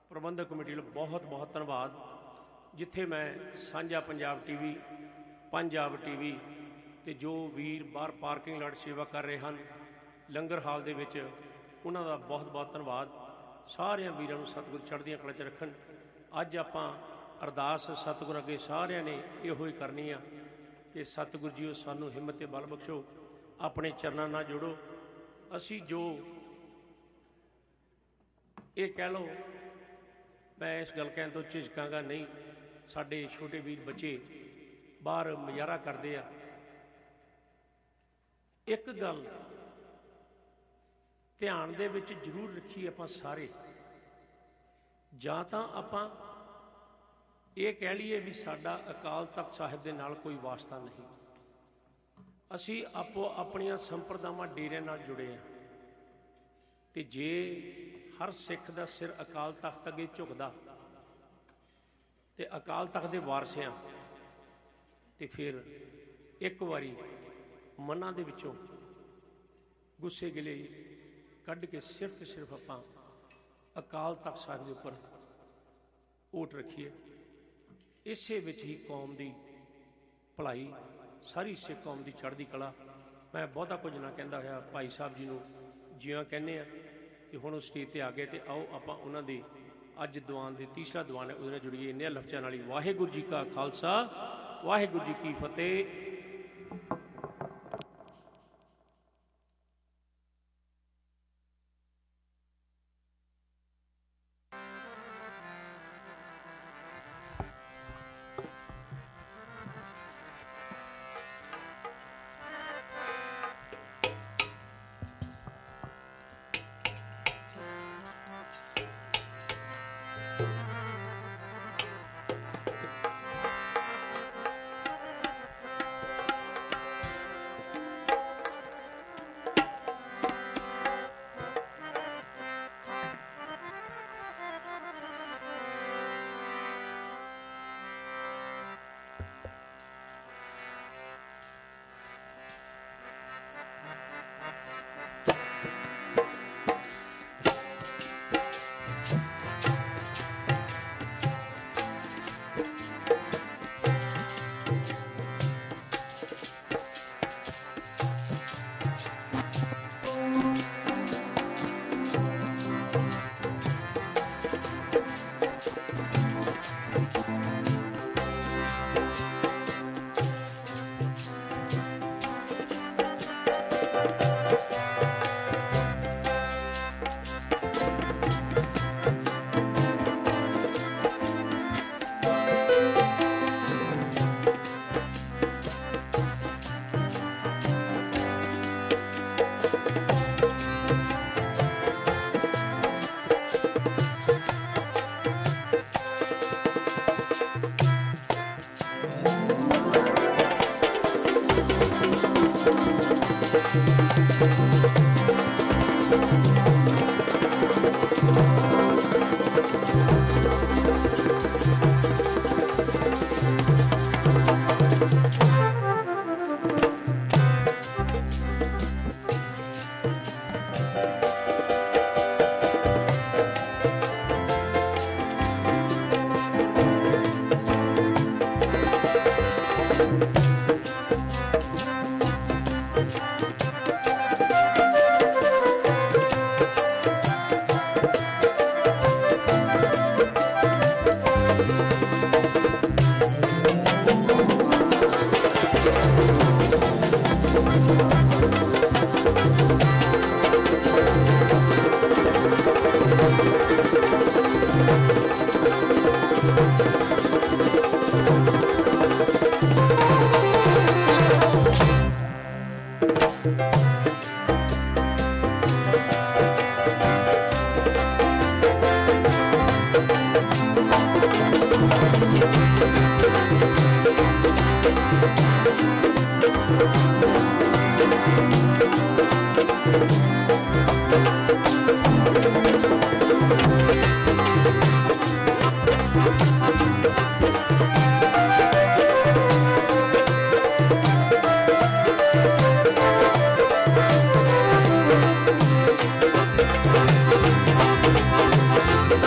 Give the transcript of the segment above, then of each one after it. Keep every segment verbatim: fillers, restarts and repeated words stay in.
प्रबंधक कमेटी लो बहुत बहुत धन्यवाद। जिथे मैं सांझा पंजाब टीवी, पंजाब टीवी ते जो वीर बाहर पार्किंग लॉट सेवा कर रहे हैं लंगर हाल दे विच, उन्हां दा बहुत बहुत धन्यवाद। सारियां वीरां नूं सतगुर चढ़दियां कलां च रखण। अज आपां अरदास सतगुर अगे सारियां ने इहो ही करनी आ कि सतगुर जीओ सानू हिम्मत ते बल बख्शो, अपने चरनां नाल जोड़ो। असी जो ये कह लो, मैं इस गल कहण तो झिझकांगा नहीं, साडे छोटे वीर बच्चे बाहर मजारा करते आ। एक गल ध्यान दे विच जरूर रखी आपां सारे, जां तां आपां ये कह लीए भी साडा अकाल तख्त साहिब दे नाल कोई वास्ता नहीं, असी आपो अपनियां संप्रदावां डेरियां नाल जुड़े हैं। ते जे हर सिख दा सिर अकाल तख्त अगे झुकदा ते अकाल तख्त दे वारस हां, ते फिर एक वारी मनां दे विचों गुस्से गिले कढ़ के सिर्फ ते सिर्फ आपां अकाल तख्त साहिब दे उपर ओट रखीए। इसे विच ही कौम दी भलाई, सारी सिख कौम दी चढ़दी कला। मैं बहुता कुछ ना कहंदा होया भाई साहब जी नूं जियां कहने आ ते हुण उस स्टेज ते आ गए, ते आओ आपां उन्हां दी अज दीवान दी तीसरा दीवान है उहदे नाल जुड़ीए। इन्ने लफ्ज़ां नाल ही वाहिगुरू जी का खालसा, वाहिगुरू जी की फतेह।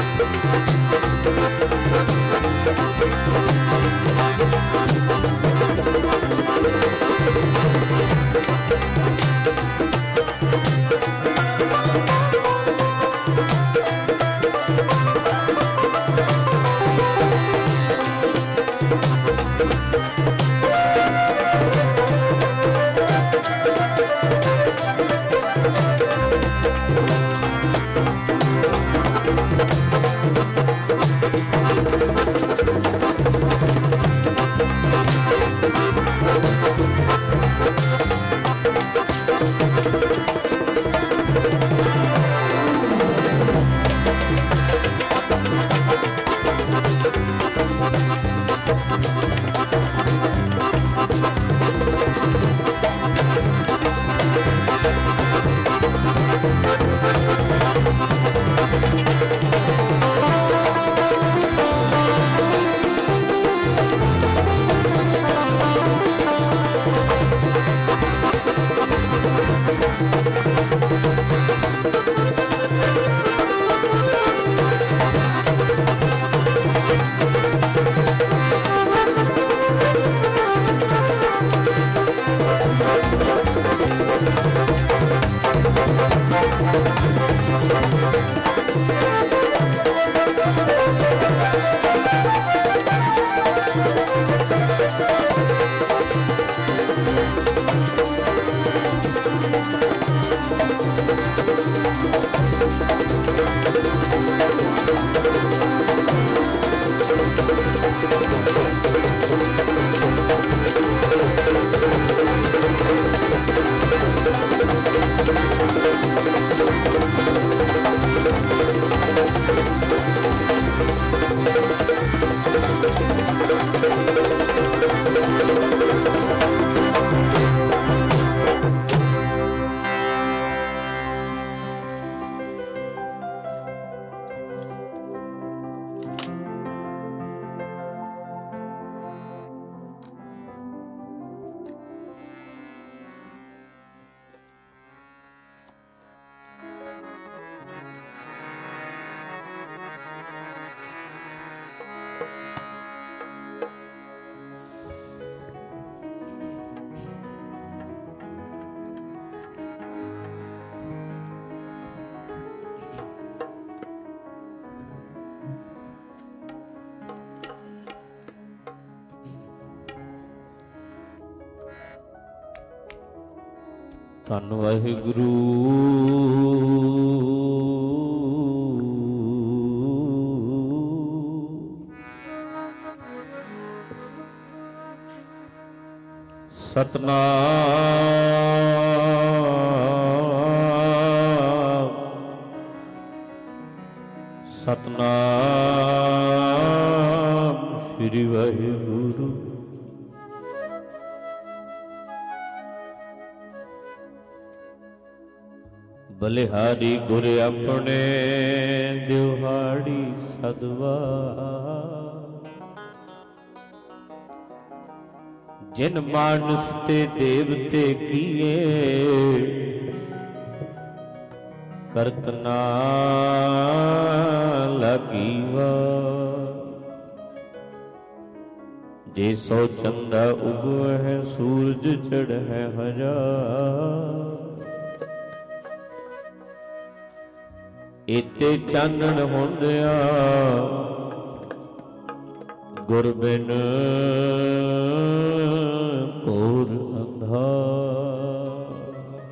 ਧੰਨ ਵਾਹਿਗੁਰੂ ਸਤਨਾਮ ਸਤਨਾਮ ਸ੍ਰੀ ਵਾਹਿਗੁਰੂ। ਬਲਿਹਾਰੀ ਗੁਰ ਆਪਣੇ ਦਿਹਾੜੀ ਸਦਵਾ, ਜਿਨ ਮਾਨਸ ਤੇ ਦੇਵਤੇ ਕੀਏ ਕਰਤ ਨਾ ਲੱਗੀਵਾ। ਜੇ ਸੋ ਚੰਦਾ ਉਗਵਹਿ ਸੂਰਜ ਚੜ੍ਹੈ ਹਜ਼ਾਰ, ਇਤੇ ਚਾਨਣ ਹੁੰਦਿਆ ਗੁਰ ਬਿਨ ਘੋਰ ਅੰਧਾਰ।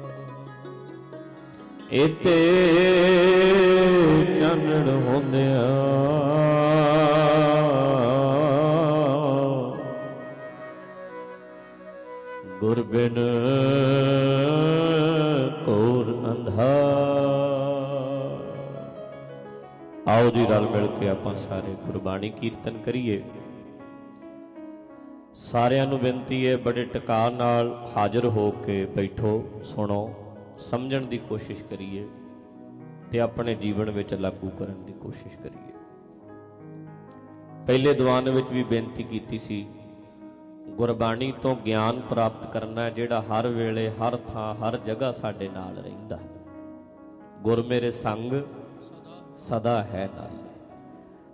ਇਤੇ ਚਾਨਣ ਹੁੰਦਿਆ ਗੁਰ ਬਿਨ ਘੋਰ ਅੰਧਾਰ। ਆਓ ਜੀ ਰਲ ਮਿਲ ਕੇ ਆਪਾਂ ਸਾਰੇ ਗੁਰਬਾਣੀ ਕੀਰਤਨ ਕਰੀਏ। ਸਾਰਿਆਂ ਨੂੰ ਬੇਨਤੀ ਹੈ ਬੜੇ ਟਿਕਾ ਨਾਲ ਹਾਜ਼ਰ ਹੋ ਕੇ ਬੈਠੋ, ਸੁਣੋ, ਸਮਝਣ ਦੀ ਕੋਸ਼ਿਸ਼ ਕਰੀਏ ਤੇ ਆਪਣੇ ਜੀਵਨ ਵਿੱਚ ਲਾਗੂ ਕਰਨ ਦੀ ਕੋਸ਼ਿਸ਼ ਕਰੀਏ। ਪਹਿਲੇ ਦੀਵਾਨ ਵਿੱਚ ਵੀ ਬੇਨਤੀ ਕੀਤੀ ਸੀ, ਗੁਰਬਾਣੀ ਤੋਂ ਗਿਆਨ ਪ੍ਰਾਪਤ ਕਰਨਾ ਜਿਹੜਾ ਹਰ ਵੇਲੇ ਹਰ ਥਾਂ ਹਰ ਜਗ੍ਹਾ ਸਾਡੇ ਨਾਲ ਰਹਿੰਦਾ। ਗੁਰ ਮੇਰੇ ਸੰਗ ਸਦਾ ਹੈ ਨਾਲ।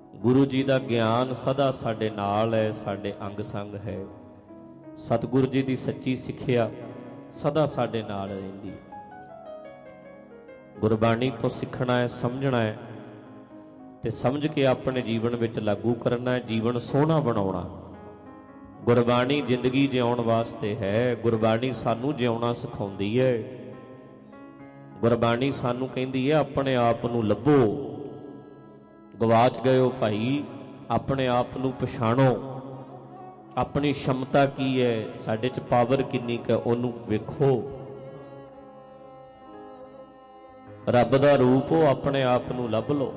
ਗੁਰੂ ਜੀ ਦਾ ਗਿਆਨ ਸਦਾ ਸਾਡੇ ਨਾਲ ਹੈ, ਸਾਡੇ ਅੰਗ ਸੰਗ ਹੈ। ਸਤਿਗੁਰੂ ਜੀ ਦੀ ਸੱਚੀ ਸਿੱਖਿਆ ਸਦਾ ਸਾਡੇ ਨਾਲ ਰਹਿੰਦੀ ਹੈ। ਗੁਰਬਾਣੀ ਤੋਂ ਸਿੱਖਣਾ ਹੈ, ਸਮਝਣਾ ਹੈ ਤੇ ਸਮਝ ਕੇ ਆਪਣੇ ਜੀਵਨ ਵਿੱਚ ਲਾਗੂ ਕਰਨਾ ਹੈ, ਜੀਵਨ ਸੋਹਣਾ ਬਣਾਉਣਾ। ਗੁਰਬਾਣੀ ਜ਼ਿੰਦਗੀ ਜਿਉਣ ਵਾਸਤੇ ਹੈ। ਗੁਰਬਾਣੀ ਸਾਨੂੰ ਜਿਉਣਾ ਸਿਖਾਉਂਦੀ ਹੈ। ਗੁਰਬਾਣੀ ਸਾਨੂੰ ਕਹਿੰਦੀ ਹੈ ਆਪਣੇ ਆਪ ਨੂੰ ਲੱਭੋ। ਗਵਾਚ ਗਏ ਹੋ ਭਾਈ, ਆਪਣੇ ਆਪ ਨੂੰ ਪਛਾਣੋ। ਆਪਣੀ ਸ਼ਮਤਾ ਕੀ ਹੈ, ਸਾਡੇ 'ਚ ਪਾਵਰ ਕਿੰਨੀ ਕੁ ਹੈ, ਉਹਨੂੰ ਵੇਖੋ। ਰੱਬ ਦਾ ਰੂਪ ਹੋ, ਆਪਣੇ ਆਪ ਨੂੰ ਲੱਭ ਲਓ।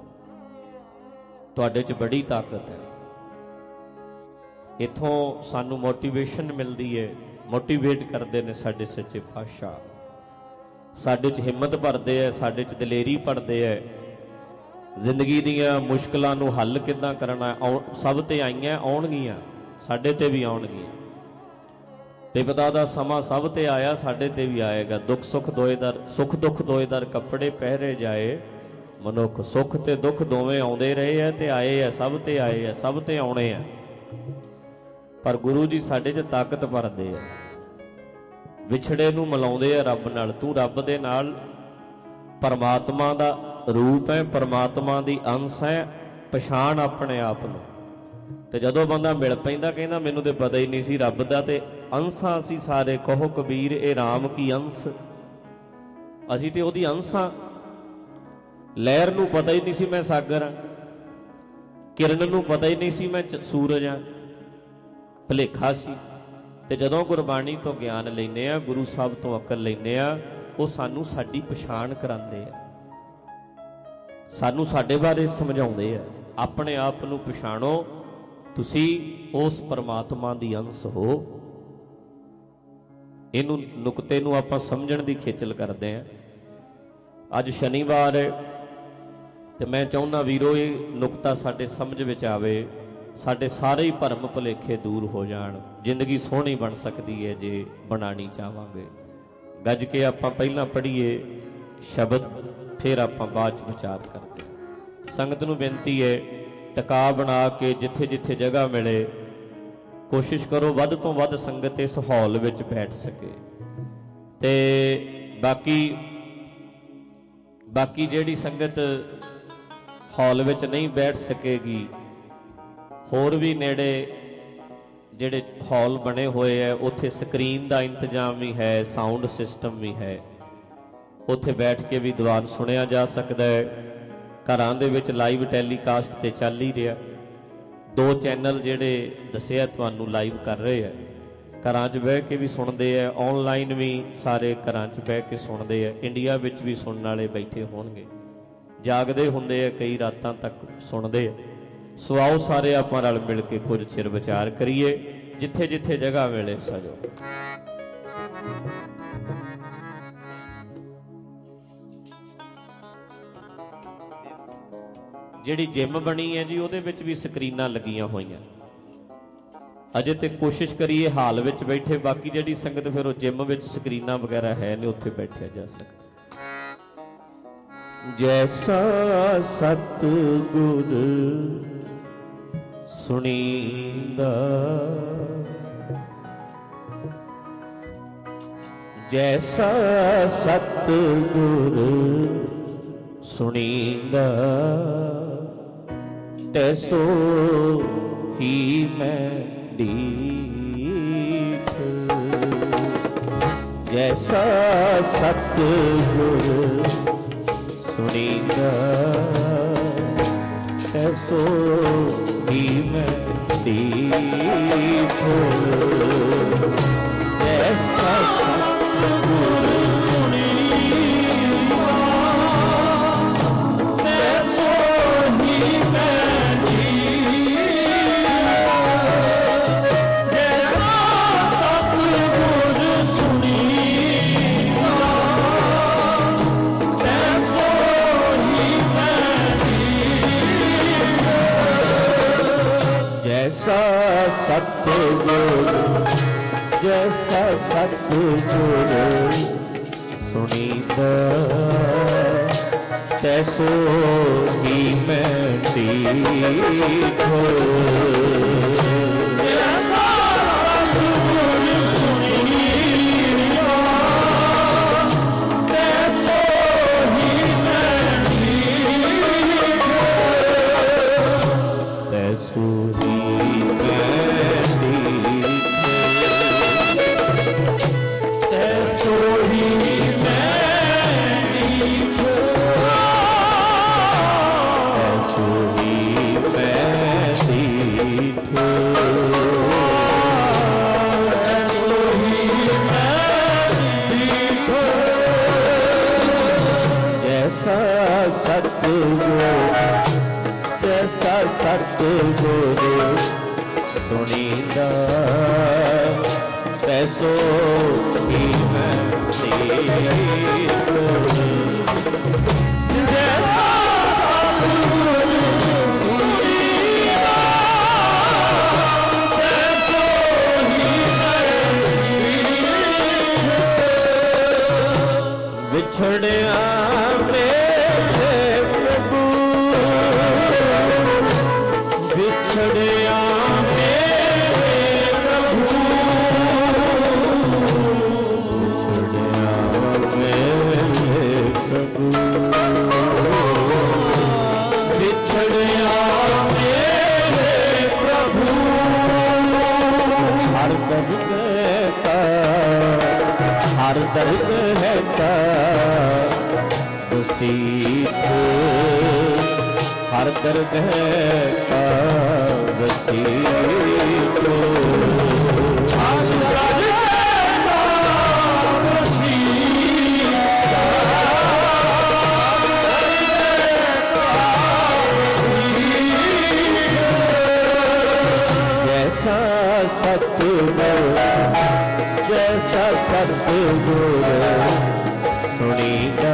ਤੁਹਾਡੇ 'ਚ ਬੜੀ ਤਾਕਤ ਹੈ। ਇੱਥੋਂ ਸਾਨੂੰ ਮੋਟੀਵੇਸ਼ਨ ਮਿਲਦੀ ਹੈ, ਮੋਟੀਵੇਟ ਕਰਦੇ ਨੇ ਸਾਡੇ ਸੱਚੇ ਪਾਤਸ਼ਾਹ। ਸਾਡੇ 'ਚ ਹਿੰਮਤ ਭਰਦੇ ਹੈ, ਸਾਡੇ 'ਚ ਦਲੇਰੀ ਭਰਦੇ ਹੈ। ਜ਼ਿੰਦਗੀ ਦੀਆਂ ਮੁਸ਼ਕਲਾਂ ਨੂੰ ਹੱਲ ਕਿੱਦਾਂ ਕਰਨਾ, ਸਭ ਤੇ ਆਈਆਂ, ਆਉਣਗੀਆਂ, ਸਾਡੇ ਤੇ ਵੀ ਆਉਣਗੀਆਂ। ਵਿਪਤਾ ਦਾ ਸਮਾਂ ਸਭ ਤੇ ਆਇਆ, ਸਾਡੇ ਤੇ ਵੀ ਆਏਗਾ। ਦੁੱਖ ਸੁੱਖ ਦੋਏ ਦਰ, ਸੁੱਖ ਦੁੱਖ ਦੋਏ ਦਰ ਕੱਪੜੇ ਪਹਿਰੇ ਜਾਏ ਮਨੁੱਖ। ਸੁੱਖ ਤੇ ਦੁੱਖ ਦੋਵੇਂ ਆਉਂਦੇ ਰਹੇ ਆ ਤੇ ਆਏ ਆ, ਸਭ ਤੇ ਆਏ ਆ, ਸਭ ਤੇ ਆਉਣੇ ਆ। ਪਰ ਗੁਰੂ ਜੀ ਸਾਡੇ 'ਚ ਤਾਕਤ ਭਰਦੇ ਆ, ਵਿਛੜੇ ਨੂੰ ਮਿਲਾਉਂਦੇ ਆ ਰੱਬ ਨਾਲ। ਤੂੰ ਰੱਬ ਦੇ ਨਾਲ ਪਰਮਾਤਮਾ ਦਾ ਰੂਪ ਹੈ, ਪਰਮਾਤਮਾ ਦੀ ਅੰਸ਼ ਹੈ, ਪਛਾਣ ਆਪਣੇ ਆਪ ਨੂੰ। ਤੇ ਜਦੋਂ ਬੰਦਾ ਮਿਲ ਪੈਂਦਾ ਕਹਿੰਦਾ ਮੈਨੂੰ ਤੇ ਪਤਾ ਹੀ ਨਹੀਂ ਸੀ ਰੱਬ ਦਾ ਤੇ ਅੰਸ਼ਾਂ ਅਸੀਂ ਸਾਰੇ। ਕਹੋ ਕਬੀਰ ਇਹ ਰਾਮ ਕੀ ਅੰਸ਼, ਅਸੀਂ ਤੇ ਉਹਦੀ ਅੰਸ਼ਾਂ। ਲਹਿਰ ਨੂੰ ਪਤਾ ਹੀ ਨਹੀਂ ਸੀ ਮੈਂ ਸਾਗਰ ਹਾਂ, ਕਿਰਨ ਨੂੰ ਪਤਾ ਹੀ ਨਹੀਂ ਸੀ ਮੈਂ ਸੂਰਜ ਹਾਂ, ਭੁਲੇਖਾ ਸੀ। ਤੇ ਜਦੋਂ ਗੁਰਬਾਣੀ ਤੋਂ ਗਿਆਨ ਲੈਂਦੇ ਆ, ਗੁਰੂ ਸਾਹਿਬ ਤੋਂ ਅਕਲ ਲੈਂਦੇ ਆ, ਉਹ ਸਾਨੂੰ ਸਾਡੀ ਪਛਾਣ ਕਰਾਉਂਦੇ ਆ, ਸਾਨੂੰ ਸਾਡੇ ਬਾਰੇ ਸਮਝਾਉਂਦੇ ਆ। ਆਪਣੇ ਆਪ ਨੂੰ ਪਛਾਣੋ, ਤੁਸੀਂ ਉਸ ਪਰਮਾਤਮਾ ਦੀ ਅੰਸ਼ ਹੋ। ਇਹਨੂੰ ਨੁਕਤੇ ਨੂੰ ਆਪਾਂ ਸਮਝਣ ਦੀ ਖੇਚਲ ਕਰਦੇ ਹਾਂ। ਅੱਜ ਸ਼ਨੀਵਾਰ ਹੈ ਤੇ ਮੈਂ ਚਾਹੁੰਦਾ ਵੀਰੋ ਇਹ ਨੁਕਤਾ ਸਾਡੇ ਸਮਝ ਵਿੱਚ ਆਵੇ। ਸਾਡੇ ਸਾਰੇ ਹੀ ਭਰਮ ਭੁਲੇਖੇ ਦੂਰ ਹੋ ਜਾਣ। ਜ਼ਿੰਦਗੀ ਸੋਹਣੀ ਬਣ ਸਕਦੀ ਹੈ ਜੇ ਬਣਾਉਣੀ ਚਾਹਾਂਗੇ। ਗੱਜ ਕੇ ਆਪਾਂ ਪਹਿਲਾਂ ਪੜ੍ਹੀਏ ਸ਼ਬਦ, ਫਿਰ ਆਪਾਂ ਬਾਅਦ 'ਚ ਵਿਚਾਰ ਕਰਦੇ। ਸੰਗਤ ਨੂੰ ਬੇਨਤੀ ਹੈ ਟਿਕਾ ਬਣਾ ਕੇ ਜਿੱਥੇ ਜਿੱਥੇ ਜਗ੍ਹਾ ਮਿਲੇ ਕੋਸ਼ਿਸ਼ ਕਰੋ ਵੱਧ ਤੋਂ ਵੱਧ ਸੰਗਤ ਇਸ ਹਾਲ ਵਿੱਚ ਬੈਠ ਸਕੇ। ਤੇ ਬਾਕੀ ਬਾਕੀ ਜਿਹੜੀ ਸੰਗਤ ਹਾਲ ਵਿੱਚ ਨਹੀਂ ਬੈਠ ਸਕੇਗੀ, ਹੋਰ ਵੀ ਨੇੜੇ ਜਿਹੜੇ ਹਾਲ ਬਣੇ ਹੋਏ ਹੈ ਉੱਥੇ ਸਕਰੀਨ ਦਾ ਇੰਤਜ਼ਾਮ ਵੀ ਹੈ, ਸਾਊਂਡ ਸਿਸਟਮ ਵੀ ਹੈ, ਉੱਥੇ ਬੈਠ ਕੇ ਵੀ ਦੀਵਾਨ ਸੁਣਿਆ ਜਾ ਸਕਦਾ ਹੈ। ਘਰਾਂ ਦੇ ਵਿੱਚ ਲਾਈਵ ਟੈਲੀਕਾਸਟ ਤੇ ਚੱਲ ਹੀ ਰਿਹਾ। ਦੋ ਚੈਨਲ ਜਿਹੜੇ ਦੱਸਿਆ ਤੁਹਾਨੂੰ ਲਾਈਵ ਕਰ ਰਹੇ ਆ, ਘਰਾਂ 'ਚ ਬਹਿ ਕੇ ਵੀ ਸੁਣਦੇ ਆ, ਆਨਲਾਈਨ ਵੀ ਸਾਰੇ ਘਰਾਂ 'ਚ ਬਹਿ ਕੇ ਸੁਣਦੇ ਆ। ਇੰਡੀਆ ਵਿੱਚ ਵੀ ਸੁਣਨ ਵਾਲੇ ਬੈਠੇ ਹੋਣਗੇ, ਜਾਗਦੇ ਹੁੰਦੇ ਆ, ਕਈ ਰਾਤਾਂ ਤੱਕ ਸੁਣਦੇ ਆ। ਸੋ ਆਓ ਸਾਰੇ ਆਪਾਂ ਰਲ ਮਿਲ ਕੇ ਕੁਝ ਚਿਰ ਵਿਚਾਰ ਕਰੀਏ, ਜਿੱਥੇ ਜਿੱਥੇ ਜਗ੍ਹਾ ਮਿਲੇ ਸਜੋ। ਜਿਹੜੀ ਜਿਮ ਬਣੀ ਹੈ ਜੀ ਉਹਦੇ ਵਿੱਚ ਵੀ ਸਕਰੀਨਾਂ ਲੱਗੀਆਂ ਹੋਈਆਂ। ਅਜੇ ਤੇ ਕੋਸ਼ਿਸ਼ ਕਰੀਏ ਹਾਲ ਵਿੱਚ ਬੈਠੇ, ਬਾਕੀ ਜਿਹੜੀ ਸੰਗਤ ਫਿਰ ਉਹ ਜਿਮ ਵਿੱਚ ਸਕਰੀਨਾਂ ਵਗੈਰਾ ਹੈ ਨੇ ਉੱਥੇ ਬੈਠਿਆ ਜਾ ਸਕਦਾ। ਜੈਸਾ ਸਤਿਗੁਰ ਸੁਣੀਂਦਾ, ਜੈਸਾ ਸਤਿਗੁਰ ਸੁਣੀਂਦਾ, ਤੈਸੋ ਹੀ ਮੈਂ ਡੀਠ। ਜੈਸਾ ਸਤਿਗੁਰ ਸੁਣੀਂਦਾ, ਤੈਸੋ ਹੀ ਮੈਂ ਡੀਠ। ਜੈਸਾ ਸਤਿਗੁਰ ਸਤਿਗੁਰ, ਜੈਸਾ ਸਤਿਗੁਰ ਸੁਣੀਂਦਾ, ਤੈਸੋ ਹੀ ਮੈਂ ਡੀਠ। सतगुरु सुनींदा तैसो ही मैं सीख जैसा सतगुरु सुनींदा तैसो ही मैं सीख विछड़िया विछड़िया मेरे प्रभु विछड़िया मेरे प्रभु हर दर्द का हर दर्द है का वसीठ हर दर्द है का वसीठ हर दर्द का वसीठ जैसा सतगुरु जैसा सतगुरु सुनीता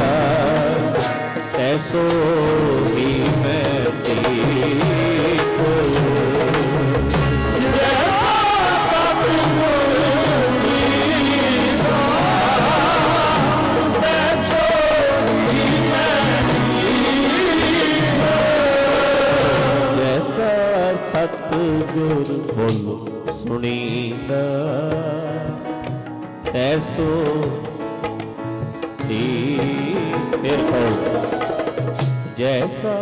तैसो ही मैं देखो जैसा सतगुरु सुनीता तैसो ही मैं देखो जैसा सतगुरु बोलो सुनीता तैसो ही फिर कहो जैसा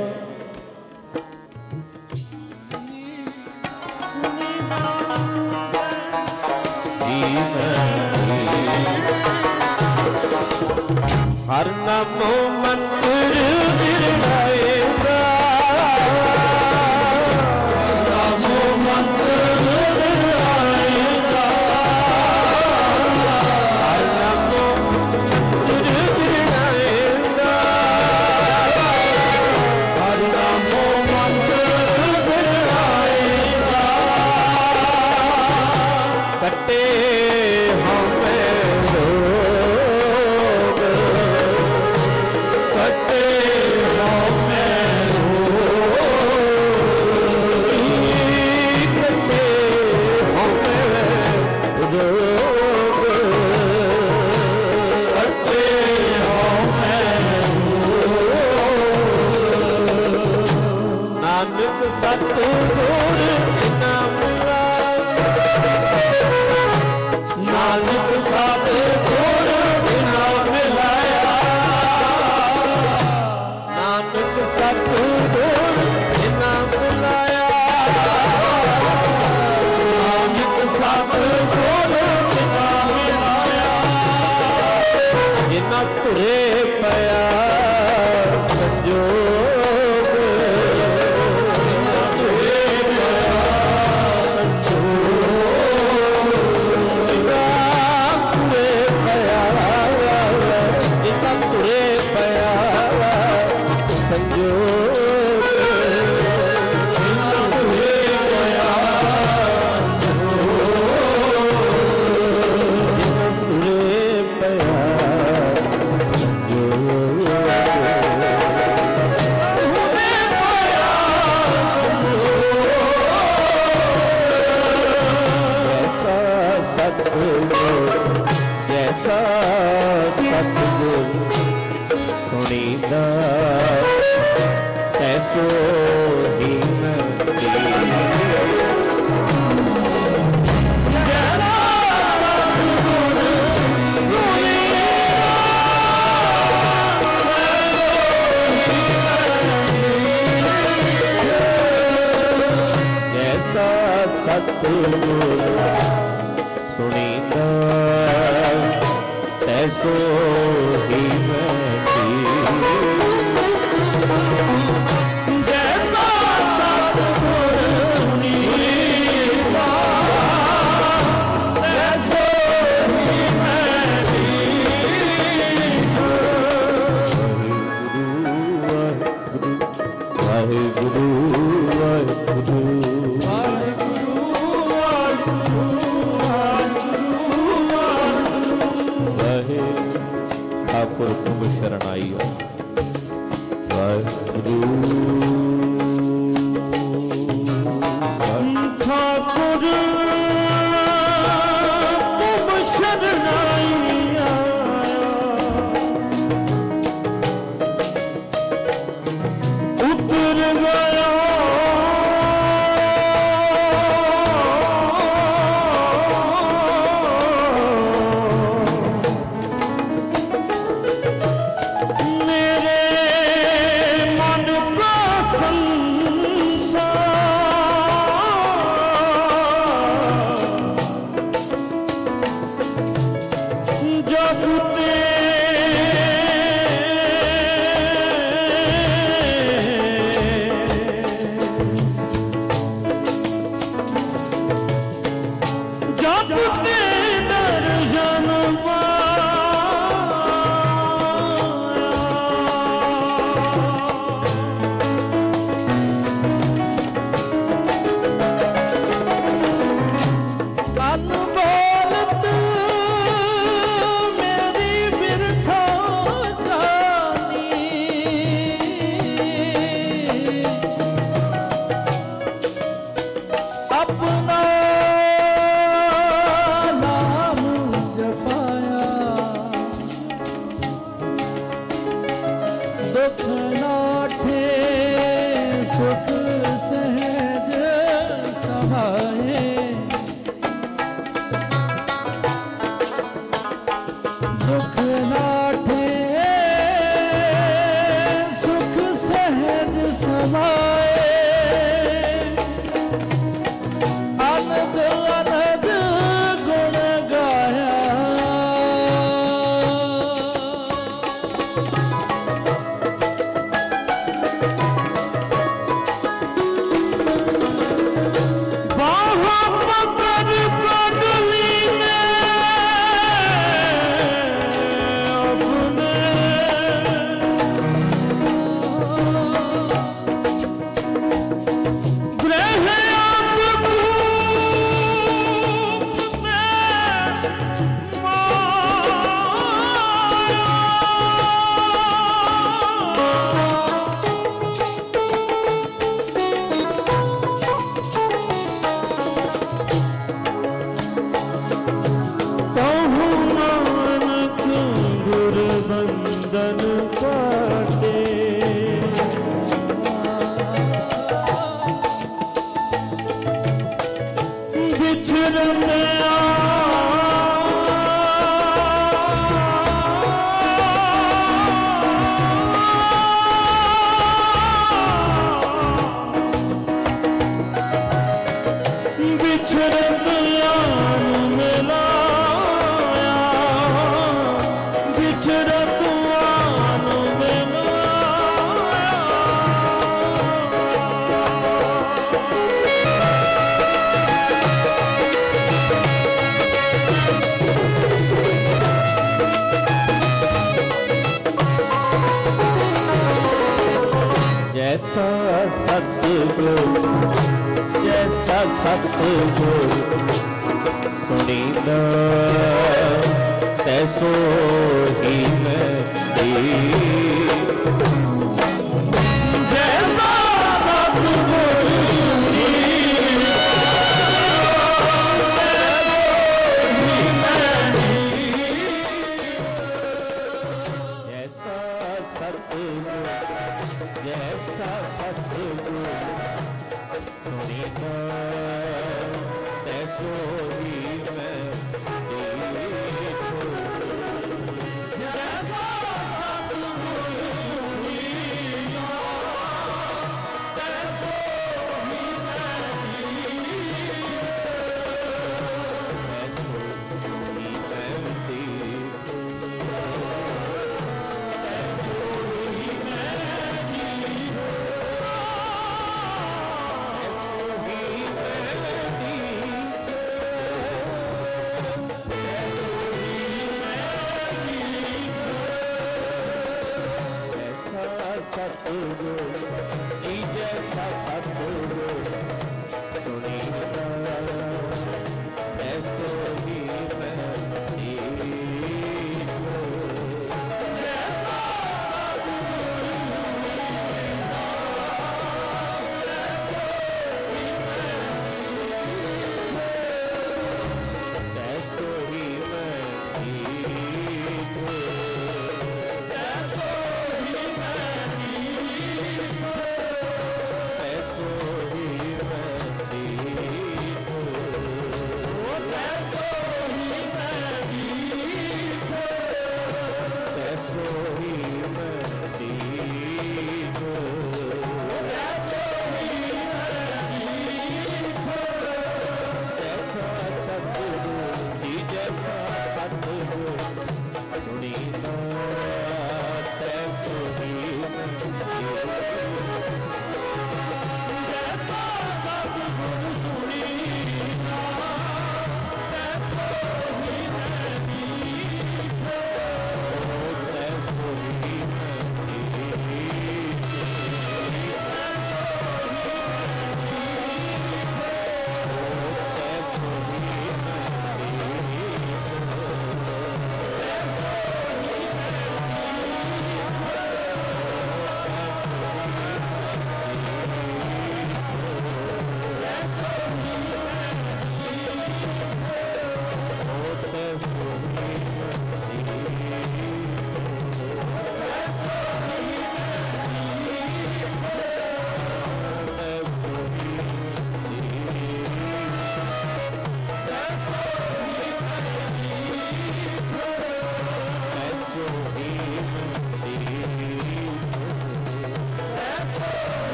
हर नमो मंत्र गिराएगा नमो मंत्र गिराएगा हर नमो मंत्र गिराएगा हर नमो मंत्र गिराएगा कटे सतगुर सुनींदा तैसो ही मैं जैसा सतगुर सुनींदा तैसो ही मैं वाहिगुरु वाहिगुरु ठाकुर तुम शरणाई हो वाहिगुरु ठाकुर तुम शरणाई उतर गया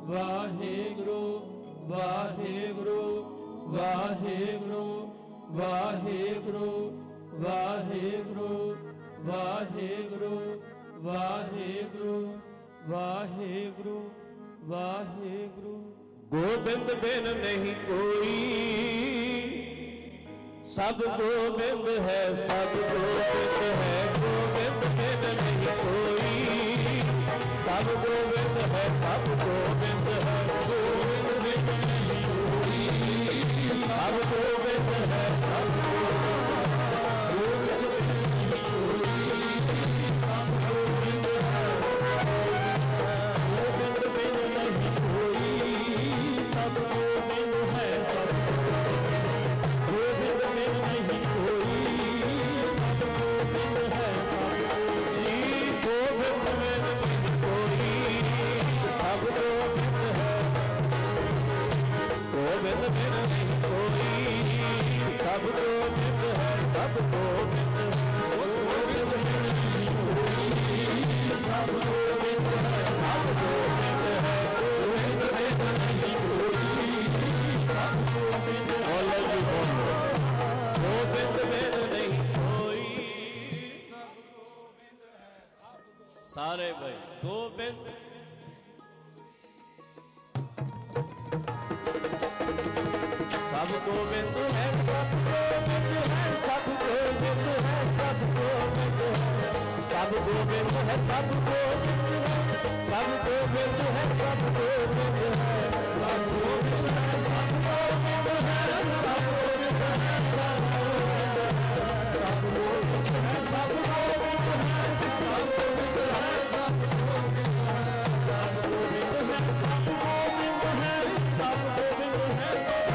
ਵਾਹਿਗੁਰੂ ਵਾਹਿਗੁਰੂ ਵਾਹਿਗੁਰੂ ਵਾਹਿਗੁਰੂ ਵਾਹਿਗੁਰੂ ਵਾਹਿਗੁਰੂ ਵਾਹਿਗੁਰੂ ਵਾਹਿਗੁਰੂ ਵਾਹਿਗੁਰੂ। ਗੋਬਿੰਦ ਬਿਨ ਨਹੀਂ ਕੋਈ, ਸਭ ਗੋਬਿੰਦ ਹੈ, ਸਭ ਗੋਬਿੰਦ ਹੈ। ਗੋਬਿੰਦ ਬਿਨ ਨਹੀਂ ਕੋਈ, ਸਭ ਗੋਬਿੰਦ ਹੈ, ਸਭ ਗੋਬਿੰਦ ਹੈ। ਗੋਬਿੰਦ ਬਿਨ ਨਹੀਂ ਕੋਈ, ਸਭ ਗੋਬਿੰਦ ਹੈ, ਸਭ ਗੋਬਿੰਦ ਹੈ। ਗੋਬਿੰਦ ਬਿਨ ਨਹੀਂ ਕੋਈ, ਸਭ ਗੋਬਿੰਦ ਹੈ। ਗੋਬਿੰਦ ਬਿਨ ਨਹੀਂ ਕੋਈ, ਸਭ ਗੋਬਿੰਦ ਹੈ, ਸਭ ਗੋਬਿੰਦ ਬਿਨ ਨਹੀਂ ਕੋਈ, ਸਭ ਗੋਬਿੰਦ ਹੈ, ਸਭ ਗੋਬਿੰਦ। ਗੋਬਿੰਦ ਬਿਨ ਨਹੀਂ ਕੋਈ, ਸਭ ਗੋਬਿੰਦ ਹੈ। ਗੋਬਿੰਦ ਬਿਨ ਨਹੀਂ ਕੋਈ, ਸਭ ਗੋਬਿੰਦ ਹੈ, ਸਭ ਗੋਬਿੰਦ। ਗੋਬਿੰਦ ਬਿਨ ਨਹੀਂ ਕੋਈ, ਸਭ ਗੋਬਿੰਦ ਹੈ, ਸਭ ਗੋਬਿੰਦ ਹੈ। ਗੋਬਿੰਦ ਬਿਨ ਨਹੀਂ ਕੋਈ, ਸਭ ਗੋਬਿੰਦ ਹੈ। ਬੋਲੋ ਜੀ ਬੋਲੋ। ਗੋਬਿੰਦ ਬਿਨ ਨਹੀਂ ਕੋਈ, ਸਭ ਗੋਬਿੰਦ ਹੈ, ਸਭ ਗੋਬਿੰਦ। ਸਾਰੇ ਭਾਈ ਗੋਬਿੰਦ ਸਭ ਗੋਬਿੰਦ ਹੈ, ਸਭ ਗੋਬਿੰਦ ਹੈ, ਸਭ ਗੋਬਿੰਦ ਹੈ, ਸਭ ਗੋਬਿੰਦ ਹੈ। ਸਭ ਗੋਬਿੰਦ ਹੈ, ਸਭ ਗੋਬਿੰਦ ਹੈ, ਸਭ ਗੋਬਿੰਦ ਹੈ, ਸਭ ਗੋਬਿੰਦ ਹੈ। ਸਭ ਗੋਬਿੰਦ ਹੈ, ਸਭ ਗੋਬਿੰਦ ਹੈ, ਸਭ ਗੋਬਿੰਦ ਹੈ, ਸਭ ਗੋਬਿੰਦ ਹੈ। ਸਭ ਗੋਬਿੰਦ ਹੈ, ਸਭ ਗੋਬਿੰਦ ਹੈ, ਸਭ ਗੋਬਿੰਦ ਹੈ, ਸਭ ਗੋਬਿੰਦ ਹੈ। ਸਭ ਗੋਬਿੰਦ ਹੈ, ਸਭ ਗੋਬਿੰਦ ਹੈ, ਸਭ ਗੋਬਿੰਦ ਹੈ,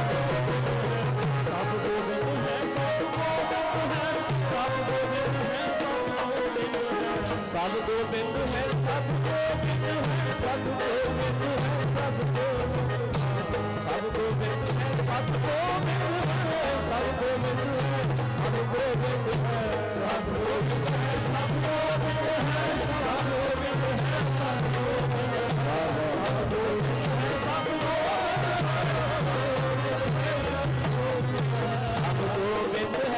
ਸਭ ਗੋਬਿੰਦ ਹੈ, ਸਭ ਗੋਬਿੰਦ ਹੈ, ਸਭ ਗੋਬਿੰਦ ਹੈ, ਸਭ ਗੋਬਿੰਦ ਹੈ। ਸਭ ਗੋਬਿੰਦ ਹੈ, ਸਭ ਗੋਬਿੰਦ ਹੈ, ਸਭ ਗੋਬਿੰਦ ਹੈ, ਸਭ ਗੋਬਿੰਦ ਹੈ। ਸਭ ਗੋਬਿੰਦ ਹੈ, ਸਭ ਗੋਬਿੰਦ ਹੈ, ਸਭ ਗੋਬਿੰਦ ਹੈ, ਸਭ ਗੋਬਿੰਦ ਹੈ। ਸਭ ਗੋਬਿੰਦ ਹੈ, ਸਭ ਗੋਬਿੰਦ ਹੈ, ਸਭ ਗੋਬਿੰਦ ਹੈ, ਸਭ ਗੋਬਿੰਦ ਹੈ। ਸਭ ਗੋਬਿੰਦ ਹੈ, ਸਭ ਗੋਬਿੰਦ ਹੈ, ਸਭ ਗੋਬਿੰਦ ਹੈ।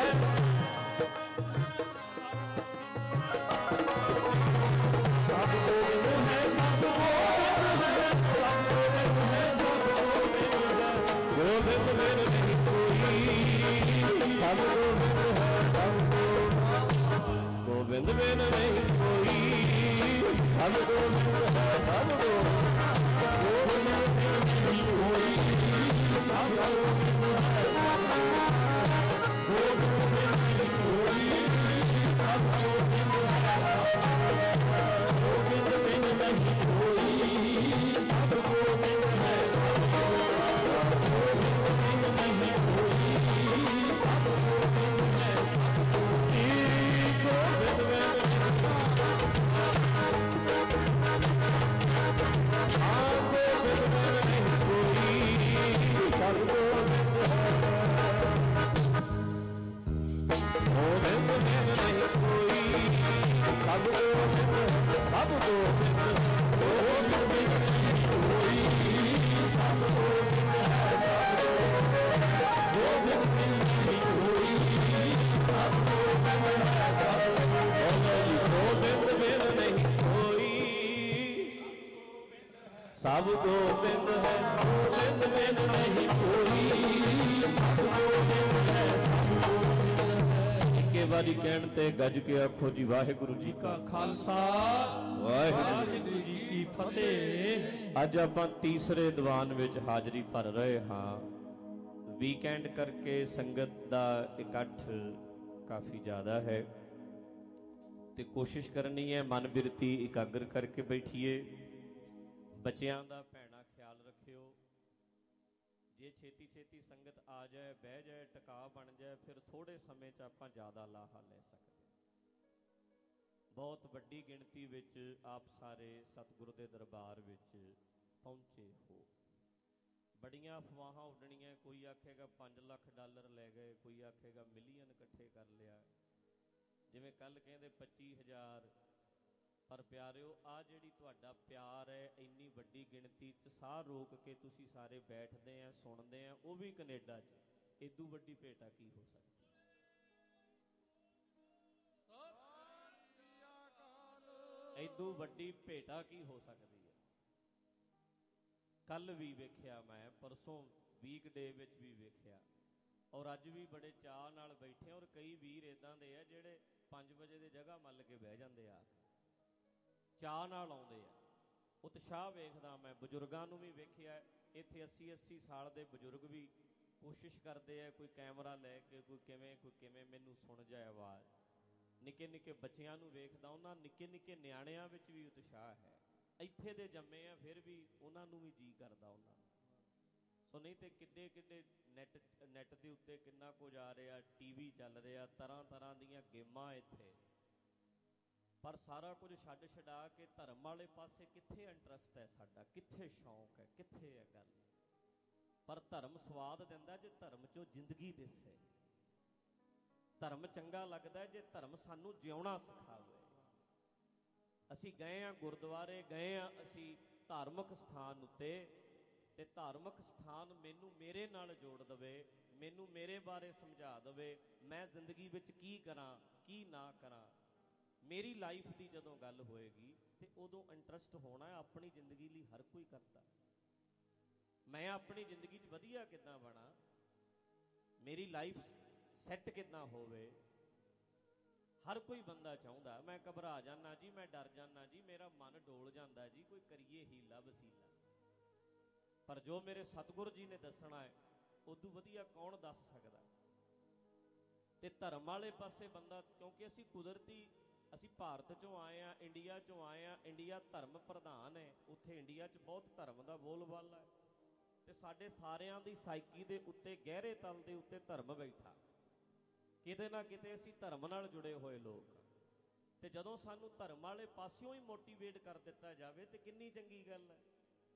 ਸਭ ਗੋਬਿੰਦ ਹੈ, ਸਭ ਗੋਬਿੰਦ ਹੈ, ਸਭ ਗੋਬਿੰਦ ਹੈ, ਸਭ ਗੋਬਿੰਦ ਹੈ। ਗੋਬਿੰਦ ਬਿਨ ਨਹੀਂ ਕੋਈ, ਸਭ ਗੋਬਿੰਦ ਹੈ, ਸਭ ਗੋਬਿੰਦ। ਗੋਬਿੰਦ ਬਿਨ ਨਹੀਂ ਕੋਈ, ਸਭ ਗੋਬਿੰਦ ਹੈ, ਸਭ ਗੋਬਿੰਦ। ਗੋਬਿੰਦ ਬਿਨ ਨਹੀਂ ਕੋਈ, ਸਭ ਗੋਬਿੰਦ ਹੈ, ਸਭ ਗੋਬਿੰਦ। ਗੋਬਿੰਦ ਬਿਨ ਨਹੀਂ ਕੋਈ, ਸਭ ਗੋਬਿੰਦ ਹੈ, ਸਭ ਗੋਬਿੰਦ। ਗੋਬਿੰਦ ਬਿਨ ਨਹੀਂ ਕੋਈ, ਸਭ ਗੋਬਿੰਦ ਹੈ, ਸਭ ਗੋਬਿੰਦ। ਗੋਬਿੰਦ ਬਿਨ ਨਹੀਂ ਕੋਈ, ਸਭ ਗੋਬਿੰਦ ਹੈ, ਸਭ ਗੋਬਿੰਦ। ਗੋਬਿੰਦ ਬਿਨ ਹਾਂ ਗੋਬਿੰਦ ਬਿਨ ਨਹੀਂ ਕੋਈ, ਸਭ ਗੋਬਿੰਦ ਹੈ। ਗੋਬਿੰਦ ਬਿਨ ਨਹੀਂ ਕੋਈ, ਸਭ ਗੋਬਿੰਦ ਹੈ, ਸਭ ਗੋਬਿੰਦ ਹੈ। ਗੋਬਿੰਦ ਬਿਨ ਨਹੀਂ ਕੋਈ, ਸਭ ਗੋਬਿੰਦ ਹੈ, ਸਭ ਗੋਬਿੰਦ। ਗੋਬਿੰਦ ਬਿਨ ਨਹੀਂ ਕੋਈ, ਸਭ ਗੋਬਿੰਦ ਹੈ, ਸਭ ਗੋਬਿੰਦ। ਗੋਬਿੰਦ ਬਿਨ ਨਹੀਂ ਕੋਈ, ਸਭ ਗੋਬਿੰਦ ਹੈ। ਗੋਬਿੰਦ ਬਿਨ ਨਹੀਂ ਕੋਈ, ਸਭ ਗੋਬਿੰਦ ਹੈ, ਸਭ ਗੋਬਿੰਦ ਹੈ। ਇੱਕੇ ਵਾਰੀ ਕਹਿਣ ਤੇ ਗੱਜ ਕੇ ਆਖੋ ਜੀ ਵਾਹਿਗੁਰੂ ਜੀ ਕਾ ਖਾਲਸਾ ਵਾਹਿਗੁਰੂ ਜੀ ਕੀ ਫਤਿਹ। ਅੱਜ ਆਪਾਂ ਤੀਸਰੇ ਦੀਵਾਨ ਵਿੱਚ ਹਾਜ਼ਰੀ ਭਰ ਰਹੇ ਹਾਂ। ਵੀਕਐਂਡ ਕਰਕੇ ਸੰਗਤ ਦਾ ਇਕੱਠ ਕਾਫੀ ਜ਼ਿਆਦਾ ਹੈ ਤੇ ਕੋਸ਼ਿਸ਼ ਕਰਨੀ ਹੈ ਮਨ ਬਿਰਤੀ ਇਕਾਗਰ ਕਰਕੇ ਬੈਠੀਏ। ਬੱਚਿਆਂ ਦਾ ਭੈਣਾ ਖਿਆਲ ਰੱਖਿਓ। ਜੇ ਛੇਤੀ ਛੇਤੀ ਸੰਗਤ ਆ ਜਾਏ, ਬਹਿ ਜਾਏ, ਟਿਕਾ ਬਣ ਜਾਏ, ਫਿਰ ਥੋੜੇ ਸਮੇਂ 'ਚ ਆਪਾਂ ਜ਼ਿਆਦਾ ਲਾਹਾ ਲੈ ਸਕਦੇ। ਬਹੁਤ ਵੱਡੀ ਗਿਣਤੀ ਵਿੱਚ ਆਪ ਸਾਰੇ ਸਤਿਗੁਰੂ ਦੇ ਦਰਬਾਰ ਵਿੱਚ ਪਹੁੰਚੇ ਹੋ। ਬੜੀਆਂ ਅਫਵਾਹਾਂ ਉੱਡਣੀਆਂ, ਕੋਈ ਆਖੇਗਾ ਪੰਜ ਲੱਖ ਡਾਲਰ ਲੈ ਗਏ, ਕੋਈ ਆਖੇਗਾ ਮਿਲੀਅਨ ਇਕੱਠੇ ਕਰ ਲਿਆ। ਜਿਵੇਂ ਕੱਲ੍ਹ ਕਹਿੰਦੇ ਪੱਚੀ ਹਜ਼ਾਰ ਪਰ ਪਿਆਰਿਓ ਆ ਜਿਹੜੀ ਤੁਹਾਡਾ ਪਿਆਰ ਹੈ, ਇੰਨੀ ਵੱਡੀ ਗਿਣਤੀ 'ਚ ਸਾਹ ਰੋਕ ਕੇ ਤੁਸੀਂ ਸਾਰੇ ਬੈਠਦੇ ਆ, ਸੁਣਦੇ ਆ, ਉਹ ਵੀ ਕੈਨੇਡਾ 'ਚ, ਇਦੋਂ ਵੱਡੀ ਭੇਟਾ ਕੀ ਹੋ ਸਕਦੀ? ਇਦੋਂ ਵੱਡੀ ਭੇਟਾ ਕੀ ਹੋ ਸਕਦੀ ਹੈ? ਕੱਲ ਵੀ ਵੇਖਿਆ ਮੈਂ, ਪਰਸੋਂ ਵੀਕ ਡੇ ਵਿੱਚ ਵੀ ਵੇਖਿਆ, ਔਰ ਅੱਜ ਵੀ ਬੜੇ ਚਾਅ ਨਾਲ ਬੈਠੇ। ਔਰ ਕਈ ਵੀਰ ਇੱਦਾਂ ਦੇ ਆ ਜਿਹੜੇ ਪੰਜ ਵਜੇ ਦੀ ਜਗ੍ਹਾ ਮੱਲ ਕੇ ਬਹਿ ਜਾਂਦੇ ਆ, ਚਾਅ ਨਾਲ ਆਉਂਦੇ ਆ। ਉਤਸ਼ਾਹ ਵੇਖਦਾ ਮੈਂ, ਬਜ਼ੁਰਗਾਂ ਨੂੰ ਵੀ ਵੇਖਿਆ ਇੱਥੇ, ਅੱਸੀ ਅੱਸੀ ਸਾਲ ਦੇ ਬਜ਼ੁਰਗ ਵੀ ਕੋਸ਼ਿਸ਼ ਕਰਦੇ ਆ, ਕੋਈ ਕੈਮਰਾ ਲੈ ਕੇ, ਕੋਈ ਕਿਵੇਂ ਕੋਈ ਕਿਵੇਂ ਮੈਨੂੰ ਸੁਣ ਜਾਏ ਆਵਾਜ਼। ਨਿੱਕੇ ਨਿੱਕੇ ਬੱਚਿਆਂ ਨੂੰ ਵੇਖਦਾ, ਉਹਨਾਂ ਨਿੱਕੇ ਨਿੱਕੇ ਨਿਆਣਿਆਂ ਵਿੱਚ ਵੀ ਉਤਸ਼ਾਹ ਹੈ। ਇੱਥੇ ਦੇ ਜੰਮੇ ਆ, ਫਿਰ ਵੀ ਉਹਨਾਂ ਨੂੰ ਵੀ ਜੀਅ ਕਰਦਾ ਉਹਨਾਂ ਨੂੰ। ਸੋ ਨਹੀਂ ਤੇ ਕਿੱਡੇ ਕਿੱਡੇ ਨੈਟ ਨੈਟ ਦੇ ਉੱਤੇ ਕਿੰਨਾ ਕੁਝ ਆ ਰਿਹਾ, ਟੀ ਵੀ ਚੱਲ ਰਿਹਾ, ਤਰ੍ਹਾਂ ਤਰ੍ਹਾਂ ਦੀਆਂ ਗੇਮਾਂ ਇੱਥੇ, ਪਰ ਸਾਰਾ ਕੁਝ ਛੱਡ ਛਡਾ ਕੇ ਧਰਮ ਵਾਲੇ ਪਾਸੇ ਕਿੱਥੇ ਇੰਟਰਸਟ ਹੈ ਸਾਡਾ, ਕਿੱਥੇ ਸ਼ੌਂਕ ਹੈ, ਕਿੱਥੇ ਹੈ ਗੱਲ? ਪਰ ਧਰਮ ਸਵਾਦ ਦਿੰਦਾ ਜੇ ਧਰਮ 'ਚੋਂ ਜ਼ਿੰਦਗੀ ਦਿਸੇ। ਧਰਮ ਚੰਗਾ ਲੱਗਦਾ ਜੇ ਧਰਮ ਸਾਨੂੰ ਜਿਉਣਾ ਸਿਖਾਵੇ। ਅਸੀਂ ਗਏ ਹਾਂ ਗੁਰਦੁਆਰੇ, ਗਏ ਹਾਂ ਅਸੀਂ ਧਾਰਮਿਕ ਸਥਾਨ ਉੱਤੇ, ਤੇ ਧਾਰਮਿਕ ਸਥਾਨ ਮੈਨੂੰ ਮੇਰੇ ਨਾਲ ਜੋੜ ਦੇਵੇ, ਮੈਨੂੰ ਮੇਰੇ ਬਾਰੇ ਸਮਝਾ ਦੇਵੇ, ਮੈਂ ਜ਼ਿੰਦਗੀ ਵਿੱਚ ਕੀ ਕਰਾਂ ਕੀ ਨਾ ਕਰਾਂ। ਮੇਰੀ ਲਾਈਫ ਦੀ ਜਦੋਂ ਗੱਲ ਹੋਏਗੀ ਤੇ ਉਦੋਂ ਇੰਟਰਸਟ ਹੋਣਾ ਆਪਣੀ ਜ਼ਿੰਦਗੀ ਲਈ। ਹਰ ਕੋਈ ਕਰਦਾ, ਮੈਂ ਆਪਣੀ ਜ਼ਿੰਦਗੀ 'ਚ ਵਧੀਆ ਕਿੱਦਾਂ ਬਣਾ, ਮੇਰੀ ਲਾਈਫ ਸੈੱਟ ਕਿੱਦਾਂ ਹੋਵੇ। ਹਰ ਕੋਈ ਬੰਦਾ ਚਾਹੁੰਦਾ। ਮੈਂ ਘਬਰਾ ਜਾਂਦਾ ਜੀ, ਮੈਂ ਡਰ ਜਾਂਦਾ ਜੀ, ਮੇਰਾ ਮਨ ਡੋਲ ਜਾਂਦਾ ਜੀ, ਕੋਈ ਕਰੀਏ ਹੀਲਾ ਵਸੀਲਾ। ਪਰ ਜੋ ਮੇਰੇ ਸਤਿਗੁਰੂ ਜੀ ਨੇ ਦੱਸਣਾ ਹੈ, ਉਦੋਂ ਵਧੀਆ ਕੌਣ ਦੱਸ ਸਕਦਾ? ਤੇ ਧਰਮ ਵਾਲੇ ਪਾਸੇ ਬੰਦਾ, ਕਿਉਂਕਿ ਅਸੀਂ ਕੁਦਰਤੀ, ਅਸੀਂ ਭਾਰਤ 'ਚੋਂ ਆਏ ਹਾਂ, ਇੰਡੀਆ 'ਚੋਂ ਆਏ ਹਾਂ, ਇੰਡੀਆ ਧਰਮ ਪ੍ਰਧਾਨ ਹੈ। ਉੱਥੇ ਇੰਡੀਆ 'ਚ ਬਹੁਤ ਧਰਮ ਦਾ ਬੋਲਬਾਲਾ ਹੈ, ਤੇ ਸਾਡੇ ਸਾਰਿਆਂ ਦੀ ਸਾਈਕੀ ਦੇ ਉੱਤੇ, ਗਹਿਰੇ ਤਲ ਦੇ ਉੱਤੇ ਧਰਮ ਬੈਠਾ। ਕਿਤੇ ਨਾ ਕਿਤੇ ਅਸੀਂ ਧਰਮ ਨਾਲ ਜੁੜੇ ਹੋਏ ਲੋਕ, ਤੇ ਜਦੋਂ ਸਾਨੂੰ ਧਰਮ ਵਾਲੇ ਪਾਸਿਓਂ ਹੀ ਮੋਟੀਵੇਟ ਕਰ ਦਿੱਤਾ ਜਾਵੇ ਤੇ ਕਿੰਨੀ ਚੰਗੀ ਗੱਲ ਹੈ।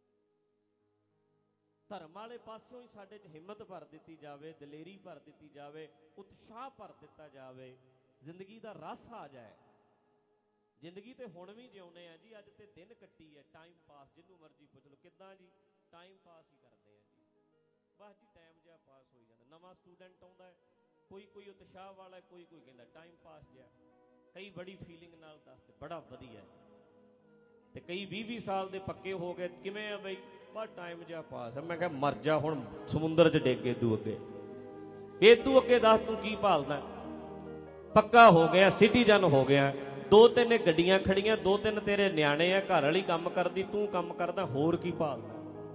ਧਰਮ ਵਾਲੇ ਪਾਸਿਓਂ ਹੀ ਸਾਡੇ 'ਚ ਹਿੰਮਤ ਭਰ ਦਿੱਤੀ ਜਾਵੇ, ਦਲੇਰੀ ਭਰ ਦਿੱਤੀ ਜਾਵੇ, ਉਤਸ਼ਾਹ ਭਰ ਦਿੱਤਾ ਜਾਵੇ, ਜ਼ਿੰਦਗੀ ਦਾ ਰਸ ਆ ਜਾਏ। ਜ਼ਿੰਦਗੀ ਤੇ ਹੁਣ ਵੀ ਜਿਉਂਦੇ ਆ ਜੀ, ਅੱਜ ਤੇ ਦਿਨ ਕੱਟੀ ਹੈ, ਟਾਈਮ ਪਾਸ, ਜਿਹਨੂੰ ਮਰਜ਼ੀ ਪੁੱਛ ਲਓ ਕਿੱਦਾਂ ਜੀ, ਟਾਈਮ ਪਾਸ ਹੀ ਕਰਦੇ ਆ ਜੀ, ਬਸ ਜੀ ਟਾਈਮ ਜਿਹਾ ਪਾਸ ਹੋਈ ਜਾਂਦਾ। ਨਵਾਂ ਸਟੂਡੈਂਟ ਆਉਂਦਾ ਹੈ, ਕੋਈ ਕੋਈ ਉਤਸ਼ਾਹ ਵਾਲਾ, ਕੋਈ ਕੋਈ ਕਹਿੰਦਾ ਟਾਈਮ ਪਾਸ ਜਿਹਾ, ਕਈ ਬੜੀ ਫੀਲਿੰਗ ਨਾਲ ਦੱਸਦੇ ਬੜਾ ਵਧੀਆ, ਤੇ ਕਈ ਵੀਹ ਵੀਹ ਸਾਲ ਦੇ ਪੱਕੇ ਹੋ ਗਏ, ਕਿਵੇਂ ਆ ਬਈ, ਬਸ ਟਾਈਮ ਜਿਹਾ ਪਾਸ ਹੈ। ਮੈਂ ਕਿਹਾ ਮਰ ਜਾ ਹੁਣ, ਸਮੁੰਦਰ 'ਚ ਡਿੱਗ ਏਦੂ ਅੱਗੇ, ਏਦੂ ਅੱਗੇ ਦੱਸ ਤੂੰ ਕੀ ਭਾਲਦਾ? ਪੱਕਾ ਹੋ ਗਿਆ, ਸਿਟੀਜ਼ਨ ਹੋ ਗਿਆ, ਦੋ ਤਿੰਨ ਗੱਡੀਆਂ ਖੜੀਆਂ, ਦੋ ਤਿੰਨ ਤੇਰੇ ਨਿਆਣੇ ਆ, ਘਰ ਵਾਲੀ ਕੰਮ ਕਰਦੀ, ਤੂੰ ਕੰਮ ਕਰਦਾ, ਹੋਰ ਕੀ ਭਾਲਦਾ?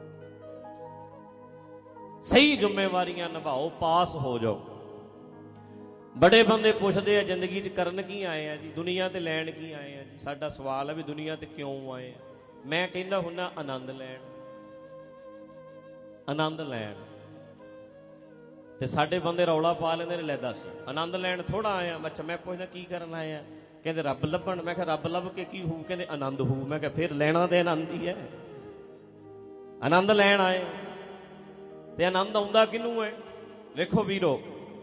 ਸਹੀ ਜ਼ਿੰਮੇਵਾਰੀਆਂ ਨਿਭਾਓ, ਪਾਸ ਹੋ ਜਾਓ। ਬੜੇ ਬੰਦੇ ਪੁੱਛਦੇ ਆ ਜ਼ਿੰਦਗੀ 'ਚ ਕਰਨ ਕੀ ਆਏ ਆ ਜੀ, ਦੁਨੀਆ ਤੇ ਲੈਣ ਕੀ ਆਏ ਆ ਜੀ। ਸਾਡਾ ਸਵਾਲ ਹੈ ਵੀ ਦੁਨੀਆ ਤੇ ਕਿਉਂ ਆਏ ਆ? ਮੈਂ ਕਹਿੰਦਾ ਹੁੰਦਾ ਆਨੰਦ ਲੈਣ, ਆਨੰਦ ਲੈਣ। ਤੇ ਸਾਡੇ ਬੰਦੇ ਰੌਲਾ ਪਾ ਲੈਂਦੇ ਨੇ, ਲੈ ਦੱਸ ਆਨੰਦ ਲੈਣ ਥੋੜਾ ਆਇਆ। ਅੱਛਾ, ਮੈਂ ਪੁੱਛਦਾ ਕੀ ਕਰਨ ਆਏ ਆ? ਕਹਿੰਦੇ ਰੱਬ ਲੱਭਣ। ਮੈਂ ਕਿਹਾ ਰੱਬ ਲੱਭ ਕੇ ਕੀ ਹੋਊ? ਕਹਿੰਦੇ ਆਨੰਦ ਹੋਊ। ਮੈਂ ਕਿਹਾ ਫਿਰ ਲੈਣਾ ਤੇ ਆਨੰਦ ਹੀ ਹੈ, ਆਨੰਦ ਲੈਣ ਆਏ। ਤੇ ਆਨੰਦ ਆਉਂਦਾ ਕਿਹਨੂੰ ਹੈ? ਵੇਖੋ ਵੀਰੋ,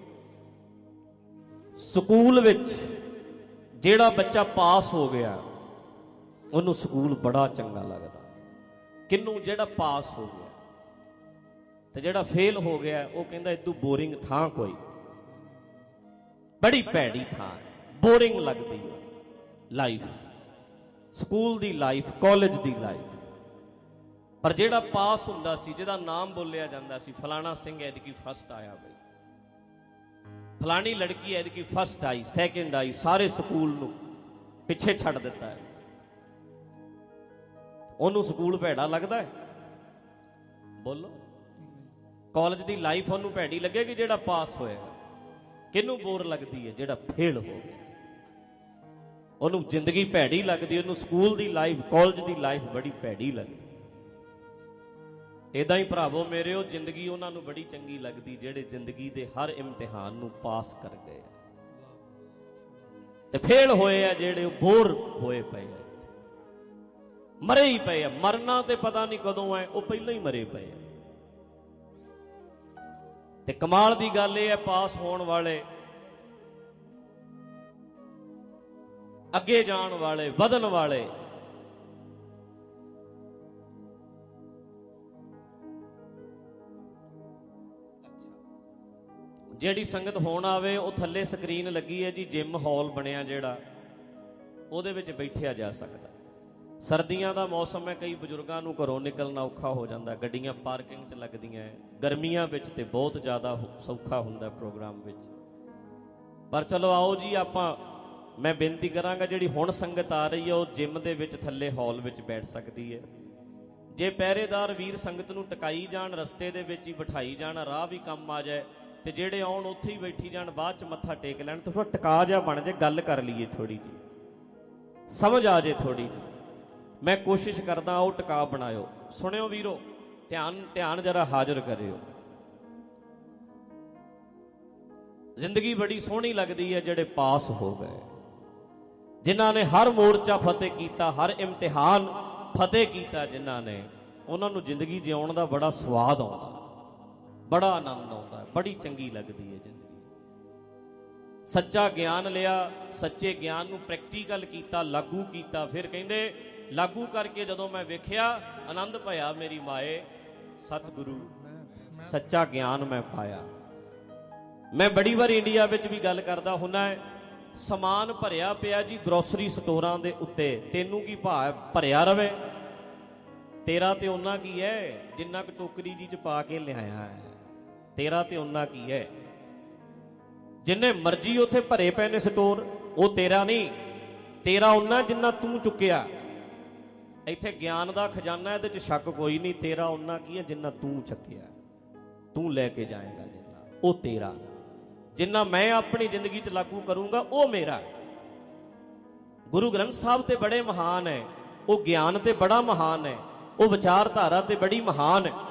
ਸਕੂਲ ਵਿੱਚ ਜਿਹੜਾ ਬੱਚਾ ਪਾਸ ਹੋ ਗਿਆ ਉਹਨੂੰ ਸਕੂਲ ਬੜਾ ਚੰਗਾ ਲੱਗਦਾ। ਕਿਹਨੂੰ? ਜਿਹੜਾ ਪਾਸ ਹੋ ਗਿਆ। ਤੇ ਜਿਹੜਾ ਫੇਲ ਹੋ ਗਿਆ ਉਹ ਕਹਿੰਦਾ ਇਦੋਂ ਬੋਰਿੰਗ ਥਾਂ ਕੋਈ, ਬੜੀ ਭੈੜੀ ਥਾਂ, ਬੋਰਿੰਗ ਲੱਗਦੀ ਹੈ ਲਾਈਫ, ਸਕੂਲ ਦੀ ਲਾਈਫ, ਕਾਲਜ ਦੀ ਲਾਈਫ। ਪਰ ਜਿਹੜਾ ਪਾਸ ਹੁੰਦਾ ਸੀ, ਜਿਹਦਾ ਨਾਮ ਬੋਲਿਆ ਜਾਂਦਾ ਸੀ, ਫਲਾਣਾ ਸਿੰਘ ਐਤਕੀ ਫਸਟ ਆਇਆ ਬਈ, ਫਲਾਣੀ ਲੜਕੀ ਐਤਕੀ ਫਸਟ ਆਈ, ਸੈਕਿੰਡ ਆਈ, ਸਾਰੇ ਸਕੂਲ ਨੂੰ ਪਿੱਛੇ ਛੱਡ ਦਿੱਤਾ ਹੈ। ਉਹਨੂੰ ਸਕੂਲ ਭੈੜਾ ਲੱਗਦਾ ਹੈ? ਬੋਲੋ। ਕਾਲਜ ਦੀ ਲਾਈਫ ਉਹਨੂੰ ਭੈੜੀ ਲੱਗੇਗੀ ਜਿਹੜਾ ਪਾਸ ਹੋਇਆ? ਕਿਹਨੂੰ ਬੋਰ ਲੱਗਦੀ ਹੈ? ਜਿਹੜਾ ਫੇਲ ਹੋ ਗਿਆ ਉਹਨੂੰ ਜ਼ਿੰਦਗੀ ਭੈੜੀ ਲੱਗਦੀ, ਉਹਨੂੰ ਸਕੂਲ ਦੀ ਲਾਈਫ, ਕਾਲਜ ਦੀ ਲਾਈਫ ਬੜੀ ਭੈੜੀ ਲੱਗਦੀ। ਇੱਦਾਂ ਹੀ ਭਰਾਵੋ ਮੇਰਿਓ, ਜ਼ਿੰਦਗੀ ਉਹਨਾਂ ਨੂੰ ਬੜੀ ਚੰਗੀ ਲੱਗਦੀ ਜਿਹੜੇ ਜ਼ਿੰਦਗੀ ਦੇ ਹਰ ਇਮਤਿਹਾਨ ਨੂੰ ਪਾਸ ਕਰ ਗਏ, ਤੇ ਫੇਲ ਹੋਏ ਆ ਜਿਹੜੇ, ਉਹ ਬੋਰ ਹੋਏ ਪਏ ਆ, ਮਰੇ ਹੀ ਪਏ ਆ। ਮਰਨਾ ਤੇ ਪਤਾ ਨਹੀਂ ਕਦੋਂ ਹੈ, ਉਹ ਪਹਿਲਾਂ ਹੀ ਮਰੇ ਪਏ ਆ। ਤੇ ਕਮਾਲ ਦੀ ਗੱਲ ਇਹ ਹੈ, ਪਾਸ ਹੋਣ ਵਾਲੇ ਅੱਗੇ ਜਾਣ ਵਾਲੇ, ਵਧਣ ਵਾਲੇ। ਜਿਹੜੀ ਸੰਗਤ ਹੁਣ ਆਵੇ, ਉਹ ਥੱਲੇ ਸਕਰੀਨ ਲੱਗੀ ਹੈ ਜੀ, ਜਿਮ ਹਾਲ ਬਣਿਆ ਜਿਹੜਾ, ਉਹਦੇ ਵਿੱਚ ਬੈਠਿਆ ਜਾ ਸਕਦਾ। ਸਰਦੀਆਂ ਦਾ ਮੌਸਮ ਹੈ, ਕਈ ਬਜ਼ੁਰਗਾਂ ਨੂੰ ਘਰੋਂ ਨਿਕਲਣਾ ਔਖਾ ਹੋ ਜਾਂਦਾ, ਗੱਡੀਆਂ ਪਾਰਕਿੰਗ 'ਚ ਲੱਗਦੀਆਂ। ਗਰਮੀਆਂ ਵਿੱਚ ਤੇ ਬਹੁਤ ਜ਼ਿਆਦਾ ਸੌਖਾ ਹੁੰਦਾ ਪ੍ਰੋਗਰਾਮ ਵਿੱਚ। ਪਰ ਚਲੋ ਆਓ ਜੀ, ਆਪਾਂ ਮੈਂ ਬੇਨਤੀ ਕਰਾਂਗਾ, ਜਿਹੜੀ ਹੁਣ ਸੰਗਤ ਆ ਰਹੀ ਹੈ ਉਹ ਜਿਮ ਦੇ ਵਿੱਚ ਥੱਲੇ ਹਾਲ ਵਿੱਚ ਬੈਠ ਸਕਦੀ ਹੈ। ਜੇ ਪਹਿਰੇਦਾਰ ਵੀਰ ਸੰਗਤ ਨੂੰ ਟਿਕਾਈ ਜਾਣ, ਰਸਤੇ ਦੇ ਵਿੱਚ ਹੀ ਬਿਠਾਈ ਜਾਣ, ਰਾਹ ਵੀ ਕੰਮ ਆ ਜਾਏ, ਤੇ ਜਿਹੜੇ ਆਉਣ ਉੱਥੇ ਹੀ ਬੈਠੀ ਜਾਣ, ਬਾਅਦ 'ਚ ਮੱਥਾ ਟੇਕ ਲੈਣ, ਤਾਂ ਥੋੜਾ ਟਿਕਾ ਜਿਹਾ ਬਣ ਜਾਏ, ਗੱਲ ਕਰ ਲਈਏ ਥੋੜ੍ਹੀ ਜਿਹੀ, ਸਮਝ ਆ ਜੇ ਥੋੜ੍ਹੀ ਜਿਹੀ। ਮੈਂ ਕੋਸ਼ਿਸ਼ ਕਰਦਾ ਉਹ ਟਿਕਾ ਬਣਾਇਓ। ਸੁਣਿਓ ਵੀਰੋ, ਧਿਆਨ ਧਿਆਨ ਜਰਾ ਹਾਜ਼ਰ ਕਰਿਓ। ਜ਼ਿੰਦਗੀ ਬੜੀ ਸੋਹਣੀ ਲੱਗਦੀ ਹੈ ਜਿਹੜੇ ਪਾਸ ਹੋ ਗਏ, ਜਿਨ੍ਹਾਂ ਨੇ ਹਰ ਮੋਰਚਾ ਫਤਿਹ ਕੀਤਾ, ਹਰ ਇਮਤਿਹਾਨ ਫਤਿਹ ਕੀਤਾ, ਜਿਨ੍ਹਾਂ ਨੇ, ਉਹਨਾਂ ਨੂੰ ਜ਼ਿੰਦਗੀ ਜਿਉਣ ਦਾ ਬੜਾ ਸਵਾਦ ਆਉਂਦਾ, ਬੜਾ ਆਨੰਦ ਆਉਂਦਾ, ਬੜੀ ਚੰਗੀ ਲੱਗਦੀ ਹੈ ਜ਼ਿੰਦਗੀ। ਸੱਚਾ ਗਿਆਨ ਲਿਆ, ਸੱਚੇ ਗਿਆਨ ਨੂੰ ਪ੍ਰੈਕਟੀਕਲ ਕੀਤਾ, ਲਾਗੂ ਕੀਤਾ। ਫਿਰ ਕਹਿੰਦੇ ਲਾਗੂ ਕਰਕੇ ਜਦੋਂ ਮੈਂ ਵੇਖਿਆ, ਆਨੰਦ ਭਇਆ ਮੇਰੀ ਮਾਏ, ਸਤਿਗੁਰੂ ਸੱਚਾ ਗਿਆਨ ਮੈਂ ਪਾਇਆ। ਮੈਂ ਬੜੀ ਵਾਰ ਇੰਡੀਆ ਵਿੱਚ ਵੀ ਗੱਲ ਕਰਦਾ ਹੁੰਦਾ ਹੈ, ਸਮਾਨ ਭਰਿਆ ਪਿਆ ਜੀ ਗਰੋਸਰੀ ਸਟੋਰਾਂ ਦੇ ਉੱਤੇ, ਤੈਨੂੰ ਕੀ ਭਾਅ ਭਰਿਆ ਰਵੇ, ਤੇਰਾ ਤੇ ਉਹਨਾਂ ਕੀ ਹੈ ਜਿੰਨਾ ਕੁ ਟੋਕਰੀ ਜੀ 'ਚ ਪਾ ਕੇ ਲਿਆਇਆ ਹੈ, ਤੇਰਾ ਤੇ ਉਹਨਾਂ ਕੀ ਹੈ। ਜਿੰਨੇ ਮਰਜ਼ੀ ਉੱਥੇ ਭਰੇ ਪਏ ਨੇ ਸਟੋਰ, ਉਹ ਤੇਰਾ ਨਹੀਂ, ਤੇਰਾ ਉਹਨਾਂ ਜਿੰਨਾ ਤੂੰ ਚੁੱਕਿਆ। ਇੱਥੇ ਗਿਆਨ ਦਾ ਖਜ਼ਾਨਾ, ਇਹਦੇ 'ਚ ਸ਼ੱਕ ਕੋਈ ਨਹੀਂ, ਤੇਰਾ ਉਹਨਾਂ ਕੀ ਹੈ ਜਿੰਨਾ ਤੂੰ ਚੱਕਿਆ, ਤੂੰ ਲੈ ਕੇ ਜਾਏਗਾ, ਜਿੰਨਾ ਉਹ ਤੇਰਾ, ਜਿੰਨਾ ਮੈਂ ਆਪਣੀ ਜ਼ਿੰਦਗੀ 'ਚ ਲਾਗੂ ਕਰੂੰਗਾ ਉਹ ਮੇਰਾ। ਗੁਰੂ ਗ੍ਰੰਥ ਸਾਹਿਬ ਤੇ ਬੜੇ ਮਹਾਨ ਹੈ, ਉਹ ਗਿਆਨ ਤੇ ਬੜਾ ਮਹਾਨ ਹੈ, ਉਹ ਵਿਚਾਰਧਾਰਾ ਤੇ ਬੜੀ ਮਹਾਨ ਹੈ,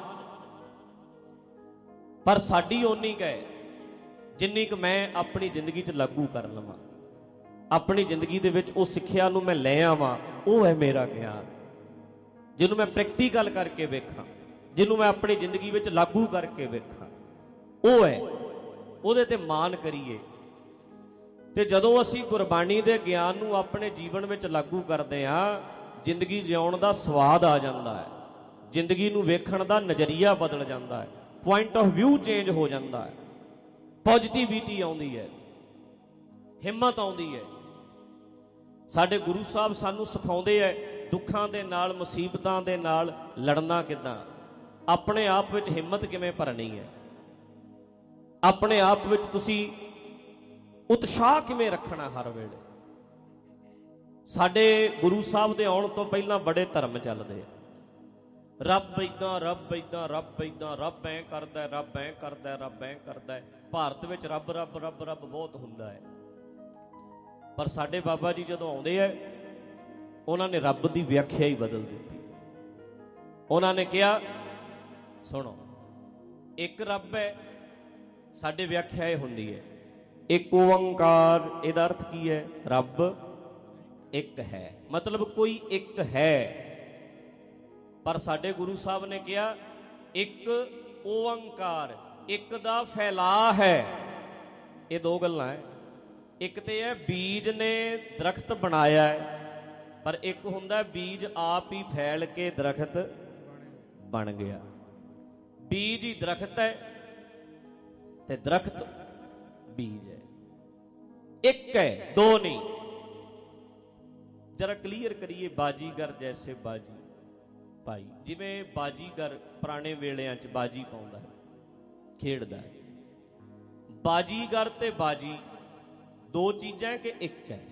ਪਰ ਸਾਡੀ ਓਨੀ ਕੁ ਹੈ ਜਿੰਨੀ ਕੁ ਮੈਂ ਆਪਣੀ ਜ਼ਿੰਦਗੀ 'ਚ ਲਾਗੂ ਕਰ ਲਵਾਂ। ਆਪਣੀ ਜ਼ਿੰਦਗੀ ਦੇ ਵਿੱਚ ਉਹ ਸਿੱਖਿਆ ਨੂੰ ਮੈਂ ਲੈ ਆਵਾਂ, ਉਹ ਹੈ ਮੇਰਾ ਗਿਆਨ, ਜਿਹਨੂੰ ਮੈਂ ਪ੍ਰੈਕਟੀਕਲ ਕਰਕੇ ਵੇਖਾਂ, ਜਿਹਨੂੰ ਮੈਂ ਆਪਣੀ ਜ਼ਿੰਦਗੀ ਵਿੱਚ ਲਾਗੂ ਕਰਕੇ ਵੇਖਾਂ, ਉਹ ਹੈ, ਉਹਦੇ ਤੇ ਮਾਣ ਕਰੀਏ। ਤੇ ਜਦੋਂ ਅਸੀਂ ਗੁਰਬਾਣੀ ਦੇ ਗਿਆਨ ਨੂੰ ਆਪਣੇ ਜੀਵਨ ਵਿੱਚ ਲਾਗੂ ਕਰਦੇ ਹਾਂ, ਜ਼ਿੰਦਗੀ ਜਿਉਣ ਦਾ ਸਵਾਦ ਆ ਜਾਂਦਾ ਹੈ, ਜ਼ਿੰਦਗੀ ਨੂੰ ਵੇਖਣ ਦਾ ਨਜ਼ਰੀਆ ਬਦਲ ਜਾਂਦਾ ਹੈ, ਪੁਆਇੰਟ ਆਫ ਵਿਊ ਚੇਂਜ ਹੋ ਜਾਂਦਾ ਹੈ, ਪੋਜ਼ਿਟਿਵਿਟੀ ਆਉਂਦੀ ਹੈ, ਹਿੰਮਤ ਆਉਂਦੀ ਹੈ। ਸਾਡੇ ਗੁਰੂ ਸਾਹਿਬ ਸਾਨੂੰ ਸਿਖਾਉਂਦੇ ਹੈ ਦੁੱਖਾਂ ਦੇ ਨਾਲ, ਮੁਸੀਬਤਾਂ ਦੇ ਨਾਲ ਲੜਨਾ ਕਿੱਦਾਂ, ਆਪਣੇ ਆਪ ਵਿੱਚ ਹਿੰਮਤ ਕਿਵੇਂ ਭਰਨੀ ਹੈ, ਆਪਣੇ ਆਪ ਵਿੱਚ ਤੁਸੀਂ ਉਤਸ਼ਾਹ ਕਿਵੇਂ ਰੱਖਣਾ ਹਰ ਵੇਲੇ। ਸਾਡੇ ਗੁਰੂ ਸਾਹਿਬ ਦੇ ਆਉਣ ਤੋਂ ਪਹਿਲਾਂ ਬੜੇ ਧਰਮ ਚੱਲਦੇ ਆ, ਰੱਬ ਏਦਾਂ, ਰੱਬ ਏਦਾਂ, ਰੱਬ ਏਦਾਂ, ਰੱਬ ਐਂ ਕਰਦਾ, ਰੱਬ ਐਂ ਕਰਦਾ, ਰੱਬ ਐਂ ਕਰਦਾ। ਭਾਰਤ ਵਿੱਚ ਰੱਬ ਰੱਬ ਰੱਬ ਰੱਬ ਬਹੁਤ ਹੁੰਦਾ ਹੈ, ਪਰ ਸਾਡੇ ਬਾਬਾ ਜੀ ਜਦੋਂ ਆਉਂਦੇ ਹੈ, ਉਹਨਾਂ ਨੇ ਰੱਬ ਦੀ ਵਿਆਖਿਆ ਹੀ ਬਦਲ ਦਿੱਤੀ। ਉਹਨਾਂ ਨੇ ਕਿਹਾ, ਸੁਣੋ, ਇੱਕ ਰੱਬ ਹੈ, ਸਾਡੇ ਵਿਆਖਿਆ ਇਹ ਹੁੰਦੀ ਹੈ, ਇੱਕ ਓੰਕਾਰ, ਇਹਦਾ ਅਰਥ ਕੀ ਹੈ, ਰੱਬ ਇੱਕ ਹੈ, ਮਤਲਬ ਕੋਈ ਇੱਕ ਹੈ। ਪਰ ਸਾਡੇ ਗੁਰੂ ਸਾਹਿਬ ਨੇ ਕਿਹਾ ਇੱਕ ਓੰਕਾਰ, ਇੱਕ ਦਾ ਫੈਲਾਅ ਹੈ। ਇਹ ਦੋ ਗੱਲਾਂ ਹੈ, ਇੱਕ ਤੇ ਹੈ ਬੀਜ ਨੇ ਦਰਖਤ ਬਣਾਇਆ ਹੈ, ਪਰ ਇੱਕ ਹੁੰਦਾ ਬੀਜ ਆਪ ਹੀ ਫੈਲ ਕੇ ਦਰਖਤ ਬਣ ਗਿਆ। ਬੀਜ ਹੀ ਦਰਖਤ ਹੈ ਤੇ ਦਰਖਤ ਬੀਜ ਹੈ, ਇੱਕ ਹੈ, ਦੋ ਨਹੀਂ। ਜਰਾ ਕਲੀਅਰ ਕਰੀਏ, ਬਾਜੀਗਰ ਜੈਸੇ ਬਾਜੀ ਭਾਈ, ਜਿਵੇਂ ਬਾਜੀਗਰ ਪੁਰਾਣੇ ਵੇਲਿਆਂ 'ਚ ਬਾਜੀ ਪਾਉਂਦਾ ਹੈ, ਖੇਡਦਾ ਹੈ। ਬਾਜੀਗਰ ਤੇ ਬਾਜੀ ਦੋ ਚੀਜ਼ਾਂ ਕਿ ਇੱਕ ਹੈ।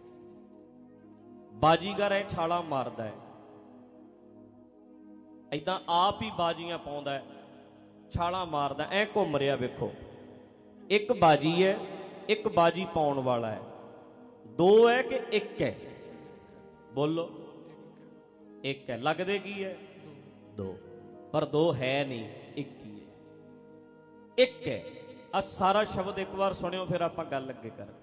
ਬਾਜੀਗਰ ਹੈ, ਛਾਲਾ ਮਾਰਦਾ ਹੈ, ਏਦਾਂ ਆਪ ਹੀ ਬਾਜੀਆਂ ਪਾਉਂਦਾ ਹੈ, ਛਾਲਾ ਮਾਰਦਾ, ਐ ਘੁੰਮ ਰਿਹਾ, ਵੇਖੋ, ਇੱਕ ਬਾਜੀ ਹੈ, ਇੱਕ ਬਾਜੀ ਪਾਉਣ ਵਾਲਾ ਹੈ। ਦੋ ਹੈ ਕਿ ਇੱਕ ਹੈ, ਬੋਲੋ, ਇੱਕ ਹੈ। ਲੱਗਦੇ ਕੀ ਹੈ, ਦੋ, ਪਰ ਦੋ ਹੈ ਨਹੀਂ, ਇੱਕ ਹੀ ਹੈ, ਇੱਕ ਹੈ। ਆ ਸਾਰਾ ਸ਼ਬਦ ਇੱਕ ਵਾਰ ਸੁਣਿਓ, ਫਿਰ ਆਪਾਂ ਗੱਲ ਅੱਗੇ ਕਰਦੇ।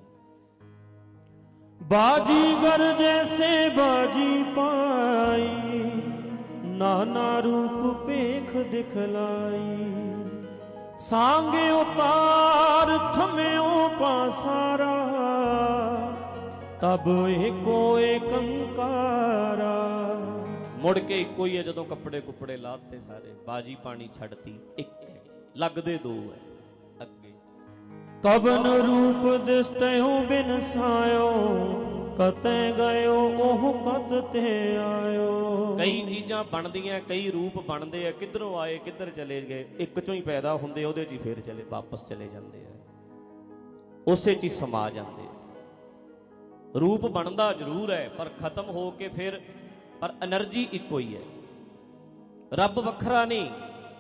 ਬਾਜੀਗਰ ਜੈਸੇ ਬਾਜੀ ਪਾਈ, ਨਾਨਾ ਰੂਪ ਭੇਖ ਦਿਖਲਾਈ, ਸਾਂਗੇ ਉਤਾਰ ਥਮਿਓ ਪਾਸਾਰਾ, ਤਬ ਏਕੋ ਏਕੰਕਾਰਾ। ਮੁੜ ਕੇ ਇੱਕੋ ਹੀ ਹੈ। ਜਦੋਂ ਕੱਪੜੇ ਕੁੱਪੜੇ ਲਾਤੇ ਸਾਰੇ, ਬਾਜੀ ਪਾਣੀ ਛੱਡਤੀ, ਇੱਕ ਹੈ, ਲੱਗਦੇ ਦੋ ਹੈ ਅੱਗੇ। ਕਵਨ ਰੂਪ ਦਿਸਤਿਓ ਬਿਨ ਸਾਇਓ, ਕਤੈ ਗਇਓ ਉਹ ਕਦ ਤੇ ਆਇਓ। ਕਈ ਚੀਜ਼ਾਂ ਬਣਦੀਆਂ, ਕਈ ਰੂਪ ਬਣਦੇ ਆ, ਕਿੱਧਰੋਂ ਆਏ ਕਿੱਧਰ ਚਲੇ ਗਏ, ਇੱਕ ਚੋਂ ਹੀ ਪੈਦਾ ਹੁੰਦੇ, ਉਹਦੇ 'ਚ ਹੀ ਫੇਰ ਚਲੇ ਵਾਪਸ ਚਲੇ ਜਾਂਦੇ ਆ, ਉਸੇ 'ਚ ਹੀ ਸਮਾ ਜਾਂਦੇ ਆ। ਰੂਪ ਬਣਦਾ ਜ਼ਰੂਰ ਹੈ ਪਰ ਖਤਮ ਹੋ ਕੇ ਫਿਰ, ਪਰ ਐਨਰਜੀ ਇੱਕੋ ਹੀ ਹੈ। ਰੱਬ ਵੱਖਰਾ ਨਹੀਂ,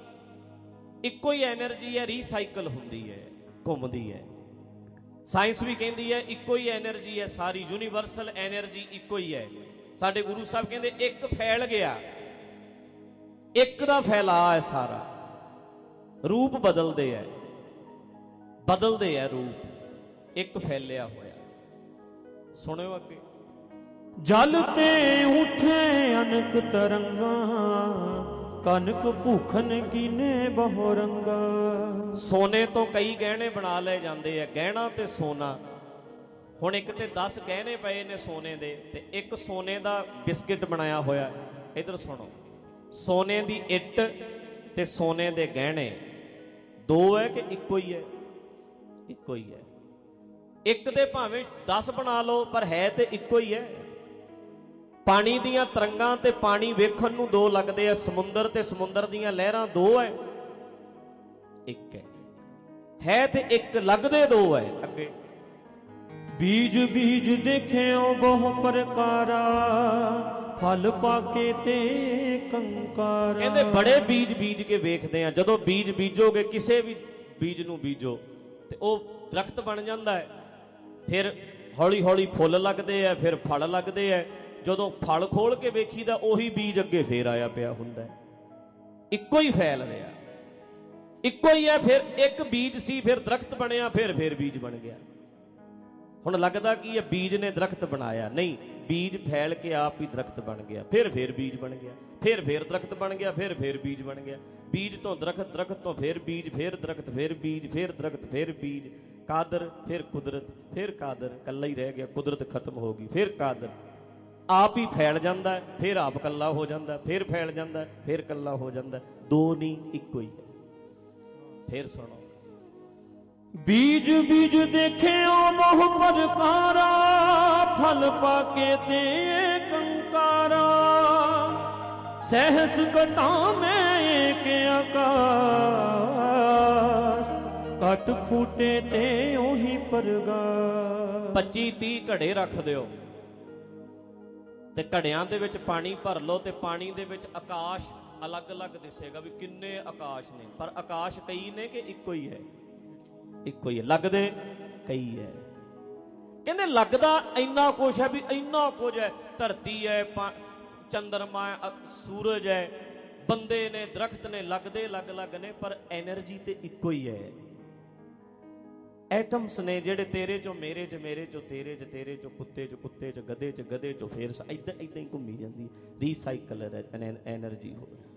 ਇੱਕੋ ਹੀ ਐਨਰਜੀ ਹੈ, ਰੀਸਾਈਕਲ ਹੁੰਦੀ ਹੈ, ਘੁੰਮਦੀ ਹੈ। ਸਾਇੰਸ ਵੀ ਕਹਿੰਦੀ ਹੈ ਇੱਕੋ ਹੀ ਐਨਰਜੀ ਹੈ ਸਾਰੀ, ਯੂਨੀਵਰਸਲ ਐਨਰਜੀ ਇੱਕੋ ਹੀ ਹੈ। ਸਾਡੇ ਗੁਰੂ ਸਾਹਿਬ ਕਹਿੰਦੇ ਇੱਕ ਫੈਲ ਗਿਆ, ਇੱਕ ਦਾ ਫੈਲਾਅ ਹੈ ਸਾਰਾ। ਰੂਪ ਬਦਲਦੇ ਹੈ, ਬਦਲਦੇ ਹੈ ਰੂਪ, ਇੱਕ ਫੈਲਿਆ ਹੋਇਆ। ਸੁਣਿਓ ਅੱਗੇ। ਜਲ ਤੇ ਉਠੇ ਅਨਕ ਤਰੰਗਾਂ, ਕਨਕ ਭੂਖਨ ਕੀਨੇ ਬਹੁ ਰੰਗਾ। ਸੋਨੇ ਤੋਂ ਕਈ ਗਹਿਣੇ ਬਣਾ ਲਏ ਜਾਂਦੇ ਆ, ਗਹਿਣਾ ਤੇ ਸੋਨਾ। ਹੁਣ ਇੱਕ ਤੇ ਦਸ ਗਹਿਣੇ ਪਏ ਨੇ ਸੋਨੇ ਦੇ, ਤੇ ਇੱਕ ਸੋਨੇ ਦਾ ਬਿਸਕਿਟ ਬਣਾਇਆ ਹੋਇਆ। ਇਧਰ ਸੁਣੋ, ਸੋਨੇ ਦੀ ਇੱਟ ਤੇ ਸੋਨੇ ਦੇ ਗਹਿਣੇ ਦੋ ਹੈ ਕਿ ਇੱਕੋ ਹੀ ਹੈ? ਇੱਕੋ ਹੀ ਹੈ। ਇੱਕ ਦੇ ਭਾਵੇਂ ਦਸ ਬਣਾ ਲਓ ਪਰ ਹੈ ਤੇ ਇੱਕੋ ਹੀ ਹੈ। ਪਾਣੀ ਦੀਆਂ ਤਰੰਗਾਂ ਤੇ ਪਾਣੀ ਵੇਖਣ ਨੂੰ ਦੋ ਲੱਗਦੇ ਆ, ਸਮੁੰਦਰ ਤੇ ਸਮੁੰਦਰ ਦੀਆਂ ਲਹਿਰਾਂ ਦੋ ਹੈ, ਇੱਕ ਹੈ। ਹੈ ਤੇ ਇੱਕ, ਲੱਗਦੇ ਦੋ ਹੈ ਅੱਗੇ। ਬੀਜ ਬੀਜ ਦੇਖਿਓ ਬਹੁ ਪ੍ਰਕਾਰਾ, ਫਲ ਪਾਕੇ ਤੇ ਕੰਕਾਰਾ। ਕਹਿੰਦੇ ਬੜੇ ਬੀਜ ਬੀਜ ਕੇ ਵੇਖਦੇ ਆ। ਜਦੋਂ ਬੀਜ ਬੀਜੋਗੇ, ਕਿਸੇ ਵੀ ਬੀਜ ਨੂੰ ਬੀਜੋ ਤੇ ਉਹ ਦਰਖਤ ਬਣ ਜਾਂਦਾ ਹੈ, ਫਿਰ ਹੌਲੀ ਹੌਲੀ ਫੁੱਲ ਲੱਗਦੇ ਆ, ਫਿਰ ਫਲ ਲੱਗਦੇ ਆ। ਜਦੋਂ ਫਲ ਖੋਲ ਕੇ ਵੇਖੀਦਾ, ਉਹੀ ਬੀਜ ਅੱਗੇ ਫੇਰ ਆਇਆ ਪਿਆ ਹੁੰਦਾ। ਇੱਕੋ ਹੀ ਫੈਲ ਰਿਹਾ, ਇੱਕੋ ਹੀ ਹੈ। ਫਿਰ ਇੱਕ ਬੀਜ ਸੀ, ਫਿਰ ਦਰਖਤ ਬਣਿਆ, ਫਿਰ ਫਿਰ ਬੀਜ ਬਣ ਗਿਆ। ਹੁਣ ਲੱਗਦਾ ਕੀ ਹੈ ਬੀਜ ਨੇ ਦਰਖਤ ਬਣਾਇਆ? ਨਹੀਂ, ਬੀਜ ਫੈਲ ਕੇ ਆਪ ਹੀ ਦਰਖਤ ਬਣ ਗਿਆ, ਫਿਰ ਫਿਰ ਬੀਜ ਬਣ ਗਿਆ, ਫਿਰ ਫਿਰ ਦਰਖਤ ਬਣ ਗਿਆ, ਫਿਰ ਫਿਰ ਬੀਜ ਬਣ ਗਿਆ। ਬੀਜ ਤੋਂ ਦਰਖਤ, ਦਰਖਤ ਤੋਂ ਫਿਰ ਬੀਜ, ਫਿਰ ਦਰਖਤ, ਫਿਰ ਬੀਜ, ਫਿਰ ਦਰਖਤ, ਫਿਰ ਬੀਜ। ਕਾਦਰ, ਫਿਰ ਕੁਦਰਤ, ਫਿਰ ਕਾਦਰ, ਕੱਲਾ ਹੀ ਰਹਿ ਗਿਆ। ਕੁਦਰਤ ਖਤਮ ਹੋ ਗਈ, ਫਿਰ ਕਾਦਰ। ਆਪ ਹੀ ਫੈਲ ਜਾਂਦਾ ਹੈ, ਫਿਰ ਆਪ ਕੱਲਾ ਹੋ ਜਾਂਦਾ, ਫਿਰ ਫੈਲ ਜਾਂਦਾ, ਫਿਰ ਕੱਲਾ ਹੋ ਜਾਂਦਾ। ਦੋ ਨਹੀਂ, ਇੱਕੋ ਹੀ ਹੈ। ਫਿਰ ਸੁਣੋ। ਬੀਜ ਬੀਜ ਦੇਖਿਓ ਬਹੁ ਪ੍ਰਕਾਰਾ, ਫਲ ਪਾਕੇ ਤੇ ਕੰਕਾਰਾ। ਸਹਿਸ ਘਟਾ ਮੈਂ ਏਕ ਆਕਾਸ਼, ਘਟ ਫੂਟੇ ਤੇ ਉਹੀ ਪ੍ਰਗਾਸ਼। ਪੱਚੀ ਤੀਹ ਘੜੇ ਰੱਖ ਦਿਓ ਤੇ ਘੜਿਆਂ ਦੇ ਵਿੱਚ ਪਾਣੀ ਭਰ ਲਓ, ਤੇ ਪਾਣੀ ਦੇ ਵਿੱਚ ਆਕਾਸ਼ ਅਲੱਗ-ਅਲੱਗ ਦਿਸੇਗਾ ਵੀ ਕਿੰਨੇ ਆਕਾਸ਼ ਨੇ, ਪਰ ਆਕਾਸ਼ ਕਈ ਨੇ ਕਿ ਇੱਕੋ ਹੀ ਹੈ? ਇੱਕੋ ਹੀ ਹੈ। ਲੱਗਦੇ ਕਈ ਹੈ। ਕਹਿੰਦੇ ਲੱਗਦਾ ਇੰਨਾ ਕੁਛ ਹੈ ਵੀ ਇੰਨਾ ਕੁਝ ਹੈ, ਧਰਤੀ ਹੈ, ਚੰਦਰਮਾ, ਸੂਰਜ ਹੈ, ਬੰਦੇ ਨੇ, ਦਰਖਤ ਨੇ, ਲੱਗਦੇ ਅਲੱਗ-ਅਲੱਗ ਨੇ ਪਰ ਐਨਰਜੀ ਤੇ ਇੱਕੋ ਹੀ ਹੈ। ਐਟਮਸ ਨੇ ਜਿਹੜੇ ਤੇਰੇ ਚੋਂ ਮੇਰੇ ਚ, ਮੇਰੇ ਚੋਂ ਤੇਰੇ ਚ, ਤੇਰੇ ਚੋਂ ਕੁੱਤੇ ਚ, ਕੁੱਤੇ ਚ ਗਧੇ ਚ, ਗਧੇ ਚੋਂ ਫੇਰ ਏਦਾਂ ਏਦਾਂ ਹੀ ਘੁੰਮੀ ਜਾਂਦੀ, ਰੀਸਾਈਕਲ ਐਨਰਜੀ ਹੋ ਰਹੀ।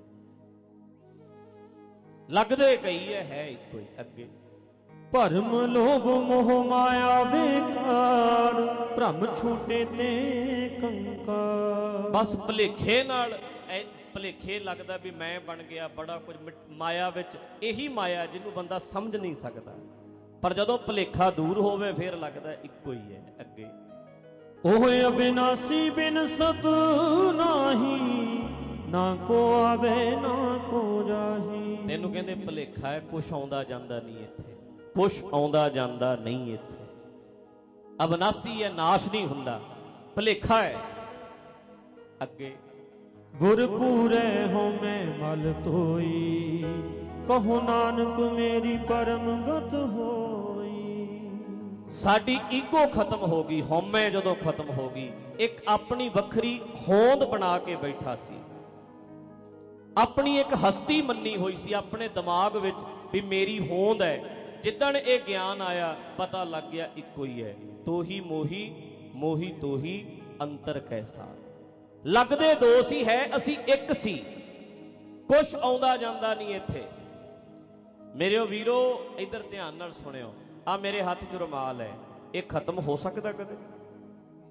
ਲੱਗਦੇ ਕਈ ਹੈ, ਹੈ ਇੱਕੋ ਹੀ। ਅੱਗੇ। ਭਰਮ ਲੋਭ ਮੋਹ ਮਾਇਆ ਬੇਕਾਰ, ਭ੍ਰਮ ਛੂਟੇ ਤੇ ਕੰਕਾਰ। ਬਸ ਭੁਲੇਖੇ ਨਾਲ, ਭੁਲੇਖੇ ਲੱਗਦਾ ਵੀ ਮੈਂ ਬਣ ਗਿਆ ਬੜਾ ਕੁਝ ਮਾਇਆ ਵਿੱਚ। ਇਹੀ ਮਾਇਆ ਜਿਹਨੂੰ ਬੰਦਾ ਸਮਝ ਨਹੀਂ ਸਕਦਾ, ਪਰ ਜਦੋਂ ਭੁਲੇਖਾ ਦੂਰ ਹੋਵੇ ਫਿਰ ਲੱਗਦਾ ਇੱਕੋ ਹੀ ਹੈ। ਅੱਗੇ। ਉਹ ਅਬਿਨਾਸੀ ਬਿਨ ਸਤ ਨਾਹੀ, ਨਾ ਕੋ ਆਵੇ ਨਾ ਕੋ ਜਾਹੀ। ਤੈਨੂੰ ਕਹਿੰਦੇ ਭੁਲੇਖਾ ਹੈ, ਕੁਛ ਆਉਂਦਾ ਜਾਂਦਾ ਨਹੀਂ ਇੱਥੇ, ਕੁਛ ਆਉਂਦਾ ਜਾਂਦਾ ਨਹੀਂ ਇੱਥੇ। ਅਬਿਨਾਸੀ ਹੈ, ਨਾਸ਼ ਨਹੀਂ ਹੁੰਦਾ, ਭੁਲੇਖਾ ਹੈ। ਅੱਗੇ। ਗੁਰ ਪੂਰੇ ਹੋ ਮੈਂ ਮਲ ਧੋਈ, ਕਹੋ ਨਾਨਕ ਮੇਰੀ ਪਰਮ ਗਤ ਹੋਈ। ਸਾਡੀ ਈਗੋ ਖਤਮ ਹੋ ਗਈ, ਹਉਮੈ ਜਦੋਂ ਖਤਮ ਹੋ ਗਈ, ਇੱਕ ਆਪਣੀ ਵੱਖਰੀ ਹੋਂਦ ਬਣਾ ਕੇ ਬੈਠਾ ਸੀ, ਆਪਣੀ ਇੱਕ ਹਸਤੀ ਮੰਨੀ ਹੋਈ ਸੀ ਆਪਣੇ ਦਿਮਾਗ ਵਿੱਚ ਵੀ ਮੇਰੀ ਹੋਂਦ ਹੈ। ਜਿੱਦਣ ਇਹ ਗਿਆਨ ਆਇਆ, ਪਤਾ ਲੱਗ ਗਿਆ ਇੱਕੋ ਹੀ ਹੈ। ਤੋਹੀ ਮੋਹੀ, ਮੋਹੀ ਤੋਹੀ, ਅੰਤਰ ਕੈਸਾ। ਲੱਗਦੇ ਦੋ ਸੀ, ਹੈ ਅਸੀਂ ਇੱਕ ਸੀ। ਕੁਛ ਆਉਂਦਾ ਜਾਂਦਾ ਨਹੀਂ ਇੱਥੇ। ਮੇਰੇ ਵੀਰੋ ਇੱਧਰ ਧਿਆਨ ਨਾਲ ਸੁਣਿਓ। ਆ ਮੇਰੇ ਹੱਥ 'ਚ ਰੁਮਾਲ ਹੈ, ਇਹ ਖਤਮ ਹੋ ਸਕਦਾ ਕਦੇ?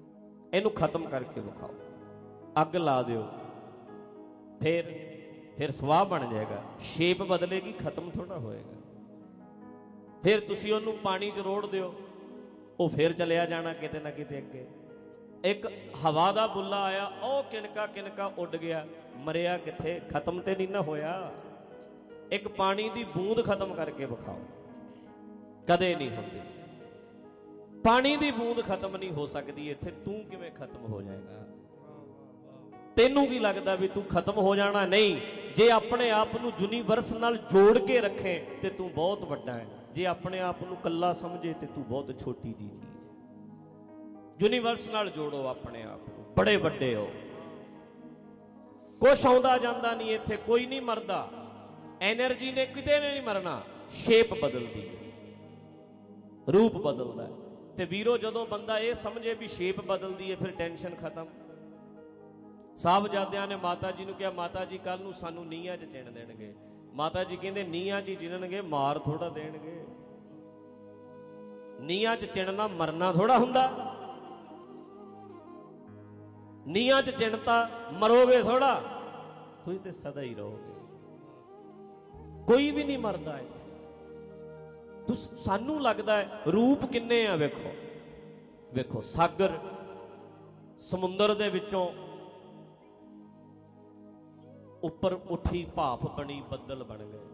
ਇਹਨੂੰ ਖਤਮ ਕਰਕੇ ਵਿਖਾਓ। ਅੱਗ ਲਾ ਦਿਓ, ਫਿਰ ਫਿਰ ਸਵਾਹ ਬਣ ਜਾਏਗਾ, ਸ਼ੇਪ ਬਦਲੇਗੀ, ਖਤਮ ਥੋੜਾ ਹੋਏਗਾ। ਫਿਰ ਤੁਸੀਂ ਉਹਨੂੰ ਪਾਣੀ 'ਚ ਰੋੜ ਦਿਓ, ਉਹ ਫਿਰ ਚਲਿਆ ਜਾਣਾ ਕਿਤੇ ਨਾ ਕਿਤੇ ਅੱਗੇ। ਇੱਕ ਹਵਾ ਦਾ ਬੁੱਲਾ ਆਇਆ, ਉਹ ਕਿਣਕਾ ਕਿਣਕਾ ਉੱਡ ਗਿਆ, ਮਰਿਆ ਕਿੱਥੇ, ਖਤਮ ਤੇ ਨਹੀਂ ਨਾ ਹੋਇਆ। ਇੱਕ ਪਾਣੀ ਦੀ ਬੂੰਦ ਖਤਮ ਕਰਕੇ ਵਿਖਾਓ, ਕਦੇ ਨਹੀਂ ਹੁੰਦੀ। ਪਾਣੀ ਦੀ ਬੂੰਦ ਖਤਮ ਨਹੀਂ ਹੋ ਸਕਦੀ ਇੱਥੇ, ਤੂੰ ਕਿਵੇਂ ਖਤਮ ਹੋ ਜਾਏਗਾ? ਤੈਨੂੰ ਕੀ ਲੱਗਦਾ ਵੀ ਤੂੰ ਖਤਮ ਹੋ ਜਾਣਾ? ਨਹੀਂ, ਜੇ ਆਪਣੇ ਆਪ ਨੂੰ ਯੂਨੀਵਰਸ ਨਾਲ ਜੋੜ ਕੇ ਰੱਖੇ ਤੇ ਤੂੰ ਬਹੁਤ ਵੱਡਾ ਹੈ। ਜੇ ਆਪਣੇ ਆਪ ਨੂੰ ਕੱਲਾ ਸਮਝੇ ਤੇ ਤੂੰ ਬਹੁਤ ਛੋਟੀ ਜੀ ਚੀਜ਼ ਹੈ। ਯੂਨੀਵਰਸ ਨਾਲ ਜੋੜੋ ਆਪਣੇ ਆਪ ਨੂੰ, ਬੜੇ ਵੱਡੇ ਹੋ। ਕੁਛ ਆਉਂਦਾ ਜਾਂਦਾ ਨਹੀਂ ਇੱਥੇ, ਕੋਈ ਨਹੀਂ ਮਰਦਾ, ਐਨਰਜੀ ਨੇ ਕਿਤੇ ਨੇ ਨਹੀਂ ਮਰਨਾ। ਸ਼ੇਪ ਬਦਲਦੀ ਹੈ, ਰੂਪ ਬਦਲਦਾ। ਤੇ ਵੀਰੋ, ਜਦੋਂ ਬੰਦਾ ਇਹ ਸਮਝੇ ਵੀ ਸ਼ੇਪ ਬਦਲਦੀ ਹੈ, ਫਿਰ ਟੈਨਸ਼ਨ ਖਤਮ। ਸਾਹਿਬਜ਼ਾਦਿਆਂ ਨੇ ਮਾਤਾ ਜੀ ਨੂੰ ਕਿਹਾ, ਮਾਤਾ ਜੀ ਕੱਲ ਨੂੰ ਸਾਨੂੰ ਨੀਹਾਂ 'ਚ ਚਿਣ ਦੇਣਗੇ। ਮਾਤਾ ਜੀ ਕਹਿੰਦੇ, ਨੀਹਾਂ 'ਚ ਹੀ ਚਿਣਨਗੇ, ਮਾਰ ਥੋੜਾ ਦੇਣਗੇ। ਨੀਹਾਂ 'ਚ ਚਿਣਨਾ ਮਰਨਾ ਥੋੜਾ ਹੁੰਦਾ। ਨੀਹਾਂ 'ਚ ਚਿਣਤਾ ਮਰੋਗੇ ਥੋੜਾ, ਤੁਸੀਂ ਤੇ ਸਦਾ ਹੀ ਰਹੋਗੇ। ਕੋਈ ਵੀ ਨਹੀਂ ਮਰਦਾ ਇੱਥੇ। ਤੁਸੀਂ, ਸਾਨੂੰ ਲੱਗਦਾ ਹੈ ਰੂਪ ਕਿੰਨੇ ਆ। ਵੇਖੋ ਵੇਖੋ ਸਾਗਰ, ਸਮੁੰਦਰ ਦੇ ਵਿੱਚੋਂ ਉੱਪਰ ਉੱਠੀ ਭਾਫ ਬਣੀ, ਬੱਦਲ ਬਣ ਗਏ।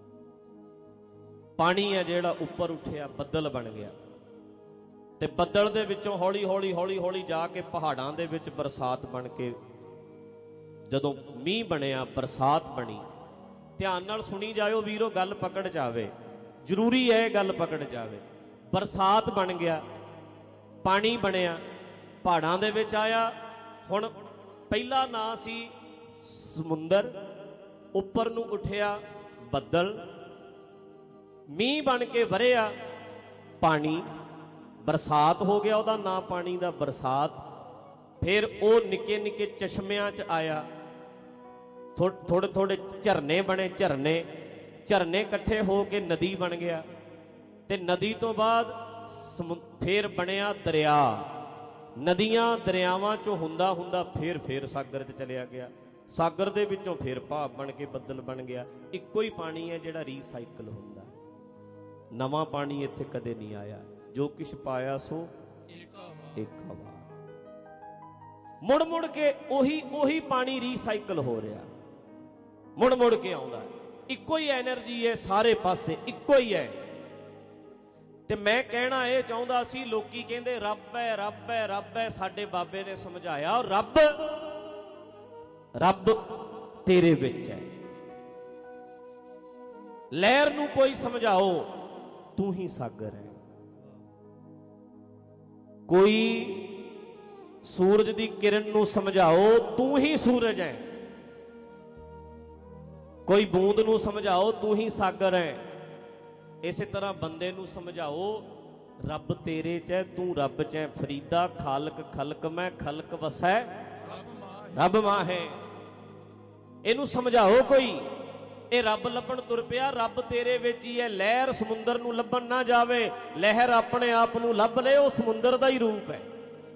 ਪਾਣੀ ਹੈ ਜਿਹੜਾ ਉੱਪਰ ਉੱਠਿਆ, ਬੱਦਲ ਬਣ ਗਿਆ। ਤੇ ਬੱਦਲ ਦੇ ਵਿੱਚੋਂ ਹੌਲੀ ਹੌਲੀ ਹੌਲੀ ਹੌਲੀ ਜਾ ਕੇ ਪਹਾੜਾਂ ਦੇ ਵਿੱਚ ਬਰਸਾਤ ਬਣ ਕੇ, ਜਦੋਂ ਮੀਂਹ ਬਣਿਆ, ਬਰਸਾਤ ਬਣੀ। ਧਿਆਨ ਨਾਲ ਸੁਣੀ ਜਾਇਓ ਵੀਰੋ, ਗੱਲ ਪਕੜ ਜਾਵੇ, ਜ਼ਰੂਰੀ ਹੈ ਇਹ ਗੱਲ ਪਕੜ ਜਾਵੇ। ਬਰਸਾਤ ਬਣ ਗਿਆ, ਪਾਣੀ ਬਣਿਆ, ਪਹਾੜਾਂ ਦੇ ਵਿੱਚ ਆਇਆ। ਹੁਣ ਪਹਿਲਾ ਨਾਂ ਸੀ ਸਮੁੰਦਰ, ਉੱਪਰ ਨੂੰ ਉੱਠਿਆ ਬੱਦਲ, ਮੀਂਹ ਬਣ ਕੇ ਵਰਿਆ, ਪਾਣੀ, ਬਰਸਾਤ ਹੋ ਗਿਆ ਉਹਦਾ ਨਾਂ, ਪਾਣੀ ਦਾ ਬਰਸਾਤ। ਫਿਰ ਉਹ ਨਿੱਕੇ ਨਿੱਕੇ ਚਸ਼ਮਿਆਂ 'ਚ ਆਇਆ, ਥੋੜੇ ਥੋੜੇ ਝਰਨੇ ਬਣੇ, ਝਰਨੇ ਝਰਨੇ ਇਕੱਠੇ ਹੋ ਕੇ ਨਦੀ ਬਣ ਗਿਆ। ਤੇ ਨਦੀ ਤੋਂ ਬਾਅਦ ਫਿਰ ਬਣਿਆ ਦਰਿਆ। ਨਦੀਆਂ ਦਰਿਆਵਾਂ 'ਚੋਂ ਹੁੰਦਾ ਹੁੰਦਾ ਫਿਰ ਫਿਰ ਸਾਗਰ 'ਚ ਚਲਿਆ ਗਿਆ। ਸਾਗਰ ਦੇ ਵਿੱਚੋਂ ਫਿਰ ਭਾਵ ਬਣ ਕੇ ਬੱਦਲ ਬਣ ਗਿਆ। ਇੱਕੋ ਹੀ ਪਾਣੀ ਹੈ ਜਿਹੜਾ ਰੀਸਾਈਕਲ ਹੁੰਦਾ। ਨਵਾਂ ਪਾਣੀ ਇੱਥੇ ਕਦੇ ਨਹੀਂ ਆਇਆ। ਜੋ ਕੁਛ ਪਾਇਆ ਸੋ ਇੱਕ ਹਵਾ। ਮੁੜ ਮੁੜ ਕੇ ਉਹੀ ਉਹੀ ਪਾਣੀ ਰੀਸਾਈਕਲ ਹੋ ਰਿਹਾ, ਮੁੜ ਮੁੜ ਕੇ ਆਉਂਦਾ। ਇੱਕੋ ਹੀ ਐਨਰਜੀ ਹੈ ਸਾਰੇ ਪਾਸੇ, ਇੱਕੋ ਹੀ ਹੈ। ਤੇ ਮੈਂ ਕਹਿਣਾ ਇਹ ਚਾਹੁੰਦਾ ਸੀ, ਲੋਕੀ ਕਹਿੰਦੇ ਰੱਬ ਹੈ ਰੱਬ ਹੈ ਰੱਬ ਹੈ। ਸਾਡੇ ਬਾਬੇ ਨੇ ਸਮਝਾਇਆ, ਰੱਬ ਰੱਬ ਤੇਰੇ ਵਿੱਚ ਹੈ। ਲਹਿਰ ਨੂੰ ਕੋਈ ਸਮਝਾਓ, ਤੂੰ ਹੀ ਸਾਗਰ ਹੈ। ਕੋਈ ਸੂਰਜ ਦੀ ਕਿਰਨ ਨੂੰ ਸਮਝਾਓ, ਤੂੰ ਹੀ ਸੂਰਜ ਹੈ। ਕੋਈ ਬੂੰਦ ਨੂੰ ਸਮਝਾਓ, ਤੂੰ ਹੀ ਸਾਗਰ ਹੈ। ਇਸੇ ਤਰ੍ਹਾਂ ਬੰਦੇ ਨੂੰ ਸਮਝਾਓ, ਰੱਬ ਤੇਰੇ 'ਚ ਹੈ, ਤੂੰ ਰੱਬ 'ਚ ਹੈ। ਫਰੀਦਾ ਖਾਲਕ ਖਲਕ ਮੈਂ, ਖਲਕ ਵਸੈ ਰੱਬ ਮਾਹੇ। ਇਹਨੂੰ ਸਮਝਾਓ ਕੋਈ। ਇਹ ਰੱਬ ਲੱਭਣ ਤੁਰ ਪਿਆ, ਰੱਬ ਤੇਰੇ ਵਿੱਚ ਹੀ ਹੈ। ਲਹਿਰ ਸਮੁੰਦਰ ਨੂੰ ਲੱਭਣ ਨਾ ਜਾਵੇ, ਲਹਿਰ ਆਪਣੇ ਆਪ ਨੂੰ ਲੱਭ ਲੈ, ਉਹ ਸਮੁੰਦਰ ਦਾ ਹੀ ਰੂਪ ਹੈ।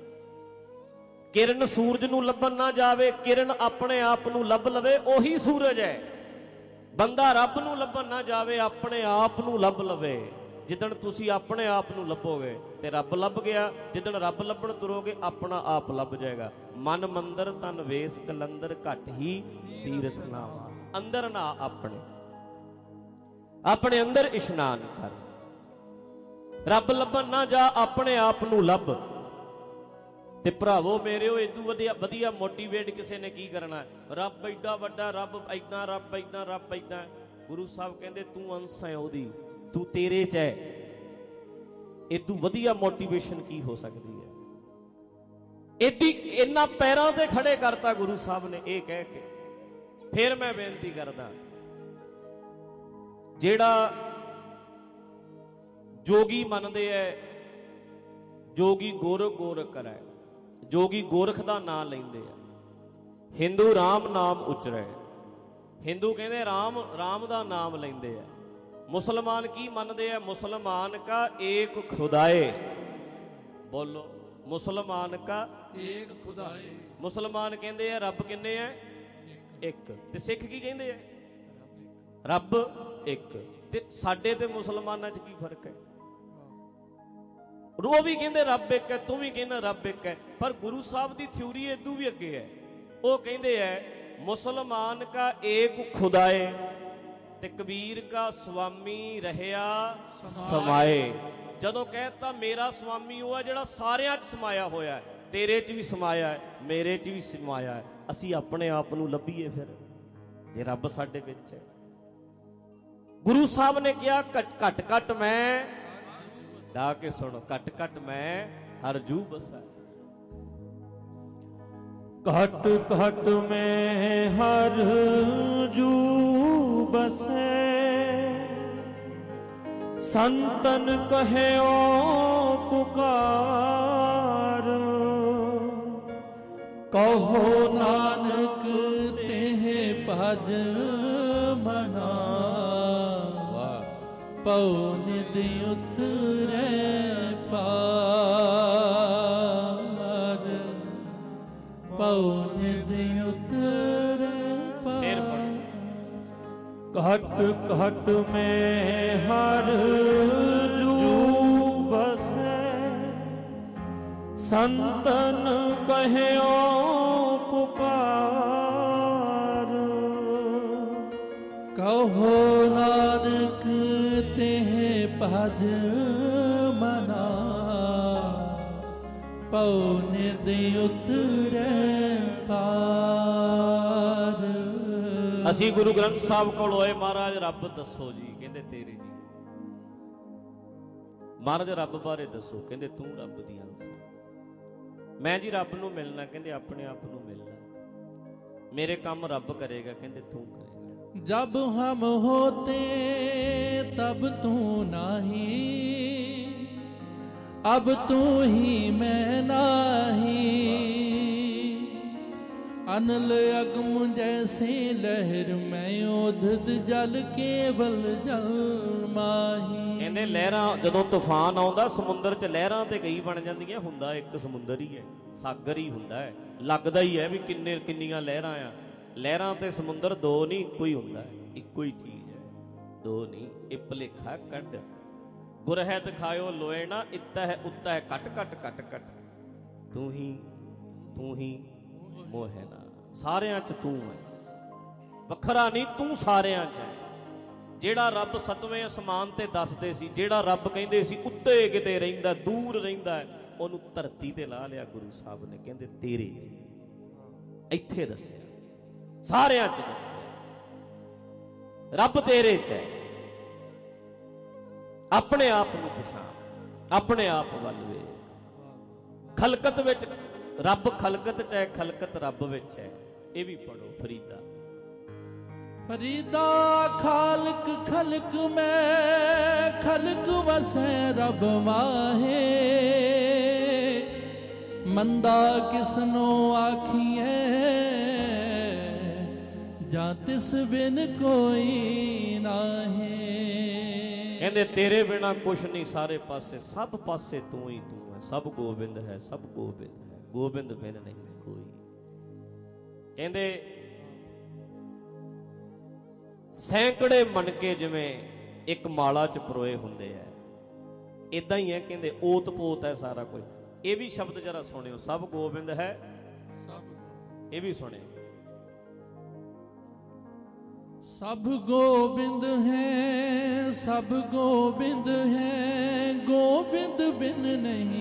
ਕਿਰਨ ਸੂਰਜ ਨੂੰ ਲੱਭਣ ਨਾ ਜਾਵੇ, ਕਿਰਨ ਆਪਣੇ ਆਪ ਨੂੰ ਲੱਭ ਲਵੇ, ਉਹੀ ਸੂਰਜ ਹੈ। ਬੰਦਾ ਰੱਬ ਨੂੰ ਲੱਭਣ ਨਾ ਜਾਵੇ, ਆਪਣੇ ਆਪ ਨੂੰ ਲੱਭ ਲਵੇ। ਜਿੱਦਣ ਤੁਸੀਂ ਆਪਣੇ ਆਪ ਨੂੰ ਲੱਭੋਗੇ ਤੇ ਰੱਬ ਲੱਭ ਗਿਆ। ਜਿੱਦਣ ਰੱਬ ਲੱਭਣ ਤੁਰੋਗੇ, ਆਪਣਾ ਆਪ ਲੱਭ ਜਾਏਗਾ। ਮਨ ਮੰਦਰ ਤਨ ਵੇਸ ਕਲੰਦਰ, ਘਟ ਹੀ ਤੀਰਥ ਨਾਵਾ। ਅੰਦਰ ਨਾ, ਆਪਣੇ ਆਪਣੇ ਅੰਦਰ ਇਸ਼ਨਾਨ ਕਰ। ਰੱਬ ਲੱਭਣ ਨਾ ਜਾ, ਆਪਣੇ ਆਪ ਨੂੰ ਲੱਭ। ਤੇ ਭਰਾਵੋ ਮੇਰਿਓ, ਇਦੂ ਵਧੀਆ ਵਧੀਆ ਮੋਟੀਵੇਟ ਕਿਸੇ ਨੇ ਕੀ ਕਰਨਾ? ਰੱਬ ਐਡਾ ਵੱਡਾ, ਰੱਬ ਐਦਾਂ, ਰੱਬ ਐਦਾਂ, ਰੱਬ ਐਦਾਂ। ਗੁਰੂ ਸਾਹਿਬ ਕਹਿੰਦੇ ਤੂੰ ਅੰਸ਼ ਹੈ ਉਹਦੀ, ਤੂੰ ਤੇਰੇ 'ਚ ਹੈ। ਇਦੂ ਵਧੀਆ ਮੋਟੀਵੇਸ਼ਨ ਕੀ ਹੋ ਸਕਦੀ ਹੈ? ਏਡੀ ਇਹਨਾਂ ਪੈਰਾਂ ਤੇ ਖੜੇ ਕਰਤਾ ਗੁਰੂ ਸਾਹਿਬ ਨੇ ਇਹ ਕਹਿ ਕੇ। ਫਿਰ ਮੈਂ ਬੇਨਤੀ ਕਰਦਾ, ਜਿਹੜਾ ਜੋਗੀ ਮੰਨਦੇ ਐ, ਜੋਗੀ ਗੋਰਖ ਗੋਰਖ ਕਰੈ, ਜੋਗੀ ਗੋਰਖ ਦਾ ਨਾਮ ਲੈਂਦੇ ਆ। ਹਿੰਦੂ ਰਾਮ ਨਾਮ ਉਚਰੈ, ਹਿੰਦੂ ਕਹਿੰਦੇ ਰਾਮ ਰਾਮ ਦਾ ਨਾਮ ਲੈਂਦੇ ਆ। ਮੁਸਲਮਾਨ ਕੀ ਮੰਨਦੇ ਆ? ਮੁਸਲਮਾਨ ਕਾ ਏਕ ਖੁਦਾਏ। ਬੋਲੋ, ਮੁਸਲਮਾਨ ਕਾ ਏਕ ਖੁਦਾਏ। ਮੁਸਲਮਾਨ ਕਹਿੰਦੇ ਆ ਰੱਬ ਕਿੰਨੇ ਆ? ਇੱਕ। ਤੇ ਸਿੱਖ ਕੀ ਕਹਿੰਦੇ ਆ? ਰੱਬ ਇੱਕ। ਤੇ ਸਾਡੇ ਤੇ ਮੁਸਲਮਾਨਾਂ 'ਚ ਕੀ ਫਰਕ ਹੈ? ਉਹ ਵੀ ਕਹਿੰਦੇ ਰੱਬ ਇੱਕ ਹੈ, ਤੂੰ ਵੀ ਕਹਿੰਦਾ ਰੱਬ ਇੱਕ ਹੈ। ਪਰ ਗੁਰੂ ਸਾਹਿਬ ਦੀ ਥਿਊਰੀ ਇਦੋਂ ਵੀ ਅੱਗੇ ਹੈ। ਉਹ ਕਹਿੰਦੇ ਹੈ ਮੁਸਲਮਾਨ ਕਾ ਏਕ ਖੁਦਾਏ ਤੇ ਕਬੀਰ ਕਾ ਸਵਾਮੀ ਰਹਿਆ ਸਮਾਏ। ਜਦੋਂ ਕਹਿਤਾ ਮੇਰਾ ਸਵਾਮੀ ਉਹ ਹੈ ਜਿਹੜਾ ਸਾਰਿਆਂ 'ਚ ਸਮਾਇਆ ਹੋਇਆ ਹੈ, ਤੇਰੇ 'ਚ ਵੀ ਸਮਾਇਆ ਹੈ, ਮੇਰੇ 'ਚ ਵੀ ਸਮਾਇਆ ਹੈ। ਅਸੀਂ ਆਪਣੇ ਆਪ ਨੂੰ ਲੱਭੀਏ ਫਿਰ, ਜੇ ਰੱਬ ਸਾਡੇ ਵਿੱਚ ਹੈ। ਗੁਰੂ ਸਾਹਿਬ ਨੇ ਕਿਹਾ ਘਟ ਘਟ ਘਟ ਮੈਂ ਡਾ ਕੇ ਸੁਣੋ, ਘਟ ਘਟ ਮੈਂ ਹਰ ਜੂ ਬਸਾ। ਘਟ ਘਟ ਮੈਂ ਹਰ ਜੂ ਬਸੈ, ਸੰਤਨ ਕਹਿਓ ਪੁਕਾਰ। ਕਹੋ ਨਾਨਕ ਤਿਹ ਭਜ ਮਨਾ, ਪਉ ਨਿਦ ਉਤਰੈ ਪਾਰ। ਪਉ ਨਿਦ ਉਤਰੈ ਪਾਰ। ਘਟ ਘਟ ਮੈਂ ਹਰ ਜੂ ਬਸੈ, ਸੰਤਨ ਕਹਿਓ ਪੁਕਾਰ। ਕਹੋ ਨਾਨਕ ਤਿਹ ਭਜ ਮਨਾ, ਪਉ ਨਿਦ ਉਤਰੈ ਪਾਰ। ਅਸੀਂ ਗੁਰੂ ਗ੍ਰੰਥ ਸਾਹਿਬ ਕੋਲ ਹੋਏ, ਮਹਾਰਾਜ ਰੱਬ ਦੱਸੋ ਜੀ। ਕਹਿੰਦੇ ਤੇਰੇ ਜੀ। ਮਹਾਰਾਜ ਰੱਬ ਬਾਰੇ ਦੱਸੋ। ਕਹਿੰਦੇ ਤੂੰ ਰੱਬ ਦੀ ਅੰਸ਼। ਮੈਂ ਜੀ ਰੱਬ ਨੂੰ ਮਿਲਣਾ। ਕਹਿੰਦੇ ਆਪਣੇ ਆਪ ਨੂੰ ਮਿਲਣਾ। ਮੇਰੇ ਕੰਮ ਰੱਬ ਕਰੇਗਾ। ਕਹਿੰਦੇ ਤੂੰ ਕਰੇਗਾ। जब हम होते तब तू नाही, अब तू ही मैं नाही। अनल अगम जैसे लहर मैं ओधद जल केवल जल माही। ਕਹਿੰਦੇ ਲਹਿਰਾਂ ਜਦੋਂ ਤੂਫਾਨ ਆਉਂਦਾ ਸਮੁੰਦਰ 'ਚ ਲਹਿਰਾਂ ਤੇ ਕਈ ਬਣ ਜਾਂਦੀਆਂ, ਹੁੰਦਾ ਇੱਕ ਸਮੁੰਦਰ ਹੀ ਹੈ, ਸਾਗਰ ਹੀ ਹੁੰਦਾ ਹੈ। ਲੱਗਦਾ ਹੀ ਹੈ ਵੀ ਕਿੰਨੇ ਕਿੰਨੀਆਂ ਲਹਿਰਾਂ ਆ। ਲਹਿਰਾਂ ਤੇ ਸਮੁੰਦਰ ਦੋ ਨਹੀਂ, ਇੱਕੋ ਹੀ ਹੁੰਦਾ ਹੈ, ਇੱਕੋ ਹੀ ਚੀਜ਼ ਹੈ, ਦੋ ਨਹੀਂ। ਇਹ ਭੁਲੇਖਾ ਕੱਢ। ਗੁਰ ਹੈ ਦਿਖਾਇਓ ਲੋਏ ਨਾ, ਇੱਤਾ ਹੈ ਉੱਤਾ ਹੈ ਕੱਟ ਕੱਟ ਕੱਟ ਕੱਟ। ਤੂੰ ਹੀ ਤੂੰ ਹੀ ਮੋਹ ਨਾ। ਸਾਰਿਆਂ 'ਚ ਤੂੰ ਹੈ, ਵੱਖਰਾ ਨਹੀਂ, ਤੂੰ ਸਾਰਿਆਂ 'ਚ ਹੈ। ਜਿਹੜਾ ਰੱਬ ਸਤਵੇਂ ਅਸਮਾਨ ਤੇ ਦੱਸਦੇ ਸੀ, ਜਿਹੜਾ ਰੱਬ ਕਹਿੰਦੇ ਸੀ ਉੱਤੇ ਕਿਤੇ ਰਹਿੰਦਾ, ਦੂਰ ਰਹਿੰਦਾ, ਉਹਨੂੰ ਧਰਤੀ ਤੇ ਲਾ ਲਿਆ ਗੁਰੂ ਸਾਹਿਬ ਨੇ। ਕਹਿੰਦੇ ਤੇਰੇ 'ਚ, ਇੱਥੇ ਦੱਸਿਆ, ਸਾਰਿਆਂ 'ਚ ਦੱਸਿਆ ਰੱਬ ਤੇਰੇ 'ਚ ਹੈ। ਆਪਣੇ ਆਪ ਨੂੰ ਪਛਾਣ, ਆਪਣੇ ਆਪ ਵੱਲ ਵੇਖ। ਖਲਕਤ ਵਿੱਚ ਰੱਬ ਖਲਕਤ 'ਚ ਹੈ, ਖਲਕਤ ਰੱਬ ਵਿੱਚ ਹੈ। ਇਹ ਵੀ ਪੜੋ ਫਰੀਦਾ। फरीदा खालक खलक में खलक वसै रब माहे। मंदा किसनो आखिए जा तिस बिन कोई नाहे। ਕਹਿੰਦੇ ਤੇਰੇ ਬਿਨਾ ਕੁਛ ਨਹੀਂ, ਸਾਰੇ ਪਾਸੇ ਸਭ ਪਾਸੇ ਤੂੰ ਹੀ ਤੂੰ ਹੈ। ਸਭ ਗੋਬਿੰਦ ਹੈ, ਸਭ ਗੋਬਿੰਦ ਹੈ, ਗੋਬਿੰਦ ਬਿਨ ਨਹੀਂ ਕੋਈ। ਕਹਿੰਦੇ ਸੈਂਕੜੇ ਮਣਕੇ ਜਿਵੇਂ ਇੱਕ ਮਾਲਾ 'ਚ ਪਰੋਏ ਹੁੰਦੇ ਹੈ, ਇਦਾਂ ਹੀ ਹੈ। ਕਹਿੰਦੇ ਓਤ ਪੋਤ ਹੈ ਸਾਰਾ ਕੁਝ। ਇਹ ਵੀ ਸ਼ਬਦ ਜਰਾ ਸੁਣਿਓ, ਸਭ ਗੋਬਿੰਦ ਹੈ, ਸਭ। ਇਹ ਵੀ ਸੁਣਿਓ, सब गोबिंद है, सब गोबिंद है, गोबिंद बिन नहीं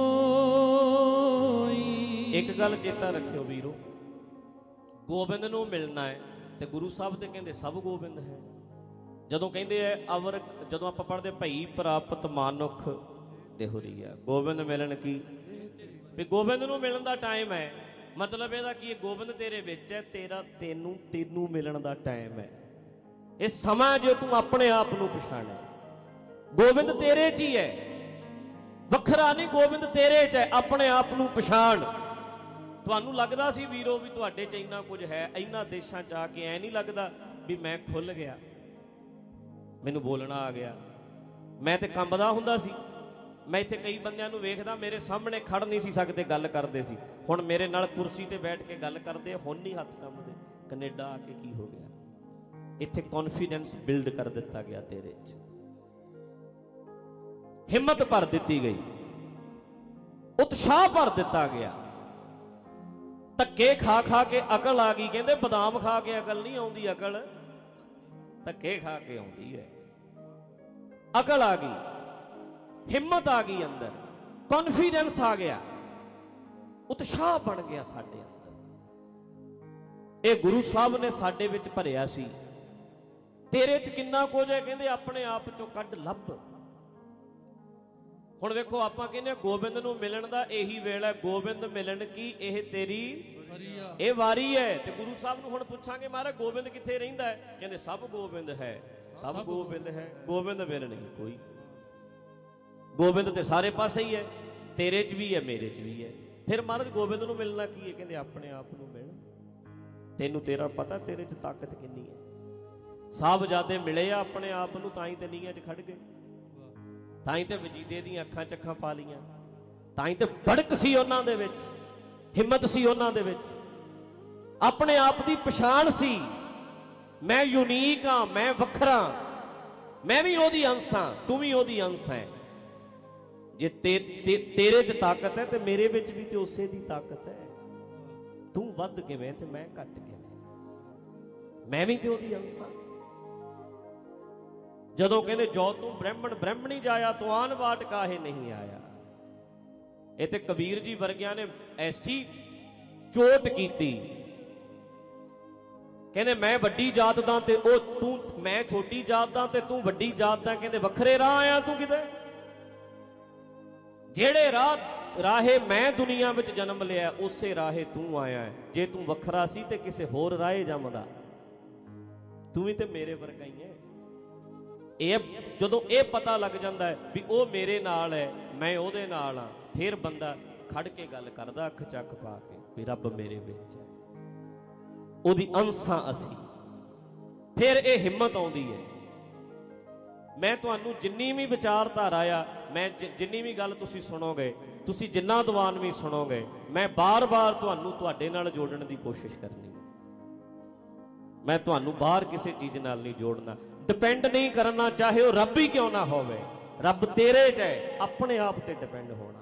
कोई। ਇੱਕ ਗੱਲ ਚੇਤਾ ਰੱਖਿਓ ਵੀਰੋ, ਗੋਬਿੰਦ ਨੂੰ ਮਿਲਣਾ ਹੈ ਤੇ ਗੁਰੂ ਸਾਹਿਬ ਤੇ ਕਹਿੰਦੇ ਸਭ ਗੋਬਿੰਦ ਹੈ। ਜਦੋਂ ਕਹਿੰਦੇ ਹੈ ਅਵਰ, ਜਦੋਂ ਆਪਾਂ ਪੜ੍ਹਦੇ ਭਈ ਪ੍ਰਾਪਤ ਮਾਨੁਖ ਦੇਹੁਰੀਆ, ਗੋਬਿੰਦ ਮਿਲਣ ਕੀ, ਵੀ ਗੋਬਿੰਦ ਨੂੰ ਮਿਲਣ ਦਾ ਟਾਈਮ ਹੈ। ਮਤਲਬ ਇਹਦਾ ਕੀ ਹੈ, ਗੋਬਿੰਦ ਤੇਰੇ ਵਿੱਚ ਹੈ, ਤੇਰਾ ਤੈਨੂੰ ਤੈਨੂੰ ਮਿਲਣ ਦਾ ਟਾਈਮ ਹੈ। ਇਹ ਸਮਾਂ ਜੋ ਤੂੰ ਆਪਣੇ ਆਪ ਨੂੰ ਪਛਾਣੇ, ਗੋਬਿੰਦ ਤੇਰੇ 'ਚ ਹੀ ਹੈ, ਵੱਖਰਾ ਨਹੀਂ। ਗੋਬਿੰਦ ਤੇਰੇ 'ਚ ਹੈ, ਆਪਣੇ ਆਪ ਨੂੰ ਪਛਾਣ। ਤੁਹਾਨੂੰ ਲੱਗਦਾ ਸੀ ਵੀਰੋ ਵੀ ਤੁਹਾਡੇ 'ਚ ਇੰਨਾ ਕੁਝ ਹੈ, ਇਹਨਾਂ ਦੇਸ਼ਾਂ 'ਚ ਆ ਕੇ ਐ ਨਹੀਂ ਲੱਗਦਾ ਵੀ ਮੈਂ ਖੁੱਲ ਗਿਆ, ਮੈਨੂੰ ਬੋਲਣਾ ਆ ਗਿਆ। ਮੈਂ ਤੇ ਕੰਬਦਾ ਹੁੰਦਾ ਸੀ, मैं इत्थे कई बंदियां नूं वेखदा, मेरे सामने खड़ नहीं सी सकते, गल करते सी, हुण मेरे नाल कुर्सी ते बैठ के गल करदे, हुण नहीं हत्थ कंबदे। कनेडा आके की हो गया? इत्थे कॉन्फिडेंस बिल्ड कर दिता गया, तेरे च हिम्मत भर दी गई, उत्साह भर दिता गया। धक्के खा खा के अकल आ गई। कहते बदाम खा के अकल नहीं आउंदी, अकल धक्के खा के आउंदी है। अकल आ गई, हिम्मत आ गई, अंदर कॉन्फिडेंस आ गया, उत्साह बन गया साडे अंदर। ये गुरु साहब ने साडे विच भरिया सी। तेरे च किन्ना कुछ है, कहते अपने आप चों कढ लभ। हुण वेखो, आपां कहने गोबिंद नूं मिलण दा यही वेला, गोबिंद मिलन की यह तेरी ये वारी है। ते गुरु साहब नूं हुण पुछांगे, महाराज गोबिंद कित्थे रहिंदा है? कहंदे सब गोबिंद है, सब गोबिंद है, गोबिंद बिन नहीं कोई। गोबिंद ते सारे पासे ही है, तेरे च भी है, मेरे च भी है। फिर महाराज गोबिंद नूं मिलना की है? कहंदे अपने आप नूं मिल। तैनूं तेरा पता तेरे च ताकत किन्नी है। साहबजादे मिले आ अपने आप नूं, तां ही ते नीहां च खड़ गए, तां ही ते वजीदे दी अखां च अखां पा लीआं, तां ही ते भड़क सी उन्हां दे विच, हिम्मत सी उन्हां दे विच, अपने आप दी पछाण सी। मैं यूनीक हाँ, मैं वखरा, मैं भी ओहदी अंश हां, तू भी ओहदी अंश है। जे ते, ते, तेरे च ताकत है तो मेरे विच भी ते उसे दी ताकत है। तू वध किवें ते मैं घट किवें, मैं भी ते ओहदी अंश हां। जदों कहते जो तू ब्राह्मण ब्राह्मणी जाया, तो आन वाट काहे नहीं आया। ये ते कबीर जी वर्गिया ने ऐसी चोट की, कहते मैं वड्डी जात दा ते ओ तू, मैं छोटी जात दा ते तू वड्डी जात दा। कहते वखरे राह आया तू किते, जेड़े राह राहे मैं दुनिया विच जन्म लिया, उसे राहे तू आया है। जे तू वखरा सी ते किसे होर राहे जमदा, तू भी ते मेरे वर्गा ही है। ਇਹ ਜਦੋਂ ਇਹ ਪਤਾ ਲੱਗ ਜਾਂਦਾ ਹੈ ਵੀ ਉਹ ਮੇਰੇ ਨਾਲ ਹੈ, ਮੈਂ ਉਹਦੇ ਨਾਲ ਹਾਂ, ਫਿਰ ਬੰਦਾ ਖੜ ਕੇ ਗੱਲ ਕਰਦਾ ਅੱਖ ਚੱਕ ਪਾ ਕੇ ਵੀ ਰੱਬ ਮੇਰੇ ਵਿੱਚ ਹੈ, ਉਹਦੀ ਅੰਸਾਂ ਅਸੀਂ। ਫਿਰ ਇਹ ਹਿੰਮਤ ਆਉਂਦੀ ਹੈ। ਮੈਂ ਤੁਹਾਨੂੰ ਜਿੰਨੀ ਵੀ ਵਿਚਾਰਧਾਰਾ ਆ, ਮੈਂ ਜਿੰਨੀ ਵੀ ਗੱਲ ਤੁਸੀਂ ਸੁਣੋਗੇ, ਤੁਸੀਂ ਜਿੰਨਾ ਦੀਵਾਨ ਵੀ ਸੁਣੋਗੇ, ਮੈਂ ਬਾਰ-ਬਾਰ ਤੁਹਾਨੂੰ ਤੁਹਾਡੇ ਨਾਲ ਜੋੜਨ ਦੀ ਕੋਸ਼ਿਸ਼ ਕਰਨੀ। मैं तुहानू बाहर किसी चीज़ नाल नहीं जोड़ना, डिपेंड नहीं करना, चाहे वो रब ही क्यों ना होवे। रब तेरे च है, अपने आप ते डिपेंड होना,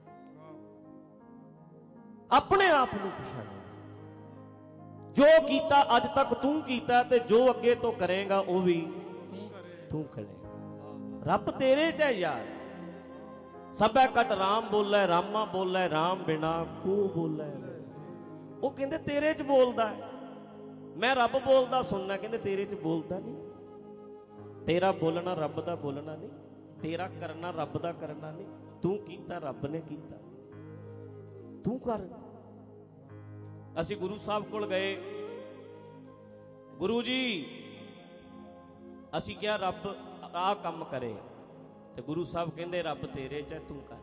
अपने आप नू पछाणना। जो कीता अज तक तू कीता ते जो अगे तो करेगा वो भी तू करेगा। रब तेरे च है यार। सबै कट राम बोलै, रामा बोलै, राम बिना को बोलै। वो कहंदे तेरे च बोलदा है। मैं रब बोलदा सुनना, कहंदे तेरे च बोलदा नहीं। तेरा बोलना रब दा बोलना नहीं, तेरा करना रब दा करना नहीं। तू कीता रब ने कीता, तू कर। असी गुरु साहब कोल गए, गुरु जी असी क्या रब आ काम करे, ते गुरु साहब कहंदे रब तेरे च है, तू कर।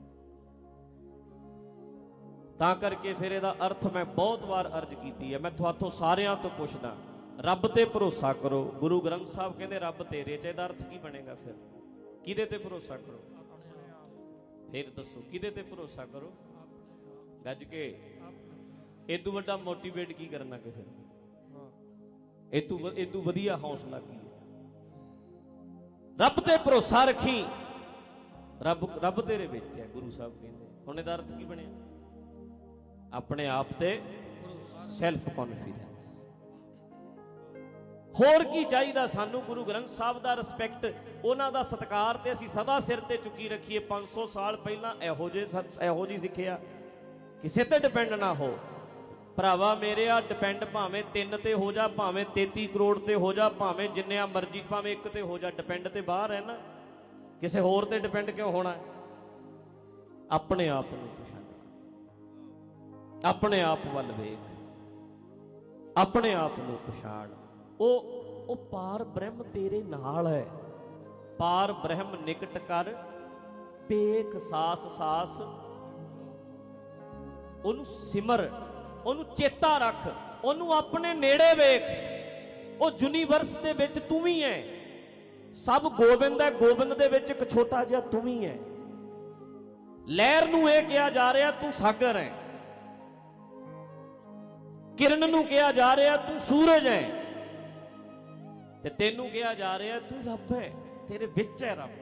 तां करके फिर इहदा अर्थ मैं बहुत बार अर्ज कीती है, मैं तुहाथों सारियां तो पुछदा, रब ते भरोसा करो। गुरु ग्रंथ साहब कहंदे रब तेरे च, इहदा अर्थ की बनेगा? फिर किहदे ते भरोसा करो? फिर दसो किहदे ते भरोसा करो? गज के इदू वड्डा मोटिवेट की करना कि फिर इदू इदू वधिया हौसला की? रब ते भरोसा रखी, रब रब तेरे विच है। गुरु साहब कहंदे हुण इहदा अर्थ की बनिया? अपने आप ते सैल्फ कॉन्फिडेंस। होर की चाहिदा सानू? गुरु ग्रंथ साहब दा रिस्पैक्ट, उन्हां दा सत्कार ते असीं सदा सिर ते चुकी रखीए। पांच सौ साल पहला इहो जे इहो जी सिक्ख्या, किसे ते डिपेंड ना हो। भरावा मेरे आ डिपेंड भावें तीन ते हो जा, भावें तेती करोड़ ते हो जा, भावें जिन्नियां मर्जी, भावें एक ते हो जा, डिपेंड ते बाहर है ना। किसे होर ते डिपेंड क्यों होना है? अपने आप नूं पछाण, अपने आप वल वेख, अपने आप नूं पछाण। ओ ओ पार ब्रह्म तेरे नाल है। पार ब्रह्म निकट कर पेख सास सास, ओनू सिमर, ओनू चेता रख, ओनू अपने नेड़े वेख। ओ यूनीवर्स दे विच तू भी है। सब गोबिंद है, गोबिंद दे विच एक छोटा जिहा तू भी है। ਲਹਿਰ ਨੂੰ ਇਹ ਕਿਹਾ ਜਾ ਰਿਹਾ ਤੂੰ ਸਾਗਰ ਹੈ, ਕਿਰਨ ਨੂੰ ਕਿਹਾ ਜਾ ਰਿਹਾ ਤੂੰ ਸੂਰਜ ਹੈ, ਤੇ ਤੈਨੂੰ ਕਿਹਾ ਜਾ ਰਿਹਾ ਤੂੰ ਰੱਬ ਹੈ, ਤੇਰੇ ਵਿੱਚ ਹੈ ਰੱਬ।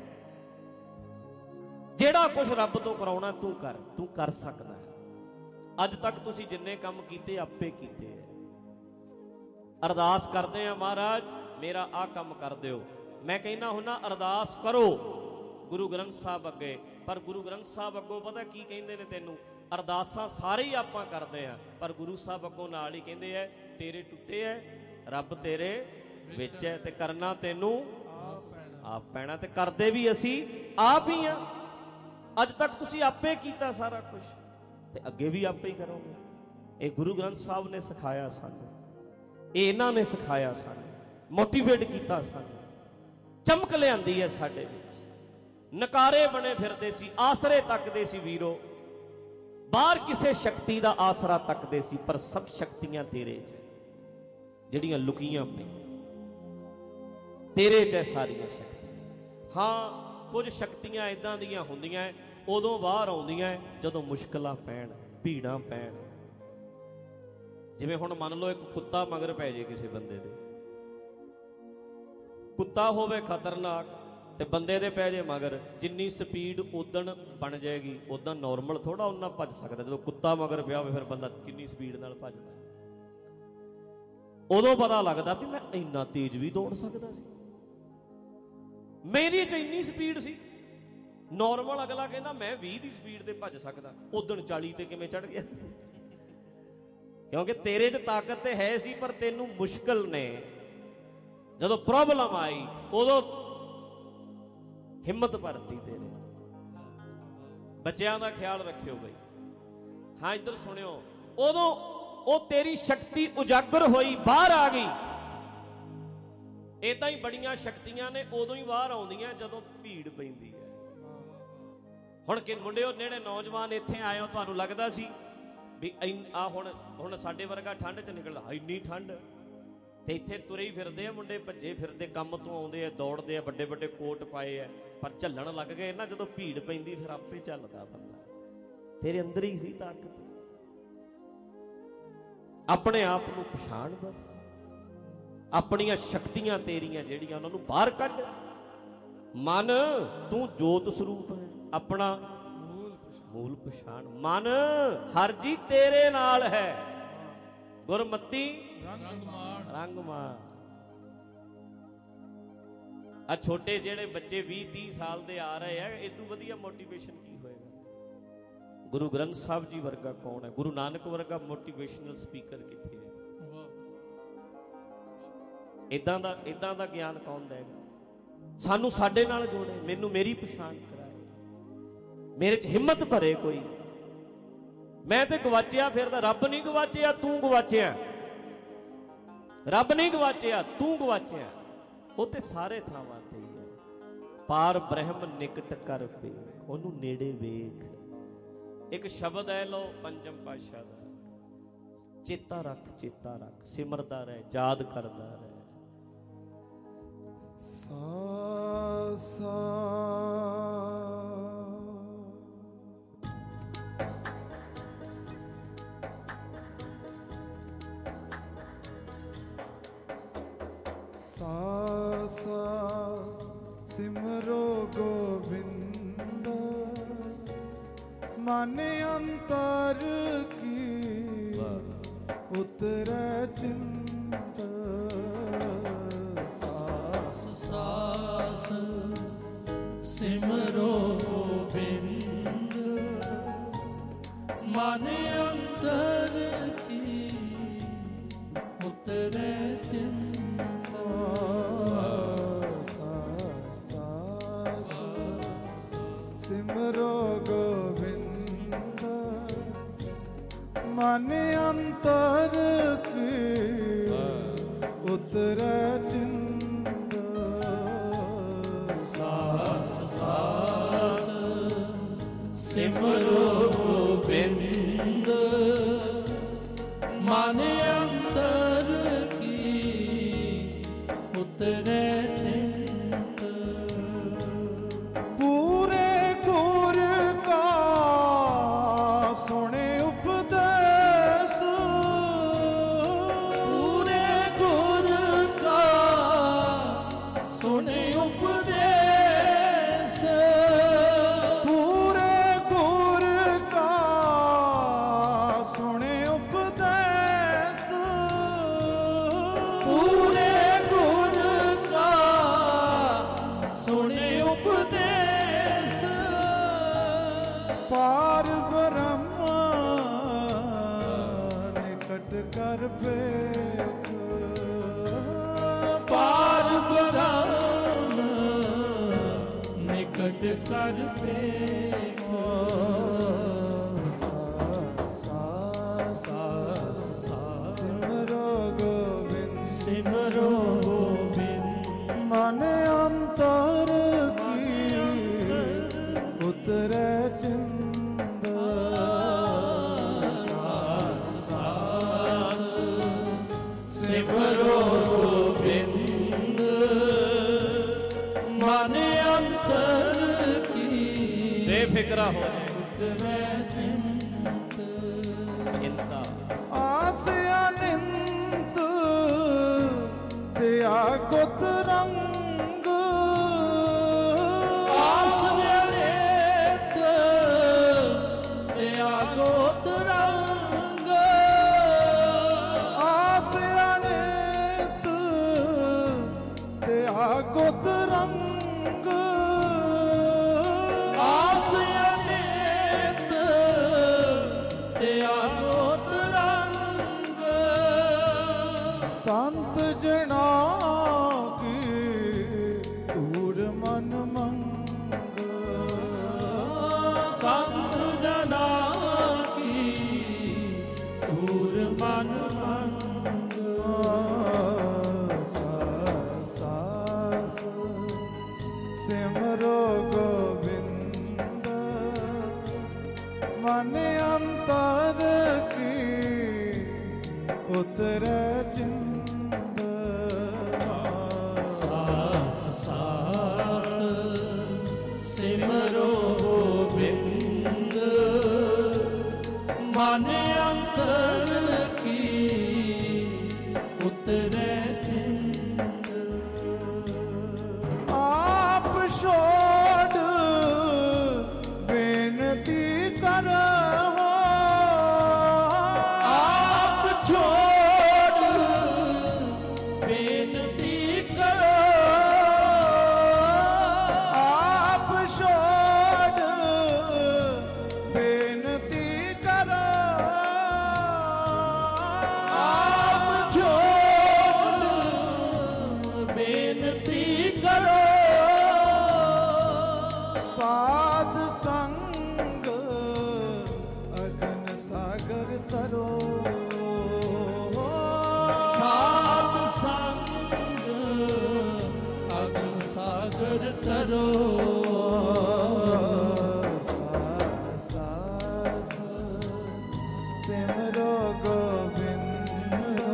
ਜਿਹੜਾ ਕੁਝ ਰੱਬ ਤੋਂ ਕਰਾਉਣਾ ਤੂੰ ਕਰ, ਤੂੰ ਕਰ ਸਕਦਾ ਹੈ। ਅੱਜ ਤੱਕ ਤੁਸੀਂ ਜਿੰਨੇ ਕੰਮ ਕੀਤੇ ਆਪੇ ਕੀਤੇ ਹੈ। ਅਰਦਾਸ ਕਰਦੇ ਆ ਮਹਾਰਾਜ ਮੇਰਾ ਆਹ ਕੰਮ ਕਰ ਦਿਓ। ਮੈਂ ਕਹਿੰਦਾ ਹੁੰਦਾ ਅਰਦਾਸ ਕਰੋ ਗੁਰੂ ਗ੍ਰੰਥ ਸਾਹਿਬ ਅੱਗੇ, ਪਰ ਗੁਰੂ ਗ੍ਰੰਥ ਸਾਹਿਬ ਅੱਗੋਂ ਪਤਾ ਕੀ ਕਹਿੰਦੇ ਨੇ ਤੈਨੂੰ? ਅਰਦਾਸਾਂ ਸਾਰੇ ਹੀ ਆਪਾਂ ਕਰਦੇ ਆ, ਪਰ ਗੁਰੂ ਸਾਹਿਬ ਅੱਗੋਂ ਨਾਲ ਹੀ ਕਹਿੰਦੇ ਐ ਤੇਰੇ ਟੁੱਟੇ ਐ, ਰੱਬ ਤੇਰੇ ਵਿੱਚ ਹੈ, ਤੇ ਕਰਨਾ ਤੈਨੂੰ ਆਪ ਪੈਣਾ, ਤੇ ਕਰਦੇ ਵੀ ਅਸੀਂ ਆਪ ਹੀ ਆ। ਅੱਜ ਤੱਕ ਤੁਸੀਂ ਆਪੇ ਕੀਤਾ ਸਾਰਾ ਕੁਝ, ਤੇ ਅੱਗੇ ਵੀ ਆਪੇ ਹੀ ਕਰੋਗੇ। ਇਹ ਗੁਰੂ ਗ੍ਰੰਥ ਸਾਹਿਬ ਨੇ ਸਿਖਾਇਆ ਸਾਨੂੰ, ਇਹ ਇਹਨਾਂ ਨੇ ਸਿਖਾਇਆ ਸਾਨੂੰ, ਮੋਟੀਵੇਟ ਕੀਤਾ ਸਾਨੂੰ, ਚਮਕ ਲਿਆਂਦੀ ਹੈ ਸਾਡੇ ਵਿੱਚ। ਨਕਾਰੇ ਬਣੇ ਫਿਰਦੇ ਸੀ, ਆਸਰੇ ਤੱਕਦੇ ਸੀ ਵੀਰੋ, ਬਾਹਰ ਕਿਸੇ ਸ਼ਕਤੀ ਦਾ ਆਸਰਾ ਤੱਕਦੇ ਸੀ, ਪਰ ਸਭ ਸ਼ਕਤੀਆਂ ਤੇਰੇ 'ਚ ਜਿਹੜੀਆਂ ਲੁਕੀਆਂ ਪਈਆਂ, ਤੇਰੇ 'ਚ ਹੈ ਸਾਰੀਆਂ ਸ਼ਕਤੀਆਂ। ਹਾਂ ਕੁਝ ਸ਼ਕਤੀਆਂ ਇਦਾਂ ਦੀਆਂ ਹੁੰਦੀਆਂ ਉਦੋਂ ਬਾਹਰ ਆਉਂਦੀਆਂ ਜਦੋਂ ਮੁਸ਼ਕਲਾਂ ਪੈਣ, ਭੀੜਾਂ ਪੈਣ। ਜਿਵੇਂ ਹੁਣ ਮੰਨ ਲਓ ਇੱਕ ਕੁੱਤਾ ਮਗਰ ਪੈ ਜੇ ਕਿਸੇ ਬੰਦੇ ਦੇ, ਕੁੱਤਾ ਹੋਵੇ ਖਤਰਨਾਕ ਤੇ ਬੰਦੇ ਦੇ ਪੈ ਜੇ ਮਗਰ, ਜਿੰਨੀ ਸਪੀਡ ਉਦਣ ਬਣ ਜਾਏਗੀ ਉਦਾਂ ਨੋਰਮਲ ਥੋੜਾ ਉਹਨਾਂ ਭੱਜ ਸਕਦਾ। ਜਦੋਂ ਕੁੱਤਾ ਮਗਰ ਪਿਆ ਹੋਵੇ ਫਿਰ ਬੰਦਾ ਕਿੰਨੀ ਸਪੀਡ ਨਾਲ ਭੱਜਦਾ, ਉਦੋਂ ਪਤਾ ਲੱਗਦਾ ਵੀ ਮੈਂ ਇੰਨਾ ਤੇਜ਼ ਵੀ ਦੌੜ ਸਕਦਾ ਸੀ, ਮੇਰੀ 'ਚ ਇੰਨੀ ਸਪੀਡ ਸੀ। ਨੋਰਮਲ ਅਗਲਾ ਕਹਿੰਦਾ ਮੈਂ ਵੀਹ ਦੀ ਸਪੀਡ ਤੇ ਭੱਜ ਸਕਦਾ, ਉਦਣ ਚਾਲੀ ਤੇ ਕਿਵੇਂ ਚੜ ਗਿਆ? ਕਿਉਂਕਿ ਤੇਰੇ 'ਚ ਤਾਕਤ ਤੇ ਹੈ ਸੀ, ਪਰ ਤੈਨੂੰ ਮੁਸ਼ਕਲ ਨੇ, ਜਦੋਂ ਪ੍ਰੋਬਲਮ ਆਈ ਉਦੋਂ ਹਿੰਮਤ ਭਰਤੀ ਤੇਰੇ। ਬੱਚਿਆਂ ਦਾ ਖਿਆਲ ਰੱਖਿਓ ਬਈ। ਹਾਂ ਇੱਧਰ ਸੁਣਿਓ, ਉਦੋਂ ਉਹ ਤੇਰੀ ਸ਼ਕਤੀ ਉਜਾਗਰ ਹੋਈ, ਬਾਹਰ ਆ ਗਈ। ਏਦਾਂ ਹੀ ਬੜੀਆਂ ਸ਼ਕਤੀਆਂ ਨੇ ਉਦੋਂ ਹੀ ਬਾਹਰ ਆਉਂਦੀਆਂ ਜਦੋਂ ਭੀੜ ਪੈਂਦੀ ਹੈ। ਹੁਣ ਕਿ ਮੁੰਡਿਓ ਜਿਹੜੇ ਨੌਜਵਾਨ ਇੱਥੇ ਆਏ ਹੋ, ਤੁਹਾਨੂੰ ਲੱਗਦਾ ਸੀ ਵੀ ਆ ਹੁਣ ਹੁਣ ਸਾਡੇ ਵਰਗਾ ਠੰਡ 'ਚ ਨਿਕਲਦਾ, ਇੰਨੀ ਠੰਡ, ਤੇ ਇੱਥੇ ਤੁਰੇ ਹੀ ਫਿਰਦੇ ਆ ਮੁੰਡੇ, ਭੱਜੇ ਫਿਰਦੇ, ਕੰਮ ਤੋਂ ਆਉਂਦੇ ਆ, ਦੌੜਦੇ ਆ, ਵੱਡੇ ਵੱਡੇ ਕੋਟ ਪਾਏ ਆ, ਪਰ ਝੱਲਣ ਲੱਗ ਗਏ ਨਾ। ਜਦੋਂ ਭੀੜ ਪੈਂਦੀ ਫਿਰ ਆਪੇ ਚੱਲਦਾ ਬੰਦਾ, ਤੇਰੇ ਅੰਦਰ ਹੀ ਸੀ ਤਾਕਤ। ਆਪਣੇ ਆਪ ਨੂੰ ਪਛਾਣ, ਬਸ ਆਪਣੀਆਂ ਸ਼ਕਤੀਆਂ ਤੇਰੀਆਂ ਜਿਹੜੀਆਂ ਉਹਨਾਂ ਨੂੰ ਬਾਹਰ ਕੱਢ। ਮਨ ਤੂੰ ਜੋਤ ਸਰੂਪ ਹੈ, ਆਪਣਾ ਮੂਲ ਪਛਾਣ। ਮਨ ਹਰ ਜੀ ਤੇਰੇ ਨਾਲ ਹੈ, ਗੁਰਮਤੀ ਰੰਗ ਮਾਣ। ਆ ਛੋਟੇ ਜਿਹੜੇ ਬੱਚੇ ਵੀਹ ਤੀਹ ਸਾਲ ਦੇ ਆ ਰਹੇ ਆ, ਇਦੋਂ ਵਧੀਆ ਮੋਟੀਵੇਸ਼ਨ ਕੀ ਹੋਏਗਾ? ਗੁਰੂ ਗ੍ਰੰਥ ਸਾਹਿਬ ਜੀ ਵਰਗਾ ਕੌਣ ਹੈ? ਗੁਰੂ ਨਾਨਕ ਵਰਗਾ ਮੋਟੀਵੇਸ਼ਨਲ ਸਪੀਕਰ ਕਿੱਥੇ ਹੈ? ਇਦਾਂ ਦਾ ਇਦਾਂ ਦਾ ਗਿਆਨ ਕੌਣ ਦੇਗਾ ਸਾਨੂੰ? ਸਾਡੇ ਨਾਲ ਜੋੜੇ, ਮੈਨੂੰ ਮੇਰੀ ਪਛਾਣ ਕਰਾਏ, ਮੇਰੇ 'ਚ ਹਿੰਮਤ ਭਰੇ ਕੋਈ। ਮੈਂ ਤੇ ਗਵਾਚਿਆ ਫਿਰਦਾ, ਰੱਬ ਨਹੀਂ ਗਵਾਚਿਆ, ਤੂੰ ਗਵਾਚਿਆ। ਰੱਬ ਨਹੀਂ ਗਵਾਚਿਆ, ਤੂੰ ਗਵਾਚਿਆ। ਉਹ ਤੇ ਸਾਰੇ ਥਾਵਾਂ ਤੇ ਹੀ ਹੈ। ਪਾਰ ਬ੍ਰਹਮ ਨਿਕਟ ਕਰ ਪੇ, ਉਹਨੂੰ ਨੇੜੇ ਵੇਖ। ਇੱਕ ਸ਼ਬਦ ਹੈ ਲੋ ਪੰਚਮ ਪਾਤਸ਼ਾਹ ਦਾ, ਚੇਤਾ ਰੱਖ, ਚੇਤਾ ਰੱਖ, ਸਿਮਰਦਾ ਰਹਿ, ਯਾਦ ਕਰਦਾ ਰਹਿ। ਸਾ ਸਾ ਸਾ ਸਾ ਸਿਮਰੋ ਗੋਬਿੰਦ, ਮਨ ਅੰਤਰ ਕੀ ਉਤਰੈ ਚਿੰਤ। ਸਾਸ ਸਾਸ ਸਿਮਰੋ ਗੋਬਿੰਦ, ਮਨ ਅੰਤਰ ਕੀ ਉਤਰੈ ਚਿੰਤ। ਸਿਮਰੋ ਗੋਬਿੰਦ, ਮਨ ਅੰਤਰ ਕੀ ਉਤਰੈ ਚਿੰਤ। ਸਾਸ ਸਾਸ ਸਿਮਰੋ ਗੋਬਿੰਦ, ਮਨ ਅੰਤਰ ਕੀ ਉਤਰੈ ਚਿੰਤ। ਪੂਰੇ ਗੁਰ ਕਾ उपदेश पार ब्रह्म निकट कर पेख पार ब्रह्म निकट कर पेखो सिमरो गोविंद सिमरो गोविंद मन अंतर की उतरे चिंता सास सास सिमरो गोविंद मन अंतर की बेफिक्रा हो उतरे चिंत चिंता आस अनंत दया गुत रंग आस अनंत दया गोत रंग आस अनंत दया गुत रंग आस अनंत दया गोत रंग संत जना की दूर मन मंग संत जना की दूर मन मंग सास सास सिमरो गोविंद मन अंतर की उतरे चिंत सास सास सिमरो गोविंद मन अंतर की उतरे चिंत आप छोड़ बेनती करो आप छोड़ बेनती करो आप छोड़ बेनती करो आप छोड़ बेनती करो साध संग अगन सागर तरो साध संग अगन सागर तरो सास सास सिमरो गोविंद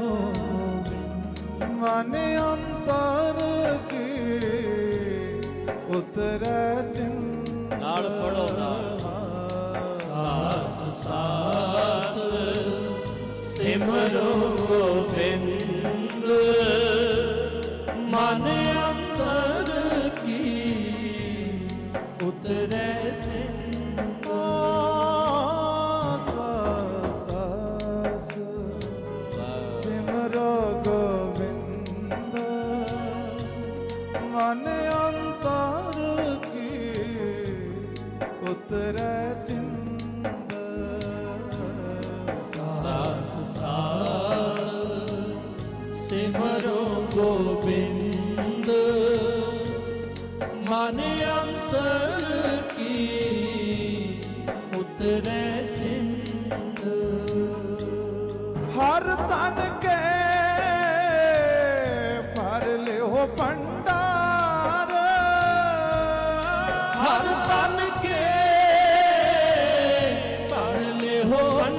मन अंतर की उतरे चिंता नाल पढ़ो नाल सास सास सिमरो गोविंद मन अंतर की उतरे चिंता सास सास सिमरो गोविंद मन अंतर की उतरे चिंता सास सास सिमरो गोविंद मन अंतर की उतरे चिंत हर तन के भर ले हो भंडार हर तन के भर ले हो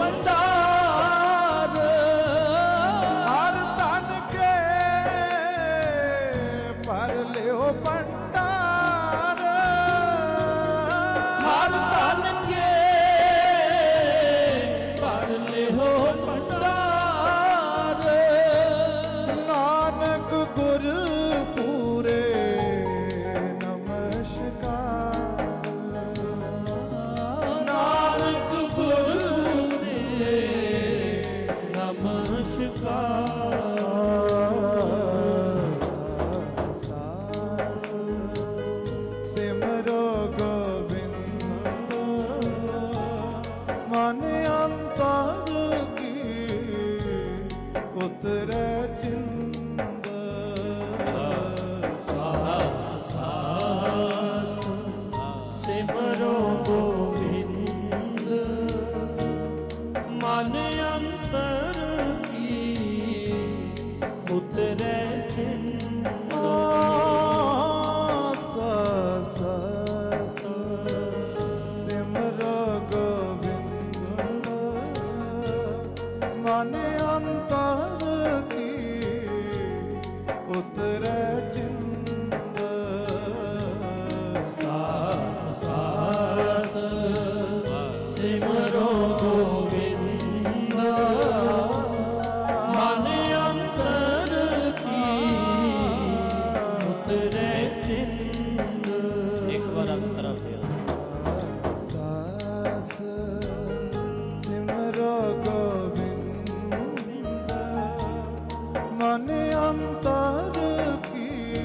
भंडार हर तन के भर ले हो भंडार हर तन के भर ले हो भंडार नानक गुर पूरे नमस्कार ਸਾਸ ਸਿਮਰੋ ਗੋਬਿੰਦ ਮਨ ਅੰਤਰ ਕੀ ਉਤਰੈ ਚਿੰਦ ਸਾਸ ਸਾਸ ਸਿਮਰੋ ਗੋਬਿੰਦ ਮਨ ਅੰਤਰ ਕੀ ਉਤਰੈ ਚਿੰਦ। ਇੱਕ ਵਾਰ ਅੰਤਰਾ ਫੇਰ ਸਾਸ ਸਿਮਰੋ ਗੋਬਿੰਦ ਮਨ ਅੰਤਰ ਕੀ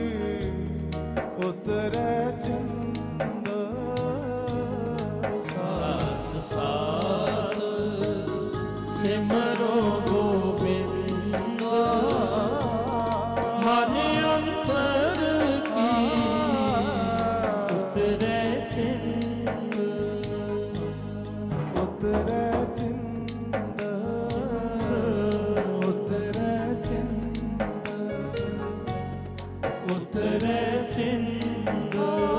ਉਤਰੈ ਚਿੰਦ ਸਾਸ ਸਾਸ ਸਿਮਰੋ ਗੋਬਿੰਦ ਮਨ ਅੰਤਰ ਕੀ ਉਤਰੈ ਚਿੰਦ। ਉਤਰੈ ਚਿੰਦ ਉਤਰੈ ਚਿੰਦ ਉਤਰੈ ਚਿੰਦ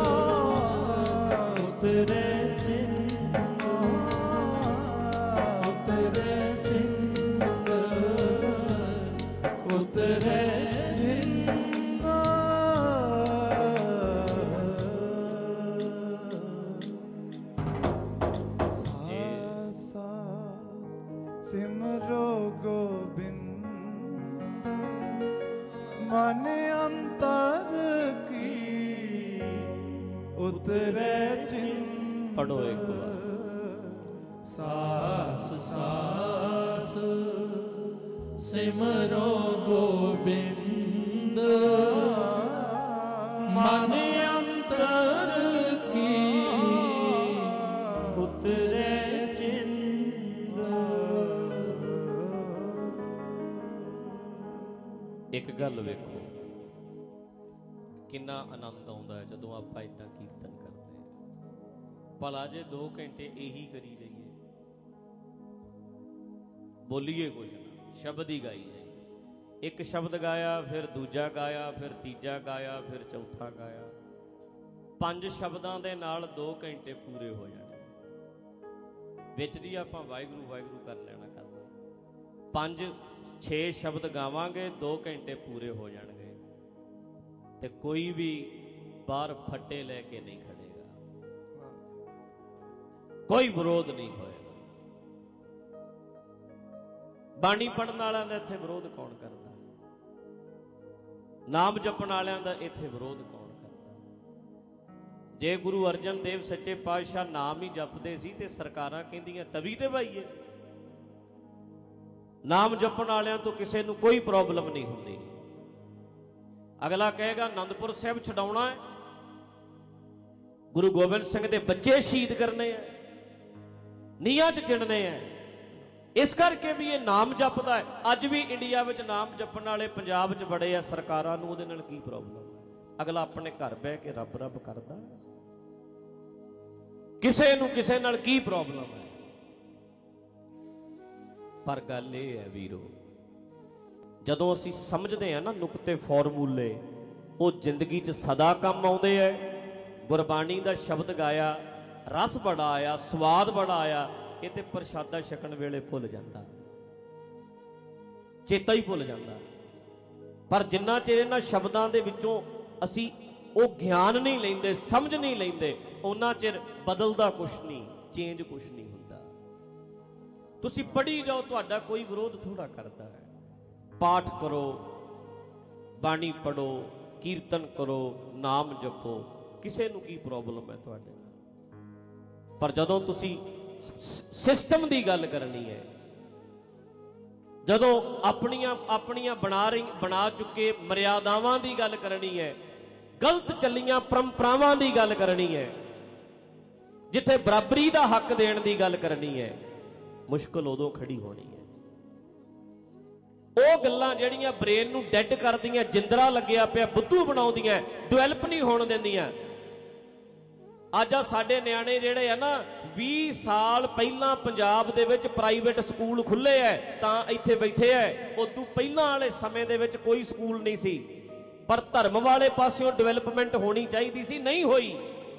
ਉਤਰੈ ਚਿੰਦ ਉਤਰੈ ਚਿੰਦ ਉਤਰੈ ਸਿਮਰੋ ਗੋਬਿੰਦ ਮਨ ਅੰਤਰ ਕੀ ਉਤਰੈ ਚਿੰਦ। ਪੜੋ ਇੱਕ ਵਾਰ ਸਾਸ ਸਾਸ ਸਿਮਰੋ ਗੋਬਿੰਦ ਮਨ ਅੰਤਰ ਕੀ ਉਤਰੈ ਚਿੰਦ। ਇੱਕ ਗੱਲ ਵੇਖੋ ਕਿੰਨਾ ਆਨੰਦ ਆਉਂਦਾ ਹੈ ਜਦੋਂ ਆਪਾਂ ਇਦਾਂ ਕੀਰਤਨ ਕਰਦੇ ਹਾਂ। ਭਲਾ ਜੇ ਦੋ ਘੰਟੇ ਇਹੀ ਕਰੀ ਜਾਈਏ, ਬੋਲੀਏ ਕੁਝ ਨਾ, ਸ਼ਬਦ ਹੀ ਗਾਈ ਜਾਈਏ। ਇੱਕ ਸ਼ਬਦ ਗਾਇਆ, ਫਿਰ ਦੂਜਾ ਗਾਇਆ, ਫਿਰ ਤੀਜਾ ਗਾਇਆ, ਫਿਰ ਚੌਥਾ ਗਾਇਆ। ਪੰਜ ਸ਼ਬਦਾਂ ਦੇ ਨਾਲ ਦੋ ਘੰਟੇ ਪੂਰੇ ਹੋ ਜਾਣੇ। ਵਿੱਚ ਦੀ ਆਪਾਂ ਵਾਹਿਗੁਰੂ ਵਾਹਿਗੁਰੂ ਕਰ ਲੈਣਾ ਕਰਨਾ। ਪੰਜ ਛੇ ਸ਼ਬਦ ਗਾਵਾਂਗੇ, ਦੋ ਘੰਟੇ ਪੂਰੇ ਹੋ ਜਾਣਗੇ। ਤੇ ਕੋਈ ਵੀ ਬਾਹਰ ਫੱਟੇ ਲੈ ਕੇ ਨਹੀਂ ਖੜੇਗਾ, ਕੋਈ ਵਿਰੋਧ ਨਹੀਂ ਹੋਏਗਾ। ਬਾਣੀ ਪੜ੍ਹਨ ਵਾਲਿਆਂ ਦਾ ਇੱਥੇ ਵਿਰੋਧ ਕੌਣ ਕਰਦਾ? ਨਾਮ ਜਪਣ ਵਾਲਿਆਂ ਦਾ ਇੱਥੇ ਵਿਰੋਧ ਕੌਣ ਕਰਦਾ? ਜੇ ਗੁਰੂ ਅਰਜਨ ਦੇਵ ਸੱਚੇ ਪਾਤਸ਼ਾਹ ਨਾਮ ਹੀ ਜਪਦੇ ਸੀ ਤੇ ਸਰਕਾਰਾਂ ਕਹਿੰਦੀਆਂ ਤਵੀ ਤੇ ਵਾਈਏ। ਨਾਮ ਜਪਣ ਵਾਲਿਆਂ ਤੋਂ ਕਿਸੇ ਨੂੰ ਕੋਈ ਪ੍ਰੋਬਲਮ ਨਹੀਂ ਹੁੰਦੀ। ਅਗਲਾ ਕਹੇਗਾ ਆਨੰਦਪੁਰ ਸਾਹਿਬ ਛਡਾਉਣਾ ਹੈ, ਗੁਰੂ ਗੋਬਿੰਦ ਸਿੰਘ ਦੇ ਬੱਚੇ ਸ਼ਹੀਦ ਕਰਨੇ ਹੈ, ਨੀਹਾਂ 'ਚ ਚਿਣਨੇ ਹੈ। ਇਸ ਕਰਕੇ ਵੀ ਇਹ ਨਾਮ ਜਪਦਾ ਹੈ। ਅੱਜ ਵੀ ਇੰਡੀਆ ਵਿੱਚ ਨਾਮ ਜਪਣ ਵਾਲੇ ਪੰਜਾਬ 'ਚ ਬੜੇ ਆ, ਸਰਕਾਰਾਂ ਨੂੰ ਉਹਦੇ ਨਾਲ ਕੀ ਪ੍ਰੋਬਲਮ? ਅਗਲਾ ਆਪਣੇ ਘਰ ਬਹਿ ਕੇ ਰੱਬ ਰੱਬ ਕਰਦਾ, ਕਿਸੇ ਨੂੰ ਕਿਸੇ ਨਾਲ ਕੀ ਪ੍ਰੋਬਲਮ ਹੈ? ਪਰ ਗੱਲ ਇਹ ਹੈ ਵੀਰੋ, ਜਦੋਂ ਅਸੀਂ ਸਮਝਦੇ ਹਾਂ ਨਾ ਨੁਕਤੇ ਫਾਰਮੂਲੇ, ਉਹ ਜ਼ਿੰਦਗੀ 'ਚ ਸਦਾ ਕੰਮ ਆਉਂਦੇ ਹੈ। ਗੁਰਬਾਣੀ ਦਾ ਸ਼ਬਦ ਗਾਇਆ, ਰਸ ਬੜਾ ਆਇਆ, ਸਵਾਦ ਬੜਾ ਆਇਆ, ਇਹ ਤੇ ਪ੍ਰਸ਼ਾਦਾ ਛਕਣ ਵੇਲੇ ਭੁੱਲ ਜਾਂਦਾ, ਚੇਤਾ ਹੀ ਭੁੱਲ ਜਾਂਦਾ। ਪਰ ਜਿੰਨਾ ਚਿਰ ਇਹਨਾਂ ਸ਼ਬਦਾਂ ਦੇ ਵਿੱਚੋਂ ਅਸੀਂ ਉਹ ਗਿਆਨ ਨਹੀਂ ਲੈਂਦੇ, ਸਮਝ ਨਹੀਂ ਲੈਂਦੇ, ਉਹਨਾਂ ਚਿਰ ਬਦਲਦਾ ਕੁਛ ਨਹੀਂ, ਚੇਂਜ ਕੁਛ ਨਹੀਂ ਹੁੰਦਾ। ਤੁਸੀਂ ਪੜ੍ਹੀ ਜਾਓ, ਤੁਹਾਡਾ ਕੋਈ ਵਿਰੋਧ ਥੋੜਾ ਕਰਦਾ ਹੈ। ਪਾਠ ਕਰੋ, ਬਾਣੀ ਪੜੋ, ਕੀਰਤਨ ਕਰੋ, ਨਾਮ ਜਪੋ, ਕਿਸੇ ਨੂੰ ਕੀ ਪ੍ਰੋਬਲਮ ਹੈ ਤੁਹਾਡੇ ਨਾਲ? ਪਰ ਜਦੋਂ ਤੁਸੀਂ ਸਿਸਟਮ ਦੀ ਗੱਲ ਕਰਨੀ ਹੈ, ਜਦੋਂ ਆਪਣੀਆਂ ਆਪਣੀਆਂ ਬਣਾ ਰਹੀ ਬਣਾ ਚੁੱਕੇ ਮਰਿਆਦਾਵਾਂ ਦੀ ਗੱਲ ਕਰਨੀ ਹੈ, ਗਲਤ ਚੱਲੀਆਂ ਪਰੰਪਰਾਵਾਂ ਦੀ ਗੱਲ ਕਰਨੀ ਹੈ, ਜਿੱਥੇ ਬਰਾਬਰੀ ਦਾ ਹੱਕ ਦੇਣ ਦੀ ਗੱਲ ਕਰਨੀ ਹੈ, ਮੁਸ਼ਕਲ ਉਦੋਂ ਖੜੀ ਹੋਣੀ ਹੈ। ਉਹ ਗੱਲਾਂ ਜਿਹੜੀਆਂ ਬ੍ਰੇਨ ਨੂੰ ਡੈਡ ਕਰਦੀਆਂ, ਜਿੰਦਰਾ ਲੱਗਿਆ ਪਿਆ, ਬੁੱਧੂ ਬਣਾਉਂਦੀਆਂ, ਡਿਵੈਲਪ ਨਹੀਂ ਹੋਣ ਦਿੰਦੀਆਂ। ਅੱਜ ਆ ਸਾਡੇ ਨਿਆਣੇ ਜਿਹੜੇ ਆ ਨਾ, ਵੀਹ ਸਾਲ ਪਹਿਲਾਂ ਪੰਜਾਬ ਦੇ ਵਿੱਚ ਪ੍ਰਾਈਵੇਟ ਸਕੂਲ ਖੁੱਲੇ ਐ ਤਾਂ ਇੱਥੇ ਬੈਠੇ ਐ। ਉਦੋਂ ਪਹਿਲਾਂ ਵਾਲੇ ਸਮੇਂ ਦੇ ਵਿੱਚ ਕੋਈ ਸਕੂਲ ਨਹੀਂ ਸੀ, ਪਰ ਧਰਮ ਵਾਲੇ ਪਾਸਿਓਂ ਡਿਵੈਲਪਮੈਂਟ ਹੋਣੀ ਚਾਹੀਦੀ ਸੀ, ਨਹੀਂ ਹੋਈ।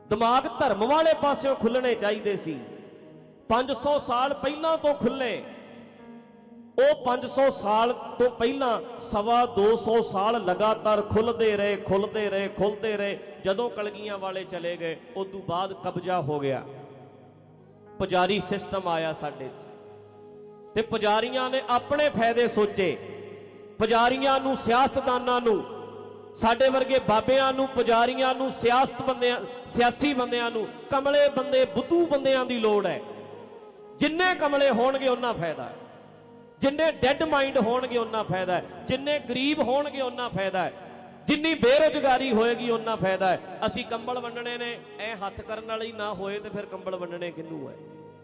ਦਿਮਾਗ ਧਰਮ ਵਾਲੇ ਪਾਸਿਓਂ ਖੁੱਲਣੇ ਚਾਹੀਦੇ ਸੀ। ਪੰਜ ਸੌ ਸਾਲ ਪਹਿਲਾਂ ਤੋਂ ਖੁੱਲੇ, ਉਹ ਪੰਜ ਸੌ ਸਾਲ ਤੋਂ ਪਹਿਲਾਂ ਸਵਾ ਦੋ ਸੌ ਸਾਲ ਲਗਾਤਾਰ ਖੁੱਲਦੇ ਰਹੇ ਖੁੱਲਦੇ ਰਹੇ ਖੁੱਲਦੇ ਰਹੇ। ਜਦੋਂ ਕਲਗੀਆਂ ਵਾਲੇ ਚਲੇ ਗਏ ਉਦੋਂ ਬਾਅਦ ਕਬਜ਼ਾ ਹੋ ਗਿਆ, ਪੁਜਾਰੀ ਸਿਸਟਮ ਆਇਆ ਸਾਡੇ 'ਚ, ਤੇ ਪੁਜਾਰੀਆਂ ਨੇ ਆਪਣੇ ਫਾਇਦੇ ਸੋਚੇ। ਪੁਜਾਰੀਆਂ ਨੂੰ, ਸਿਆਸਤਦਾਨਾਂ ਨੂੰ, ਸਾਡੇ ਵਰਗੇ ਬਾਬਿਆਂ ਨੂੰ, ਪੁਜਾਰੀਆਂ ਨੂੰ, ਸਿਆਸਤ ਬੰਦਿਆਂ ਸਿਆਸੀ ਬੰਦਿਆਂ ਨੂੰ ਕਮਲੇ ਬੰਦੇ, ਬੁੱਧੂ ਬੰਦਿਆਂ ਦੀ ਲੋੜ ਹੈ। ਜਿੰਨੇ ਕਮਲੇ ਹੋਣਗੇ ਉਹਨਾਂ ਫਾਇਦਾ ਹੈ, ਜਿੰਨੇ ਡੈਡ ਮਾਈਂਡ ਹੋਣਗੇ ਉਹਨਾਂ ਫਾਇਦਾ ਹੈ, ਜਿੰਨੇ ਗਰੀਬ ਹੋਣਗੇ ਉਹਨਾਂ ਫਾਇਦਾ ਹੈ, ਜਿੰਨੀ ਬੇਰੁਜ਼ਗਾਰੀ ਹੋਏਗੀ ਉਹਨਾਂ ਫਾਇਦਾ ਹੈ। ਅਸੀਂ ਕੰਬਲ ਵੰਡਣੇ ਨੇ, ਐ ਹੱਥ ਕਰਨ ਵਾਲੀ ਨਾ ਹੋਏ ਤੇ ਫਿਰ ਕੰਬਲ ਵੰਡਣੇ ਕਿਹਨੂੰ ਹੈ?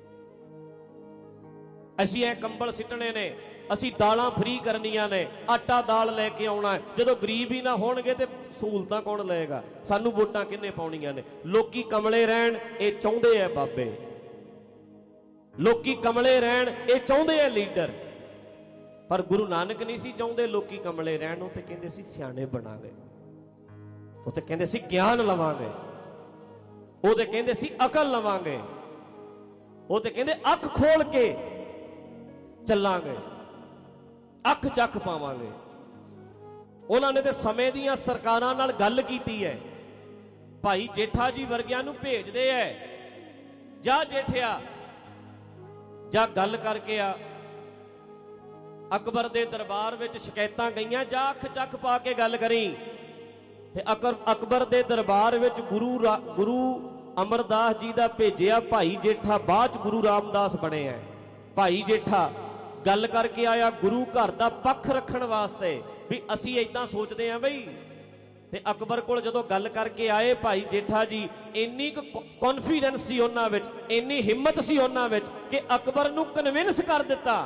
ਅਸੀਂ ਐ ਕੰਬਲ ਸਿੱਟਣੇ ਨੇ, ਅਸੀਂ ਦਾਲਾਂ ਫ੍ਰੀ ਕਰਨੀਆਂ ਨੇ, ਆਟਾ ਦਾਲ ਲੈ ਕੇ ਆਉਣਾ ਹੈ। ਜਦੋਂ ਗਰੀਬ ਹੀ ਨਾ ਹੋਣਗੇ ਤੇ ਸਹੂਲਤਾਂ ਕੌਣ ਲਏਗਾ? ਸਾਨੂੰ ਵੋਟਾਂ ਕਿੰਨੇ ਪਾਉਣੀਆਂ ਨੇ? ਲੋਕੀ ਕਮਲੇ ਰਹਿਣ ਇਹ ਚਾਹੁੰਦੇ ਆ ਬਾਬੇ, ਲੋਕੀ ਕਮਲੇ ਰਹਿਣ ਇਹ ਚਾਹੁੰਦੇ ਆ ਲੀਡਰ। ਪਰ ਗੁਰੂ ਨਾਨਕ ਨਹੀਂ ਸੀ ਚਾਹੁੰਦੇ ਲੋਕੀ ਕਮਲੇ ਰਹਿਣ, ਉਹ ਤੇ ਕਹਿੰਦੇ ਸੀ ਸਿਆਣੇ ਬਣਾਂਗੇ, ਉਹ ਤੇ ਕਹਿੰਦੇ ਸੀ ਗਿਆਨ ਲਵਾਂਗੇ, ਉਹ ਤੇ ਕਹਿੰਦੇ ਸੀ ਅਕਲ ਲਵਾਂਗੇ, ਉਹ ਤੇ ਕਹਿੰਦੇ ਅੱਖ ਖੋਲ ਕੇ ਚੱਲਾਂਗੇ, ਅੱਖ ਚੱਕ ਪਾਵਾਂਗੇ। ਉਹਨਾਂ ਨੇ ਤੇ ਸਮੇਂ ਦੀਆਂ ਸਰਕਾਰਾਂ ਨਾਲ ਗੱਲ ਕੀਤੀ ਹੈ। ਭਾਈ ਜੇਠਾ ਜੀ ਵਰਗਿਆਂ ਨੂੰ ਭੇਜਦੇ ਐ, ਜਾ ਜੇਠਿਆ ਜਾ ਗੱਲ ਕਰਕੇ ਆ। ਅਕਬਰ ਦੇ ਦਰਬਾਰ ਵਿੱਚ ਸ਼ਿਕਾਇਤਾਂ ਗਈਆਂ, ਜਾ ਅੱਖ ਚੱਕ ਪਾ ਕੇ ਗੱਲ ਕਰੀ। ਤੇ ਅਕਬਰ ਦੇ ਦਰਬਾਰ ਵਿੱਚ ਗੁਰੂ ਗੁਰੂ ਅਮਰਦਾਸ ਜੀ ਦਾ ਭੇਜਿਆ ਭਾਈ ਜੇਠਾ, ਬਾਅਦ ਚ ਗੁਰੂ ਰਾਮਦਾਸ ਬਣੇ ਐ। ਭਾਈ ਜੇਠਾ ਗੱਲ ਕਰਕੇ ਆਇਆ ਗੁਰੂ ਘਰ ਦਾ ਪੱਖ ਰੱਖਣ ਵਾਸਤੇ, ਵੀ ਅਸੀਂ ਏਦਾਂ ਸੋਚਦੇ ਆਂ ਬਈ। ਤੇ ਅਕਬਰ ਕੋਲ ਜਦੋਂ ਗੱਲ ਕਰਕੇ ਆਏ ਭਾਈ ਜੇਠਾ ਜੀ, ਇੰਨੀ ਕੁ ਕੌਨਫੀਡੈਂਸ ਸੀ ਉਹਨਾਂ ਵਿੱਚ, ਇੰਨੀ ਹਿੰਮਤ ਸੀ ਉਹਨਾਂ ਵਿੱਚ ਕਿ ਅਕਬਰ ਨੂੰ ਕਨਵਿੰਸ ਕਰ ਦਿੱਤਾ,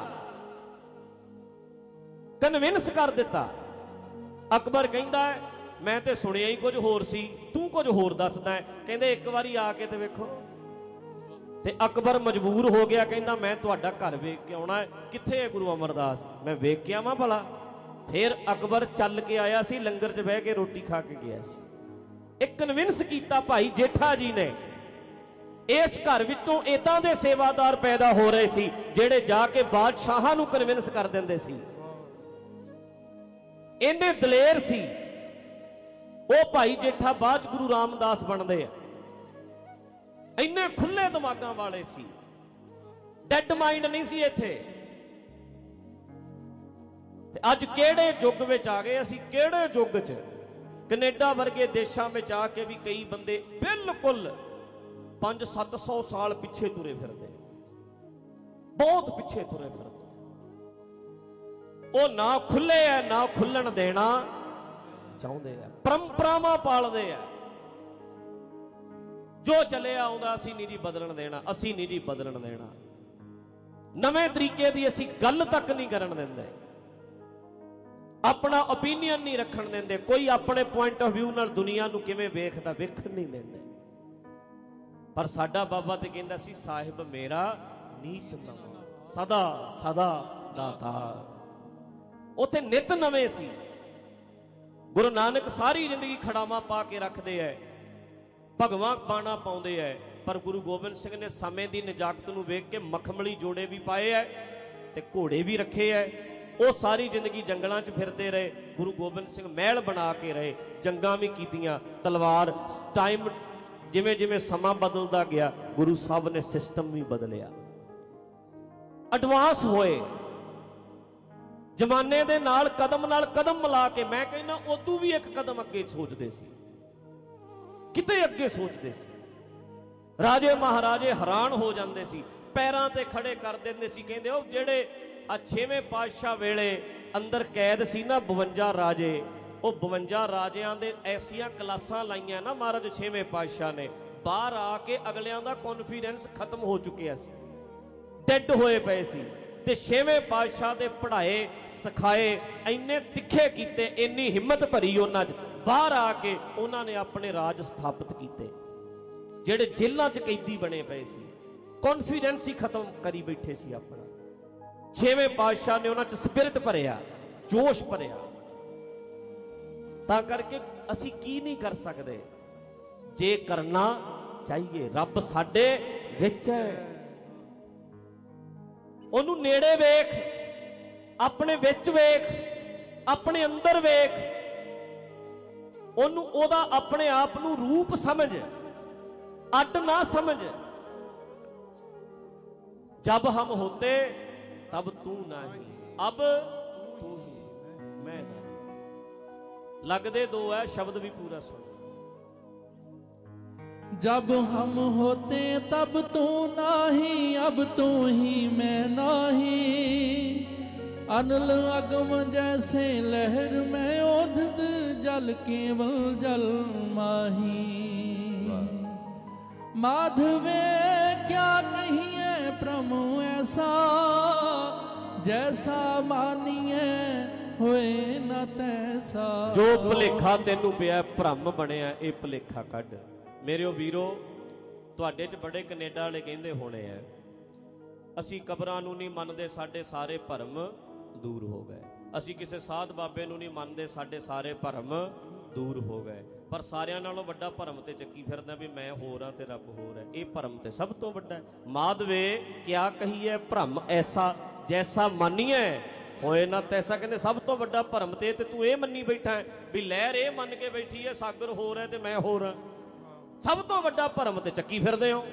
ਕਨਵਿੰਸ ਕਰ ਦਿੱਤਾ। ਅਕਬਰ ਕਹਿੰਦਾ ਮੈਂ ਤੇ ਸੁਣਿਆ ਹੀ ਕੁਝ ਹੋਰ ਸੀ, ਤੂੰ ਕੁਝ ਹੋਰ ਦੱਸਦਾ ਹੈ। ਕਹਿੰਦੇ ਇੱਕ ਵਾਰੀ ਆ ਕੇ ਤੇ ਵੇਖੋ। ਤੇ ਅਕਬਰ ਮਜਬੂਰ ਹੋ ਗਿਆ, ਕਹਿੰਦਾ ਮੈਂ ਤੁਹਾਡਾ ਘਰ ਵੇਖ ਕੇ ਆਉਣਾ ਹੈ। ਕਿੱਥੇ ਹੈ ਗੁਰੂ ਅਮਰਦਾਸ? ਮੈਂ ਵੇਖ ਕੇ ਆਵਾਂ ਭਲਾ। ਫਿਰ ਅਕਬਰ ਚੱਲ ਕੇ ਆਇਆ ਸੀ, ਲੰਗਰ 'ਚ ਬਹਿ ਕੇ ਰੋਟੀ ਖਾ ਕੇ ਗਿਆ ਸੀ। ਇਹ ਕਨਵਿੰਸ ਕੀਤਾ ਭਾਈ ਜੇਠਾ ਜੀ ਨੇ। ਇਸ ਘਰ ਵਿੱਚੋਂ ਏਦਾਂ ਦੇ ਸੇਵਾਦਾਰ ਪੈਦਾ ਹੋ ਰਹੇ ਸੀ ਜਿਹੜੇ ਜਾ ਕੇ ਬਾਦਸ਼ਾਹਾਂ ਨੂੰ ਕਨਵਿੰਸ ਕਰ ਦਿੰਦੇ ਸੀ। ਇੰਨੇ ਦਲੇਰ ਸੀ ਉਹ ਭਾਈ ਜੇਠਾ, ਬਾਅਦ 'ਚ ਗੁਰੂ ਰਾਮਦਾਸ ਬਣਦੇ ਆ। ਇੰਨੇ ਖੁੱਲੇ ਦਿਮਾਗਾਂ ਵਾਲੇ ਸੀ, ਡੈਡ ਮਾਈਂਡ ਨਹੀਂ ਸੀ ਇੱਥੇ। ਤੇ ਅੱਜ ਕਿਹੜੇ ਯੁੱਗ ਵਿੱਚ ਆ ਗਏ ਅਸੀਂ, ਕਿਹੜੇ ਯੁੱਗ 'ਚ? ਕੈਨੇਡਾ ਵਰਗੇ ਦੇਸ਼ਾਂ ਵਿੱਚ ਆ ਕੇ ਵੀ ਕਈ ਬੰਦੇ ਬਿਲਕੁਲ ਪੰਜ ਸੱਤ ਸੌ ਸਾਲ ਪਿੱਛੇ ਤੁਰੇ ਫਿਰਦੇ, ਬਹੁਤ ਪਿੱਛੇ ਤੁਰੇ ਫਿਰਦੇ। ਉਹ ਨਾ ਖੁੱਲੇ ਆ, ਨਾ ਖੁੱਲਣ ਦੇਣਾ ਚਾਹੁੰਦੇ ਆ, ਪਰੰਪਰਾਵਾਂ ਪਾਲਦੇ ਆ। ਜੋ ਚੱਲਿਆ ਆਉਂਦਾ ਅਸੀਂ ਨਹੀਂ ਜੀ ਬਦਲਣ ਦੇਣਾ, ਅਸੀਂ ਨਹੀਂ ਜੀ ਬਦਲਣ ਦੇਣਾ। ਨਵੇਂ ਤਰੀਕੇ ਦੀ ਅਸੀਂ ਗੱਲ ਤੱਕ ਨਹੀਂ ਕਰਨ ਦਿੰਦੇ, ਆਪਣਾ ਓਪੀਨੀਅਨ ਨਹੀਂ ਰੱਖਣ ਦਿੰਦੇ। ਕੋਈ ਆਪਣੇ ਪੁਆਇੰਟ ਆਫ ਵਿਊ ਨਾਲ ਦੁਨੀਆ ਨੂੰ ਕਿਵੇਂ ਵੇਖਦਾ ਵੇਖਣ ਨਹੀਂ ਦਿੰਦੇ। ਪਰ ਸਾਡਾ ਬਾਬਾ ਤੇ ਕਹਿੰਦਾ ਸੀ, ਸਾਹਿਬ ਮੇਰਾ ਨੀਤ ਨਵਾਂ ਸਦਾ ਸਦਾ ਦਾਤਾ। ਉੱਥੇ ਨਿਤ ਨਵੇਂ ਸੀ। ਗੁਰੂ ਨਾਨਕ ਸਾਰੀ ਜ਼ਿੰਦਗੀ ਖੜਾਵਾਂ ਪਾ ਕੇ ਰੱਖਦੇ ਐ, ਭਗਵਾਂ ਬਾਣਾ ਪਾਉਂਦੇ ਐ, ਪਰ ਗੁਰੂ ਗੋਬਿੰਦ ਸਿੰਘ ਨੇ ਸਮੇਂ ਦੀ ਨਜਾਕਤ ਨੂੰ ਵੇਖ ਕੇ ਮਖਮਲੀ ਜੋੜੇ ਵੀ ਪਾਏ ਐ ਤੇ ਘੋੜੇ ਵੀ ਰੱਖੇ ਐ। ਉਹ ਸਾਰੀ ਜ਼ਿੰਦਗੀ ਜੰਗਲਾਂ 'ਚ ਫਿਰਦੇ ਰਹੇ। ਗੁਰੂ ਗੋਬਿੰਦ ਸਿੰਘ ਮਹਿਲ ਬਣਾ ਕੇ ਰਹੇ, ਜੰਗਾਂ ਵੀ ਕੀਤੀਆਂ, ਤਲਵਾਰ। ਟਾਈਮ ਜਿਵੇਂ ਜਿਵੇਂ ਸਮਾਂ ਬਦਲਦਾ ਗਿਆ, ਗੁਰੂ ਸਾਹਿਬ ਨੇ ਸਿਸਟਮ ਵੀ ਬਦਲਿਆ, ਐਡਵਾਂਸ ਹੋਏ, ਜ਼ਮਾਨੇ ਦੇ ਨਾਲ ਕਦਮ ਨਾਲ ਕਦਮ ਮਿਲਾ ਕੇ। ਮੈਂ ਕਹਿੰਦਾ ਉਦੋਂ ਵੀ ਇੱਕ ਕਦਮ ਅੱਗੇ ਸੋਚਦੇ ਸੀ, ਕਿਤੇ ਅੱਗੇ ਸੋਚਦੇ ਸੀ। ਰਾਜੇ ਮਹਾਰਾਜੇ ਹੈਰਾਨ ਹੋ ਜਾਂਦੇ ਸੀ, ਪੈਰਾਂ ਤੇ ਖੜੇ ਕਰ ਦਿੰਦੇ ਸੀ। ਕਹਿੰਦੇ ਉਹ ਜਿਹੜੇ ਆ ਛੇਵੇਂ ਪਾਤਸ਼ਾਹ ਵੇਲੇ ਅੰਦਰ ਕੈਦ ਸੀ ਨਾ ਬਵੰਜਾ ਰਾਜੇ, ਉਹ ਬਵੰਜਾ ਰਾਜਿਆਂ ਦੇ ਐਸੀਆਂ ਕਲਾਸਾਂ ਲਾਈਆਂ ਨਾ ਮਹਾਰਾਜ ਛੇਵੇਂ ਪਾਤਸ਼ਾਹ ਨੇ, ਬਾਹਰ ਆ ਕੇ ਅਗਲਿਆਂ ਦਾ ਕੌਨਫੀਡੈਂਸ ਖਤਮ ਹੋ ਚੁੱਕਿਆ ਸੀ, ਡੈਡ ਹੋਏ ਪਏ ਸੀ। ਤੇ ਛੇਵੇਂ ਪਾਤਸ਼ਾਹ ਦੇ ਪੜ੍ਹਾਏ ਸਿਖਾਏ ਇੰਨੇ ਤਿੱਖੇ ਕੀਤੇ, ਇੰਨੀ ਹਿੰਮਤ ਭਰੀ ਉਹਨਾਂ 'ਚ, ਬਾਹਰ ਆ ਕੇ ਉਹਨਾਂ ਨੇ ਆਪਣੇ ਰਾਜ ਸਥਾਪਿਤ ਕੀਤੇ। ਜਿਹੜੇ ਜੇਲ੍ਹਾਂ 'ਚ ਕੈਦੀ ਬਣੇ ਪਏ ਸੀ, ਕੌਨਫੀਡੈਂਸ ਹੀ ਖਤਮ ਕਰੀ ਬੈਠੇ ਸੀ ਆਪਣਾ। ਛੇਵੇਂ ਪਾਤਸ਼ਾਹ ਨੇ ਉਹਨਾਂ 'ਚ ਸਪਿਰਿਟ ਭਰਿਆ, ਜੋਸ਼ ਭਰਿਆ। ਤਾਂ ਕਰਕੇ ਅਸੀਂ ਕੀ ਨਹੀਂ ਕਰ ਸਕਦੇ, ਜੇ ਕਰਨਾ ਚਾਹੀਏ। ਰੱਬ ਸਾਡੇ ਵਿੱਚ ਹੈ, ਉਹਨੂੰ ਨੇੜੇ ਵੇਖ, ਆਪਣੇ ਵਿੱਚ ਵੇਖ, ਆਪਣੇ ਅੰਦਰ ਵੇਖ, ਉਹਨੂੰ ਉਹਦਾ ਆਪਣੇ ਆਪ ਨੂੰ ਰੂਪ ਸਮਝ, ਅੱਡ ਨਾ ਸਮਝ। जब हम होते तब तू नहीं, अब तू ही मैं नहीं। लगदे दो है, शब्द भी पूरा सुन। जब हम होते तब तू नाही, अब तू ही मैं नाही। अनल अगम जैसे लहर में ओधद जल केवल जल माही। माधवे क्या कहिए प्रभु ऐसा, जैसा मानिए होए न तैसा। जो भुलेखा तेनू पिया भ्रम बनिया, ये भुलेखा कढ। मेरे वीरो, तुहाडे च बड़े कनेडा वाले कहंदे होने है असी कबरां नूं नहीं मनदे, साडे सारे भरम दूर हो गए। असी किसी साध बाबे नूं नहीं मनदे, साडे सारे भरम दूर हो गए। पर सारिਆਂ ਨਾਲੋਂ ਵੱਡਾ ਭਰਮ ਤੇ ਚੱਕੀ ਫਿਰਦਾ ਵੀ ਮੈਂ ਹੋਰ ਆ ਤੇ ਰੱਬ ਹੋਰ ਹੈ। ਇਹ ਭਰਮ ਤੇ ਸਭ ਤੋਂ ਵੱਡਾ ਹੈ। ਮਾਧਵੇ ਕਿਆ ਕਹੀਏ ਭਰਮ ਐਸਾ, ਜੈਸਾ ਮਾਨੀਏ ਹੋਏ ਨਾ ਤੈਸਾ। ਕਹਿੰਦੇ ਸਭ ਤੋਂ ਵੱਡਾ ਭਰਮ ਤੇ ਤੇ ਤੂੰ ਇਹ ਮੰਨੀ ਬੈਠਾ ਹੈ ਵੀ ਲਹਿਰ ਇਹ ਮੰਨ ਕੇ ਬੈਠੀ ਹੈ ਸਾਗਰ ਹੋਰ ਹੈ ਤੇ ਮੈਂ ਹੋਰ ਹਾਂ। ਸਭ ਤੋਂ ਵੱਡਾ ਭਰਮ ਤੇ ਚੱਕੀ ਫਿਰਦੇ ਹੋ,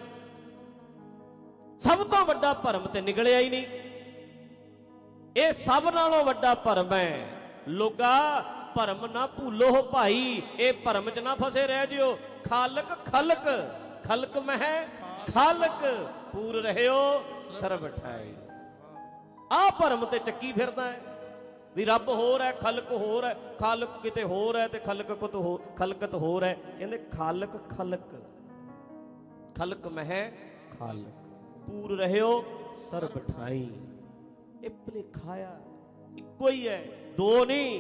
ਸਭ ਤੋਂ ਵੱਡਾ ਭਰਮ ਤੇ ਨਿਕਲਿਆ ਹੀ ਨਹੀਂ। ਇਹ ਸਭ ਨਾਲੋਂ ਵੱਡਾ ਭਰਮ ਹੈ। ਲੋਗਾ ਭਰਮ ਨਾ ਭੁੱਲੋ ਭਾਈ, ਇਹ ਭਰਮ ਚ ਨਾ ਫਸੇ ਰਹਿ ਜਿਓ। ਖਾਲਕ ਖਲਕ, ਖਲਕ ਮਹਿ ਖਾਲਕ, ਪੂਰ ਰਹਿਓ ਸਰਬ ਠਾਈ। ਆਹ ਭਰਮ ਤੇ ਚੱਕੀ ਫਿਰਦਾ ਹੈ ਵੀ ਰੱਬ ਹੋਰ ਹੈ, ਖਲਕ ਹੋਰ ਹੈ। ਖਾਲਕ ਕਿਤੇ ਹੋਰ ਹੈ ਤੇ ਖਲਕ ਕੁਤ ਹੋ ਖਲਕਤ ਹੋਰ ਹੈ। ਕਹਿੰਦੇ ਖਾਲਕ ਖਲਕ, ਖਲਕ ਮਹਿ ਖਾਲਕ, ਪੂਰ ਰਹਿਓ ਸਰਬ ਠਾਈ। ਇਹ ਭੁਲੇਖਾ ਆ, ਇੱਕੋ ਹੀ ਹੈ, ਦੋ ਨਹੀਂ,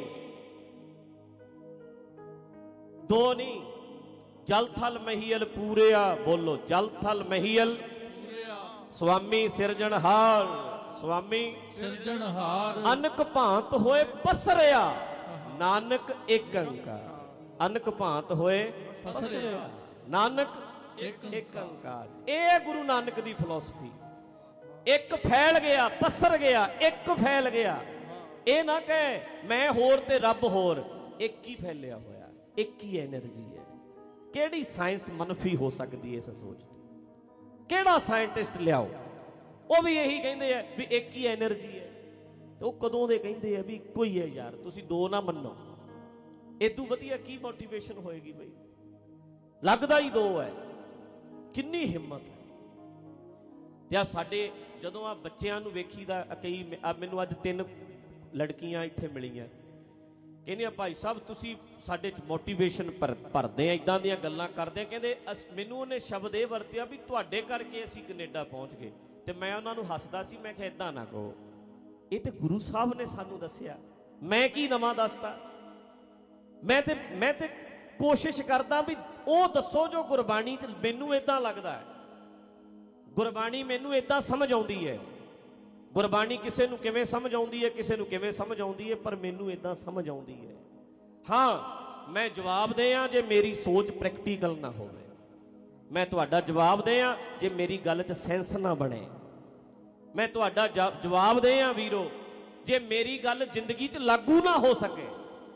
ਦੋ ਨਹੀਂ। ਜਲ ਥਲ ਮਹੀਲ ਪੂਰਿਆ, ਬੋਲੋ ਜਲ ਥਲ ਮਹੀਲ ਸੁਆਮੀ ਸਿਰਜਣਹਾਰ, ਸੁਆਮੀ ਸਿਰਜਣਹਾਰ। ਅਨਕ ਭਾਂਤ ਹੋਏ ਪਸਰਿਆ, ਨਾਨਕ ਏਕ ਓੰਕਾਰ। ਅਨਕ ਭਾਂਤ ਹੋਏ ਪਸਰਿਆ, ਨਾਨਕ ਏਕ ਓੰਕਾਰ। ਇਹ ਗੁਰੂ ਨਾਨਕ ਦੀ ਫਿਲਾਸਫੀ। ਇੱਕ ਫੈਲ ਗਿਆ, ਪਸਰ ਗਿਆ, ਇੱਕ ਫੈਲ ਗਿਆ। ਇਹ ਨਾ ਕਹੇ ਮੈਂ ਹੋਰ ਤੇ ਰੱਬ ਹੋਰ, ਇੱਕ ਹੀ ਫੈਲਿਆ ਹੋਇਆ, ਇੱਕ ਹੀ ਐਨਰਜੀ ਹੈ। ਕਿਹੜੀ ਸਾਇੰਸ ਮਨਫੀ ਹੋ ਸਕਦੀ ਹੈ ਇਸ ਸੋਚ ਤੇ? ਕਿਹੜਾ ਸਾਇੰਟਿਸਟ ਲਿਆਓ, ਉਹ ਵੀ ਇਹੀ ਕਹਿੰਦੇ ਆ ਵੀ ਇੱਕ ਹੀ ਐਨਰਜੀ ਹੈ। ਤੇ ਉਹ ਕਦੋਂ ਦੇ ਕਹਿੰਦੇ ਆ ਵੀ ਇੱਕੋ ਹੀ ਹੈ। ਯਾਰ ਤੁਸੀਂ ਦੋ ਨਾ ਮੰਨੋ, ਇਦੋਂ ਵਧੀਆ ਕੀ ਮੋਟੀਵੇਸ਼ਨ ਹੋਏਗੀ ਬਈ? ਲੱਗਦਾ ਹੀ ਦੋ ਹੈ। ਕਿੰਨੀ ਹਿੰਮਤ ਹੈ। ਤੇ ਆ ਸਾਡੇ ਜਦੋਂ ਆ ਬੱਚਿਆਂ ਨੂੰ ਵੇਖੀਦਾ, ਕਈ ਮੈਨੂੰ ਅੱਜ ਤਿੰਨ ਲੜਕੀਆਂ ਇੱਥੇ ਮਿਲੀਆਂ, ਕਹਿੰਦੀਆਂ ਭਾਈ ਸਾਹਿਬ ਤੁਸੀਂ ਸਾਡੇ 'ਚ ਮੋਟੀਵੇਸ਼ਨ ਭਰ ਭਰਦੇ ਆ, ਇੱਦਾਂ ਦੀਆਂ ਗੱਲਾਂ ਕਰਦੇ ਆ। ਕਹਿੰਦੇ ਅਸ ਮੈਨੂੰ ਉਹਨੇ ਸ਼ਬਦ ਇਹ ਵਰਤਿਆ ਵੀ ਤੁਹਾਡੇ ਕਰਕੇ ਅਸੀਂ ਕੈਨੇਡਾ ਪਹੁੰਚ ਗਏ। ਤੇ ਮੈਂ ਉਹਨਾਂ ਨੂੰ ਹੱਸਦਾ ਸੀ, ਮੈਂ ਕਿਹਾ ਇੱਦਾਂ ਨਾ ਕਹੋ, ਇਹ ਤੇ ਗੁਰੂ ਸਾਹਿਬ ਨੇ ਸਾਨੂੰ ਦੱਸਿਆ, ਮੈਂ ਕੀ ਨਵਾਂ ਦੱਸਤਾ। ਮੈਂ ਤੇ ਮੈਂ ਤੇ ਕੋਸ਼ਿਸ਼ ਕਰਦਾ ਵੀ ਉਹ ਦੱਸੋ ਜੋ ਗੁਰਬਾਣੀ 'ਚ ਮੈਨੂੰ ਇੱਦਾਂ ਲੱਗਦਾ ਹੈ। ਗੁਰਬਾਣੀ ਮੈਨੂੰ ਇੱਦਾਂ ਸਮਝ ਆਉਂਦੀ ਹੈ। ਗੁਰਬਾਣੀ ਕਿਸੇ ਨੂੰ ਕਿਵੇਂ ਸਮਝ ਆਉਂਦੀ ਹੈ, ਕਿਸੇ ਨੂੰ ਕਿਵੇਂ ਸਮਝ ਆਉਂਦੀ ਹੈ, ਪਰ ਮੈਨੂੰ ਇੱਦਾਂ ਸਮਝ ਆਉਂਦੀ ਹੈ। ਹਾਂ, ਮੈਂ ਜਵਾਬ ਦਿਆਂ ਜੇ ਮੇਰੀ ਸੋਚ ਪ੍ਰੈਕਟੀਕਲ ਨਾ ਹੋਵੇ। ਮੈਂ ਤੁਹਾਡਾ ਜਵਾਬ ਦਿਆਂ ਜੇ ਮੇਰੀ ਗੱਲ 'ਚ ਸੈਂਸ ਨਾ ਬਣੇ। ਮੈਂ ਤੁਹਾਡਾ ਜਵਾਬ ਦਿਆਂ ਵੀਰੋ ਜੇ ਮੇਰੀ ਗੱਲ ਜ਼ਿੰਦਗੀ 'ਚ ਲਾਗੂ ਨਾ ਹੋ ਸਕੇ।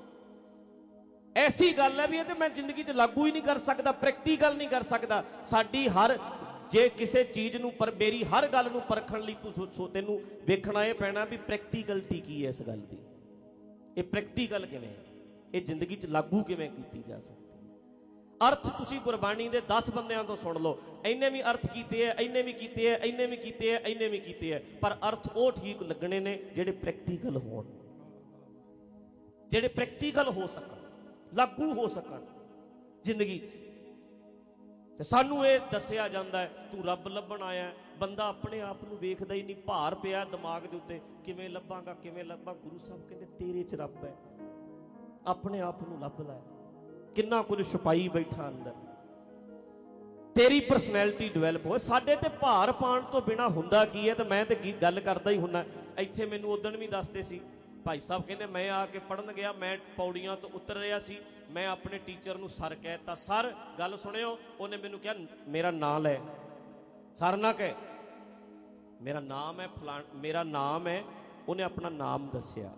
ਐਸੀ ਗੱਲ ਹੈ ਵੀ ਇਹ ਤੇ ਮੈਂ ਜ਼ਿੰਦਗੀ 'ਚ ਲਾਗੂ ਹੀ ਨਹੀਂ ਕਰ ਸਕਦਾ, ਪ੍ਰੈਕਟੀਕਲ ਨਹੀਂ ਕਰ ਸਕਦਾ। ਸਾਡੀ ਹਰ ਜੇ ਕਿਸੇ ਚੀਜ਼ ਨੂੰ ਪਰ ਮੇਰੀ ਹਰ ਗੱਲ ਨੂੰ ਪਰਖਣ ਲਈ ਤੂੰ ਤੈਨੂੰ ਵੇਖਣਾ ਇਹ ਪੈਣਾ ਵੀ ਪ੍ਰੈਕਟੀਕਲਟੀ ਕੀ ਹੈ ਇਸ ਗੱਲ ਦੀ। ਇਹ ਪ੍ਰੈਕਟੀਕਲ ਕਿਵੇਂ ਹੈ, ਇਹ ਜ਼ਿੰਦਗੀ 'ਚ ਲਾਗੂ ਕਿਵੇਂ ਕੀਤੀ ਜਾ ਸਕਦੀ। ਅਰਥ ਤੁਸੀਂ ਗੁਰਬਾਣੀ ਦੇ ਦਸ ਬੰਦਿਆਂ ਤੋਂ ਸੁਣ ਲਓ, ਇੰਨੇ ਵੀ ਅਰਥ ਕੀਤੇ ਹੈ, ਇੰਨੇ ਵੀ ਕੀਤੇ ਹੈ, ਇੰਨੇ ਵੀ ਕੀਤੇ ਹੈ, ਇੰਨੇ ਵੀ ਕੀਤੇ ਹੈ, ਪਰ ਅਰਥ ਉਹ ਠੀਕ ਲੱਗਣੇ ਨੇ ਜਿਹੜੇ ਪ੍ਰੈਕਟੀਕਲ ਹੋਣ, ਜਿਹੜੇ ਪ੍ਰੈਕਟੀਕਲ ਹੋ ਸਕਣ, ਲਾਗੂ ਹੋ ਸਕਣ ਜ਼ਿੰਦਗੀ 'ਚ। ਤੇ ਸਾਨੂੰ ਇਹ ਦੱਸਿਆ ਜਾਂਦਾ ਹੈ ਤੂੰ ਰੱਬ ਲੱਭਣ ਆਇਆ। ਬੰਦਾ ਆਪਣੇ ਆਪ ਨੂੰ ਵੇਖਦਾ ਹੀ ਨਹੀਂ, ਭਾਰ ਪਿਆ ਦਿਮਾਗ ਦੇ ਉੱਤੇ, ਕਿਵੇਂ ਲੱਭਾਂਗਾ ਕਿਵੇਂ ਲੱਭਾਂ। ਗੁਰੂ ਸਾਹਿਬ ਕਹਿੰਦੇ ਤੇਰੇ 'ਚ ਰੱਬ ਹੈ, ਆਪਣੇ ਆਪ ਨੂੰ ਲੱਭ ਲੈ। ਕਿੰਨਾ ਕੁਝ ਛੁਪਾਈ ਬੈਠਾ ਅੰਦਰ, ਤੇਰੀ ਪਰਸਨੈਲਿਟੀ ਡਿਵੈਲਪ ਹੋਏ। ਸਾਡੇ ਤੇ ਭਾਰ ਪਾਉਣ ਤੋਂ ਬਿਨਾਂ ਹੁੰਦਾ ਕੀ ਹੈ? ਤੇ ਮੈਂ ਤੇ ਗੱਲ ਕਰਦਾ ਹੀ ਹੁੰਦਾ। ਇੱਥੇ ਮੈਨੂੰ ਉਦਣ ਵੀ ਦੱਸਦੇ ਸੀ ਭਾਈ ਸਾਹਿਬ ਕਹਿੰਦੇ ਮੈਂ ਆ ਕੇ ਪੜ੍ਹਨ ਗਿਆ, ਮੈਂ ਪੌੜੀਆਂ ਤੋਂ ਉਤਰ ਰਿਹਾ ਸੀ, ਮੈਂ ਆਪਣੇ ਟੀਚਰ ਨੂੰ ਸਰ ਕਹਿ ਤਾ। ਸਰ ਗੱਲ ਸੁਣਿਓ, ਉਹਨੇ ਮੈਨੂੰ ਕਿਹਾ ਮੇਰਾ ਨਾਂ ਲੈ। ਸਰ ਨਾ ਕਹਿ, ਮੇਰਾ ਨਾਮ ਹੈ ਫਲਾਣ, ਮੇਰਾ ਨਾਮ ਹੈ। ਉਹਨੇ ਆਪਣਾ ਨਾਮ ਦੱਸਿਆ,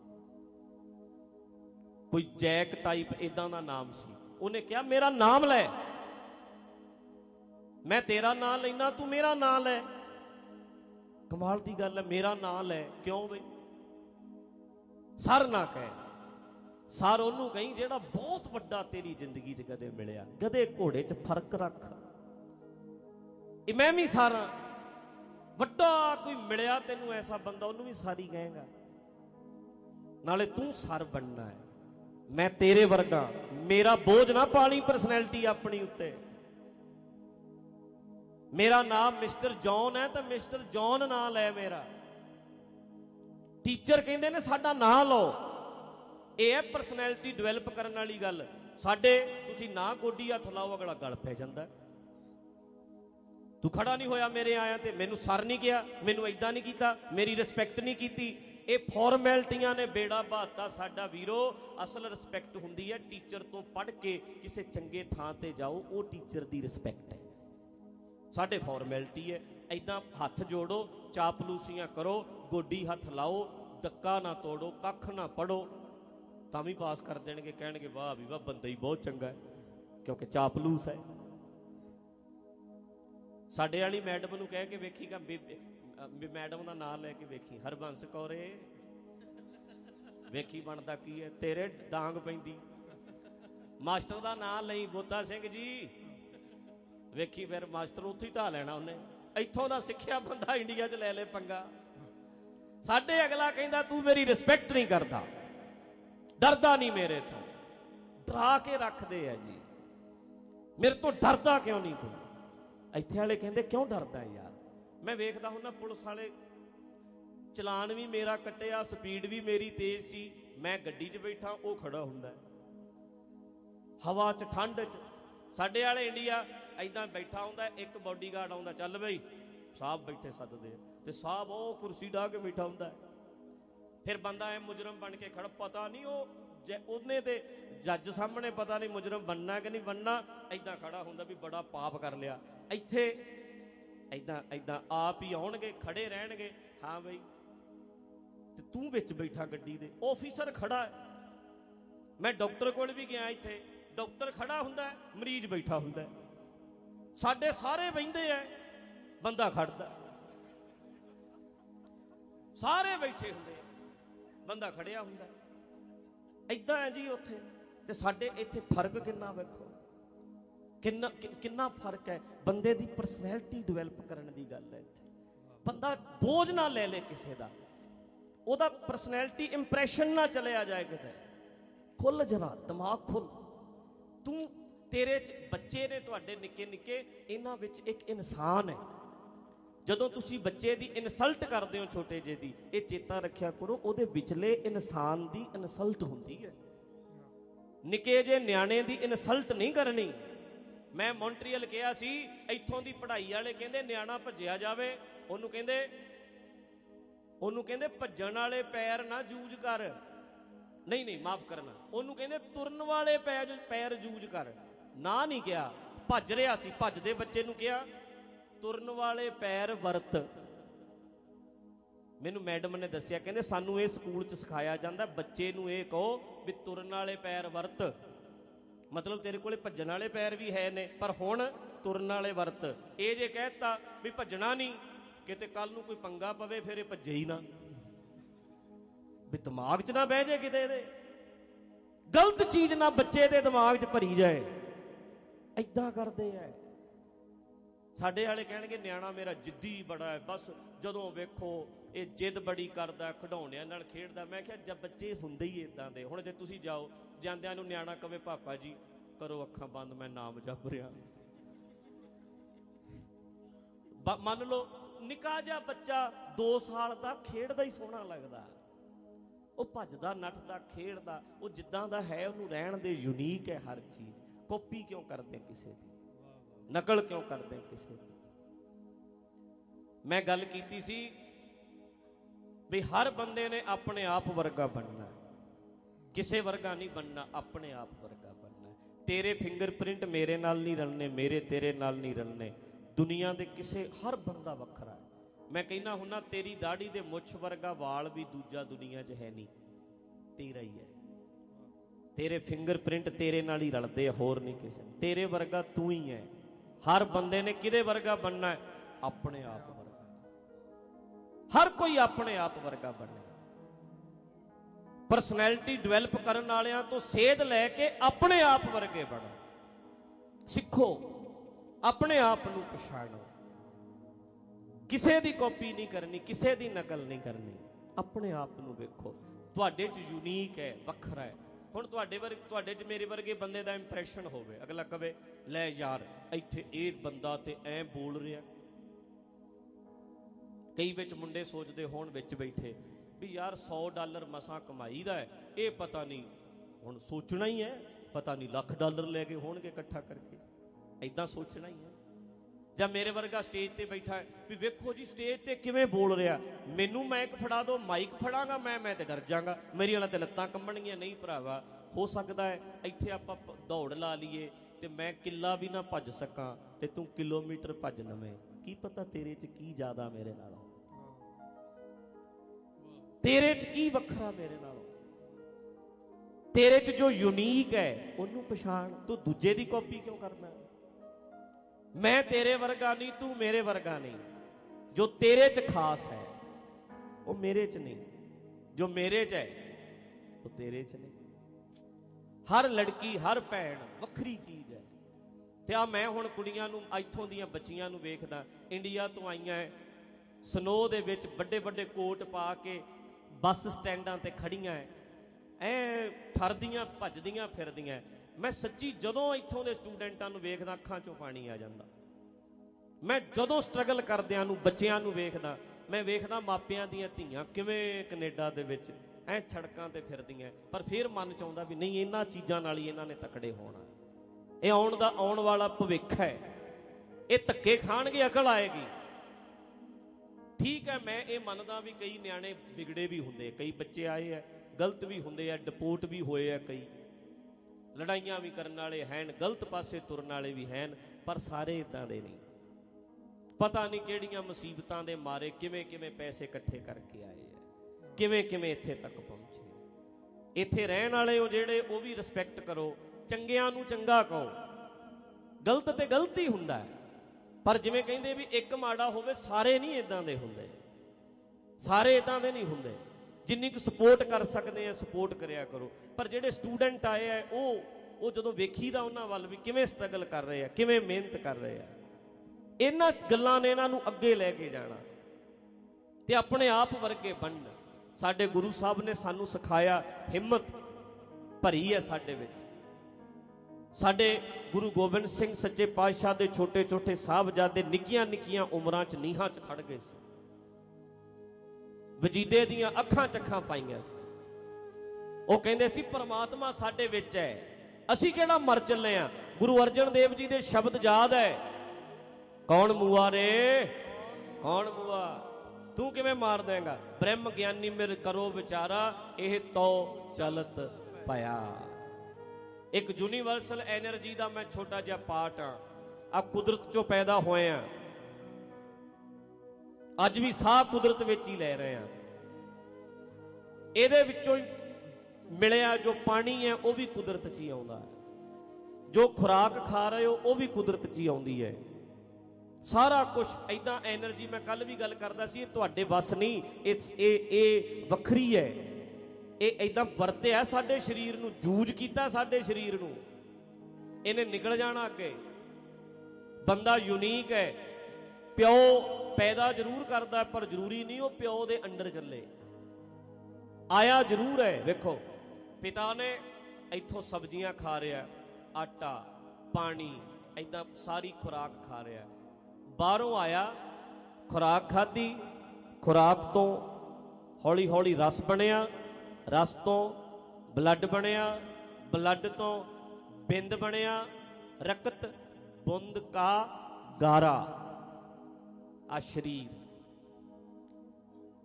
ਕੋਈ ਜੈਕ ਟਾਈਪ ਇਦਾਂ ਦਾ ਨਾਮ ਸੀ। ਉਹਨੇ ਕਿਹਾ ਮੇਰਾ ਨਾਮ ਲੈ, ਮੈਂ ਤੇਰਾ ਨਾਂ ਲੈਣਾ, ਤੂੰ ਮੇਰਾ ਨਾਂ ਲੈ। ਕਮਾਲ ਦੀ ਗੱਲ ਹੈ, ਮੇਰਾ ਨਾਂ ਲੈ। ਕਿਉਂ ਬਈ? ਸਰ ਨਾ ਕਹਿ, ਸਰ ਉਹਨੂੰ ਕਹੀਂ ਜਿਹੜਾ ਬਹੁਤ ਵੱਡਾ ਤੇਰੀ ਜ਼ਿੰਦਗੀ 'ਚ ਕਦੇ ਮਿਲਿਆ। ਗਧੇ ਘੋੜੇ 'ਚ ਫਰਕ ਰੱਖ। ਇਹ ਮੈਂ ਵੀ ਸਾਰਾ ਵੱਡਾ ਕੋਈ ਮਿਲਿਆ ਤੈਨੂੰ ਐਸਾ ਬੰਦਾ, ਉਹਨੂੰ ਵੀ ਸਾਰੀ ਕਹੇਗਾ। ਨਾਲੇ ਤੂੰ ਸਰ ਬਣਨਾ ਹੈ, ਮੈਂ ਤੇਰੇ ਵਰਗਾ। ਮੇਰਾ ਬੋਝ ਨਾ ਪਾਣੀ ਪਰਸਨੈਲਿਟੀ ਆਪਣੀ ਉੱਤੇ। ਮੇਰਾ ਨਾਮ ਮਿਸਟਰ ਜੌਨ ਹੈ ਤਾਂ ਮਿਸਟਰ ਜੌਨ ਨਾਂ ਲੈ ਮੇਰਾ। ਟੀਚਰ ਕਹਿੰਦੇ ਨੇ ਸਾਡਾ ਨਾਂ ਲਓ। ਇਹ ਹੈ ਪਰਸਨੈਲਿਟੀ ਡਿਵੈਲਪ ਕਰਨ ਵਾਲੀ ਗੱਲ। ਸਾਡੇ ਤੁਸੀਂ ਨਾ ਗੋਡੀ ਹੱਥ ਲਾਓ, ਅਗਲਾ ਗਲ ਪੈ ਜਾਂਦਾ। ਤੂੰ ਖੜਾ ਨਹੀਂ ਹੋਇਆ ਮੇਰੇ ਆਇਆ ਤੇ ਮੈਨੂੰ ਸਰ ਨਹੀਂ ਕਿਹਾ, ਮੈਨੂੰ ਏਦਾਂ ਨਹੀਂ ਕੀਤਾ, ਮੇਰੀ ਰਿਸਪੈਕਟ ਨਹੀਂ ਕੀਤੀ। ਇਹ ਫਾਰਮੈਲਿਟੀਆਂ ਨੇ ਬੇੜਾ ਬਹਾਤਾ ਸਾਡਾ ਵੀਰੋ। ਅਸਲ ਰਿਸਪੈਕਟ ਹੁੰਦੀ ਹੈ ਟੀਚਰ ਤੋਂ ਪੜ੍ਹ ਕੇ ਕਿਸੇ ਚੰਗੇ ਥਾਂ ਤੇ ਜਾਓ, ਉਹ ਟੀਚਰ ਦੀ ਰਿਸਪੈਕਟ ਹੈ। ਸਾਡੇ ਫਾਰਮੈਲਿਟੀ ਹੈ ਏਦਾਂ ਹੱਥ ਜੋੜੋ, ਚਾਪਲੂਸੀਆਂ ਕਰੋ, ਗੋਡੀ ਹੱਥ ਲਾਓ, ਡੱਕਾ ਨਾ ਤੋੜੋ, ਕੱਖ ਨਾ ਪੜੋ, ਤਾਂ ਵੀ ਪਾਸ ਕਰ ਦੇਣਗੇ। ਕਹਿਣਗੇ ਵਾਹ ਵੀ ਵਾਹ, ਬੰਦਾ ਹੀ ਬਹੁਤ ਚੰਗਾ ਹੈ, ਕਿਉਂਕਿ ਚਾਪਲੂਸ ਹੈ। ਸਾਡੇ ਵਾਲੀ ਮੈਡਮ ਨੂੰ ਕਹਿ ਕੇ ਵੇਖੀਗਾ, ਮੈਡਮ ਦਾ ਨਾਂ ਲੈ ਕੇ ਵੇਖੀ, ਹਰਬੰਸ ਕੌਰੇ, ਵੇਖੀ ਬਣਦਾ ਕੀ ਹੈ, ਤੇਰੇ ਡਾਂਗ ਪੈਂਦੀ। ਮਾਸਟਰ ਦਾ ਨਾਂ ਲਈ, ਬੋਤਾ ਸਿੰਘ ਜੀ, ਵੇਖੀ ਫਿਰ ਮਾਸਟਰ ਉੱਥੇ ਹੀ ਢਾ ਲੈਣਾ ਉਹਨੇ। ਇੱਥੋਂ ਦਾ ਸਿੱਖਿਆ ਬੰਦਾ ਇੰਡੀਆ 'ਚ ਲੈ ਲੈ ਪੰਗਾ। ਸਾਡੇ ਅਗਲਾ ਕਹਿੰਦਾ ਤੂੰ ਮੇਰੀ ਰਿਸਪੈਕਟ ਨਹੀਂ ਕਰਦਾ, ਡਰਦਾ ਨਹੀਂ ਮੇਰੇ ਤੋਂ। ਡਰਾ ਕੇ ਰੱਖਦੇ ਆ ਜੀ, ਮੇਰੇ ਤੋਂ ਡਰਦਾ ਕਿਉਂ ਨਹੀਂ ਤੂੰ? ਇੱਥੇ ਵਾਲੇ ਕਹਿੰਦੇ ਕਿਉਂ ਡਰਦਾ ਯਾਰ? ਮੈਂ ਵੇਖਦਾ ਹੁੰਦਾ ਪੁਲਿਸ ਵਾਲੇ, ਚਲਾਨ ਵੀ ਮੇਰਾ ਕੱਟਿਆ, ਸਪੀਡ ਵੀ ਮੇਰੀ ਤੇਜ਼ ਸੀ, ਮੈਂ ਗੱਡੀ 'ਚ ਬੈਠਾ, ਉਹ ਖੜਾ ਹੁੰਦਾ ਹਵਾ 'ਚ, ਠੰਡ 'ਚ। ਸਾਡੇ ਵਾਲੇ ਇੰਡੀਆ ਏਦਾਂ ਬੈਠਾ ਹੁੰਦਾ, ਇੱਕ ਬਾਡੀਗਾਰਡ ਆਉਂਦਾ, ਚੱਲ ਬਈ ਸਾਹਿਬ ਬੈਠੇ ਸੱਦਦੇ, ਤੇ ਸਾਹਿਬ ਉਹ ਕੁਰਸੀ ਢਾਹ ਕੇ ਬੈਠਾ ਹੁੰਦਾ। ਫਿਰ ਬੰਦਾ ਐ ਮੁਜਰਮ ਬਣ ਕੇ ਖੜਾ, ਪਤਾ ਨਹੀਂ ਉਹ ਉਹਨੇ ਤੇ ਜੱਜ ਸਾਹਮਣੇ ਪਤਾ ਨਹੀਂ ਮੁਜਰਮ ਬਣਨਾ ਕਿ ਨਹੀਂ ਬਣਨਾ, ਏਦਾਂ ਖੜਾ ਹੁੰਦਾ ਵੀ ਬੜਾ ਪਾਪ ਕਰ ਲਿਆ। ਇੱਥੇ ਏਦਾਂ ਏਦਾਂ ਆਪ ਹੀ ਆਉਣਗੇ, ਖੜੇ ਰਹਿਣਗੇ, ਹਾਂ ਬਈ, ਤੇ ਤੂੰ ਵਿੱਚ ਬੈਠਾ ਗੱਡੀ ਦੇ, ਆਫੀਸਰ ਖੜਾ ਹੈ। ਮੈਂ ਡਾਕਟਰ ਕੋਲ ਵੀ ਗਿਆ, ਇੱਥੇ ਡਾਕਟਰ ਖੜਾ ਹੁੰਦਾ, ਮਰੀਜ਼ ਬੈਠਾ ਹੁੰਦਾ। ਸਾਡੇ ਸਾਰੇ ਬਹਿੰਦੇ ਐ, ਬੰਦਾ ਖੜਦਾ। ਸਾਰੇ ਬੈਠੇ ਹੁੰਦੇ, ਬੰਦਾ ਖੜਿਆ ਹੁੰਦਾ। ਏਦਾਂ ਹੈ ਜੀ ਉੱਥੇ। ਤੇ ਸਾਡੇ ਇੱਥੇ ਫਰਕ ਕਿੰਨਾ ਵੇਖੋ, ਕਿੰਨਾ ਕਿੰਨਾ ਫਰਕ ਹੈ। ਬੰਦੇ ਦੀ ਪਰਸਨੈਲਿਟੀ ਡਿਵੈਲਪ ਕਰਨ ਦੀ ਗੱਲ ਹੈ ਇੱਥੇ। ਬੰਦਾ ਬੋਝ ਨਾ ਲੈ ਲੈ ਕਿਸੇ ਦਾ, ਉਹਦਾ ਪਰਸਨੈਲਿਟੀ ਇੰਪ੍ਰੈਸ਼ਨ ਨਾ ਚਲਿਆ ਜਾਏ ਕਿਤੇ। ਖੁੱਲ ਜਰਾ, ਦਿਮਾਗ ਖੁੱਲ। ਤੂੰ, ਤੇਰੇ 'ਚ ਬੱਚੇ ਨੇ ਤੁਹਾਡੇ ਨਿੱਕੇ ਨਿੱਕੇ, ਇਹਨਾਂ ਵਿੱਚ ਇੱਕ ਇਨਸਾਨ ਹੈ। ਜਦੋਂ ਤੁਸੀਂ ਬੱਚੇ ਦੀ ਇਨਸਲਟ ਕਰਦੇ ਹੋ, ਛੋਟੇ ਜਿਹੇ ਦੀ, ਇਹ ਚੇਤਾ ਰੱਖਿਆ ਕਰੋ, ਉਹਦੇ ਵਿਚਲੇ ਇਨਸਾਨ ਦੀ ਇਨਸਲਟ ਹੁੰਦੀ ਹੈ। ਨਿੱਕੇ ਜਿਹੇ ਨਿਆਣੇ ਦੀ ਇਨਸਲਟ ਨਹੀਂ ਕਰਨੀ। ਮੈਂ ਮੌਂਟਰੀਅਲ ਗਿਆ ਸੀ, ਇੱਥੋਂ ਦੀ ਪੜ੍ਹਾਈ ਵਾਲੇ ਕਹਿੰਦੇ ਨਿਆਣਾ ਭੱਜਿਆ ਜਾਵੇ, ਉਹਨੂੰ ਕਹਿੰਦੇ ਉਹਨੂੰ ਕਹਿੰਦੇ ਭੱਜਣ ਵਾਲੇ ਪੈਰ ਨਾ ਜੂਝ ਕਰ, ਨਹੀਂ ਨਹੀਂ ਮਾਫ ਕਰਨਾ, ਉਹਨੂੰ ਕਹਿੰਦੇ ਤੁਰਨ ਵਾਲੇ ਪੈਰ ਪੈਰ ਜੂਝ ਕਰ। ਨਾ ਨਹੀਂ ਕਿਹਾ, ਭੱਜ ਰਿਹਾ ਸੀ, ਭੱਜਦੇ ਬੱਚੇ ਨੂੰ ਕਿਹਾ ਤੁਰਨ ਵਾਲੇ ਪੈਰ ਵਰਤ। ਮੈਨੂੰ ਮੈਡਮ ਨੇ ਦੱਸਿਆ, ਕਹਿੰਦੇ ਸਾਨੂੰ ਇਹ ਸਕੂਲ 'ਚ ਸਿਖਾਇਆ ਜਾਂਦਾ, ਬੱਚੇ ਨੂੰ ਇਹ ਕਹੋ ਵੀ ਤੁਰਨ ਵਾਲੇ ਪੈਰ ਵਰਤ, ਮਤਲਬ ਤੇਰੇ ਕੋਲੇ ਭੱਜਣ ਵਾਲੇ ਪੈਰ ਵੀ ਹੈ ਨੇ, ਪਰ ਹੁਣ ਤੁਰਨ ਵਾਲੇ ਵਰਤ। ਇਹ ਜੇ ਕਹਿਤਾ ਵੀ ਭੱਜਣਾ ਨਹੀਂ, ਕਿਤੇ ਕੱਲ ਨੂੰ ਕੋਈ ਪੰਗਾ ਪਵੇ ਫਿਰ ਇਹ ਭੱਜੇ ਹੀ ਨਾ, ਵੀ ਦਿਮਾਗ 'ਚ ਨਾ ਬਹਿ ਜਾਏ ਕਿਤੇ ਇਹਦੇ, ਗਲਤ ਚੀਜ਼ ਨਾ ਬੱਚੇ ਦੇ ਦਿਮਾਗ 'ਚ ਭਰੀ ਜਾਏ। ਏਦਾਂ ਕਰਦੇ ਆ ਸਾਡੇ ਵਾਲੇ। ਕਹਿਣਗੇ ਨਿਆਣਾ ਮੇਰਾ ਜਿੱਦੀ ਬੜਾ ਹੈ, ਬਸ ਜਦੋਂ ਵੇਖੋ ਇਹ ਜਿੱਦ ਬੜੀ ਕਰਦਾ, ਖਿਡੌਣਿਆਂ ਨਾਲ ਖੇਡਦਾ। ਮੈਂ ਕਿਹਾ ਜਦ ਬੱਚੇ ਹੁੰਦੇ ਹੀ ਇੱਦਾਂ ਦੇ। ਹੁਣ ਜੇ ਤੁਸੀਂ ਜਾਓ, ਜਾਂਦਿਆਂ ਨੂੰ ਨਿਆਣਾ ਕਵੇ ਪਾਪਾ ਜੀ ਕਰੋ ਅੱਖਾਂ ਬੰਦ, ਮੈਂ ਨਾਮ ਜਪ ਰਿਹਾ, ਮੰਨ ਲਓ ਨਿੱਕਾ ਜਿਹਾ ਬੱਚਾ ਦੋ ਸਾਲ ਦਾ ਖੇਡਦਾ ਹੀ ਸੋਹਣਾ ਲੱਗਦਾ, ਉਹ ਭੱਜਦਾ ਨੱਠਦਾ ਖੇਡਦਾ, ਉਹ ਜਿੱਦਾਂ ਦਾ ਹੈ ਉਹਨੂੰ ਰਹਿਣ ਦੇ, ਯੂਨੀਕ ਹੈ ਹਰ ਚੀਜ਼। ਕਾਪੀ ਕਿਉਂ ਕਰਦੇ ਕਿਸੇ ਦੀ, ਨਕਲ ਕਿਉਂ ਕਰਦੇ ਕਿਸੇ ਦੀ? ਮੈਂ ਗੱਲ ਕੀਤੀ ਸੀ ਵੀ ਹਰ ਬੰਦੇ ਨੇ ਆਪਣੇ ਆਪ ਵਰਗਾ ਬਣਨਾ, ਕਿਸੇ ਵਰਗਾ ਨਹੀਂ ਬਣਨਾ, ਆਪਣੇ ਆਪ ਵਰਗਾ ਬਣਨਾ। ਤੇਰੇ ਫਿੰਗਰਪ੍ਰਿੰਟ ਮੇਰੇ ਨਾਲ ਨਹੀਂ ਰਲਣੇ, ਮੇਰੇ ਤੇਰੇ ਨਾਲ ਨਹੀਂ ਰਲਣੇ। ਦੁਨੀਆ ਦੇ ਕਿਸੇ, ਹਰ ਬੰਦਾ ਵੱਖਰਾ। ਮੈਂ ਕਹਿੰਦਾ ਹੁੰਨਾ ਤੇਰੀ ਦਾੜੀ ਦੇ ਮੁੱਛ ਵਰਗਾ ਵਾਲ ਵੀ ਦੂਜਾ ਦੁਨੀਆ 'ਚ ਹੈ ਨਹੀਂ, ਤੇਰਾ ਹੀ ਹੈ। ਤੇਰੇ ਫਿੰਗਰਪ੍ਰਿੰਟ ਤੇਰੇ ਨਾਲ ਹੀ ਰਲਦੇ ਆ, ਹੋਰ ਨਹੀਂ ਕਿਸੇ। ਤੇਰੇ ਵਰਗਾ ਤੂੰ ਹੀ ਹੈ। ਹਰ ਬੰਦੇ ਨੇ ਕਿਹਦੇ ਵਰਗਾ ਬਣਨਾ? ਆਪਣੇ ਆਪ ਵਰਗਾ। ਹਰ ਕੋਈ ਆਪਣੇ ਆਪ ਵਰਗਾ ਬਣਨਾ। ਪਰਸਨੈਲਿਟੀ ਡਿਵੈਲਪ ਕਰਨ ਵਾਲਿਆਂ ਤੋਂ ਸੇਧ ਲੈ ਕੇ ਆਪਣੇ ਆਪ ਵਰਗੇ ਬਣੋ, ਸਿੱਖੋ, ਆਪਣੇ ਆਪ ਨੂੰ ਪਛਾਣੋ। ਕਿਸੇ ਦੀ ਕਾਪੀ ਨਹੀਂ ਕਰਨੀ, ਕਿਸੇ ਦੀ ਨਕਲ ਨਹੀਂ ਕਰਨੀ, ਆਪਣੇ ਆਪ ਨੂੰ ਵੇਖੋ। ਤੁਹਾਡੇ 'ਚ ਯੂਨੀਕ ਹੈ, ਵੱਖਰਾ ਹੈ। ਹੁਣ ਤੁਹਾਡੇ ਵਰ ਤੁਹਾਡੇ 'ਚ ਮੇਰੇ ਵਰਗੇ ਬੰਦੇ ਦਾ ਇੰਪ੍ਰੈਸ਼ਨ ਹੋਵੇ, ਅਗਲਾ ਕਵੇ ਲੈ ਯਾਰ ਇੱਥੇ ਇਹ ਬੰਦਾ ਤੇ ਐਂ ਬੋਲ ਰਿਹਾ। ਕਈ ਵਿੱਚ ਮੁੰਡੇ ਸੋਚਦੇ ਹੋਣ ਵਿੱਚ ਬੈਠੇ ਵੀ ਯਾਰ ਸੌ ਡਾਲਰ ਮਸਾਂ ਕਮਾਈ ਦਾ ਹੈ, ਇਹ ਪਤਾ ਨਹੀਂ ਹੁਣ ਸੋਚਣਾ ਹੀ ਹੈ, ਪਤਾ ਨਹੀਂ ਲੱਖ ਡਾਲਰ ਲੈ ਕੇ ਹੋਣਗੇ ਇਕੱਠਾ ਕਰਕੇ, ਏਦਾਂ ਸੋਚਣਾ ਹੀ ਹੈ। ਜਾਂ ਮੇਰੇ ਵਰਗਾ ਸਟੇਜ ਤੇ ਬੈਠਾ ਹੈ ਵੀ ਵੇਖੋ ਜੀ ਸਟੇਜ ਤੇ ਕਿਵੇਂ ਬੋਲ ਰਿਹਾ, ਮੈਨੂੰ ਮਾਈਕ ਫੜਾ ਦਿਓ, ਮਾਈਕ ਫੜਾਂਗਾ ਮੈਂ ਮੈਂ ਤੇ ਡਰ ਜਾਵਾਂਗਾ, ਮੇਰੀ ਵਾਲਾ ਤੇ ਲੱਤਾਂ ਕੰਬਣਗੀਆਂ। ਨਹੀਂ ਭਰਾਵਾ, ਹੋ ਸਕਦਾ ਹੈ ਇੱਥੇ ਆਪਾਂ ਦੌੜ ਲਾ ਲਈਏ ਤੇ ਮੈਂ ਕਿੱਲਾ ਵੀ ਨਾ ਭੱਜ ਸਕਾਂ ਤੇ ਤੂੰ ਕਿਲੋਮੀਟਰ ਭੱਜ ਲਵੇਂ। ਕੀ ਪਤਾ ਤੇਰੇ 'ਚ ਕੀ ਜ਼ਿਆਦਾ ਮੇਰੇ ਨਾਲੋਂ, ਤੇਰੇ 'ਚ ਕੀ ਵੱਖਰਾ ਮੇਰੇ ਨਾਲੋਂ। ਤੇਰੇ 'ਚ ਜੋ ਯੂਨੀਕ ਹੈ ਉਹਨੂੰ ਪਛਾਣ। ਤੂੰ ਦੂਜੇ ਦੀ ਕਾਪੀ ਕਿਉਂ ਕਰਦਾ? ਮੈਂ ਤੇਰੇ ਵਰਗਾ ਨਹੀਂ, ਤੂੰ ਮੇਰੇ ਵਰਗਾ ਨਹੀਂ। ਜੋ ਤੇਰੇ 'ਚ ਖਾਸ ਹੈ ਉਹ ਮੇਰੇ 'ਚ ਨਹੀਂ, ਜੋ ਮੇਰੇ 'ਚ ਹੈ ਉਹ ਤੇਰੇ 'ਚ ਨਹੀਂ। ਹਰ ਲੜਕੀ, ਹਰ ਭੈਣ ਵੱਖਰੀ ਚੀਜ਼ ਹੈ। ਤੇ ਆ ਮੈਂ ਹੁਣ ਕੁੜੀਆਂ ਨੂੰ, ਇੱਥੋਂ ਦੀਆਂ ਬੱਚੀਆਂ ਨੂੰ ਵੇਖਦਾ, ਇੰਡੀਆ ਤੋਂ ਆਈਆਂ ਹੈ, ਸਨੋ ਦੇ ਵਿੱਚ ਵੱਡੇ ਵੱਡੇ ਕੋਟ ਪਾ ਕੇ ਬੱਸ ਸਟੈਂਡਾਂ ਤੇ ਖੜੀਆਂ ਐ, ਐ ਠਰਦੀਆਂ ਭੱਜਦੀਆਂ ਫਿਰਦੀਆਂ। ਮੈਂ ਸੱਚੀ ਜਦੋਂ ਇੱਥੋਂ ਦੇ ਸਟੂਡੈਂਟਾਂ ਨੂੰ ਵੇਖਦਾ ਅੱਖਾਂ 'ਚੋਂ ਪਾਣੀ ਆ ਜਾਂਦਾ। ਮੈਂ ਜਦੋਂ ਸਟਰਗਲ ਕਰਦਿਆਂ ਨੂੰ, ਬੱਚਿਆਂ ਨੂੰ ਵੇਖਦਾ, ਮੈਂ ਵੇਖਦਾ ਮਾਪਿਆਂ ਦੀਆਂ ਧੀਆਂ ਕਿਵੇਂ ਕੈਨੇਡਾ ਦੇ ਵਿੱਚ ਐ ਸੜਕਾਂ ਤੇ ਫਿਰਦੀਆਂ, ਪਰ ਫਿਰ ਮਨ 'ਚ ਆਉਂਦਾ ਵੀ ਨਹੀਂ, ਇਹਨਾਂ ਚੀਜ਼ਾਂ ਨਾਲ ਹੀ ਇਹਨਾਂ ਨੇ ਤਕੜੇ ਹੋਣਾ। ਇਹ ਆਉਣ ਦਾ ਆਉਣ ਵਾਲਾ ਭਵਿੱਖ ਹੈ। ਇਹ ਧੱਕੇ ਖਾਣਗੇ, ਅਕਲ ਆਏਗੀ। ਠੀਕ ਹੈ, ਮੈਂ ਇਹ ਮੰਨਦਾ ਵੀ ਕਈ ਨਿਆਣੇ ਵਿਗੜੇ ਵੀ ਹੁੰਦੇ, ਕਈ ਬੱਚੇ ਆਏ ਆ ਗਲਤ ਵੀ ਹੁੰਦੇ ਆ, ਡਿਪੋਰਟ ਵੀ ਹੋਏ ਆ, ਕਈ ਲੜਾਈਆਂ ਵੀ ਕਰਨ ਵਾਲੇ ਹਨ, ਗਲਤ ਪਾਸੇ ਤੁਰਨ ਵਾਲੇ ਵੀ ਹਨ, ਪਰ ਸਾਰੇ ਇੱਦਾਂ ਦੇ ਨਹੀਂ। ਪਤਾ ਨਹੀਂ ਕਿਹੜੀਆਂ ਮੁਸੀਬਤਾਂ ਦੇ ਮਾਰੇ ਕਿਵੇਂ ਕਿਵੇਂ ਪੈਸੇ ਇਕੱਠੇ ਕਰਕੇ ਆਏ ਆ, ਕਿਵੇਂ ਕਿਵੇਂ ਇੱਥੇ ਤੱਕ ਪਹੁੰਚੇ। ਇੱਥੇ ਰਹਿਣ ਵਾਲੇ ਉਹ ਜਿਹੜੇ, ਉਹ ਵੀ ਰਿਸਪੈਕਟ ਕਰੋ, ਚੰਗਿਆਂ ਨੂੰ ਚੰਗਾ ਕਹੋ। ਗਲਤ ਤੇ ਗਲਤ ਹੀ ਹੁੰਦਾ ਹੈ, ਪਰ ਜਿਵੇਂ ਕਹਿੰਦੇ ਵੀ ਇੱਕ ਮਾੜਾ ਹੋਵੇ, ਸਾਰੇ ਨਹੀਂ ਇੱਦਾਂ ਦੇ ਹੁੰਦੇ, ਸਾਰੇ ਇੱਦਾਂ ਦੇ ਨਹੀਂ ਹੁੰਦੇ। ਜਿੰਨੀ ਕੁ ਸਪੋਰਟ ਕਰ ਸਕਦੇ ਆ ਸਪੋਰਟ ਕਰਿਆ ਕਰੋ। ਪਰ ਜਿਹੜੇ ਸਟੂਡੈਂਟ ਆਏ ਆ ਉਹ ਉਹ ਜਦੋਂ ਵੇਖੀਦਾ ਉਹਨਾਂ ਵੱਲ ਵੀ ਕਿਵੇਂ ਸਟਰਗਲ ਕਰ ਰਹੇ ਆ, ਕਿਵੇਂ ਮਿਹਨਤ ਕਰ ਰਹੇ ਆ, ਇਹਨਾਂ ਗੱਲਾਂ ਨੇ ਇਹਨਾਂ ਨੂੰ ਅੱਗੇ ਲੈ ਕੇ ਜਾਣਾ ਤੇ ਆਪਣੇ ਆਪ ਵਰਗੇ ਬਣਨ। ਸਾਡੇ ਗੁਰੂ ਸਾਹਿਬ ਨੇ ਸਾਨੂੰ ਸਿਖਾਇਆ, ਹਿੰਮਤ ਭਰੀ ਹੈ ਸਾਡੇ ਵਿੱਚ। ਸਾਡੇ ਗੁਰੂ ਗੋਬਿੰਦ ਸਿੰਘ ਸੱਚੇ ਪਾਤਸ਼ਾਹ ਦੇ ਛੋਟੇ ਛੋਟੇ ਸਾਹਿਬਜ਼ਾਦੇ ਨਿੱਕੀਆਂ ਨਿੱਕੀਆਂ ਉਮਰਾਂ 'ਚ ਨੀਹਾਂ 'ਚ ਖੜ ਗਏ ਸੀ, ਵਜੀਦੇ ਦੀਆਂ ਅੱਖਾਂ ਚੱਖਾਂ ਪਾਈਆਂ ਸੀ। ਉਹ ਕਹਿੰਦੇ ਸੀ ਪਰਮਾਤਮਾ ਸਾਡੇ ਵਿੱਚ ਹੈ, ਅਸੀਂ ਕਿਹੜਾ ਮਰ ਚੱਲੇ ਆ। ਗੁਰੂ ਅਰਜਨ ਦੇਵ ਜੀ ਦੇ ਸ਼ਬਦ ਯਾਦ ਹੈ, ਕੌਣ ਮੂਆ ਰੇ, ਕੌਣ ਮੂਆ, ਤੂੰ ਕਿਵੇਂ ਮਾਰ ਦੇਂਗਾ। ਬ੍ਰਹਮ ਗਿਆਨੀ ਮਿਰ ਕਰੋ ਵਿਚਾਰਾ, ਇਹ ਤੋ ਚਲਤ ਪਿਆ। ਇੱਕ ਯੂਨੀਵਰਸਲ ਐਨਰਜੀ ਦਾ ਮੈਂ ਛੋਟਾ ਜਿਹਾ ਪਾਰਟ ਆ। ਆ ਕੁਦਰਤ ਚੋਂ ਪੈਦਾ ਹੋਏ ਆ, ਅੱਜ ਵੀ ਸਾਹ ਕੁਦਰਤ ਵਿੱਚ ਹੀ ਲੈ ਰਹੇ ਆ। ਇਹਦੇ ਵਿੱਚੋਂ ਮਿਲਿਆ ਜੋ ਪਾਣੀ ਹੈ ਉਹ ਵੀ ਕੁਦਰਤ 'ਚ ਹੀ ਆਉਂਦਾ ਹੈ, ਜੋ ਖੁਰਾਕ ਖਾ ਰਹੇ ਹੋ ਉਹ ਵੀ ਕੁਦਰਤ 'ਚ ਹੀ ਆਉਂਦੀ ਹੈ। ਸਾਰਾ ਕੁਝ ਏਦਾਂ ਐਨਰਜੀ, ਮੈਂ ਕੱਲ ਵੀ ਗੱਲ ਕਰਦਾ ਸੀ, ਇਹ ਤੁਹਾਡੇ ਵੱਸ ਨਹੀਂ, ਇਹ ਇਹ ਵੱਖਰੀ ਹੈ। ਇਹ ਏਦਾਂ ਵਰਤਿਆ ਸਾਡੇ ਸਰੀਰ ਨੂੰ, ਜੂਝ ਕੀਤਾ ਸਾਡੇ ਸਰੀਰ ਨੂੰ, ਇਹਨੇ ਨਿਕਲ ਜਾਣਾ ਅੱਗੇ। ਬੰਦਾ ਯੂਨੀਕ ਹੈ। ਪਿਓ ਪੈਦਾ ਜ਼ਰੂਰ ਕਰਦਾ, ਪਰ ਜ਼ਰੂਰੀ ਨਹੀਂ ਉਹ ਪਿਓ ਦੇ ਅੰਡਰ ਚੱਲੇ। ਆਇਆ ਜ਼ਰੂਰ ਹੈ। ਵੇਖੋ, ਪਿਤਾ ਨੇ ਇੱਥੋਂ ਸਬਜ਼ੀਆਂ ਖਾ ਰਿਹਾ, ਆਟਾ ਪਾਣੀ ਏਦਾਂ ਸਾਰੀ ਖੁਰਾਕ ਖਾ ਰਿਹਾ। ਬਾਹਰੋਂ ਆਇਆ, ਖੁਰਾਕ ਖਾਧੀ, ਖੁਰਾਕ ਤੋਂ ਹੌਲੀ ਹੌਲੀ ਰਸ ਬਣਿਆ, ਰਸ ਤੋਂ ਬਲੱਡ ਬਣਿਆ, ਬਲੱਡ ਤੋਂ ਬਿੰਦ ਬਣਿਆ, ਰਕਤ ਬੁੰਦ ਕਾ ਗਾਰਾ। ਆ ਸਰੀਰ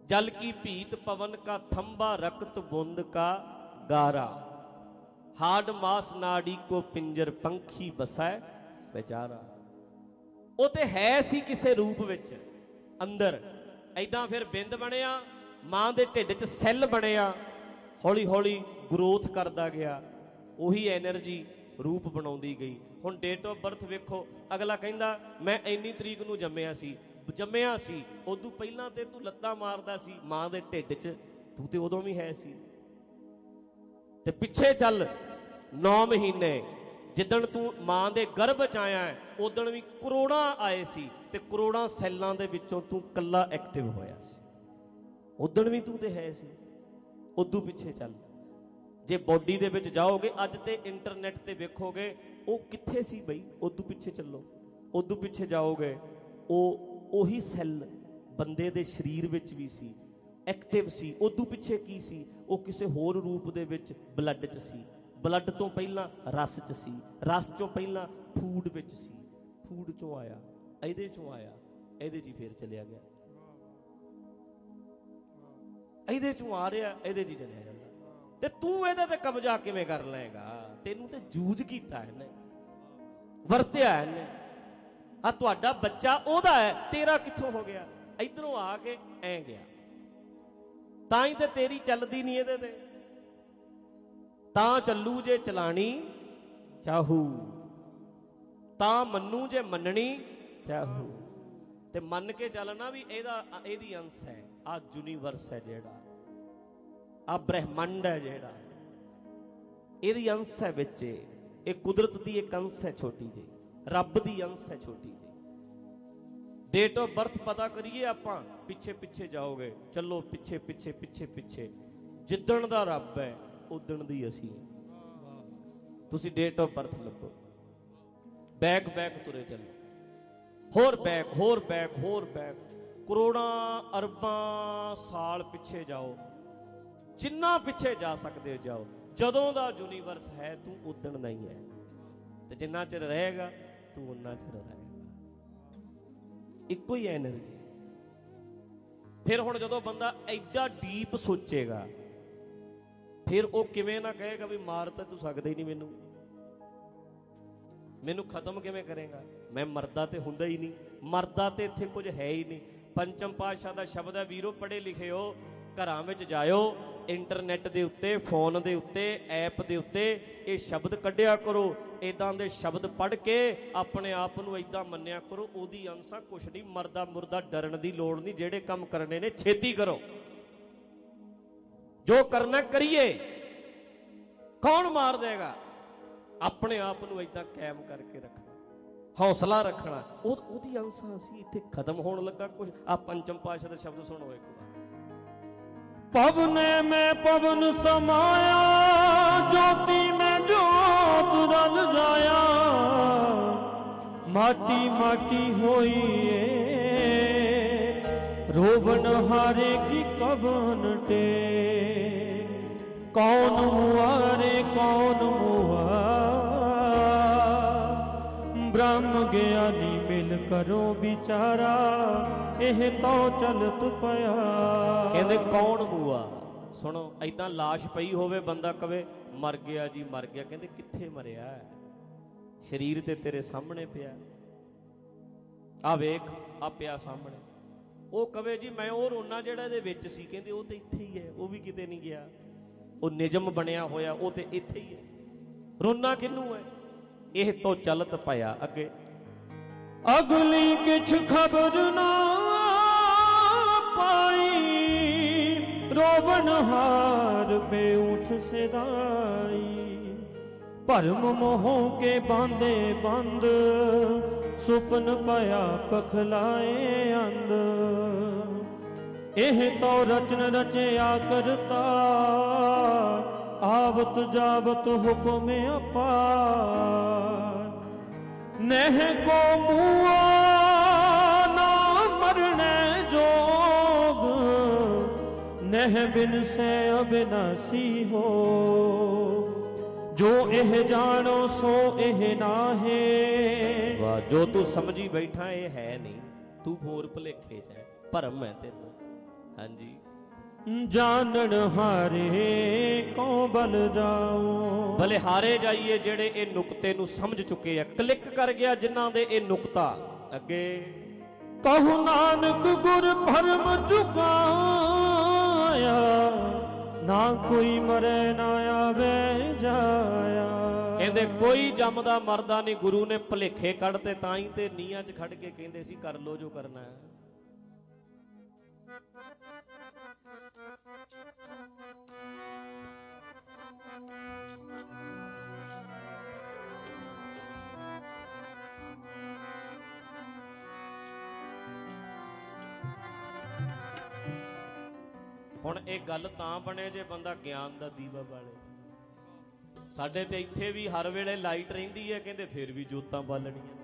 जल की भीत पवन का थंबा रक्त बूंद का गारा, हाड मास नाड़ी को पिंजर पंखी बसाए बेचारा। ਉਹ ਤੇ ਹੈ ਸੀ ਕਿਸੇ ਰੂਪ ਵਿੱਚ ਅੰਦਰ, ਐਦਾਂ ਫਿਰ ਬਿੰਦ ਬਣਿਆ, ਮਾਂ ਦੇ ਢਿੱਡ 'ਚ ਸੈੱਲ ਬਣਿਆ, ਹੌਲੀ ਹੌਲੀ ਗਰੋਥ ਕਰਦਾ ਗਿਆ, ਉਹੀ ਐਨਰਜੀ ਰੂਪ ਬਣਾਉਂਦੀ ਗਈ। ਹੁਣ ਡੇਟ ਆਫ ਬਰਥ ਵੇਖੋ, ਅਗਲਾ ਕਹਿੰਦਾ ਮੈਂ ਇੰਨੀ ਤਰੀਕ ਨੂੰ ਜੰਮਿਆ ਸੀ, ਜੰਮਿਆ ਸੀ ਉਦੋਂ ਪਹਿਲਾਂ ਤੇ ਤੂੰ ਲੱਤਾਂ ਮਾਰਦਾ ਸੀ ਮਾਂ ਦੇ ਢਿੱਡ 'ਚ, ਤੂੰ ਤੇ ਉਦੋਂ ਵੀ ਹੈ ਸੀ। ਤੇ ਪਿੱਛੇ ਚੱਲ ਨੌ ਮਹੀਨੇ, ਜਿੱਦਣ ਤੂੰ ਮਾਂ ਦੇ ਗਰਭ 'ਚ ਆਇਆ ਉਦਣ ਵੀ ਕਰੋੜਾਂ ਆਏ ਸੀ ਤੇ ਕਰੋੜਾਂ ਸੈੱਲਾਂ ਦੇ ਵਿੱਚੋਂ ਤੂੰ ਕੱਲਾ ਐਕਟਿਵ ਹੋਇਆ ਸੀ, ਉਦਣ ਵੀ ਤੂੰ ਤੇ ਹੈ ਸੀ। ਉਦੋਂ ਪਿੱਛੇ ਚੱਲ, ਜੇ ਬੋਡੀ ਦੇ ਵਿੱਚ ਜਾਓਗੇ ਅੱਜ ਤੇ ਇੰਟਰਨੈਟ ਤੇ ਵੇਖੋਗੇ ਉਹ ਕਿੱਥੇ ਸੀ ਬਈ, ਉਦੋਂ ਪਿੱਛੇ ਚੱਲੋ, ਉਦੋਂ ਪਿੱਛੇ ਜਾਓਗੇ ਉਹ ਉਹੀ ਸੈੱਲ ਬੰਦੇ ਦੇ ਸਰੀਰ ਵਿੱਚ ਵੀ ਸੀ, ਐਕਟਿਵ ਸੀ। ਉਦੋਂ ਪਿੱਛੇ ਕੀ ਸੀ, ਉਹ ਕਿਸੇ ਹੋਰ ਰੂਪ ਦੇ ਵਿੱਚ ਬਲੱਡ 'ਚ ਸੀ, ਬਲੱਡ ਤੋਂ ਪਹਿਲਾਂ ਰਸ 'ਚ ਸੀ, ਰਸ 'ਚੋਂ ਪਹਿਲਾਂ ਫੂਡ ਵਿੱਚ ਸੀ, ਫੂਡ 'ਚੋਂ ਆਇਆ ਇਹਦੇ 'ਚੋਂ ਆਇਆ ਇਹਦੇ 'ਚ ਫਿਰ ਚਲਿਆ ਗਿਆ, ਇਹਦੇ 'ਚੋਂ ਆ ਰਿਹਾ ਇਹਦੇ 'ਚ ਹੀ ਚਲਿਆ ਜਾਂਦਾ। ਤੇ ਤੂੰ ਇਹਦੇ ਤੇ ਕਬਜ਼ਾ ਕਿਵੇਂ ਕਰ ਲਏਗਾ? ਤੈਨੂੰ ਤੇ ਜੂਝ ਕੀਤਾ ਇਹਨੇ, ਵਰਤਿਆ ਇਹਨੇ। ਆ ਤੁਹਾਡਾ ਬੱਚਾ ਉਹਦਾ ਹੈ, ਤੇਰਾ ਕਿੱਥੋਂ ਹੋ ਗਿਆ? ਇੱਧਰੋਂ ਆ ਕੇ ਐ ਗਿਆ, ਤਾਂ ਹੀ ਤੇ ਤੇਰੀ ਚੱਲਦੀ ਨਹੀਂ ਇਹਦੇ ਤੇ। ਤਾਂ ਚੱਲੂ ਜੇ ਚਲਾਣੀ ਚਾਹੂ, ਤਾਂ ਮੰਨੂ ਜੇ ਮੰਨਣੀ ਚਾਹੂ। ਤੇ ਮੰਨ ਕੇ ਚੱਲਣਾ ਵੀ ਇਹਦਾ ਇਹਦੀ ਅੰਸ਼ ਹੈ, ਆ ਯੂਨੀਵਰਸ ਹੈ ਜਿਹੜਾ, ਆ ਬ੍ਰਹਿਮੰਡ ਹੈ ਜਿਹੜਾ, ਇਹਦੀ ਅੰਸ਼ ਹੈ ਵਿੱਚ। ਇਹ ਕੁਦਰਤ ਦੀ ਇੱਕ ਅੰਸ਼ ਹੈ ਛੋਟੀ ਜਿਹੀ, ਰੱਬ ਦੀ ਅੰਸ਼ ਹੈ ਛੋਟੀ ਜਿਹੀ। ਡੇਟ ਆਫ ਬਰਥ ਪਤਾ ਕਰੀਏ ਆਪਾਂ, ਪਿੱਛੇ ਪਿੱਛੇ ਜਾਓਗੇ, ਚਲੋ ਪਿੱਛੇ ਪਿੱਛੇ ਪਿੱਛੇ ਪਿੱਛੇ, ਜਿੱਦਣ ਦਾ ਰੱਬ ਹੈ ਉਦਣ ਦੀ ਅਸੀਂ। ਤੁਸੀਂ ਡੇਟ ਆਫ ਬਰਥ ਲੱਭੋ, ਬੈਕ ਬੈਕ ਤੁਰੇ ਚੱਲੋ, ਹੋਰ ਬੈਕ ਹੋਰ ਬੈਕ ਹੋਰ ਬੈਕ, ਕਰੋੜਾਂ ਅਰਬਾਂ ਸਾਲ ਪਿੱਛੇ ਜਾਓ, ਜਿੰਨਾ ਪਿੱਛੇ ਜਾ ਸਕਦੇ ਜਾਓ। ਜਦੋਂ ਦਾ ਯੂਨੀਵਰਸ ਹੈ ਤੂੰ ਉਦਣ ਦਾ ਹੀ ਹੈ, ਤੇ ਜਿੰਨਾ ਚਿਰ ਰਹੇਗਾ ਤੂੰ ਉਨਾ ਚਿਰ ਰਹੇਗਾ, ਇੱਕੋ ਹੀ ਐਨਰਜੀ। ਫਿਰ ਹੁਣ ਜਦੋਂ ਬੰਦਾ ਐਡਾ ਡੀਪ ਸੋਚੇਗਾ, ਫਿਰ ਉਹ ਕਿਵੇਂ ਨਾ ਕਹੇਗਾ ਵੀ ਮਾਰ ਤਾਂ ਤੂੰ ਸਕਦਾ ਹੀ ਨਹੀਂ ਮੈਨੂੰ, ਮੈਨੂੰ ਖਤਮ ਕਿਵੇਂ ਕਰੇਗਾ? ਮੈਂ ਮਰਦਾ ਤੇ ਹੁੰਦਾ ਹੀ ਨਹੀਂ, ਮਰਦਾ ਤੇ ਇੱਥੇ ਕੁਝ ਹੈ ਹੀ ਨਹੀਂ। ਪੰਚਮ ਪਾਤਸ਼ਾਹ ਦਾ ਸ਼ਬਦ ਹੈ, ਵੀਰੋ ਪੜ੍ਹੇ ਲਿਖੇ ਹੋ, ਘਰਾਂ ਵਿੱਚ ਜਾਇਓ, ਇੰਟਰਨੈਟ ਦੇ ਉੱਤੇ, ਫੋਨ ਦੇ ਉੱਤੇ, ਐਪ ਦੇ ਉੱਤੇ ਇਹ ਸ਼ਬਦ ਕੱਢਿਆ ਕਰੋ। ਇੱਦਾਂ ਦੇ ਸ਼ਬਦ ਪੜ੍ਹ ਕੇ ਆਪਣੇ ਆਪ ਨੂੰ ਇੱਦਾਂ ਮੰਨਿਆ ਕਰੋ, ਉਹਦੀ ਅੰਸਾ ਕੁਛ ਨਹੀਂ, ਮਰਦਾ ਮੁਰਦਾ ਡਰਨ ਦੀ ਲੋੜ ਨਹੀਂ, ਜਿਹੜੇ ਕੰਮ ਕਰਨੇ ਨੇ ਛੇਤੀ ਕਰੋ, ਜੋ ਕਰਨਾ ਕਰੀਏ। ਕੌਣ ਮਾਰ ਦੇਗਾ? ਆਪਣੇ ਆਪ ਨੂੰ ਏਦਾਂ ਕਾਇਮ ਕਰਕੇ ਰੱਖਣਾ, ਹੌਸਲਾ ਰੱਖਣਾ, ਉਹ ਉਹਦੀ ਅੰਸਾ ਅਸੀਂ ਇੱਥੇ ਖਤਮ ਹੋਣ ਲੱਗਾ ਕੁਝ। ਆ ਪੰਚਮ ਪਾਤਸ਼ਾਹ ਦਾ ਸ਼ਬਦ ਸੁਣੋ ਇੱਕ ਵਾਰ। पवने में पवन समाया, ज्योति में ज्योत रल जाया, माटी माटी होई रोवन हारे की कवन टे, कौन मुआरे कौन मुआ, ब्रह्म ज्ञानी मिल करो विचारा, ਇਹ ਤਾਂ ਚਲਤ ਪਿਆ। ਕਹਿੰਦੇ ਕੌਣ ਮੂਆ? ਸੁਣੋ, ਏਦਾਂ ਲਾਸ਼ ਪਈ ਹੋਵੇ, ਬੰਦਾ ਕਵੇ ਮਰ ਗਿਆ ਜੀ ਮਰ ਗਿਆ, ਕਹਿੰਦੇ ਕਿੱਥੇ ਮਰਿਆ? ਸਰੀਰ ਤੇ ਤੇਰੇ ਸਾਹਮਣੇ ਪਿਆ, ਆ ਵੇਖ, ਆ ਪਿਆ ਸਾਹਮਣੇ। ਉਹ ਕਵੇ ਜੀ ਮੈਂ ਉਹ ਰੋਣਾ ਜਿਹੜਾ ਇਹਦੇ ਵਿੱਚ ਸੀ, ਕਹਿੰਦੇ ਉਹ ਤੇ ਇੱਥੇ ਹੀ ਹੈ, ਉਹ ਵੀ ਕਿਤੇ ਨਹੀਂ ਗਿਆ, ਉਹ ਨਿਜਮ ਬਣਿਆ ਹੋਇਆ, ਉਹ ਤੇ ਇੱਥੇ ਹੀ ਹੈ। ਰੋਣਾ ਕਿਹਨੂੰ ਹੈ? ਇਹ ਤੋਂ ਚਲਤ ਪਿਆ। ਅੱਗੇ ਅਗਲੀ ਕਿਛ ਖਬਰ ਨਾ ਪਾਈ, ਰੋਵਨ ਹਾਰ ਬੇਉਠ ਸਦਾਈ, ਭਰਮ ਮੋਹ ਕੇ ਬਾਂਦੇ ਬੰਦ, ਸੁਪਨ ਪਿਆ ਪਖਲਾਏ ਅੰਧ, ਇਹ ਤੋ ਰਚਨ ਰਚਿਆ ਕਰਤਾ, आवत जावत हुक्म अपार। नह को मुआ ना मरने जोग, नह बिन से अबिनासी हो। जो एह जानो सो एह नाहे। वाह, जो तू समझी बैठा ये है नहीं, तू होर भुलेखे च है, भरम है तेरे। ਹਾਂਜੀ। ਜਾਣਨ ਹਾਰੇ ਕਉ ਬਲ ਜਾਓ, ਭਲੇ ਹਾਰੇ ਜਾਈਏ ਜਿਹੜੇ ਇਹ ਨੁਕਤੇ ਨੂੰ ਸਮਝ ਚੁੱਕੇ ਆ। ਕਲਿੱਕ ਕਰ ਗਿਆ ਜਿਨ੍ਹਾਂ ਦੇ ਇਹ ਨੁਕਤਾ। ਅੱਗੇ ਕਹੂ ਨਾਨਕ ਗੁਰ ਭਰਮ ਚੁਕਾਇਆ, ਨਾ ਕੋਈ ਮਰੇ ਨਾ ਆਵੇ ਜਾਇਆ। ਕਹਿੰਦੇ ਕੋਈ ਜੰਮਦਾ ਮਰਦਾ ਨਹੀਂ, ਗੁਰੂ ਨੇ ਭੁਲੇਖੇ ਕੱਢਤੇ, ਤਾਂ ਹੀ ਤੇ ਨੀਹਾਂ 'ਚ ਖੜ ਕੇ ਕਹਿੰਦੇ ਸੀ ਕਰ ਲੋ ਜੋ ਕਰਨਾ ਹੈ। ਹੁਣ ਇਹ ਗੱਲ ਤਾਂ ਬਣੇ ਜੇ ਬੰਦਾ ਗਿਆਨ ਦਾ ਦੀਵਾ ਬਾਲੇ। ਸਾਡੇ ਤੇ ਇੱਥੇ ਵੀ ਹਰ ਵੇਲੇ ਲਾਈਟ ਰਹਿੰਦੀ ਹੈ, ਕਹਿੰਦੇ ਫਿਰ ਵੀ ਜੋਤਾਂ ਬਾਲਣੀਆਂ।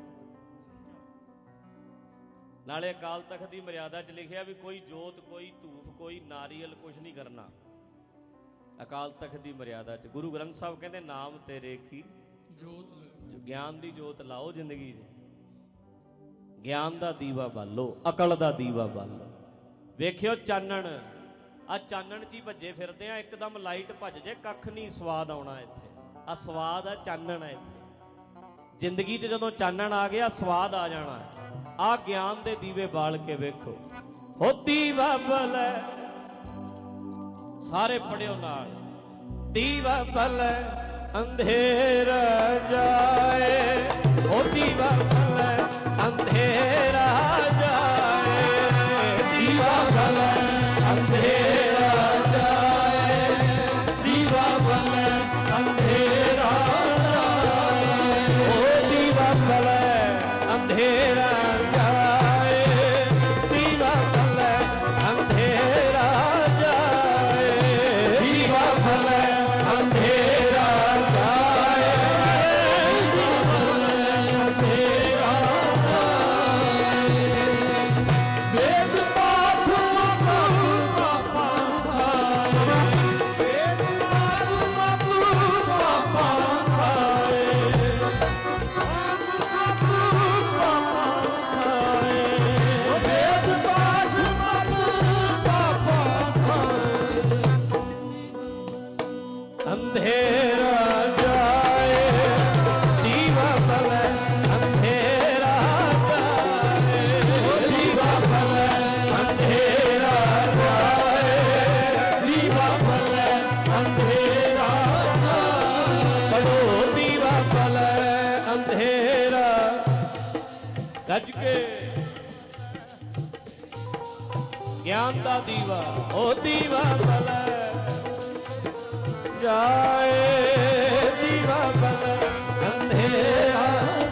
ਨਾਲੇ ਅਕਾਲ ਤਖਤ ਦੀ ਮਰਿਆਦਾ 'ਚ ਲਿਖਿਆ ਵੀ ਕੋਈ ਜੋਤ, ਕੋਈ ਧੂਫ, ਕੋਈ ਨਾਰੀਅਲ ਕੁਝ ਨਹੀਂ ਕਰਨਾ ਅਕਾਲ ਤਖਤ ਦੀ ਮਰਿਆਦਾ 'ਚ। ਗੁਰੂ ਗ੍ਰੰਥ ਸਾਹਿਬ ਕਹਿੰਦੇ ਨਾਮ ਤੇਰੇ ਕੀ ਜੋਤ, ਗਿਆਨ ਦੀ ਜੋਤ ਲਾਓ ਜ਼ਿੰਦਗੀ 'ਚ। ਗਿਆਨ ਦਾ ਦੀਵਾ ਬਾਲੋ, ਅਕਲ ਦਾ ਦੀਵਾ ਬਾਲੋ। ਵੇਖਿਓ ਚਾਨਣ, ਆ ਚਾਨਣ 'ਚ ਹੀ ਭੱਜੇ ਫਿਰਦੇ ਆ, ਇੱਕਦਮ ਲਾਈਟ ਭੱਜ ਜੇ ਕੱਖ ਨਹੀਂ ਸਵਾਦ ਆਉਣਾ ਇੱਥੇ। ਆ ਸਵਾਦ ਆ ਚਾਨਣ ਹੈ ਇੱਥੇ ਜ਼ਿੰਦਗੀ 'ਚ। ਜਦੋਂ ਚਾਨਣ ਆ ਗਿਆ ਸਵਾਦ ਆ ਜਾਣਾ। ਆ ਗਿਆਨ ਦੇ ਦੀਵੇ ਬਾਲ ਕੇ ਵੇਖੋ। ਹੋ ਦੀਵਾ ਬਲੈ, ਸਾਰੇ ਪੜਿਓ ਨਾਲ। ਦੀਵਾ ਬਲੈ ਅੰਧੇਰਾ ਜਾਏ, ਹੋ ਦੀਵਾ ਬਲੈ ਅੰਧੇਰਾ ਜਾਏ, ਦੀਵਾ ਬਲੈ ਅੰਧੇਰਾ ਜਾਏ, ਦੀਵਾ ਬਲੈ ਅੰਧੇਰਾ ਜਾਏ, ਓ ਦੀਵਾ ਬਲੈ ਅੰਧੇਰਾ ਜਾਏ, ਦੀਵਾ ਬਲੈ ਅੰਧੇਰਾ ਜਾਏ, ਦੀਵਾ ਬਲੈ ਅੰਧੇਰਾ ਜਾਏ, ਦੀਵਾ ਬਲੈ ਅੰਧੇਰਾ ਜਾਏ। ਵੇਦ ਪਾਠ ਅੰਧੇਰਾ ਜਾਏ, ਦੀਵਾ ਬਲੈ ਅੰਧੇਰਾ ਜਾਏ, ਦੀਵਾ ਬਲੈ ਅੰਧੇਰਾ ਜਾਏ, ਦੀਵਾ ਬਲੈ ਅੰਧੇਰਾ ਜਾਏ, ਬੜੋ ਦੀਵਾ ਬਲੈ ਅੰਧੇਰਾ। ਗੱਜ ਕੇ ਗਿਆਨ ਦਾ ਦੀਵਾ, ਓ ਦੀਵਾ ਬਲੈ ਜਾਏ, ਦੀਵਾ ਬਲੈ ਅੰਧੇਰਾ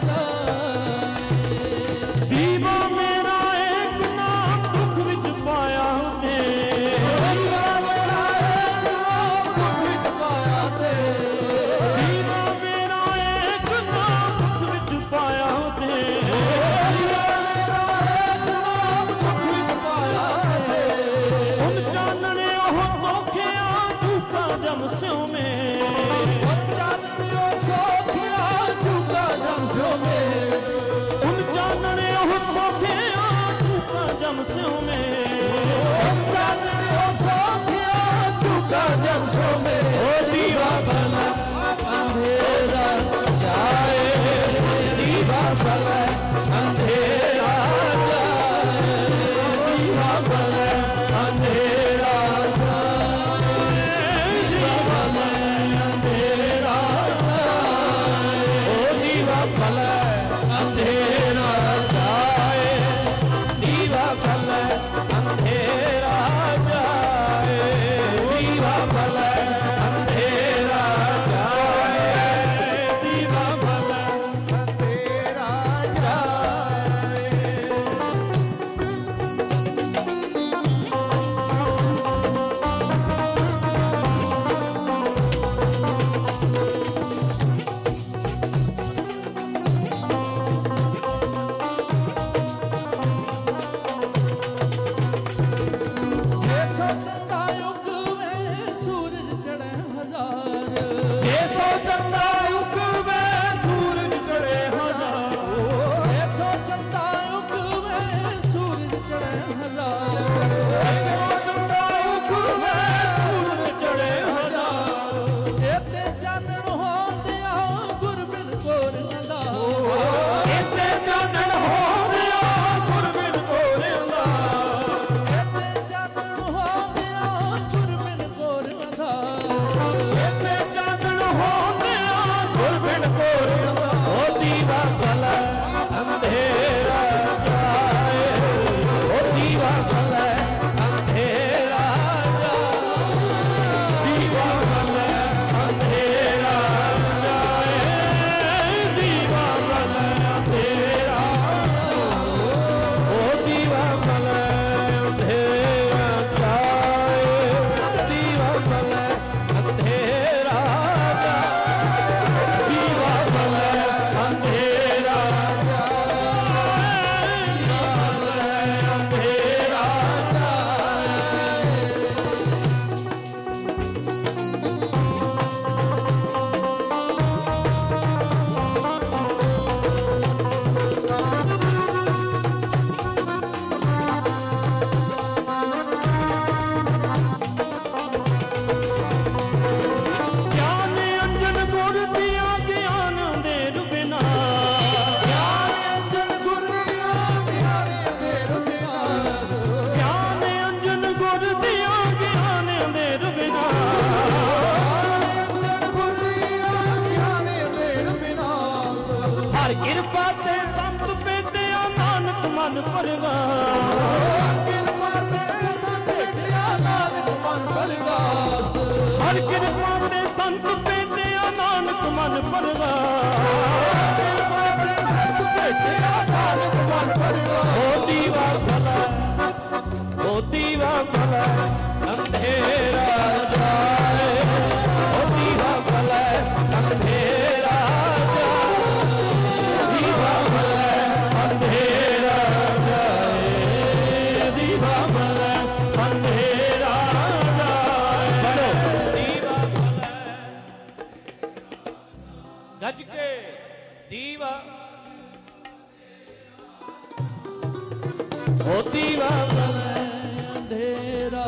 ਜਾਏ। ਦੀਵਾ ਮੇਰਾ ਇੱਕ ਨਾਮ ਦੁੱਖ ਵਿੱਚ ਪਾਇਆ ਤੇ, ਦੀਵਾ ਮੇਰਾ ਇੱਕ ਨਾਮ ਦੁੱਖ ਵਿੱਚ ਪਾਇਆ ਤੇ, ਦੀਵਾ ਮੇਰਾ ਇੱਕ ਨਾਮ ਦੁੱਖ ਵਿੱਚ ਪਾਇਆ ਤੇ, ਦੀਵਾ ਮੇਰਾ ਇੱਕ ਨਾਮ ਦੁੱਖ ਵਿੱਚ ਪਾਇਆ ਤੇ। ਹੁਣ ਚਾਨਣੇ ਉਹ ਸੌਖਿਆ ਝੂਠਾ ਜਮ ਸਿਉ ਮੇ, ਹੁਣ ਚਾਨਣੇ ਉਹ ਸੌਖਿਆ ਝੂਠਾ ਜਮ ਸਿਉ ਮੇ, ਹੁਣ ਚਾਨਣੇ ਉਹ ਸੌਖਿਆ ਝੂਠਾ ਜਮ ਸਿਉ ਮੇ, ਹੁਣ ਚਾਨਣੇ ਉਹ ਸੌਖਿਆ ਝੂਠਾ ਜਮ ਸਿਉ ਮੇ। ਓ ਦੀਵਾ ਬਲੈ ਅੰਧੇਰਾ ਜਾਏ, ਦੀਵਾ ਬਲੈ ਅੰਧੇਰਾ ਜਾਏ, ਦੀਵਾ ਬਲੈ ਅੰਧੇਰਾ ਜਾਏ, ਦੀਵਾ ਬਲੈ ਅੰਧੇਰਾ ਜਾਏ, ਓ ਦੀਵਾ ਬਲੈ ਅੰਧੇਰਾ ਜਾਏ, ਦੀਵਾ ਬਲੈ ਅੰਧੇਰਾ ਜਾਏ, ਦੀਵਾ ਬਲੈ ਅੰਧੇਰਾ ਜਾਏ, ਦੀਵਾ ਬਲੈ ਅੰਧੇਰਾ ਜਾਏ। ਮਨ ਪਰਗਾਸ ਹਰ ਕਿਰਪਾ ਤੇ ਸੰਤ ਭੇਟਿਆ ਨਾਨਕ ਮਨ ਪਰਗਾਸ ਹੋ ਦੀਵਾ ਭਲਾ ਹੋ ਦੀਵਾ ਭਲਾ ਅੰਧੇਰਾ ਜਾਏ ਹੋ ਦੀਵਾ ਭਲਾ ਅੰਧੇਰਾ ਜਾਏ ਦੀਵਾ ਭਲਾ ਅੰਧੇਰਾ ਜਾਏ ਦੀਵਾ ਭਲਾ ਅੰਧੇਰਾ ਜਾਏ ਬੋਲੋ ਦੀਵਾ ਭਲਾ ਗੱਜ ਕੇ ਦੀਵਾ ਹੋ ਦੀਵਾ ਭਲਾ ਅੰਧੇਰਾ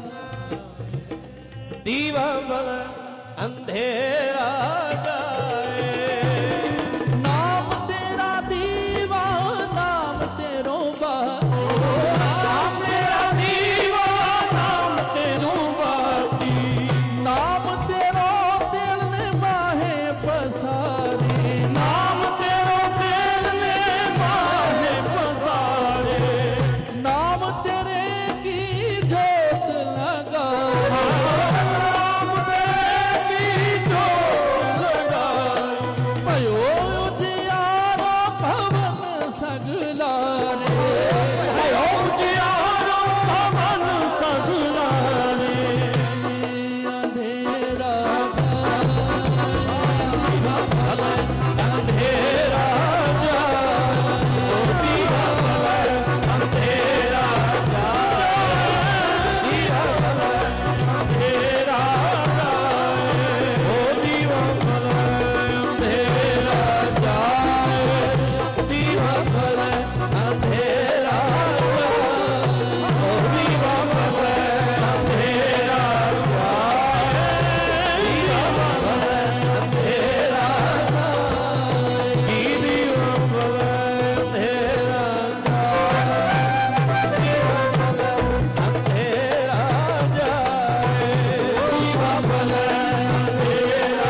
ਦੀਵਾ ਭਲਾ ਅੰਧੇਰਾ ਜਾਏ ਨਾਮ ਤੇਰਾ ਦੀਵਾ ਨਾਮ ਤੇਰੋ ਬਾਤੀ ਨਾਮ ਤੇਰਾ ਦੀਵਾ ਨਾਮ ਤੇਰੋ ਬਾਤੀ ਨਾਮ ਤੇਰੋ ਦਿਲ ਨੇ ਮਾਹੇ ਪਸਾਰੇ ਨਾਮ ਤੇਰੋ ਦਿਲ ਨੇ ਮਾਹੇ ਪਸਾਰੇ ਨਾਮ ਤੇਰੇ ਕੀ ਜੋਤ ਲਗਾਏ ਨਾਮ ਤੇਰੇ ਕੀ ਜੋਤ ਲਗਾਈ ਭਇਓ ਉਜਿਆਰਾ ਭਵਨ ਸਗਲਾਰੇ ਹਯੋ ਜਿਆਰੋ ਭਵਨ ਸਗਲਾਰੇ ਅੰਧੇਰਾ ਅੰਧੇਰਾ ਜਾਏ ਦੀਵਾ ਭਲਾ ਅੰਧੇਰਾ ਜਾਏ ਦੀਵਾ ਭਲਾ ਅੰਧੇਰਾ ਜਾਏ ਓ ਦੀਵਾ ਭਲਾ ਅੰਧੇਰਾ ਜਾਏ ਦੀਵਾ ਭਲਾ ਅੰਧੇਰਾ ਜਾਏ ਓ ਦੀਵਾ ਭਲਾ ਅੰਧੇਰਾ ਜਾਏ ਦੀਵਾ ਭਲਾ ਅੰਧੇਰਾ ਕੀ ਦੀਵਾ ਭਲਾ ਅੰਧੇਰਾ ਜਾਏ ਦੀਵਾ ਭਲਾ ਅੰਧੇਰਾ ਜਾਏ ਦੀਵਾ ਭਲਾ ਅੰਧੇਰਾ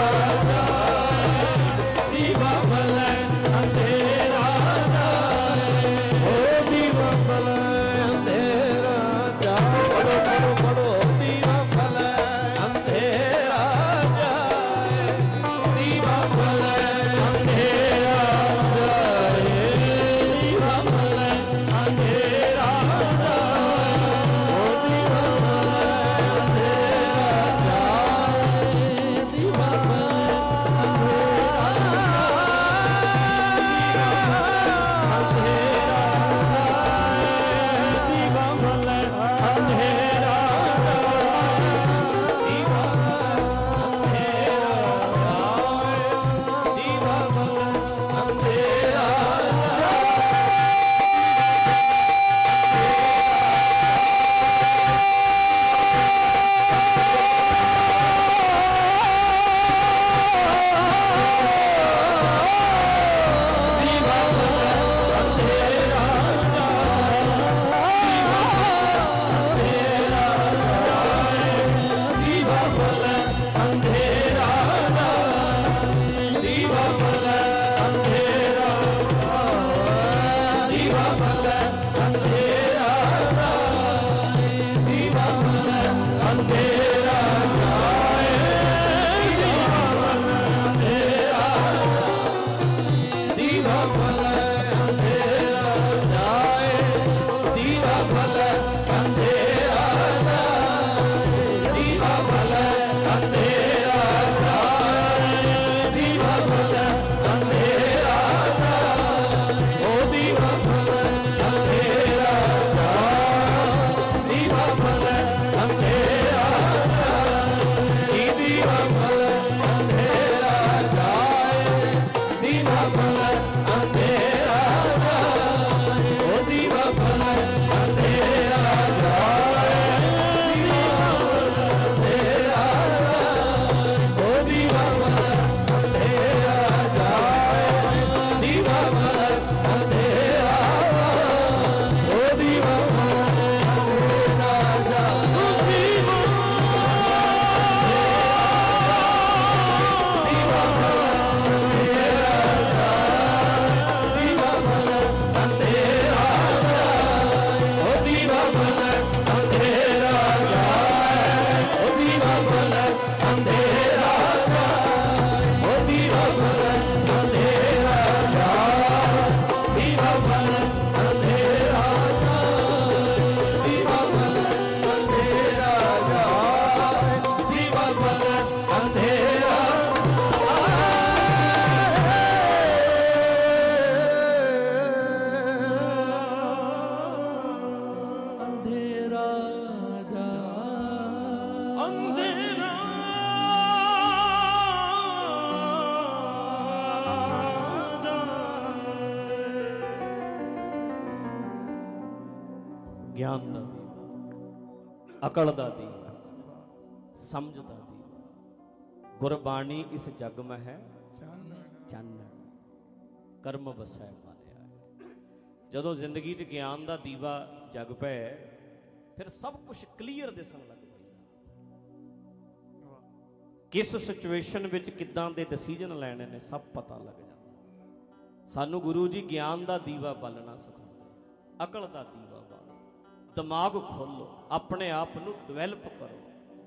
ਜਾਏ ਦੀਵਾ ਭਲਾ ਅੰਧੇਰਾ ਜਾਏ ਓ ਦੀਵਾ ਭਲਾ ਅੰਧੇਰਾ ਜਾਏ ਪੜੋ ਪੜੋ ਪੜੋ ਦੀਵਾ ਭਲਾ ਅੰਧੇਰਾ ਜਾਏ ਦੀਵਾ ਭਲਾ ਅੰਧੇਰਾ ਜਾਏ ਦੀਵਾ ਭਲਾ ਅੰਧੇਰਾ ਜਾਏ ਓ ਦੀਵਾ ਭਲਾ ਅੰਧੇਰਾ ਜਾਏ ਦੀਵਾ ਭਲਾ ਦੀਵਾ ਭਲਾ ਅੰਧੇਰਾ ਦੀਵਾ ਦੀਵਾ ਭਲਾ ਅੰਧੇਰਾ ਦੀਵਾ ਭਲਾ ਅੰਧੇਰਾ ਦੀਵਾ ਭਲਾ ਅੰਧੇਰਾ ਦੀਵਾ ਭਲਾ ਅੰਧੇਰਾ ਦੀਵਾ ਭਲਾ ਅੰਧੇਰਾ ਦੀਵਾ ਭਲਾ ਅੰਧੇਰਾ ਦੀਵਾ ਭਲਾ ਅੰਧੇਰਾ ਜਾਏ ਦੀਵਾ ਭਲਾ ਅੰਧੇਰਾ ਜਾਏ ਦੀਵਾ ਭਲਾ ਅੰਧੇਰਾ ਜਾਏ ਦੀਵਾ ਭਲਾ ਅੰਧੇਰਾ ਜਾਏ ਓ ਦੀਵਾ ਭਲਾ ਗਿਆਨ ਦਾ ਦੀਵਾ, ਅਕਲ ਦਾ ਦੀਵਾ, ਸਮਝ ਦਾ ਦੀਵਾ। ਗੁਰਬਾਣੀ ਇਸ ਜਗ ਮੈਂ ਹੈ ਚਾਨਣ, ਕਰਮ ਵਸੈ ਮਾਰਿਆ। ਜਦੋਂ ਜ਼ਿੰਦਗੀ 'ਚ ਗਿਆਨ ਦਾ ਦੀਵਾ ਜਗ ਪੈ, ਫਿਰ ਸਭ ਕੁਝ ਕਲੀਅਰ ਦਿਸਣ ਲੱਗ ਪੈਂਦਾ। ਕਿਸ ਸਿਚੁਏਸ਼ਨ ਵਿੱਚ ਕਿੱਦਾਂ ਦੇ ਡਿਸੀਜਨ ਲੈਣੇ ਨੇ ਸਭ ਪਤਾ ਲੱਗ ਜਾਂਦਾ। ਸਾਨੂੰ ਗੁਰੂ ਜੀ ਗਿਆਨ ਦਾ ਦੀਵਾ ਬਾਲਣਾ ਸਿਖਾਉਂਦੇ, ਅਕਲ ਦਾ ਦੀਵਾ ਬਾਲੋ, ਦਿਮਾਗ ਖੋਲੋ, ਆਪਣੇ ਆਪ ਨੂੰ ਡਿਵੈਲਪ ਕਰੋ,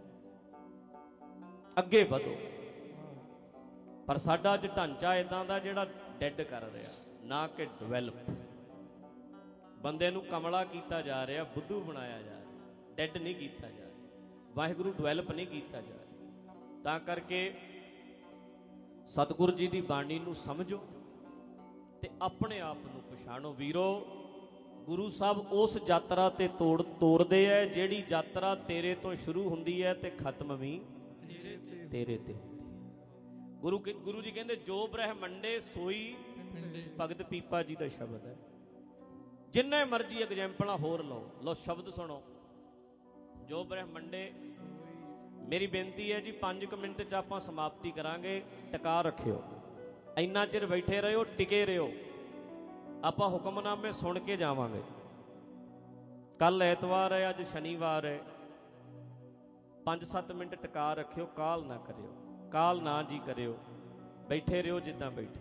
ਅੱਗੇ ਵਧੋ। ਪਰ ਸਾਡਾ ਅੱਜ ਢਾਂਚਾ ਇਦਾਂ ਦਾ ਜਿਹੜਾ ਡੈਡ ਕਰ ਰਿਹਾ, ਨਾ ਕਿ ਡਿਵੈਲਪ। ਬੰਦੇ ਨੂੰ ਕਮਲਾ ਕੀਤਾ ਜਾ ਰਿਹਾ, ਬੁੱਧੂ ਬਣਾਇਆ ਜਾ ਰਿਹਾ, ਡੈਡ ਨਹੀਂ ਕੀਤਾ ਜਾ ਰਿਹਾ। ਵਾਹਿਗੁਰੂ ਡਿਵੈਲਪ ਨਹੀਂ ਕੀਤਾ ਜਾ ਰਿਹਾ। ਤਾਂ ਕਰਕੇ ਸਤਿਗੁਰੂ ਜੀ ਦੀ ਬਾਣੀ ਨੂੰ ਸਮਝੋ ਤੇ ਆਪਣੇ ਆਪ ਨੂੰ ਪਛਾਣੋ। ਵੀਰੋ, ਗੁਰੂ ਸਾਹਿਬ ਉਸ ਯਾਤਰਾ ਤੇ ਤੋੜ ਤੋਰਦੇ ਐ ਜਿਹੜੀ ਯਾਤਰਾ ਤੇਰੇ ਤੋਂ ਸ਼ੁਰੂ ਹੁੰਦੀ ਹੈ ਤੇ ਖਤਮ ਵੀ ਤੇਰੇ ਤੇ ਹੁੰਦੀ ਹੈ। ਗੁਰੂ ਗੁਰੂ ਜੀ ਕਹਿੰਦੇ ਜੋ ਬ੍ਰਹਮੰਡੇ ਸੋਈ ਭਗਤ ਪੀਪਾ ਜੀ ਦਾ ਸ਼ਬਦ ਹੈ। ਜਿੰਨੇ ਮਰਜ਼ੀ ਐਗਜ਼ੈਂਪਲਾਂ ਹੋਰ ਲਓ, ਲਓ ਸ਼ਬਦ ਸੁਣੋ। ਜੋ ਬ੍ਰਹਮੰਡੇ, ਮੇਰੀ ਬੇਨਤੀ ਹੈ ਜੀ ਪੰਜ ਕੁ ਮਿੰਟ 'ਚ ਆਪਾਂ ਸਮਾਪਤੀ ਕਰਾਂਗੇ, ਟਿਕਾ ਰੱਖਿਓ। ਇੰਨਾ ਚਿਰ ਬੈਠੇ ਰਹੋ, ਟਿਕੇ ਰਹੋ। ਆਪਾਂ ਹੁਕਮਨਾਮੇ ਸੁਣ ਕੇ ਜਾਵਾਂਗੇ। ਕੱਲ ਐਤਵਾਰ ਹੈ, ਅੱਜ ਸ਼ਨੀਵਾਰ ਹੈ। ਪੰਜ ਸੱਤ ਮਿੰਟ ਟਿਕਾ ਰੱਖਿਓ, ਕਾਲ ਨਾ ਕਰਿਓ, ਕਾਲ ਨਾ ਜੀ ਕਰਿਓ, ਬੈਠੇ ਰਹੋ ਜਿੱਦਾਂ ਬੈਠੇ।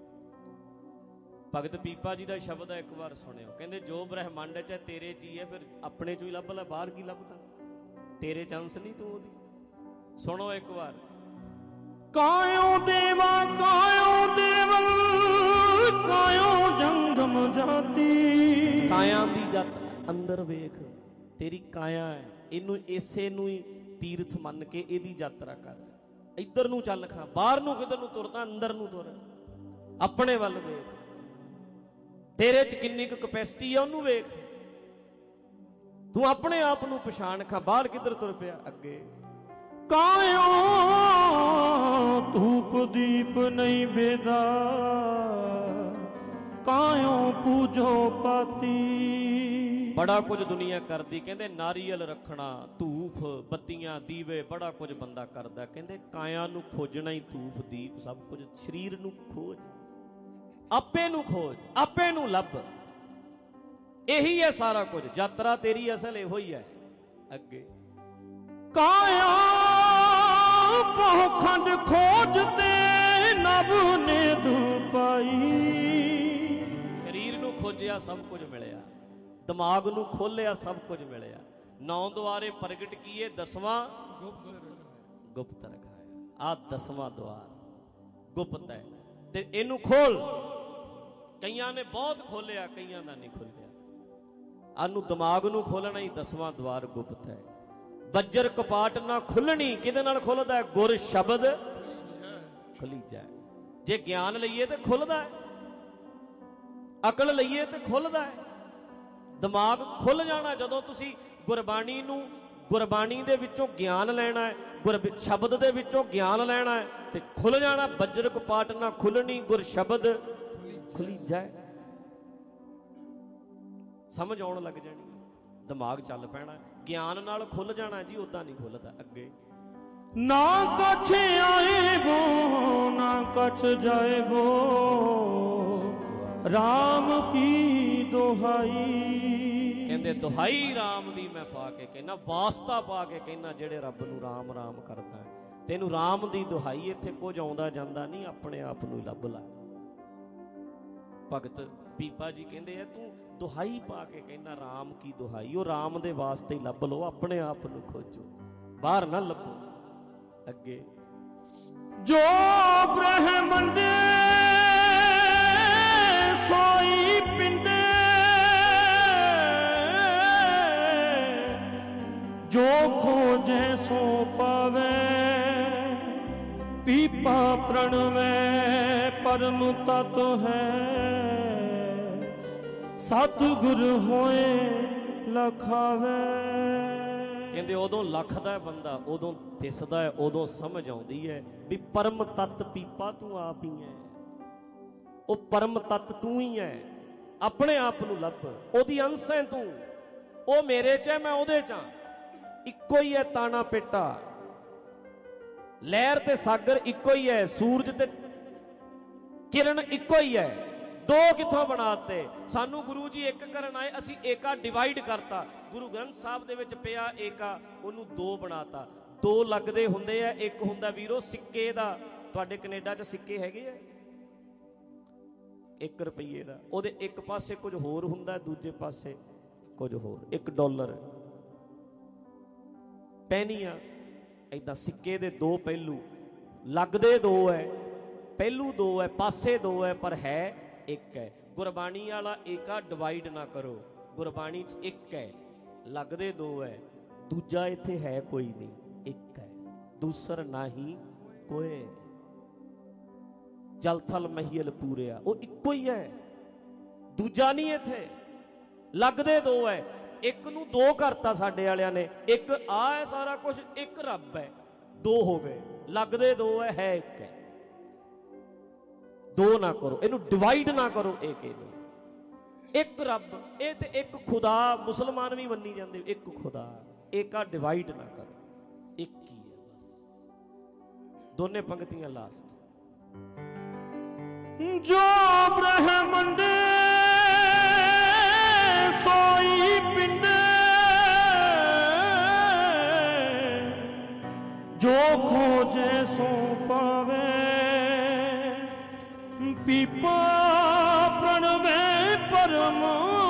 ਭਗਤ ਪੀਪਾ ਜੀ ਦਾ ਸ਼ਬਦ ਹੈ, ਇੱਕ ਵਾਰ ਸੁਣਿਓ। ਕਹਿੰਦੇ ਜੋ ਬ੍ਰਹਮੰਡ 'ਚ ਹੈ ਤੇਰੇ 'ਚ ਹੀ ਹੈ, ਫਿਰ ਆਪਣੇ 'ਚੋਂ ਹੀ ਲੱਭ ਲੈ, ਬਾਹਰ ਕੀ ਲੱਭਦਾ? ਤੇਰੇ ਚਾਂਸ ਨਹੀਂ ਤੂੰ ਉਹਦੀ। ਸੁਣੋ ਇੱਕ ਵਾਰ। ਕਾਇਓ ਦੇਵਾ ਕਾਇਓ ਦੇਵਲ ਕਾਇਓ ਜੰਗਮ ਜਾਤੀ। ਕਾਇਆ ਦੀ ਜੱਤ ਅੰਦਰ ਵੇਖ, ਤੇਰੀ ਕਾਇਆ ਹੈ, ਇਹਨੂੰ ਇਸੇ ਨੂੰ ਹੀ ਤੀਰਥ ਮੰਨ ਕੇ ਇਹਦੀ ਯਾਤਰਾ ਕਰ। ਇੱਧਰ ਨੂੰ ਚੱਲ ਖਾ, ਬਾਹਰ ਨੂੰ ਕਿੱਧਰ ਨੂੰ ਤੁਰਦਾ, ਅੰਦਰ ਨੂੰ ਤੁਰ, ਆਪਣੇ ਵੱਲ ਵੇਖ। ਤੇਰੇ 'ਚ ਕਿੰਨੀ ਕੁ ਕਪੈਸਿਟੀ ਆ ਉਹਨੂੰ ਵੇਖ। ਤੂੰ ਆਪਣੇ ਆਪ ਨੂੰ ਪਛਾਣ ਖਾ, ਬਾਹਰ ਕਿੱਧਰ ਤੁਰ ਪਿਆ, ਅੱਗੇ। ਕਾਇਓ ਧੂਪ ਦੀਪ ਨਹੀਂ ਬੇਦਾ, ਕਾਇਓ ਪੂਜੋ ਪਾਤੀ। ਬੜਾ ਕੁਝ ਦੁਨੀਆ ਕਰਦੀ, ਕਹਿੰਦੇ ਨਾਰੀਅਲ ਰੱਖਣਾ, ਧੂਫ ਬੱਤੀਆਂ ਦੀਵੇ, ਬੜਾ ਕੁਝ ਬੰਦਾ ਕਰਦਾ। ਕਹਿੰਦੇ ਕਾਇਆ ਨੂੰ ਖੋਜਣਾ ਹੀ ਧੂਫ ਦੀਪ ਸਭ ਕੁਝ। ਸਰੀਰ ਨੂੰ ਖੋਜ, ਆਪੇ ਨੂੰ ਖੋਜ, ਆਪੇ ਨੂੰ ਲੱਭ। ਇਹੀ ਹੈ ਸਾਰਾ ਕੁਝ। ਯਾਤਰਾ ਤੇਰੀ ਅਸਲ ਇਹੋ ਹੀ ਹੈ। ਅੱਗੇ ਕਾਇਆ ਬਹੁਖੰਡ ਖੋਜ ਤੇ ਨਭ ਨੇ ਦੁਪਾਈ। ਸਰੀਰ ਨੂੰ ਖੋਜਿਆ ਸਭ ਕੁਝ ਮਿਲਿਆ, ਦਿਮਾਗ ਨੂੰ ਖੋਲਿਆ ਸਭ ਕੁਝ ਮਿਲਿਆ। ਨੌ ਦੁਆਰੇ ਪ੍ਰਗਟ ਕੀਏ, ਦਸਵਾਂ ਗੁਪਤ ਰਖਾਇਆ। ਆਹ ਦਸਵਾਂ ਦੁਆਰ ਗੁਪਤ ਹੈ ਤੇ ਇਹਨੂੰ ਖੋਲ। ਕਈਆਂ ਨੇ ਬਹੁਤ ਖੋਲਿਆ, ਕਈਆਂ ਦਾ ਨਹੀਂ ਖੋਲਿਆ। ਆਨੂੰ ਦਿਮਾਗ ਨੂੰ ਖੋਲਣਾ ਹੀ ਦਸਵਾਂ ਦੁਆਰ ਗੁਪਤ ਹੈ। ਬੱਜਰ ਕਪਾਟ ਨਾ ਖੁੱਲਣੀ, ਕਿਹਦੇ ਨਾਲ ਖੁੱਲਦਾ ਹੈ? ਗੁਰ ਸ਼ਬਦ ਖੁੱਲੀ ਜਾਏ। ਜੇ ਗਿਆਨ ਲਈਏ ਤੇ ਖੁੱਲਦਾ ਹੈ, ਅਕਲ ਲਈਏ ਤੇ ਖੁੱਲਦਾ ਹੈ। ਦਿਮਾਗ ਖੁੱਲ ਜਾਣਾ ਜਦੋਂ ਤੁਸੀਂ ਗੁਰਬਾਣੀ ਨੂੰ, ਗੁਰਬਾਣੀ ਦੇ ਵਿੱਚੋਂ ਗਿਆਨ ਲੈਣਾ ਹੈ, ਗੁਰ ਸ਼ਬਦ ਦੇ ਵਿੱਚੋਂ ਗਿਆਨ ਲੈਣਾ ਹੈ ਤੇ ਖੁੱਲ ਜਾਣਾ। ਬੱਜਰ ਕਪਾਟ ਨਾ ਖੁੱਲਣੀ, ਗੁਰ ਸ਼ਬਦ ਖੁੱਲੀ ਜਾਏ। ਸਮਝ ਆਉਣ ਲੱਗ ਜਾਣੀ, ਦਿਮਾਗ ਚੱਲ ਪੈਣਾ। ਗਿਆਨ ਨਾਲ ਖੁੱਲ ਜਾਣਾ ਜੀ, ਉਦਾਂ ਨਹੀਂ ਖੁੱਲਦਾ। ਅੱਗੇ ਨਾ ਕਛ ਆਏ ਬੋ ਨਾ ਕਛ ਜਾਏ ਬੋ, ਰਾਮ ਕੀ ਦੁਹਾਈ। ਕਹਿੰਦੇ ਦੁਹਾਈ ਰਾਮ ਦੀ ਮੈਂ ਪਾ ਕੇ ਕਹਿਣਾ, ਵਾਸਤਾ ਪਾ ਕੇ ਕਹਿਣਾ, ਜਿਹੜੇ ਰੱਬ ਨੂੰ ਰਾਮ ਰਾਮ ਕਰਦਾ ਤੈਨੂੰ ਰਾਮ ਦੀ ਦੁਹਾਈ। ਇੱਥੇ ਕੁਝ ਆਉਂਦਾ ਜਾਂਦਾ ਨਹੀਂ, ਆਪਣੇ ਆਪ ਨੂੰ ਲੱਭ ਲੈ। ਭਗਤ ਪੀਪਾ ਜੀ ਕਹਿੰਦੇ ਆ ਤੂੰ ਦੁਹਾਈ ਪਾ ਕੇ ਕਹਿਣਾ ਰਾਮ ਕੀ ਦੁਹਾਈ। ਉਹ ਰਾਮ ਦੇ ਵਾਸਤੇ ਹੀ ਲੱਭ ਲਓ, ਆਪਣੇ ਆਪ ਨੂੰ ਖੋਜੋ, ਬਾਹਰ ਨਾ ਲੱਭੋ। ਅੱਗੇ ਜੋ ਬ੍ਰਹਮੰਡੇ ਸੋਈ ਪਿੰਡੇ, ਜੋ ਖੋਜੇ ਸੋ ਪਾਵੇ। ਪੀਪਾ ਪ੍ਰਣਵੈ ਪਰਮ ਤਤ ਹੈ, ਸਤਿਗੁਰ ਹੋਏ ਲਖਾਵੇ। ਕਹਿੰਦੇ ਉਦੋਂ ਲੱਖਦਾ ਬੰਦਾ, ਉਦੋਂ ਦਿਸਦਾ ਹੈ, ਉਦੋਂ ਸਮਝ ਆਉਂਦੀ ਹੈ ਵੀ ਪਰਮ ਤੱਤ ਪੀਪਾ ਤੂੰ ਆਪ ਹੀ ਹੈ। ਉਹ ਪਰਮ ਤੱਤ ਤੂੰ ਹੀ ਹੈ। ਆਪਣੇ ਆਪ ਨੂੰ ਲੱਭ, ਉਹਦੀ ਅੰਸ਼ ਹੈ ਤੂੰ, ਉਹ ਮੇਰੇ 'ਚ ਹੈ, ਮੈਂ ਉਹਦੇ 'ਚ ਹਾਂ। ਇੱਕੋ ਹੀ ਹੈ ਤਾਣਾ ਪੇਟਾ, ਲਹਿਰ ਤੇ ਸਾਗਰ ਇੱਕੋ ਹੀ ਹੈ, ਸੂਰਜ ਤੇ ਕਿਰਨ ਇੱਕੋ ਹੀ ਹੈ। ਦੋ ਕਿੱਥੋਂ ਬਣਾਤੇ? ਸਾਨੂੰ ਗੁਰੂ ਜੀ ਇੱਕ ਕਰਨ ਆਏ, ਅਸੀਂ ਏਕਾ ਡਿਵਾਈਡ ਕਰਤਾ। ਗੁਰੂ ਗ੍ਰੰਥ ਸਾਹਿਬ ਦੇ ਵਿੱਚ ਪਿਆ ਏਕਾ, ਉਹਨੂੰ ਦੋ ਬਣਾਤਾ। ਦੋ ਲੱਗਦੇ ਹੁੰਦੇ ਆ, ਇੱਕ ਹੁੰਦਾ ਵੀਰੋ ਸਿੱਕੇ ਦਾ। ਤੁਹਾਡੇ ਕੈਨੇਡਾ 'ਚ ਸਿੱਕੇ ਹੈਗੇ ਆ ਇੱਕ ਰੁਪਈਏ ਦਾ, ਉਹਦੇ ਇੱਕ ਪਾਸੇ ਕੁਝ ਹੋਰ ਹੁੰਦਾ, ਦੂਜੇ ਪਾਸੇ ਕੁਝ ਹੋਰ। ਇੱਕ ਡਾਲਰ, ਪੈਨੀਆਂ, ਏਦਾਂ ਸਿੱਕੇ ਦੇ ਦੋ ਪਹਿਲੂ, ਲੱਗਦੇ ਦੋ ਹੈ, ਪਹਿਲੂ ਦੋ ਹੈ, ਪਾਸੇ ਦੋ ਹੈ, ਪਰ ਹੈ ਇੱਕ ਹੈ। ਗੁਰਬਾਣੀ ਵਾਲਾ ਏਕਾ ਡਿਵਾਈਡ ਨਾ ਕਰੋ। ਗੁਰਬਾਣੀ 'ਚ ਇੱਕ ਹੈ, ਲੱਗਦੇ ਦੋ ਹੈ, ਦੂਜਾ ਇੱਥੇ ਹੈ ਕੋਈ ਨਹੀਂ, ਇੱਕ ਹੈ। ਦੂਸਰ ਨਾਹੀ ਕੋਏ, ਜਲ ਥਲ ਮਹੀਲ ਪੂਰਿਆ, ਉਹ ਇੱਕੋ ਹੀ ਹੈ, ਦੂਜਾ ਨਹੀਂ ਇੱਥੇ। ਲੱਗਦੇ ਦੋ ਹੈ, ਇੱਕ ਨੂੰ ਦੋ ਕਰਤਾ ਸਾਡੇ ਵਾਲਿਆਂ ਨੇ। ਇੱਕ ਆ ਹੈ ਸਾਰਾ ਕੁਝ, ਇੱਕ ਰੱਬ ਹੈ, ਦੋ ਹੋ ਗਏ। ਲੱਗਦੇ ਦੋ ਹੈ, ਹੈ ਇੱਕ ਹੈ। ਦੋ ਨਾ ਕਰੋ, ਇਹਨੂੰ ਡਿਵਾਈਡ ਨਾ ਕਰੋ। ਇੱਕ ਇਹਨੂੰ ਇੱਕ ਰੱਬ, ਇਹ ਤੇ ਇੱਕ ਖੁਦਾ। ਮੁਸਲਮਾਨ ਵੀ ਮੰਨੀ ਜਾਂਦੇ ਇੱਕ ਖੁਦਾ, ਏਕਾ ਡਿਵਾਈਡ ਨਾ ਕਰੋ, ਇੱਕ ਹੀ ਹੈ ਬਸ। ਦੋਨੇ ਪੰਕਤੀਆਂ ਲਾਸਟ। ਜੋ ਬ੍ਰਹਮੰਡ ਸੋਈ ਪਿੰਡ, ਜੋ ਖੋਜੇ ਸੋ ਪਾਵੇ, ਪੀਪਾ ਪ੍ਰਣਵੇ ਪਰਮ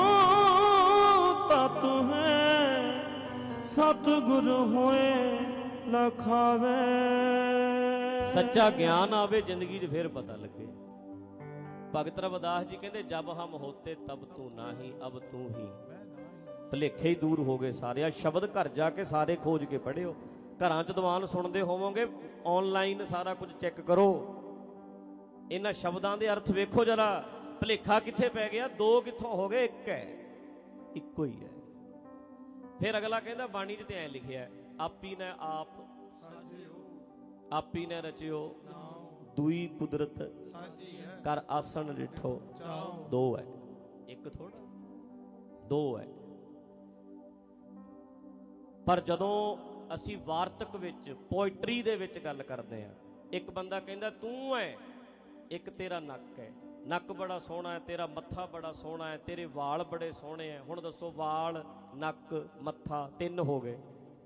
ਤਤ ਹੈ, ਸਤਿਗੁਰ ਹੋਏ ਲਖਾਵੇ। ਸੱਚਾ ਗਿਆਨ ਆਵੇ ਜ਼ਿੰਦਗੀ 'ਚ ਫਿਰ ਪਤਾ ਲੱਗੇ। ਭਗਤ ਰਵਿਦਾਸ ਜੀ ਕਹਿੰਦੇ ਜਬ ਹਮ ਹੋਤੇ ਤਬ ਤੂੰ ਨਾਹੀ, ਅਬ ਤੂੰ ਹੀ। ਭੁਲੇਖੇ ਹੀ ਦੂਰ ਹੋ ਗਏ ਸਾਰੇ। ਆ ਸ਼ਬਦ ਘਰ ਜਾ ਕੇ ਸਾਰੇ ਖੋਜ ਕੇ ਪੜ੍ਹਿਓ। ਘਰਾਂ 'ਚ ਦੀਵਾਨ ਸੁਣਦੇ ਹੋਵੋਗੇ, ਆਨਲਾਈਨ ਸਾਰਾ ਕੁਝ ਚੈੱਕ ਕਰੋ। ਇਹਨਾਂ ਸ਼ਬਦਾਂ ਦੇ ਅਰਥ ਵੇਖੋ ਜਰਾ। ਭੁਲੇਖਾ ਕਿੱਥੇ ਪੈ ਗਿਆ? ਦੋ ਕਿੱਥੋਂ ਹੋ ਗਏ? ਇੱਕ ਹੈ, ਇੱਕੋ ਹੀ ਹੈ। ਫਿਰ ਅਗਲਾ ਕਹਿੰਦਾ ਬਾਣੀ 'ਚ ਤੇ ਐਂ ਲਿਖਿਆ, ਆਪੀ ਨੇ ਆਪ ਆਪੀ ਨੇ ਰਚਿਓ, ਦੂਈ ਕੁਦਰਤ ਕਰ ਆਸਣ ਡਿਠੋ। ਦੋ ਹੈ, ਇੱਕ ਥੋੜਾ, ਦੋ ਹੈ। ਪਰ ਜਦੋਂ ਅਸੀਂ ਵਾਰਤਕ ਵਿੱਚ, ਪੋਇਟਰੀ ਦੇ ਵਿੱਚ ਗੱਲ ਕਰਦੇ ਹਾਂ, ਇੱਕ ਬੰਦਾ ਕਹਿੰਦਾ ਤੂੰ ਹੈ, ਇੱਕ ਤੇਰਾ ਨੱਕ ਹੈ, ਨੱਕ ਬੜਾ ਸੋਹਣਾ ਹੈ, ਤੇਰਾ ਮੱਥਾ ਬੜਾ ਸੋਹਣਾ ਹੈ, ਤੇਰੇ ਵਾਲ ਬੜੇ ਸੋਹਣੇ ਹੈ। ਹੁਣ ਦੱਸੋ, ਵਾਲ, ਨੱਕ, ਮੱਥਾ ਤਿੰਨ ਹੋ ਗਏ,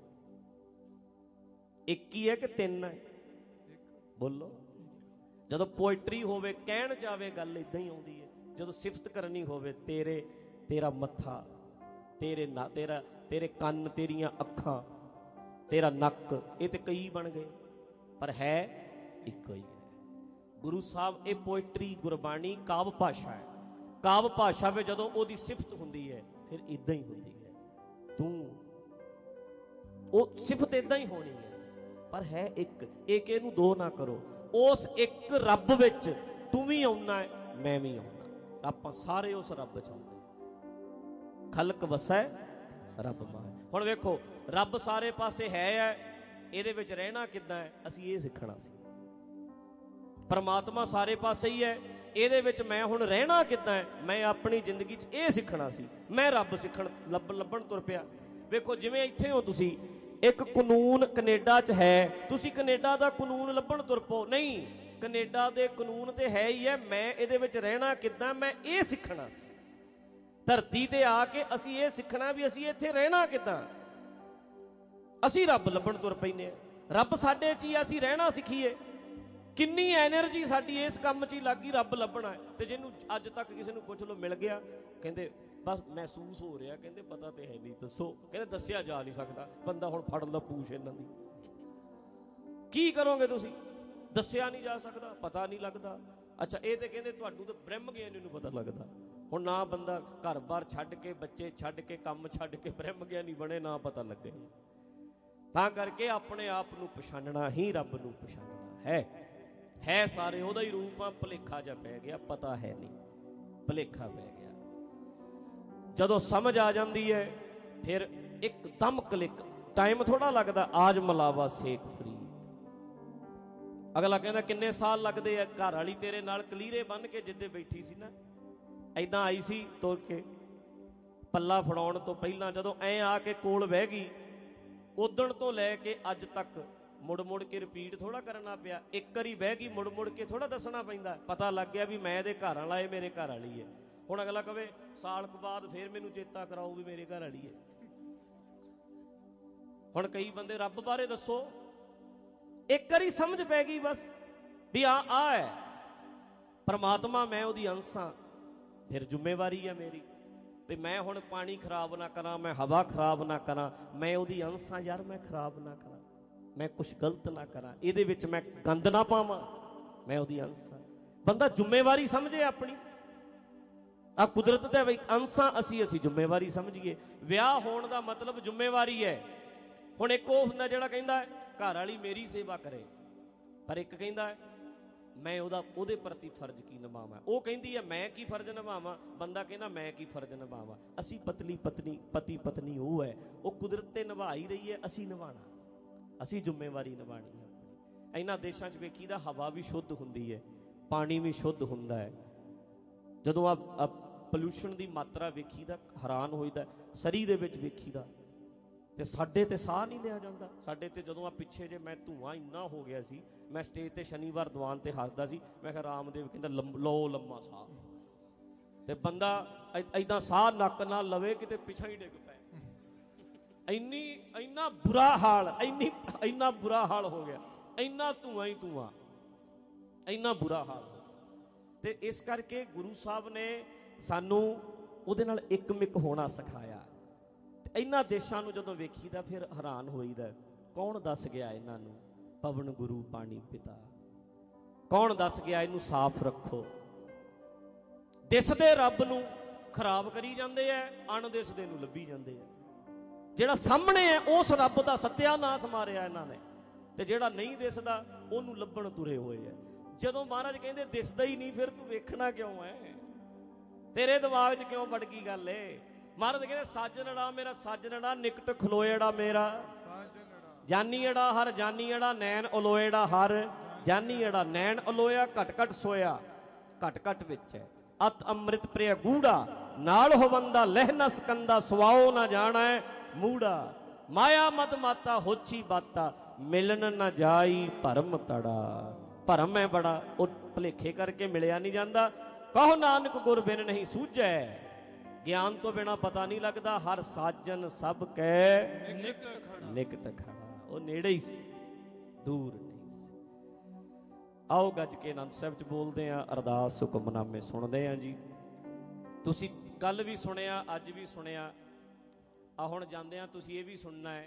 ਇੱਕ ਹੀ ਹੈ ਕਿ ਤਿੰਨ ਹੈ? ਬੋਲੋ। ਜਦੋਂ ਪੋਇਟਰੀ ਹੋਵੇ, ਕਹਿਣ ਜਾਵੇ, ਗੱਲ ਇਦਾਂ ਹੀ ਆਉਂਦੀ ਹੈ। ਜਦੋਂ ਸਿਫਤ ਕਰਨੀ ਹੋਵੇ, ਤੇਰੇ ਤੇਰਾ ਮੱਥਾ, ਤੇਰੇ ਨਾ ਤੇਰਾ ਤੇਰੇ ਕੰਨ, ਤੇਰੀਆਂ ਅੱਖਾਂ, ਤੇਰਾ ਨੱਕ, ਇਹ ਤੇ ਕਈ ਬਣ ਗਏ, ਪਰ ਹੈ ਇੱਕੋ ਹੀ ਹੈ। ਗੁਰੂ ਸਾਹਿਬ, ਇਹ ਪੋਇਟਰੀ, ਗੁਰਬਾਣੀ ਕਾਵ ਭਾਸ਼ਾ ਹੈ। ਕਾਵ ਭਾਸ਼ਾ ਵਿੱਚ ਜਦੋਂ ਉਹਦੀ ਸਿਫਤ ਹੁੰਦੀ ਹੈ, ਫਿਰ ਇਦਾਂ ਹੀ ਹੁੰਦੀ ਹੈ। ਤੂੰ, ਉਹ ਸਿਫਤ ਇਦਾਂ ਹੀ ਹੋਣੀ ਹੈ, ਪਰ ਹੈ ਇੱਕ। ਇੱਕ ਇਹਨੂੰ ਦੋ ਨਾ ਕਰੋ। ਉਸ ਇੱਕ ਰੱਬ ਵਿੱਚ ਤੂੰ ਵੀ ਆਉਣਾ ਹੈ, ਮੈਂ ਵੀ ਆਉਣਾ। ਆਪਾਂ ਸਾਰੇ ਉਸ ਰੱਬ ਚ ਆਉਂਦੇ। ਖਲਕ ਵਸੈ ਰੱਬ ਮਾਹਿ। ਹੁਣ ਵੇਖੋ, ਰੱਬ ਸਾਰੇ ਪਾਸੇ ਹੈ ਹੈ, ਇਹਦੇ ਵਿੱਚ ਰਹਿਣਾ ਕਿੱਦਾਂ ਹੈ, ਅਸੀਂ ਇਹ ਸਿੱਖਣਾ ਸੀ। ਪਰਮਾਤਮਾ ਸਾਰੇ ਪਾਸੇ ਹੀ ਹੈ, ਇਹਦੇ ਵਿੱਚ ਮੈਂ ਹੁਣ ਰਹਿਣਾ ਕਿੱਦਾਂ ਹੈ, ਮੈਂ ਆਪਣੀ ਜ਼ਿੰਦਗੀ 'ਚ ਇਹ ਸਿੱਖਣਾ ਸੀ। ਮੈਂ ਰੱਬ ਸਿੱਖਣ ਲੱਭ ਲੱਭਣ ਤੁਰ ਪਿਆ। ਵੇਖੋ, ਜਿਵੇਂ ਇੱਥੇ ਹੋ ਤੁਸੀਂ, ਇੱਕ ਕਾਨੂੰਨ ਕੈਨੇਡਾ 'ਚ ਹੈ, ਤੁਸੀਂ ਕੈਨੇਡਾ ਦਾ ਕਾਨੂੰਨ ਲੱਭਣ ਤੁਰ ਪਓ। ਨਹੀਂ, ਕੈਨੇਡਾ ਦੇ ਕਾਨੂੰਨ ਤੇ ਹੈ ਹੀ ਹੈ, ਮੈਂ ਇਹਦੇ ਵਿੱਚ ਰਹਿਣਾ ਕਿੱਦਾਂ, ਮੈਂ ਇਹ ਸਿੱਖਣਾ ਸੀ। ਧਰਤੀ ਤੇ ਆ ਕੇ ਅਸੀਂ ਇਹ ਸਿੱਖਣਾ ਵੀ ਅਸੀਂ ਇੱਥੇ ਰਹਿਣਾ ਕਿੱਦਾਂ। ਅਸੀਂ ਰੱਬ ਲੱਭਣ ਤੁਰ ਪੈਂਦੇ ਹਾਂ। ਰੱਬ ਸਾਡੇ 'ਚ ਹੀ, ਅਸੀਂ ਰਹਿਣਾ ਸਿੱਖੀਏ। ਕਿੰਨੀ ਐਨਰਜੀ ਸਾਡੀ ਇਸ ਕੰਮ 'ਚ ਹੀ ਲੱਗ ਗਈ, ਰੱਬ ਲੱਭਣਾ ਹੈ। ਤੇ ਜਿਹਨੂੰ ਅੱਜ ਤੱਕ ਕਿਸੇ ਨੂੰ ਪੁੱਛ ਲਓ, ਮਿਲ ਗਿਆ, ਕਹਿੰਦੇ ਬਸ ਮਹਿਸੂਸ ਹੋ ਰਿਹਾ, ਕਹਿੰਦੇ ਪਤਾ ਤੇ ਹੈ ਨਹੀਂ, ਦੱਸੋ। ਕਹਿੰਦੇ ਦੱਸਿਆ ਜਾ ਨਹੀਂ ਸਕਦਾ। ਬੰਦਾ ਹੁਣ ਫੜ ਲਾ ਪੂਛ ਇਹਨਾਂ ਦੀ, ਕੀ ਕਰੋਗੇ ਤੁਸੀਂ? ਦੱਸਿਆ ਨਹੀਂ ਜਾ ਸਕਦਾ, ਪਤਾ ਨਹੀਂ ਲੱਗਦਾ। ਅੱਛਾ, ਇਹ ਤੇ ਕਹਿੰਦੇ ਤੁਹਾਨੂੰ ਤਾਂ ਬ੍ਰਹਮ ਗਿਆਨੀ ਨੂੰ ਪਤਾ ਲੱਗਦਾ। ਹੁਣ ਨਾ ਬੰਦਾ ਘਰ-ਬਾਰ ਛੱਡ ਕੇ, ਬੱਚੇ ਛੱਡ ਕੇ, ਕੰਮ ਛੱਡ ਕੇ ਬ੍ਰਹਮ ਗਿਆਨੀ ਬਣੇ, ਨਾ ਪਤਾ ਲੱਗੇ। ਤਾਂ ਕਰਕੇ ਆਪਣੇ ਆਪ ਨੂੰ ਪਛਾਣਨਾ ਹੀ ਰੱਬ ਨੂੰ ਪਛਾਣਨਾ ਹੈ। ਹੈ ਸਾਰੇ ਉਹਦਾ ਹੀ ਰੂਪ ਆ। ਭੁਲੇਖਾ ਜਿਹਾ ਪੈ ਗਿਆ, ਪਤਾ ਹੈ ਨਹੀਂ, ਭੁਲੇਖਾ ਪੈ ਗਿਆ। ਜਦੋਂ ਸਮਝ ਆ ਜਾਂਦੀ ਹੈ, ਫਿਰ ਇੱਕਦਮ ਕਲਿੱਕ, ਟਾਈਮ ਥੋੜਾ ਲੱਗਦਾ। ਆਜ ਮਲਾਵਾ ਸੇਖ ਫਰੀਦ। ਅਗਲਾ ਕਹਿੰਦਾ ਕਿੰਨੇ ਸਾਲ ਲੱਗਦੇ ਆ? ਘਰ ਵਾਲੀ ਤੇਰੇ ਨਾਲ ਕਲੀਰੇ ਬੰਨ ਕੇ ਜਿੱਦੇ ਬੈਠੀ ਸੀ ਨਾ, ਏਦਾਂ ਆਈ ਸੀ ਤੁਰ ਕੇ, ਪੱਲਾ ਫੜਾਉਣ ਤੋਂ ਪਹਿਲਾਂ ਜਦੋਂ ਐਂ ਆ ਕੇ ਕੋਲ ਬਹਿ ਗਈ, ਉਦਣ ਤੋਂ ਲੈ ਕੇ ਅੱਜ ਤੱਕ ਮੁੜ ਮੁੜ ਕੇ ਰਿਪੀਟ ਥੋੜਾ ਕਰਨਾ ਪਿਆ। ਇੱਕ ਵਾਰੀ ਬਹਿ ਗਈ, ਮੁੜ ਮੁੜ ਕੇ ਥੋੜਾ ਦੱਸਣਾ ਪੈਂਦਾ। ਪਤਾ ਲੱਗ ਗਿਆ ਵੀ ਮੈਂ ਇਹਦੇ ਘਰ ਵਾਲਾ, ਇਹ ਮੇਰੇ ਘਰ ਵਾਲੀ ਹੈ। ਹੁਣ ਅਗਲਾ ਕਵੇ ਸਾਲ ਕੁ ਬਾਅਦ ਫੇਰ ਮੈਨੂੰ ਚੇਤਾ ਕਰਾਓ ਵੀ ਮੇਰੇ ਘਰ ਵਾਲੀ ਹੈ। ਹੁਣ ਕਈ ਬੰਦੇ ਰੱਬ ਬਾਰੇ ਦੱਸੋ, ਇੱਕ ਵਾਰੀ ਸਮਝ ਪੈ ਗਈ ਬਸ ਵੀ ਆ ਆ ਹੈ ਪਰਮਾਤਮਾ, ਮੈਂ ਉਹਦੀ ਅੰਸ਼ ਹਾਂ। ਫਿਰ ਜ਼ਿੰਮੇਵਾਰੀ ਹੈ ਮੇਰੀ ਵੀ ਮੈਂ ਹੁਣ ਪਾਣੀ ਖਰਾਬ ਨਾ ਕਰਾਂ, ਮੈਂ ਹਵਾ ਖਰਾਬ ਨਾ ਕਰਾਂ, ਮੈਂ ਉਹਦੀ ਅੰਸ਼ ਹਾਂ ਯਾਰ, ਮੈਂ ਖਰਾਬ ਨਾ ਕਰਾਂ, ਮੈਂ ਕੁਛ ਗਲਤ ਨਾ ਕਰਾਂ, ਇਹਦੇ ਵਿੱਚ ਮੈਂ ਗੰਦ ਨਾ ਪਾਵਾਂ, ਮੈਂ ਉਹਦੀ ਅੰਸ਼ ਹਾਂ। ਬੰਦਾ ਜ਼ਿੰਮੇਵਾਰੀ ਸਮਝੇ ਆਪਣੀ, ਆ ਕੁਦਰਤ ਦੇ ਵੀ ਅੰਸ਼ਾਂ ਅਸੀਂ ਅਸੀਂ ਜ਼ਿੰਮੇਵਾਰੀ ਸਮਝੀਏ। ਵਿਆਹ ਹੋਣ ਦਾ ਮਤਲਬ ਜ਼ਿੰਮੇਵਾਰੀ ਹੈ। ਹੁਣ ਇੱਕ ਉਹ ਹੁੰਦਾ ਜਿਹੜਾ ਕਹਿੰਦਾ ਹੈ ਘਰ ਵਾਲੀ ਮੇਰੀ ਸੇਵਾ ਕਰੇ, ਪਰ ਇੱਕ ਕਹਿੰਦਾ ਹੈ ਮੈਂ ਉਹਦਾ ਉਹਦੇ ਪ੍ਰਤੀ ਫਰਜ਼ ਕੀ ਨਿਭਾਵਾਂ। ਉਹ ਕਹਿੰਦੀ ਹੈ ਮੈਂ ਕੀ ਫਰਜ਼ ਨਿਭਾਵਾਂ, ਬੰਦਾ ਕਹਿੰਦਾ ਮੈਂ ਕੀ ਫਰਜ਼ ਨਿਭਾਵਾਂ। ਅਸੀਂ ਪਤਨੀ ਪਤਨੀ ਪਤੀ ਪਤਨੀ ਉਹ ਹੈ, ਉਹ ਕੁਦਰਤ ਤੇ ਨਿਭਾ ਹੀ ਰਹੀ ਹੈ, ਅਸੀਂ ਨਿਭਾਉਣਾ, ਅਸੀਂ ਜ਼ਿੰਮੇਵਾਰੀ ਨਿਭਾਉਣੀ ਹੈ। ਇਹਨਾਂ ਦੇਸ਼ਾਂ 'ਚ ਵੇਖੀਦਾ ਹਵਾ ਵੀ ਸ਼ੁੱਧ ਹੁੰਦੀ ਹੈ, ਪਾਣੀ ਵੀ ਸ਼ੁੱਧ ਹੁੰਦਾ ਹੈ। ਜਦੋਂ ਆ ਪੋਲਿਊਸ਼ਨ ਦੀ ਮਾਤਰਾ ਵੇਖੀਦਾ ਹੈਰਾਨ ਹੋਈਦਾ, ਸਰੀ ਦੇ ਵਿੱਚ ਵੇਖੀਦਾ, ਤੇ ਸਾਡੇ ਤੇ ਸਾਹ ਨਹੀਂ ਲਿਆ ਜਾਂਦਾ। ਸਾਡੇ ਤੇ ਜਦੋਂ ਆ ਪਿੱਛੇ ਜੇ ਮੈਂ ਧੂੰਆਂ ਇੰਨਾ ਹੋ ਗਿਆ ਸੀ, ਮੈਂ ਸਟੇਜ ਤੇ ਸ਼ਨੀਵਾਰ ਦੀਵਾਨ ਤੇ ਹੱਸਦਾ ਸੀ, ਮੈਂ ਕਿਹਾ ਰਾਮਦੇਵ ਕਹਿੰਦਾ ਲਓ ਲੰਮਾ ਸਾਹ, ਤੇ ਬੰਦਾ ਏਦਾਂ ਸਾਹ ਨੱਕ ਨਾਲ ਲਵੇ ਕਿਤੇ ਪਿੱਛਾ ਹੀ ਡਿੱਗ ਪਏ। ਇੰਨੀ ਇੰਨਾ ਬੁਰਾ ਹਾਲ, ਇੰਨੀ ਇੰਨਾ ਬੁਰਾ ਹਾਲ ਹੋ ਗਿਆ, ਇੰਨਾ ਧੂੰਆਂ ਹੀ ਧੂੰਆਂ, ਇੰਨਾ ਬੁਰਾ ਹਾਲ ਹੋ ਗਿਆ। ਤੇ ਇਸ ਕਰਕੇ ਗੁਰੂ ਸਾਹਿਬ ਨੇ ਸਾਨੂੰ ਉਹਦੇ ਨਾਲ ਇੱਕ ਮਿੱਕ ਹੋਣਾ ਸਿਖਾਇਆ। ਇਹਨਾਂ ਦੇਸ਼ਾਂ ਨੂੰ ਜਦੋਂ ਵੇਖੀਦਾ ਫਿਰ ਹੈਰਾਨ ਹੋਈਦਾ, ਕੌਣ ਦੱਸ ਗਿਆ ਇਹਨਾਂ ਨੂੰ ਪਵਨ ਗੁਰੂ ਪਾਣੀ ਪਿਤਾ, ਕੌਣ ਦੱਸ ਗਿਆ ਇਹਨੂੰ ਸਾਫ਼ ਰੱਖੋ। ਦਿਸਦੇ ਰੱਬ ਨੂੰ ਖਰਾਬ ਕਰੀ ਜਾਂਦੇ ਐ, ਅਣਦਿਸਦੇ ਨੂੰ ਲੱਭੀ ਜਾਂਦੇ ਐ। ਜਿਹੜਾ ਸਾਹਮਣੇ ਹੈ ਉਸ ਰੱਬ ਦਾ ਸਤਿਆਨਾਸ਼ ਮਾਰਿਆ ਇਹਨਾਂ ਨੇ, ਤੇ ਜਿਹੜਾ ਨਹੀਂ ਦਿਸਦਾ ਉਹਨੂੰ ਲੱਭਣ ਤੁਰੇ ਹੋਏ ਐ। ਜਦੋਂ ਮਹਾਰਾਜ ਕਹਿੰਦੇ ਦਿਸਦਾ ਹੀ ਨਹੀਂ, ਫਿਰ ਤੂੰ ਵੇਖਣਾ ਕਿਉਂ ਹੈ, ਤੇਰੇ ਦਿਮਾਗ 'ਚ ਕਿਉਂ ਵੜ ਗਈ ਗੱਲ ਏ। ਮਹਾਰਾਜ ਕਹਿੰਦੇ ਸਾਜਣੜਾ ਮੇਰਾ ਸਾਜਣੜਾ, ਨਿਕਟ ਖਲੋਏੜਾ ਮੇਰਾ ਜਾਨੀੜਾ ਹਰ ਜਾਨੀੜਾ, ਨੈਣ ਅਲੋਏੜਾ ਹਰ ਜਾਨੀੜਾ। ਨੈਣ ਅਲੋਇਆ ਘਟ ਘਟ ਸੋਇਆ, ਘਟ ਘਟ ਵਿੱਚ ਹੈ। ਅਤ ਅੰਮ੍ਰਿਤ ਪ੍ਰਿਆ ਗੂੜਾ, ਨਾਲ ਹੋਵੰਦਾ ਲਹਿ ਨ ਸਕੰਦਾ, ਸਵਾਓ ਨਾ ਜਾਣਾ ਮੂੜਾ। ਮਾਇਆ ਮਦ ਮਾਤਾ ਹੋਛੀ ਬਾਤਾ, ਮਿਲਣ ਨਾ ਜਾਈ ਭਰਮ ਤੜਾ। ਭਰਮ ਹੈ ਬੜਾ, ਉਹ ਭੁਲੇਖੇ ਕਰਕੇ ਮਿਲਿਆ ਨਹੀਂ ਜਾਂਦਾ। ਕਹੋ ਨਾਨਕ ਗੁਰ ਬਿਨ ਨਹੀਂ ਸੂਝੈ, ਗਿਆਨ ਤੋਂ ਬਿਨਾ ਪਤਾ ਨਹੀਂ ਲੱਗਦਾ। ਹਰ ਸਾਜਨ ਸਭ ਕੈ ਨਿਕਟ ਖੜਾ, ਉਹ ਨੇੜੇ ਹੀ ਸੀ, ਦੂਰ ਨਹੀਂ ਸੀ। ਆਓ ਗੱਜ ਕੇ ਆਨੰਦ ਸਾਹਿਬ 'ਚ ਬੋਲਦੇ ਹਾਂ, ਅਰਦਾਸ ਹੁਕਮਨਾਮੇ ਸੁਣਦੇ ਹਾਂ ਜੀ। ਤੁਸੀਂ ਕੱਲ ਵੀ ਸੁਣਿਆ, ਅੱਜ ਵੀ ਸੁਣਿਆ, ਆ ਹੁਣ ਜਾਂਦੇ ਆ ਤੁਸੀਂ ਇਹ ਵੀ ਸੁਣਨਾ ਹੈ।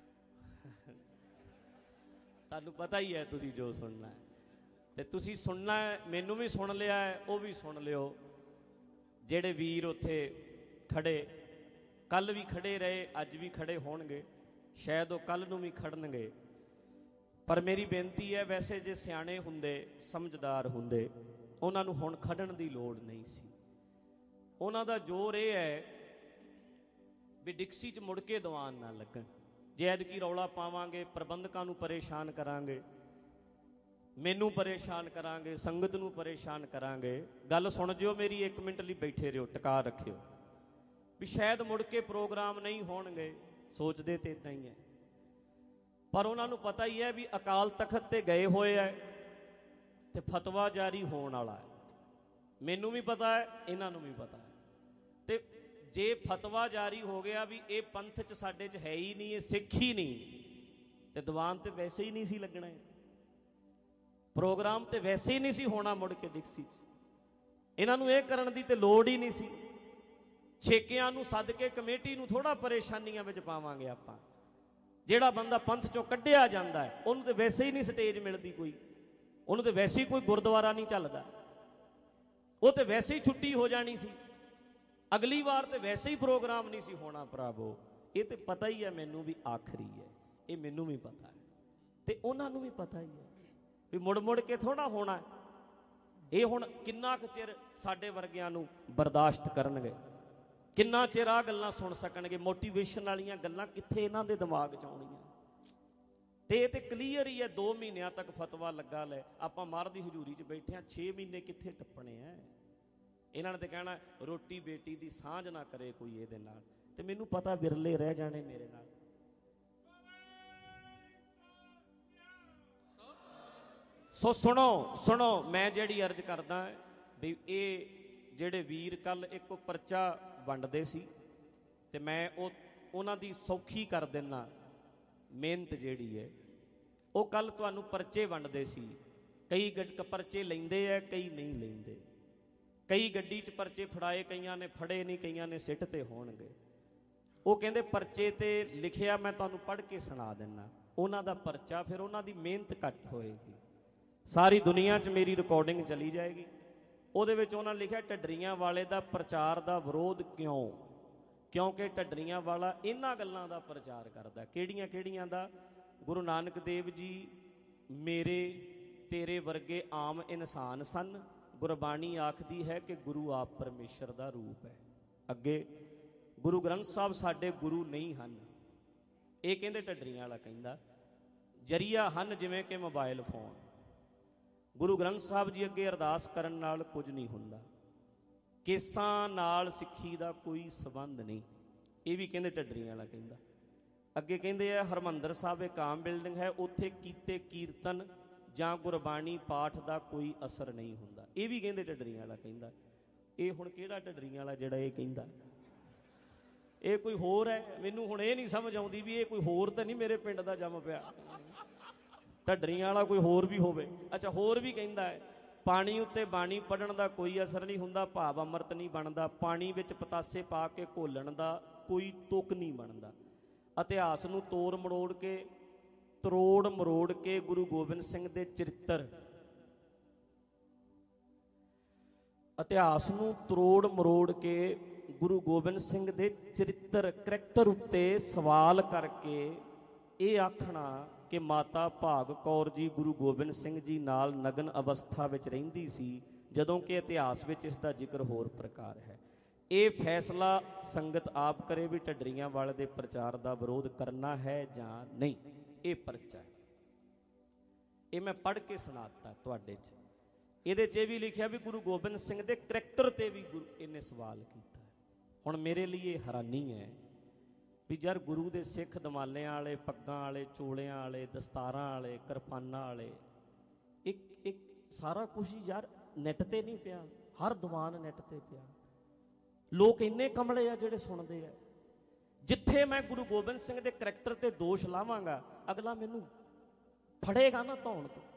ਤੁਹਾਨੂੰ ਪਤਾ ਹੀ ਹੈ ਤੁਸੀਂ ਜੋ ਸੁਣਨਾ ਹੈ, ਤੇ ਤੁਸੀਂ ਸੁਣਨਾ ਹੈ, ਮੈਨੂੰ ਵੀ ਸੁਣ ਲਿਆ ਹੈ, ਉਹ ਵੀ ਸੁਣ ਲਿਓ। ਜਿਹੜੇ ਵੀਰ ਉੱਥੇ ਖੜੇ, ਕੱਲ ਵੀ ਖੜੇ ਰਹੇ, ਅੱਜ ਵੀ ਖੜੇ ਹੋਣਗੇ, ਸ਼ਾਇਦ ਉਹ ਕੱਲ ਨੂੰ ਵੀ ਖੜਨਗੇ। ਪਰ ਮੇਰੀ ਬੇਨਤੀ ਹੈ, ਵੈਸੇ ਜੇ ਸਿਆਣੇ ਹੁੰਦੇ, ਸਮਝਦਾਰ ਹੁੰਦੇ, ਉਹਨਾਂ ਨੂੰ ਹੁਣ ਖੜਨ ਦੀ ਲੋੜ ਨਹੀਂ ਸੀ। ਉਹਨਾਂ ਦਾ ਜ਼ੋਰ ਇਹ ਹੈ ਵੀ ਡਿਕਸੀ 'ਚ ਮੁੜ ਕੇ ਦੀਵਾਨ ਨਾ ਲੱਗਣ। ਜੇ ਐਤਕੀ ਰੌਲਾ ਪਾਵਾਂਗੇ, ਪ੍ਰਬੰਧਕਾਂ ਨੂੰ ਪਰੇਸ਼ਾਨ ਕਰਾਂਗੇ, ਮੈਨੂੰ ਪਰੇਸ਼ਾਨ ਕਰਾਂਗੇ, ਸੰਗਤ ਨੂੰ ਪਰੇਸ਼ਾਨ ਕਰਾਂਗੇ। ਗੱਲ ਸੁਣ ਜਿਓ ਮੇਰੀ, ਇੱਕ ਮਿੰਟ ਲਈ ਬੈਠੇ ਰਹੋ, ਟਿਕਾ ਰੱਖਿਓ, ਵੀ ਸ਼ਾਇਦ ਮੁੜ ਕੇ ਪ੍ਰੋਗਰਾਮ ਨਹੀਂ ਹੋਣਗੇ। ਸੋਚਦੇ ਤੇ ਇੱਦਾਂ ਹੀ ਹੈ, ਪਰ ਉਹਨਾਂ ਨੂੰ ਪਤਾ ਹੀ ਹੈ ਵੀ ਅਕਾਲ ਤਖਤ ਤੇ ਗਏ ਹੋਏ ਹੈ ਤੇ ਫਤਵਾ ਜਾਰੀ ਹੋਣ ਵਾਲਾ ਹੈ। ਮੈਨੂੰ ਵੀ ਪਤਾ ਹੈ, ਇਹਨਾਂ ਨੂੰ ਵੀ ਪਤਾ ਹੈ। ਤੇ ਜੇ ਫਤਵਾ ਜਾਰੀ ਹੋ ਗਿਆ ਵੀ ਇਹ ਪੰਥ 'ਚ ਸਾਡੇ 'ਚ ਹੈ ਹੀ ਨਹੀਂ, ਇਹ ਸਿੱਖ ਹੀ ਨਹੀਂ, ਤੇ ਦੀਵਾਨ ਤੇ ਵੈਸੇ ਹੀ ਨਹੀਂ ਸੀ ਲੱਗਣਾ, ਪ੍ਰੋਗਰਾਮ ਤੇ ਵੈਸੇ ਹੀ ਨਹੀਂ ਸੀ ਹੋਣਾ ਮੁੜ ਕੇ ਡਿਕਸੀ 'ਚ। ਇਹਨਾਂ ਨੂੰ ਇਹ ਕਰਨ ਦੀ ਤੇ ਲੋੜ ਹੀ ਨਹੀਂ ਸੀ। ਛੇਕਿਆਂ ਨੂੰ ਸੱਦ ਕੇ ਕਮੇਟੀ ਨੂੰ ਥੋੜਾ ਪਰੇਸ਼ਾਨੀਆਂ ਵਿੱਚ ਪਾਵਾਂਗੇ ਆਪਾਂ। ਜਿਹੜਾ ਬੰਦਾ ਪੰਥ 'ਚੋਂ ਕੱਢਿਆ ਜਾਂਦਾ ਹੈ, ਉਹਨੂੰ ਤੇ ਵੈਸੇ ਹੀ ਨਹੀਂ ਸਟੇਜ ਮਿਲਦੀ ਕੋਈ, ਉਹਨੂੰ ਤੇ ਵੈਸੇ ਹੀ ਕੋਈ ਗੁਰਦੁਆਰਾ ਨਹੀਂ ਚੱਲਦਾ, ਉਹ ਤੇ ਵੈਸੇ ਹੀ ਛੁੱਟੀ ਹੋ ਜਾਣੀ ਸੀ, ਅਗਲੀ ਵਾਰ ਤੇ ਵੈਸੇ ਹੀ ਪ੍ਰੋਗਰਾਮ ਨਹੀਂ ਸੀ ਹੋਣਾ। ਭਰਾਵੋ, ਇਹ ਤੇ ਪਤਾ ਹੀ ਹੈ ਮੈਨੂੰ ਵੀ ਆਖਰੀ ਹੈ, ਇਹ ਮੈਨੂੰ ਵੀ ਪਤਾ ਹੈ ਤੇ ਉਹਨਾਂ ਨੂੰ ਵੀ ਪਤਾ ਹੀ ਹੈ ਵੀ ਮੁੜ ਮੁੜ ਕੇ ਥੋੜਾ ਹੋਣਾ। ਇਹ ਹੁਣ ਕਿੰਨਾ ਕੁ ਚਿਰ ਸਾਡੇ ਵਰਗਿਆਂ ਨੂੰ ਬਰਦਾਸ਼ਤ ਕਰਨਗੇ, ਕਿੰਨਾ ਚਿਰ ਆਹ ਗੱਲਾਂ ਸੁਣ ਸਕਣਗੇ। ਮੋਟੀਵੇਸ਼ਨ ਵਾਲੀਆਂ ਗੱਲਾਂ ਕਿੱਥੇ ਇਹਨਾਂ ਦੇ ਦਿਮਾਗ 'ਚ ਆਉਣੀਆਂ। ਤੇ ਇਹ ਤੇ ਕਲੀਅਰ ਹੀ ਹੈ, ਦੋ ਮਹੀਨਿਆਂ ਤੱਕ ਫਤਵਾ ਲੱਗਾ ਲੈ, ਆਪਾਂ ਮਹਾਰਾਜ ਦੀ ਹਜ਼ੂਰੀ 'ਚ ਬੈਠੇ ਹਾਂ, ਛੇ ਮਹੀਨੇ ਕਿੱਥੇ ਟੱਪਣੇ ਐ। ਇਹਨਾਂ ਨੇ ਤੇ ਕਹਿਣਾ ਰੋਟੀ ਬੇਟੀ ਦੀ ਸਾਂਝ ਨਾ ਕਰੇ ਕੋਈ ਇਹਦੇ ਨਾਲ, ਤੇ ਮੈਨੂੰ ਪਤਾ ਵਿਰਲੇ ਰਹਿ ਜਾਣੇ ਮੇਰੇ ਨਾਲ। ਸੋ ਸੁਣੋ ਸੁਣੋ, ਮੈਂ ਜਿਹੜੀ ਅਰਜ਼ ਕਰਦਾ ਵੀ ਇਹ ਜਿਹੜੇ ਵੀਰ ਕੱਲ ਇੱਕ ਪਰਚਾ ਵੰਡਦੇ ਸੀ ਤੇ ਮੈਂ ਉਹ ਉਹਨਾਂ ਦੀ ਸੌਖੀ ਕਰ ਦਿੰਦਾ ਮਿਹਨਤ ਜਿਹੜੀ ਹੈ। ਉਹ ਕੱਲ ਤੁਹਾਨੂੰ ਪਰਚੇ ਵੰਡਦੇ ਸੀ, ਕਈ ਗੱਡ ਪਰਚੇ ਲੈਂਦੇ ਆ, ਕਈ ਨਹੀਂ ਲੈਂਦੇ। ਕਈ ਗੱਡੀ 'ਚ ਪਰਚੇ ਫੜਾਏ, ਕਈਆਂ ਨੇ ਫੜੇ ਨਹੀਂ, ਕਈਆਂ ਨੇ ਸਿੱਟ ਤੇ ਹੋਣਗੇ। ਉਹ ਕਹਿੰਦੇ ਪਰਚੇ ਤੇ ਲਿਖਿਆ ਮੈਂ ਤੁਹਾਨੂੰ ਪੜ੍ਹ ਕੇ ਸੁਣਾ ਦਿੰਦਾ, ਉਹਨਾਂ ਦਾ ਪਰਚਾ, ਫਿਰ ਉਹਨਾਂ ਦੀ ਮਿਹਨਤ ਘੱਟ ਹੋਏਗੀ। ਸਾਰੀ ਦੁਨੀਆ 'ਚ ਮੇਰੀ ਰਿਕਾਰਡਿੰਗ ਚਲੀ ਜਾਏਗੀ। ਉਹਦੇ ਵਿੱਚ ਉਹਨਾਂ ਲਿਖਿਆ ਢੱਡਰੀਆਂ ਵਾਲੇ ਦਾ ਪ੍ਰਚਾਰ ਦਾ ਵਿਰੋਧ ਕਿਉਂ? ਕਿਉਂਕਿ ਢੱਡਰੀਆਂ ਵਾਲਾ ਇਹਨਾਂ ਗੱਲਾਂ ਦਾ ਪ੍ਰਚਾਰ ਕਰਦਾ। ਕਿਹੜੀਆਂ ਕਿਹੜੀਆਂ ਦਾ? ਗੁਰੂ ਨਾਨਕ ਦੇਵ ਜੀ ਮੇਰੇ ਤੇਰੇ ਵਰਗੇ ਆਮ ਇਨਸਾਨ ਸਨ। ਗੁਰਬਾਣੀ ਆਖਦੀ ਹੈ ਕਿ ਗੁਰੂ ਆਪ ਪਰਮੇਸ਼ਰ ਦਾ ਰੂਪ ਹੈ। ਅੱਗੇ ਗੁਰੂ ਗ੍ਰੰਥ ਸਾਹਿਬ ਸਾਡੇ ਗੁਰੂ ਨਹੀਂ ਹਨ, ਇਹ ਕਹਿੰਦੇ ਢੱਡਰੀਆਂ ਵਾਲਾ ਕਹਿੰਦਾ। ਜਰੀਆ ਹਨ ਜਿਵੇਂ ਕਿ ਮੋਬਾਈਲ ਫੋਨ। ਗੁਰੂ ਗ੍ਰੰਥ ਸਾਹਿਬ ਜੀ ਅੱਗੇ ਅਰਦਾਸ ਕਰਨ ਨਾਲ ਕੁਝ ਨਹੀਂ ਹੁੰਦਾ, ਕੇਸਾਂ ਨਾਲ ਸਿੱਖੀ ਦਾ ਕੋਈ ਸੰਬੰਧ ਨਹੀਂ, ਇਹ ਵੀ ਕਹਿੰਦੇ ਢੱਡਰੀਆਂ ਵਾਲਾ ਕਹਿੰਦਾ। ਅੱਗੇ ਕਹਿੰਦੇ ਆ ਹਰਿਮੰਦਰ ਸਾਹਿਬ ਇੱਕ ਆਮ ਬਿਲਡਿੰਗ ਹੈ, ਉੱਥੇ ਕੀਤੇ ਕੀਰਤਨ ਜਾਂ ਗੁਰਬਾਣੀ ਪਾਠ ਦਾ ਕੋਈ ਅਸਰ ਨਹੀਂ ਹੁੰਦਾ, ਇਹ ਵੀ ਕਹਿੰਦੇ ਢੱਡਰੀਆਂ ਵਾਲਾ ਕਹਿੰਦਾ। ਇਹ ਹੁਣ ਕਿਹੜਾ ਢੱਡਰੀਆਂ ਵਾਲਾ ਜਿਹੜਾ ਇਹ ਕਹਿੰਦਾ? ਇਹ ਕੋਈ ਹੋਰ ਹੈ? ਮੈਨੂੰ ਹੁਣ ਇਹ ਨਹੀਂ ਸਮਝ ਆਉਂਦੀ ਵੀ ਇਹ ਕੋਈ ਹੋਰ ਤਾਂ ਨਹੀਂ ਮੇਰੇ ਪਿੰਡ ਦਾ ਜੰਮ ਪਿਆ, ਢੱਡਰੀਆਂ ਵਾਲਾ ਕੋਈ ਹੋਰ ਵੀ ਹੋਵੇ। ਅੱਛਾ, ਹੋਰ ਵੀ ਕਹਿੰਦਾ ਹੈ ਪਾਣੀ ਉੱਤੇ ਬਾਣੀ ਪੜ੍ਹਨ ਦਾ ਕੋਈ ਅਸਰ ਨਹੀਂ ਹੁੰਦਾ, ਭਾਵ ਅੰਮ੍ਰਿਤ ਨਹੀਂ ਬਣਦਾ। ਪਾਣੀ ਵਿੱਚ ਪਤਾਸੇ ਪਾ ਕੇ ਘੋਲਣ ਦਾ ਕੋਈ ਤੁਕ ਨਹੀਂ ਬਣਦਾ। ਇਤਿਹਾਸ ਨੂੰ ਤੋੜ ਮਰੋੜ ਕੇ ਤਰੋੜ ਮਰੋੜ ਕੇ ਗੁਰੂ ਗੋਬਿੰਦ ਸਿੰਘ ਦੇ ਚਰਿੱਤਰ ਇਤਿਹਾਸ ਨੂੰ ਤਰੋੜ ਮਰੋੜ ਕੇ ਗੁਰੂ ਗੋਬਿੰਦ ਸਿੰਘ ਦੇ ਚਰਿੱਤਰ ਕਰੈਕਟਰ ਉੱਤੇ ਸਵਾਲ ਕਰਕੇ ਇਹ ਆਖਣਾ ਕਿ ਮਾਤਾ ਭਾਗ ਕੌਰ ਜੀ ਗੁਰੂ ਗੋਬਿੰਦ ਸਿੰਘ ਜੀ ਨਾਲ ਨਗਨ ਅਵਸਥਾ ਵਿੱਚ ਰਹਿੰਦੀ ਸੀ, ਜਦੋਂ ਕਿ ਇਤਿਹਾਸ ਵਿੱਚ ਇਸ ਦਾ ਜ਼ਿਕਰ ਹੋਰ ਪ੍ਰਕਾਰ ਹੈ। ਇਹ ਫੈਸਲਾ ਸੰਗਤ ਆਪ ਕਰੇ ਵੀ ਢੱਡਰੀਆਂ ਵਾਲੇ ਦੇ ਪ੍ਰਚਾਰ ਦਾ ਵਿਰੋਧ ਕਰਨਾ ਹੈ ਜਾਂ ਨਹੀਂ। ਇਹ ਪਰਚਾ ਹੈ, ਇਹ ਮੈਂ ਪੜ੍ਹ ਕੇ ਸੁਣਾਤਾ ਤੁਹਾਡੇ 'ਚ। ਇਹਦੇ 'ਚ ਇਹ ਵੀ ਲਿਖਿਆ ਵੀ ਗੁਰੂ ਗੋਬਿੰਦ ਸਿੰਘ ਦੇ ਕਰੈਕਟਰ ਤੇ ਵੀ ਗੁਰੂ ਇਹਨੇ ਸਵਾਲ ਕੀਤਾ। ਹੁਣ ਮੇਰੇ ਲਈ ਇਹ ਹੈਰਾਨੀ ਹੈ ਵੀ ਯਾਰ ਗੁਰੂ ਦੇ ਸਿੱਖ ਦਮਾਲਿਆਂ ਵਾਲੇ, ਪੱਗਾਂ ਵਾਲੇ, ਚੋਲਿਆਂ ਵਾਲੇ, ਦਸਤਾਰਾਂ ਵਾਲੇ, ਕਿਰਪਾਨਾਂ ਵਾਲੇ, ਇੱਕ ਇੱਕ ਸਾਰਾ ਕੁਛ ਯਾਰ ਨੈੱਟ ਤੇ ਨਹੀਂ ਪਿਆ, ਹਰ ਦੀਵਾਨ ਨੈੱਟ ਤੇ ਪਿਆ। ਲੋਕ ਇੰਨੇ ਕਮਲੇ ਆ ਜਿਹੜੇ ਸੁਣਦੇ ਆ। ਜਿੱਥੇ ਮੈਂ ਗੁਰੂ ਗੋਬਿੰਦ ਸਿੰਘ ਦੇ ਕਰੈਕਟਰ ਤੇ ਦੋਸ਼ ਲਾਵਾਂਗਾ, ਅਗਲਾ ਮੈਨੂੰ ਫੜੇਗਾ ਨਾ ਧੌਣ ਤੋਂ,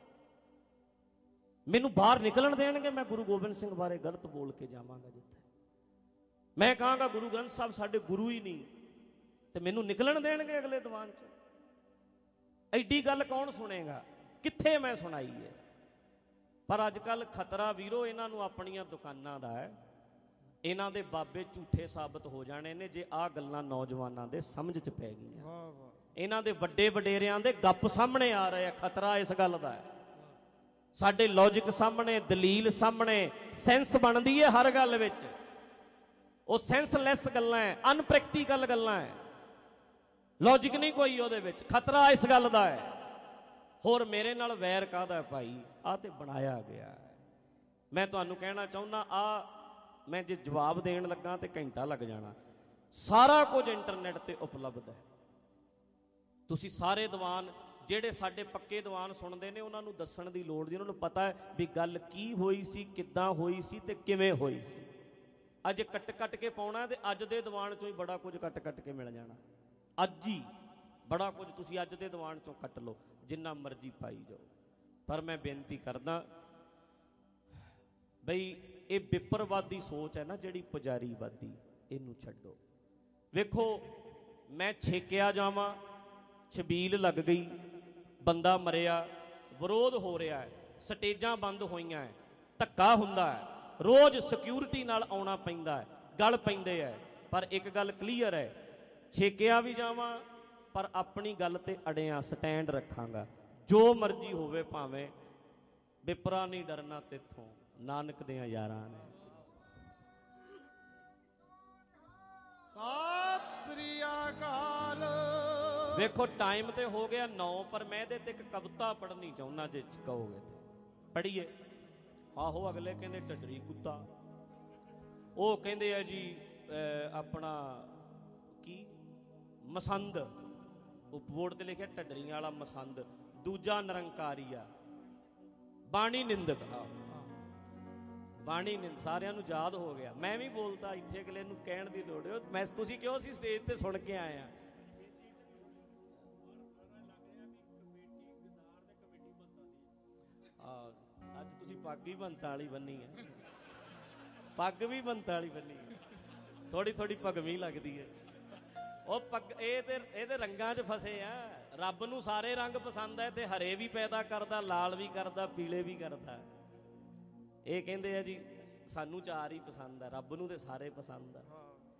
ਮੈਨੂੰ ਬਾਹਰ ਨਿਕਲਣ ਦੇਣਗੇ। ਮੈਂ ਗੁਰੂ ਗੋਬਿੰਦ ਸਿੰਘ ਬਾਰੇ ਗਲਤ ਬੋਲ ਕੇ ਜਾਵਾਂਗਾ, ਜਿੱਥੇ ਮੈਂ ਕਹਾਂਗਾ ਗੁਰੂ ਗ੍ਰੰਥ ਸਾਹਿਬ ਸਾਡੇ ਗੁਰੂ ਹੀ ਨਹੀਂ, ਤੇ ਮੈਨੂੰ ਨਿਕਲਣ ਦੇਣਗੇ ਅਗਲੇ ਦੀਵਾਨ 'ਚ। ਐਡੀ ਗੱਲ ਕੌਣ ਸੁਣੇਗਾ? ਕਿੱਥੇ ਮੈਂ ਸੁਣਾਈ ਹੈ? ਪਰ ਅੱਜ ਕੱਲ੍ਹ ਖਤਰਾ ਵੀਰੋ ਇਹਨਾਂ ਨੂੰ ਆਪਣੀਆਂ ਦੁਕਾਨਾਂ ਦਾ ਹੈ। ਇਹਨਾਂ ਦੇ ਬਾਬੇ ਝੂਠੇ ਸਾਬਤ ਹੋ ਜਾਣੇ ਨੇ ਜੇ ਆਹ ਗੱਲਾਂ ਨੌਜਵਾਨਾਂ ਦੇ ਸਮਝ 'ਚ ਪੈ ਗਈਆਂ। ਇਹਨਾਂ ਦੇ ਵੱਡੇ ਵਡੇਰਿਆਂ ਦੇ ਗੱਪ ਸਾਹਮਣੇ ਆ ਰਹੇ ਆ। ਖਤਰਾ ਇਸ ਗੱਲ ਦਾ ਹੈ। ਸਾਡੇ ਲੌਜਿਕ ਸਾਹਮਣੇ, ਦਲੀਲ ਸਾਹਮਣੇ, ਸੈਂਸ ਬਣਦੀ ਹੈ ਹਰ ਗੱਲ ਵਿੱਚ। ਉਹ ਸੈਂਸਲੈਸ ਗੱਲਾਂ ਹੈ, ਅਨਪ੍ਰੈਕਟੀਕਲ ਗੱਲਾਂ ਹੈ, ਲੌਜਿਕ ਨਹੀਂ ਕੋਈ ਉਹਦੇ ਵਿੱਚ। ਖਤਰਾ ਇਸ ਗੱਲ ਦਾ ਹੈ। ਹੋਰ ਮੇਰੇ ਨਾਲ ਵੈਰ ਕਾਹਦਾ ਭਾਈ? ਆਹ ਤੇ ਬਣਾਇਆ ਗਿਆ ਹੈ। ਮੈਂ ਤੁਹਾਨੂੰ ਕਹਿਣਾ ਚਾਹੁੰਦਾ, ਆਹ ਮੈਂ ਜੇ ਜਵਾਬ ਦੇਣ ਲੱਗਾ ਤੇ ਘੰਟਾ ਲੱਗ ਜਾਣਾ। ਸਾਰਾ ਕੁਝ ਇੰਟਰਨੈਟ ਤੇ ਉਪਲਬਧ ਹੈ। ਤੁਸੀਂ ਸਾਰੇ ਦੀਵਾਨ ਜਿਹੜੇ ਸਾਡੇ ਪੱਕੇ ਦੀਵਾਨ ਸੁਣਦੇ ਨੇ, ਉਹਨਾਂ ਨੂੰ ਦੱਸਣ ਦੀ ਲੋੜ ਨਹੀਂ। ਉਹਨਾਂ ਨੂੰ ਪਤਾ ਹੈ ਵੀ ਗੱਲ ਕੀ ਹੋਈ ਸੀ, ਕਿੱਦਾਂ ਹੋਈ ਸੀ ਤੇ ਕਿਵੇਂ ਹੋਈ ਸੀ। ਅੱਜ ਕੱਟ ਕੱਟ ਕੇ ਪਾਉਣਾ ਤੇ ਅੱਜ ਦੇ ਦੀਵਾਨ ਚੋਂ ਹੀ ਬੜਾ ਕੁਝ ਕੱਟ ਕੱਟ ਕੇ ਮਿਲ ਜਾਣਾ। ਅੱਜ ਹੀ ਬੜਾ ਕੁਝ ਤੁਸੀਂ ਅੱਜ ਦੇ ਦੀਵਾਨ ਚੋਂ ਕੱਟ ਲਓ, ਜਿੰਨਾ ਮਰਜ਼ੀ ਪਾਈ ਜਾਓ। ਪਰ ਮੈਂ ਬੇਨਤੀ ਕਰਦਾ ਬਈ ਇਹ ਵਿਪਰਵਾਦੀ ਸੋਚ ਹੈ ਨਾ ਜਿਹੜੀ ਪੁਜਾਰੀਵਾਦੀ, ਇਹਨੂੰ ਛੱਡੋ। ਵੇਖੋ, ਮੈਂ ਛੇਕਿਆ ਜਾਵਾਂ, ਛਬੀਲ ਲੱਗ ਗਈ, ਬੰਦਾ ਮਰਿਆ, ਵਿਰੋਧ ਹੋ ਰਿਹਾ ਹੈ, ਸਟੇਜਾਂ ਬੰਦ ਹੋਈਆਂ ਹੈ, ਧੱਕਾ ਹੁੰਦਾ ਹੈ, ਰੋਜ਼ ਸਿਕਿਉਰਿਟੀ ਨਾਲ ਆਉਣਾ ਪੈਂਦਾ ਹੈ, ਗਲ ਪੈਂਦੇ ਹੈ। ਪਰ ਇੱਕ ਗੱਲ ਕਲੀਅਰ ਹੈ, ਛੇਕਿਆ ਵੀ ਜਾਵਾਂ ਪਰ ਆਪਣੀ ਗੱਲ ਤੇ ਅੜਿਆਂ, ਸਟੈਂਡ ਰੱਖਾਂਗਾ। ਜੋ ਮਰਜ਼ੀ ਹੋਵੇ ਭਾਵੇਂ, ਵਿਪਰਾ ਨਹੀਂ ਡਰਨਾ ਤੇਥੋਂ, ਨਾਨਕ ਦੀਆਂ ਯਾਰਾਂ ਨੇ। ਸਤਿ ਸ੍ਰੀ ਅਕਾਲ। ਵੇਖੋ ਟਾਈਮ ਤੇ ਹੋ ਗਿਆ ਨੌ, ਪਰ ਮੈਂ ਇਹਦੇ ਤੇ ਇੱਕ ਕਵਿਤਾ ਪੜ੍ਹਨੀ ਚਾਹੁੰਦਾ, ਜੇ ਕਹੋਗੇ ਤੇ ਪੜ੍ਹੀਏ। ਆਹੋ, ਅਗਲੇ ਕਹਿੰਦੇ ਢੱਡਰੀ ਕੁੱਤਾ, ਉਹ ਕਹਿੰਦੇ ਆ ਜੀ ਆਪਣਾ ਕੀ ਮਸੰਦ, ਉਹ ਬੋਰਡ ਤੇ ਲਿਖਿਆ ਢੱਡਰੀਆਂ ਵਾਲਾ ਮਸੰਦ, ਦੂਜਾ ਨਿਰੰਕਾਰੀ ਆ ਬਾਣੀ ਨਿੰਦਕ। ਬਾਣੀ ਨਿੰਦ ਸਾਰਿਆਂ ਨੂੰ ਯਾਦ ਹੋ ਗਿਆ। ਮੈਂ ਵੀ ਬੋਲਤਾ ਇੱਥੇ, ਅਗਲੇ ਨੂੰ ਕਹਿਣ ਦੀ ਲੋੜ ਹੈ। ਮੈਂ ਤੁਸੀਂ ਕਿਉਂ ਸੀ ਸਟੇਜ ਤੇ ਸੁਣ ਕੇ ਆਏ ਆ। ਅੱਜ ਤੁਸੀਂ ਪੱਗ ਹੀ ਬੰਤਾ ਵਾਲੀ ਬੰਨੀ ਹੈ, ਪੱਗ ਵੀ ਬੰਤਾ ਵਾਲੀ ਬੰਨੀ ਹੈ, ਥੋੜੀ ਥੋੜੀ ਭਗਵੀਂ ਲੱਗਦੀ ਹੈ। ਉਹ ਪੱਗ ਇਹ ਤੇ ਇਹਦੇ ਰੰਗਾਂ 'ਚ ਫਸੇ ਆ। ਰੱਬ ਨੂੰ ਸਾਰੇ ਰੰਗ ਪਸੰਦ ਹੈ ਤੇ ਹਰੇ ਵੀ ਪੈਦਾ ਕਰਦਾ, ਲਾਲ ਵੀ ਕਰਦਾ, ਪੀਲੇ ਵੀ ਕਰਦਾ। ਇਹ ਕਹਿੰਦੇ ਆ ਜੀ ਸਾਨੂੰ ਚਾਰ ਹੀ ਪਸੰਦ ਆ, ਰੱਬ ਨੂੰ ਤੇ ਸਾਰੇ ਪਸੰਦ ਆ।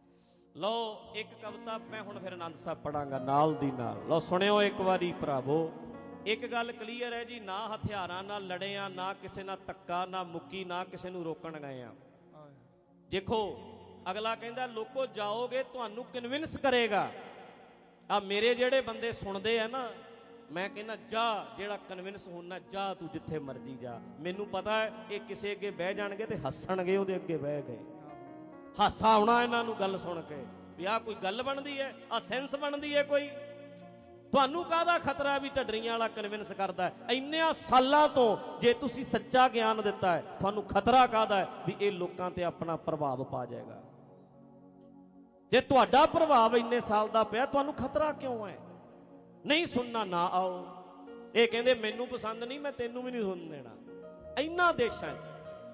ਲਓ ਇੱਕ ਕਵਿਤਾ ਮੈਂ ਹੁਣ ਫਿਰ ਆਨੰਦ ਸਾਹਿਬ ਪੜਾਂਗਾ ਨਾਲ ਦੀ ਨਾਲ। ਲਓ ਸੁਣਿਓ ਇੱਕ ਵਾਰੀ ਭਰਾਵੋ। ਇੱਕ ਗੱਲ ਕਲੀਅਰ ਹੈ ਜੀ, ਨਾ ਹਥਿਆਰਾਂ ਨਾਲ ਲੜੇ ਆ, ਨਾ ਕਿਸੇ ਨਾਲ ਧੱਕਾ, ਨਾ ਮੁੱਕੀ, ਨਾ ਕਿਸੇ ਨੂੰ ਰੋਕਣ ਗਏ ਆ। ਦੇਖੋ ਅਗਲਾ ਕਹਿੰਦਾ ਲੋਕੋ ਜਾਓਗੇ, ਤੁਹਾਨੂੰ ਕਨਵਿੰਸ ਕਰੇਗਾ। ਆ ਮੇਰੇ ਜਿਹੜੇ ਬੰਦੇ ਸੁਣਦੇ ਆ ਨਾ, ਮੈਂ ਕਹਿੰਦਾ ਜਾ, ਜਿਹੜਾ ਕਨਵਿੰਸ ਹੋਣਾ ਜਾ, ਤੂੰ ਜਿੱਥੇ ਮਰਜੀ ਜਾ। ਮੈਨੂੰ ਪਤਾ ਹੈ ਇਹ ਕਿਸੇ ਅੱਗੇ ਬਹਿ ਜਾਣਗੇ ਤੇ ਹੱਸਣਗੇ, ਉਹਦੇ ਅੱਗੇ ਬਹਿ ਗਏ, ਹਾਸਾ ਆਉਣਾ ਇਹਨਾਂ ਨੂੰ ਗੱਲ ਸੁਣ ਕੇ ਵੀ ਆਹ ਕੋਈ ਗੱਲ ਬਣਦੀ ਹੈ, ਆਹ ਸੈਂਸ ਬਣਦੀ ਹੈ ਕੋਈ। ਤੁਹਾਨੂੰ ਕਾਹਦਾ ਖਤਰਾ ਵੀ ਢੱਡਰੀਆਂ ਵਾਲਾ ਕਨਵਿੰਸ ਕਰਦਾ ਹੈ? ਇੰਨਿਆਂ ਸਾਲਾਂ ਤੋਂ ਜੇ ਤੁਸੀਂ ਸੱਚਾ ਗਿਆਨ ਦਿੱਤਾ ਹੈ, ਤੁਹਾਨੂੰ ਖਤਰਾ ਕਾਹਦਾ ਹੈ ਵੀ ਇਹ ਲੋਕਾਂ ਤੇ ਆਪਣਾ ਪ੍ਰਭਾਵ ਪਾ ਜਾਏਗਾ? ਜੇ ਤੁਹਾਡਾ ਪ੍ਰਭਾਵ ਇੰਨੇ ਸਾਲ ਦਾ ਪਿਆ, ਤੁਹਾਨੂੰ ਖਤਰਾ ਕਿਉਂ ਹੈ? ਨਹੀਂ ਸੁਣਨਾ ਨਾ ਆਓ। ਇਹ ਕਹਿੰਦੇ ਮੈਨੂੰ ਪਸੰਦ ਨਹੀਂ, ਮੈਂ ਤੈਨੂੰ ਵੀ ਨਹੀਂ ਸੁਣਨ ਦੇਣਾ। ਇਹਨਾਂ ਦੇਸ਼ਾਂ 'ਚ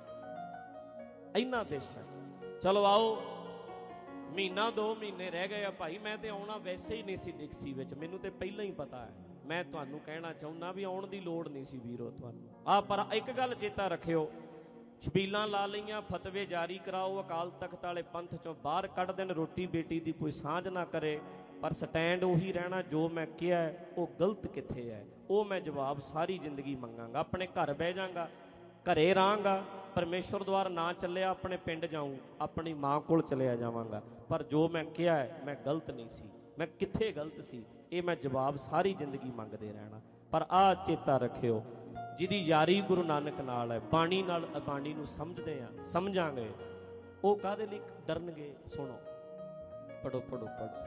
ਇਹਨਾਂ ਦੇਸ਼ਾਂ 'ਚ ਚਲੋ ਆਓ, ਮਹੀਨਾ ਦੋ ਮਹੀਨੇ ਰਹਿ ਗਏ ਆ ਭਾਈ। ਮੈਂ ਤੇ ਆਉਣਾ ਵੈਸੇ ਹੀ ਨਹੀਂ ਸੀ ਡਿਕਸੀ ਵਿੱਚ, ਮੈਨੂੰ ਤੇ ਪਹਿਲਾਂ ਹੀ ਪਤਾ ਹੈ। ਮੈਂ ਤੁਹਾਨੂੰ ਕਹਿਣਾ ਚਾਹੁੰਦਾ ਵੀ ਆਉਣ ਦੀ ਲੋੜ ਨਹੀਂ ਸੀ ਵੀਰੋ ਤੁਹਾਨੂੰ। ਆ ਪਰ ਇੱਕ ਗੱਲ ਚੇਤਾ ਰੱਖਿਓ, ਛਬੀਲਾਂ ਲਾ ਲਈਆਂ, ਫਤਵੇ ਜਾਰੀ ਕਰਾਓ, ਅਕਾਲ ਤਖਤ ਵਾਲੇ ਪੰਥ ਚੋਂ ਬਾਹਰ ਕੱਢ ਦੇਣ, ਰੋਟੀ ਬੇਟੀ ਦੀ ਕੋਈ ਸਾਂਝ ਨਾ ਕਰੇ, ਪਰ ਸਟੈਂਡ ਉਹੀ ਰਹਿਣਾ ਜੋ ਮੈਂ ਕਿਹਾ ਉਹ ਗਲਤ ਕਿੱਥੇ ਹੈ, ਉਹ ਮੈਂ ਜਵਾਬ ਸਾਰੀ ਜ਼ਿੰਦਗੀ ਮੰਗਾਂਗਾ। ਆਪਣੇ ਘਰ ਬਹਿ ਜਾਵਾਂਗਾ, ਘਰੇ ਰਹਾਂਗਾ, ਪਰਮੇਸ਼ਵਰ ਦੁਆਰ ਨਾ ਚੱਲਿਆ ਆਪਣੇ ਪਿੰਡ ਜਾਊਂ, ਆਪਣੀ ਮਾਂ ਕੋਲ ਚਲਿਆ ਜਾਵਾਂਗਾ, ਪਰ ਜੋ ਮੈਂ ਕਿਹਾ ਹੈ ਮੈਂ ਗਲਤ ਨਹੀਂ ਸੀ, ਮੈਂ ਕਿੱਥੇ ਗਲਤ ਸੀ, ਇਹ ਮੈਂ ਜਵਾਬ ਸਾਰੀ ਜ਼ਿੰਦਗੀ ਮੰਗਦੇ ਰਹਿਣਾ। ਪਰ ਆਹ ਚੇਤਾ ਰੱਖਿਓ, ਜਿਹਦੀ ਯਾਰੀ ਗੁਰੂ ਨਾਨਕ ਨਾਲ ਹੈ, ਬਾਣੀ ਨਾਲ, ਬਾਣੀ ਨੂੰ ਸਮਝਦੇ ਆ, ਸਮਝਾਂਗੇ, ਉਹ ਕਾਹਦੇ ਲਈ ਡਰਨਗੇ? ਸੁਣੋ, ਪੜੋ ਪੜੋ ਪੜੋ।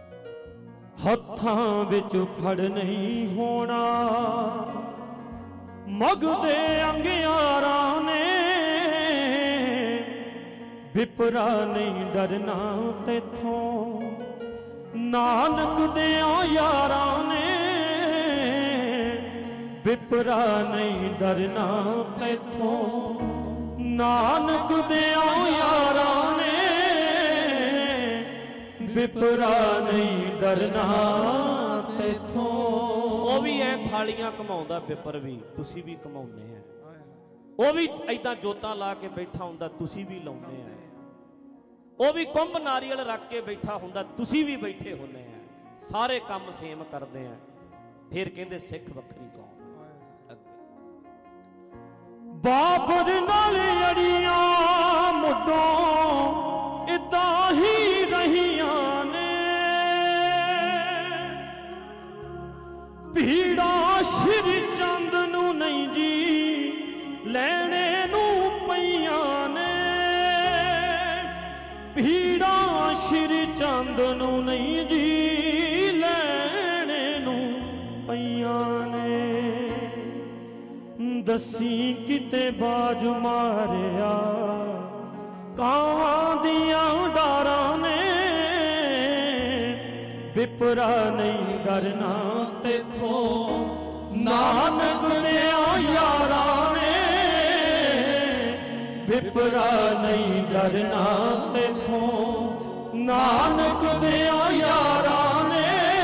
ਹੱਥਾਂ ਵਿੱਚ ਫੜ ਨਹੀਂ ਹੋਣਾ ਮਗਦੇ ਅੰਗਿਆਰਾਂ ਨੇ, ਵਿਪਰਾ ਨਹੀਂ ਡਰਨਾ ਤੇਥੋਂ ਨਾਨਕ ਦਿਆਂ ਯਾਰਾਂ ਨੇ, ਵਿਪਰਾ ਨਹੀਂ ਡਰਨਾ ਤੇਥੋਂ ਨਾਨਕ ਦਿਆਂ ਯਾਰਾਂ ਨੇ, ਵਿਪਰਾ ਨਹੀਂ ਡਰਨਾ ਤੇਥੋਂ। ਉਹ ਵੀ ਐ ਥਾਲੀਆਂ ਕਮਾਉਂਦਾ ਵਿਪਰ ਵੀ, ਤੁਸੀਂ ਵੀ ਕਮਾਉਂਦੇ ਆ। ਉਹ ਵੀ ਏਦਾਂ ਜੋਤਾਂ ਲਾ ਕੇ ਬੈਠਾ ਹੁੰਦਾ, ਤੁਸੀਂ ਵੀ ਲਾਉਂਦੇ ਆ। ਉਹ ਵੀ ਕੁੰਭ ਨਾਰੀਅਲ ਰੱਖ ਕੇ ਬੈਠਾ ਹੁੰਦਾ, ਤੁਸੀਂ ਵੀ ਬੈਠੇ ਹੁੰਦੇ ਆ। ਸਾਰੇ ਕੰਮ ਸੇਮ ਕਰਦੇ ਆ। ਫਿਰ ਕਹਿੰਦੇ ਸਿੱਖ ਵੱਖਰੀ ਕੌਮ। ਬਾਬਰ ਨਾਲ ਅੜੀਆਂ ਮੁੱਢੋਂ ਇਦਾਂ ਹੀ ਰਹੀਆਂ ਨੇ, ਭੀੜਾਂ ਸ਼੍ਰੀ ਚੰਦ ਨੂੰ ਨਹੀਂ ਜੀ ਲੈਣੇ ਨੂੰ ਪਈਆਂ ਨੇ, ਭੀੜਾਂ ਸ਼੍ਰੀ ਚੰਦ ਨੂੰ ਨਹੀਂ ਜੀ ਲੈਣੇ ਨੂੰ ਪਈਆਂ ਨੇ। ਦੱਸੀ ਕਿਤੇ ਬਾਜ ਮਾਰਿਆ ਕਾਵਾਂ ਦੀਆਂ ਡਾਰਾਂ ਨੇ, ਵਿਪਰਾ ਨਹੀਂ ਡਰਨਾ ਤੇਥੋਂ ਨਾਨਕ ਦਿਆਂ ਯਾਰਾਂ ਨੇ, ਵਿਪਰਾ ਨਹੀਂ ਡਰਨਾ ਤੇਥੋਂ ਨਾਨਕ ਦਿਆਂ ਯਾਰਾਂ ਨੇ,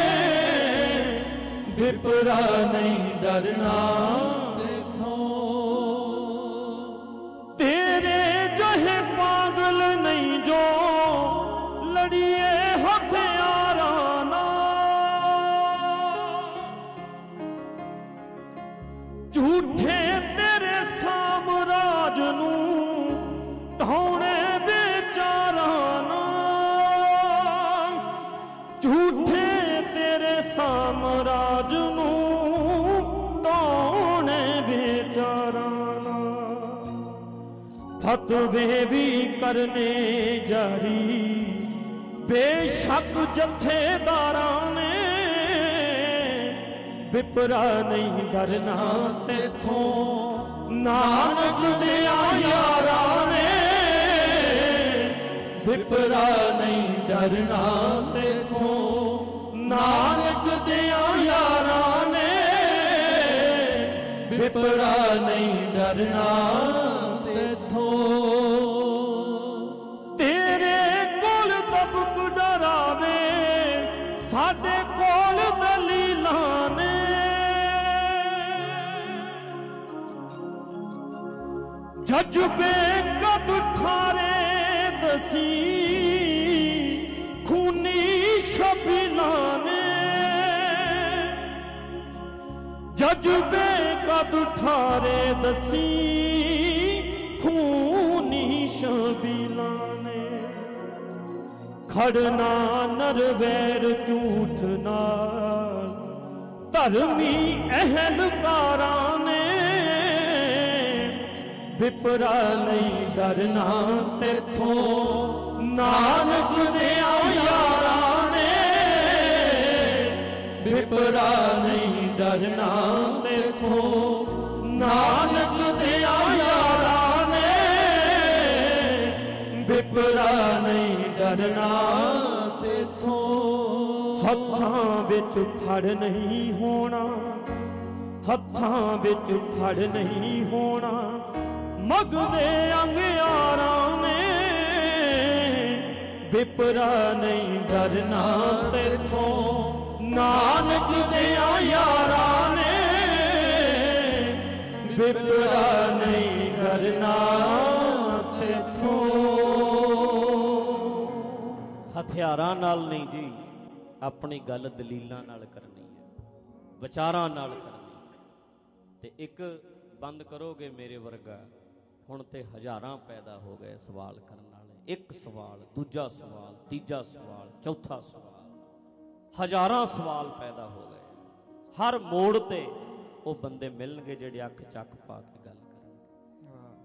ਵਿਪਰਾ ਨਹੀਂ ਡਰਨਾ ਪਾਗਲ ਨਹੀਂ ਜੋ ਲੜੀਏ ਹਥਿਆਰਾਂ ਨਾਲ, ਝੂਠੇ ਤੇਰੇ ਸਾਮਰਾਜ ਨੂੰ ਢਾਉਣੇ ਵਿਚਾਰਾਂ ਨਾਲ, ਝੂਠੇ ਤੇਰੇ ਸਾਮਰਾਜ ਨੂੰ ਢਾਉਣੇ ਫਤਵੇ ਵੀ ਕਰਨੇ ਜਾਰੀ ਬੇਸ਼ੱਕ ਜਥੇਦਾਰਾਂ ਨੇ ਵਿਪਰਾ ਨਹੀਂ ਡਰਨਾ ਤੇਥੋਂ ਨਾਨਕ ਦਿਆਂ ਯਾਰਾਂ ਨੇ ਵਿਪਰਾ ਨਹੀਂ ਡਰਨਾ ਤੇਥੋਂ ਨਾਨਕ ਦਿਆਂ ਯਾਰਾਂ ਨੇ ਵਿਪਰਾ ਨਹੀਂ ਡਰਨਾ ਤੇਥੋਂ ਤੇਰੇ ਕੋਲ ਦਬਕ ਡਰਾਵੇ ਸਾਡੇ ਕੋਲ ਦਲੀਲਾਂ ਨੇ ਜਜ਼ਬੇ ਕਦ ਠਾਰੇ ਦਸੀ ਖੂਨੀ ਸ਼ਬੀਲਾਂ ਨੇ ਜਜ਼ਬੇ ਕਦ ਠਾਰੇ ਦਸੀ ਖੂਨੀ ਸ਼ਬੀਲਾਂ ਨੇ ਖੜਨਾ ਨਰਵੈਰ ਝੂਠ ਨਾਲ ਧਰਮੀ ਅਹਲਕਾਰਾਂ ਨੇ ਵਿਪਰਾ ਨਹੀਂ ਡਰਨਾ ਤੇਥੋਂ ਨਾਨਕ ਦਿਆਂ ਯਾਰਾਂ ਨੇ ਵਿਪਰਾ ਨਹੀਂ ਡਰਨਾ ਤੇਥੋਂ ਨਾਨਕ ਦਿਆਂ ਯਾਰਾਂ ਨੇ ਵਿਪਰਾ ਨਹੀਂ ਡਰਨਾ ਤੇਥੋਂ ਹੱਥਾਂ ਵਿੱਚ ਫੜ ਨਹੀਂ ਹੋਣਾ ਹੱਥਾਂ ਵਿੱਚ ਫੜ ਨਹੀਂ ਹੋਣਾ ਮਗਦੇ ਅੰਗਿਆਰਾਂ ਨੇ ਵਿਪਰਾ ਨਹੀਂ ਡਰਨਾ ਤੇਥੋਂ ਨਾਨਕ ਦਿਆਂ ਯਾਰਾਂ ਨੇ ਵਿਪਰਾ ਨਹੀਂ ਡਰਨਾ ਤੇਥੋਂ ਹਥਿਆਰਾਂ ਨਾਲ ਨਹੀਂ ਜੀ ਆਪਣੀ ਗੱਲ ਦਲੀਲਾਂ ਨਾਲ ਕਰਨੀ ਹੈ ਵਿਚਾਰਾਂ ਨਾਲ ਕਰਨੀ ਤੇ ਇੱਕ ਬੰਦ ਕਰੋਗੇ ਮੇਰੇ ਵਰਗਾ ਹੁਣ ਤੇ ਹਜ਼ਾਰਾਂ ਪੈਦਾ ਹੋ ਗਏ ਸਵਾਲ ਕਰਨ ਵਾਲੇ ਇੱਕ ਸਵਾਲ ਦੂਜਾ ਸਵਾਲ ਤੀਜਾ ਸਵਾਲ ਚੌਥਾ ਸਵਾਲ ਹਜ਼ਾਰਾਂ ਸਵਾਲ ਪੈਦਾ ਹੋ ਗਏ ਹਰ ਮੋੜ ਤੇ ਉਹ ਬੰਦੇ ਮਿਲਣਗੇ ਜਿਹੜੇ ਅੱਖ ਚੱਕ ਪਾ ਕੇ ਗੱਲ ਕਰਨਗੇ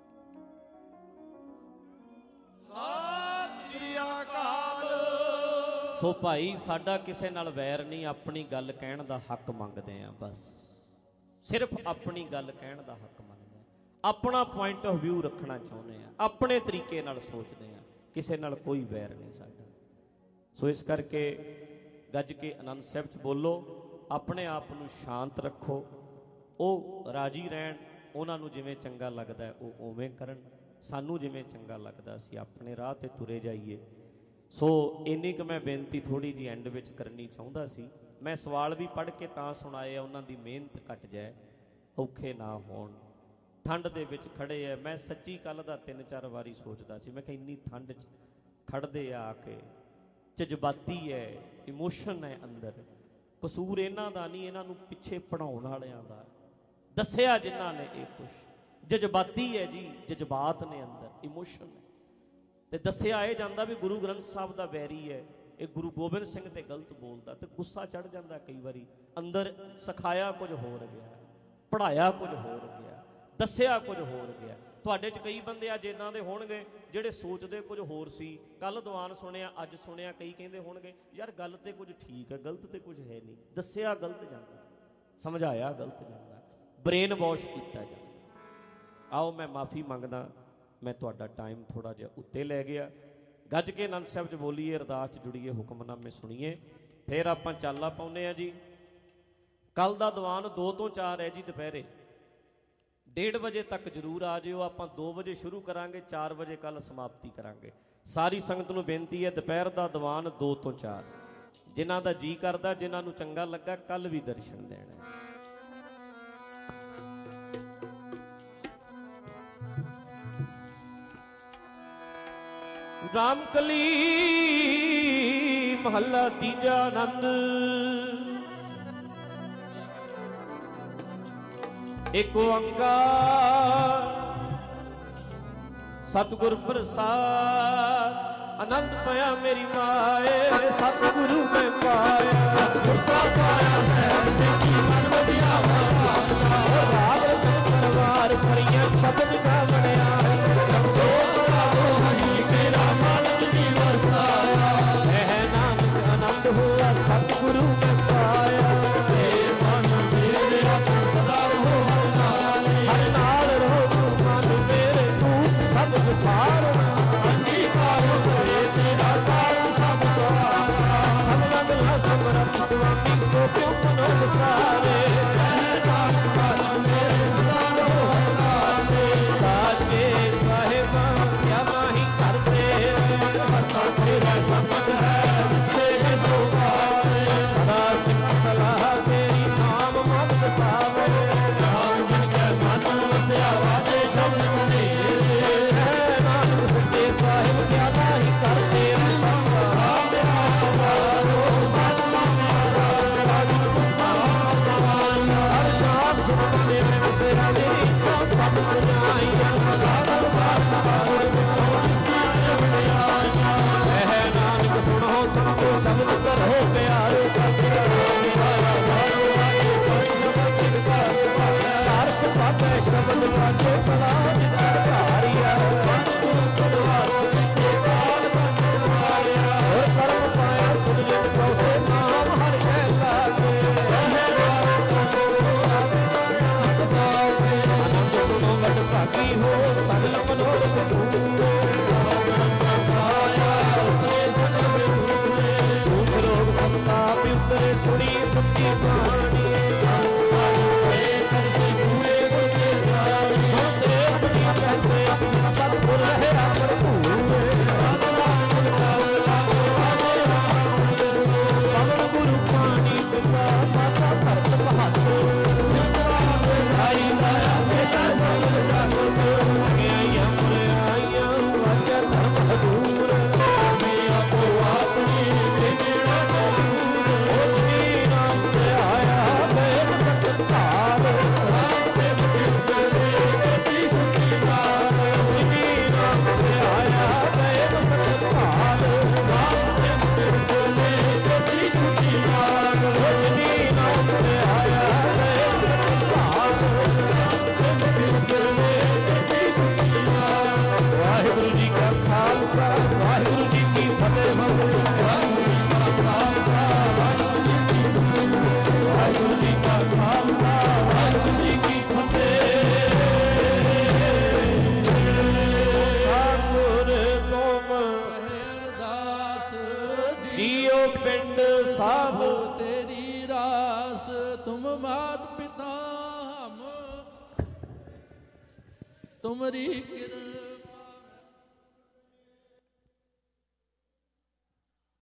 ਸਤਿ ਸ੍ਰੀ ਅਕਾਲ ਸੋ ਭਾਈ ਸਾਡਾ ਕਿਸੇ ਨਾਲ ਵੈਰ ਨਹੀਂ ਆਪਣੀ ਗੱਲ ਕਹਿਣ ਦਾ ਹੱਕ ਮੰਗਦੇ ਆ ਬਸ ਸਿਰਫ ਆਪਣੀ ਗੱਲ ਕਹਿਣ ਦਾ ਹੱਕ ਮੰਗਦੇ ਆਪਣਾ ਪੁਆਇੰਟ ਆਫ ਵਿਊ ਰੱਖਣਾ ਚਾਹੁੰਦੇ ਆ ਆਪਣੇ ਤਰੀਕੇ ਨਾਲ ਸੋਚਦੇ ਆ ਕਿਸੇ ਨਾਲ ਕੋਈ ਵੈਰ ਨਹੀਂ ਸਾਡਾ ਸੋ ਇਸ ਕਰਕੇ ਗੱਜ ਕੇ ਆਨੰਦ ਸਾਹਿਬ 'ਚ ਬੋਲੋ ਆਪਣੇ ਆਪ ਨੂੰ ਸ਼ਾਂਤ ਰੱਖੋ ਉਹ ਰਾਜੀ ਰਹਿਣ ਉਹਨਾਂ ਨੂੰ ਜਿਵੇਂ ਚੰਗਾ ਲੱਗਦਾ ਉਹ ਉਵੇਂ ਕਰਨ ਸਾਨੂੰ ਜਿਵੇਂ ਚੰਗਾ ਲੱਗਦਾ ਅਸੀਂ ਆਪਣੇ ਰਾਹ ਤੇ ਤੁਰੇ ਜਾਈਏ ਸੋ ਇੰਨੀ ਕੁ ਮੈਂ ਬੇਨਤੀ ਥੋੜ੍ਹੀ ਜਿਹੀ ਐਂਡ ਵਿੱਚ ਕਰਨੀ ਚਾਹੁੰਦਾ ਸੀ ਮੈਂ ਸਵਾਲ ਵੀ ਪੜ੍ਹ ਕੇ ਤਾਂ ਸੁਣਾਏ ਆ ਉਹਨਾਂ ਦੀ ਮਿਹਨਤ ਘੱਟ ਜਾਏ ਔਖੇ ਨਾ ਹੋਣ ਠੰਡ ਦੇ ਵਿੱਚ ਖੜੇ ਐ ਮੈਂ ਸੱਚੀ ਕੱਲ ਦਾ ਤਿੰਨ ਚਾਰ ਵਾਰੀ ਸੋਚਦਾ ਸੀ ਮੈਂ ਕਿਹਾ ਇੰਨੀ ਠੰਡ 'ਚ ਖੜਦੇ ਆ ਕੇ ਜਜ਼ਬਾਤੀ ਹੈ ਇਮੋਸ਼ਨ ਹੈ ਅੰਦਰ ਕਸੂਰ ਇਹਨਾਂ ਦਾ ਨਹੀਂ ਇਹਨਾਂ ਨੂੰ ਪਿੱਛੇ ਪੜ੍ਹਾਉਣ ਵਾਲਿਆਂ ਦਾ ਦੱਸਿਆ ਜਿਨ੍ਹਾਂ ਨੇ ਇਹ ਕੁਛ ਜਜ਼ਬਾਤੀ ਹੈ ਜੀ ਜਜ਼ਬਾਤ ਨੇ ਅੰਦਰ ਇਮੋਸ਼ਨ ਹੈ ਤੇ ਦੱਸਿਆ ਇਹ ਜਾਂਦਾ ਵੀ ਗੁਰੂ ਗ੍ਰੰਥ ਸਾਹਿਬ ਦਾ ਵੈਰੀ ਹੈ ਇਹ ਗੁਰੂ ਗੋਬਿੰਦ ਸਿੰਘ ਤੇ ਗਲਤ ਬੋਲਦਾ ਤੇ ਗੁੱਸਾ ਚੜ ਜਾਂਦਾ ਕਈ ਵਾਰੀ ਅੰਦਰ ਸਿਖਾਇਆ ਕੁਝ ਹੋਰ ਗਿਆ ਪੜ੍ਹਾਇਆ ਕੁਝ ਹੋਰ ਗਿਆ ਦੱਸਿਆ ਕੁਝ ਹੋਰ ਗਿਆ ਤੁਹਾਡੇ 'ਚ ਕਈ ਬੰਦੇ ਅੱਜ ਇੱਦਾਂ ਦੇ ਹੋਣਗੇ ਜਿਹੜੇ ਸੋਚਦੇ ਕੁਝ ਹੋਰ ਸੀ ਕੱਲ ਦੀਵਾਨ ਸੁਣਿਆ ਅੱਜ ਸੁਣਿਆ ਕਈ ਕਹਿੰਦੇ ਹੋਣਗੇ ਯਾਰ ਗੱਲ ਤੇ ਕੁਝ ਠੀਕ ਹੈ ਗਲਤ ਤੇ ਕੁਝ ਹੈ ਨਹੀਂ ਦੱਸਿਆ ਗਲਤ ਜਾਂਦਾ ਸਮਝਾਇਆ ਗਲਤ ਜਾਂਦਾ ਬ੍ਰੇਨ ਵਾਸ਼ ਕੀਤਾ ਜਾਂਦਾ ਆਓ ਮੈਂ ਮਾਫੀ ਮੰਗਦਾ ਮੈਂ ਤੁਹਾਡਾ ਟਾਈਮ ਥੋੜ੍ਹਾ ਜਿਹਾ ਉੱਤੇ ਲੈ ਗਿਆ ਗੱਜ ਕੇ ਆਨੰਦ ਸਾਹਿਬ 'ਚ ਬੋਲੀਏ ਅਰਦਾਸ 'ਚ ਜੁੜੀਏ ਹੁਕਮਨਾਮੇ ਸੁਣੀਏ ਫਿਰ ਆਪਾਂ ਚਾਲਾ ਪਾਉਂਦੇ ਹਾਂ ਜੀ ਕੱਲ ਦਾ ਦੀਵਾਨ ਦੋ ਤੋਂ ਚਾਰ ਹੈ ਜੀ ਦੁਪਹਿਰੇ ਡੇਢ ਵਜੇ ਤੱਕ ਜ਼ਰੂਰ ਆ ਜਿਓ ਆਪਾਂ ਦੋ ਵਜੇ ਸ਼ੁਰੂ ਕਰਾਂਗੇ ਚਾਰ ਵਜੇ ਕੱਲ ਸਮਾਪਤੀ ਕਰਾਂਗੇ ਸਾਰੀ ਸੰਗਤ ਨੂੰ ਬੇਨਤੀ ਹੈ ਦੁਪਹਿਰ ਦਾ ਦੀਵਾਨ ਦੋ ਤੋਂ ਚਾਰ ਜਿਨ੍ਹਾਂ ਦਾ ਜੀ ਕਰਦਾ ਜਿਨ੍ਹਾਂ ਨੂੰ ਚੰਗਾ ਲੱਗਾ ਕੱਲ ਵੀ ਦਰਸ਼ਨ ਦੇਣਾ ਰਾਮਕਲੀ ਮਹੱਲਾ ਤੀਜਾ ਆਨੰਦ ਏਕ ਓੰਕਾਰ ਸਤਿਗੁਰ ਪ੍ਰਸਾਦ ਆਨੰਦ ਪਿਆ ਮੇਰੀ ਮਾਏ ਸਤਿਗੁਰੂ ਮੈਂ ਪਾਇਆ ਸਤਿਗੁਰ ਦਾ ਪਾਇਆ ਸਹਿਬ ਸਿੱਖੀ ਮਨ ਵਧੀਆ ਵਾਲਾ ਰਾਗ ਪਰਵਾਰ ਫਰੀਏ ਸ਼ਬਦ ਦਾ ਬਣਿਆ आनंद हुआ सतगुरु में पाया। मन मेरे आत्म सदा रहो हर नाल, हर नाल रहो तू मन मेरे तू सब विसार। अंगीकार होए तेरा कारण सब द्वारा, सब बदला समरथ स्वामी सो क्यों मनो विसारे। मेरे सदा रहो हर नाल, साजे साहिबा क्या माही करते तेरा समझ है जिससे है सो पावे। सदा सिख सलाह तेरी नाम मत सावे, नाम जिनके मन वसिया वादे शब्द बनेरे। नानक सच्चे साहिब क्या नाही करते हर शाम सुनते में वसेरा मेरी सब सजाइया। नानक सुनो सबको शब्द करो प्यारे, शब्द बाजे सलाम कर्म पाया तुझे से नाम हर आनंद सुनो बड़ भागी हो सगल मनोरथ दुख रोग संताप उतरे सुनी सच्ची बाणी। सतगुर रहे पवन गुरु पानी पिता माता भरत बहादुर। धर्म हजूर आया वाहिगुरु जी का खालसा वाहिगुरु जी की फतेह। वाहिगुरु जी का खालसा वाहिगुरु जी की फतेह। ठाकुर तुम दास जियो पिंड साभ तेरी रास, तुम मात पिता हम तुमरी किरण।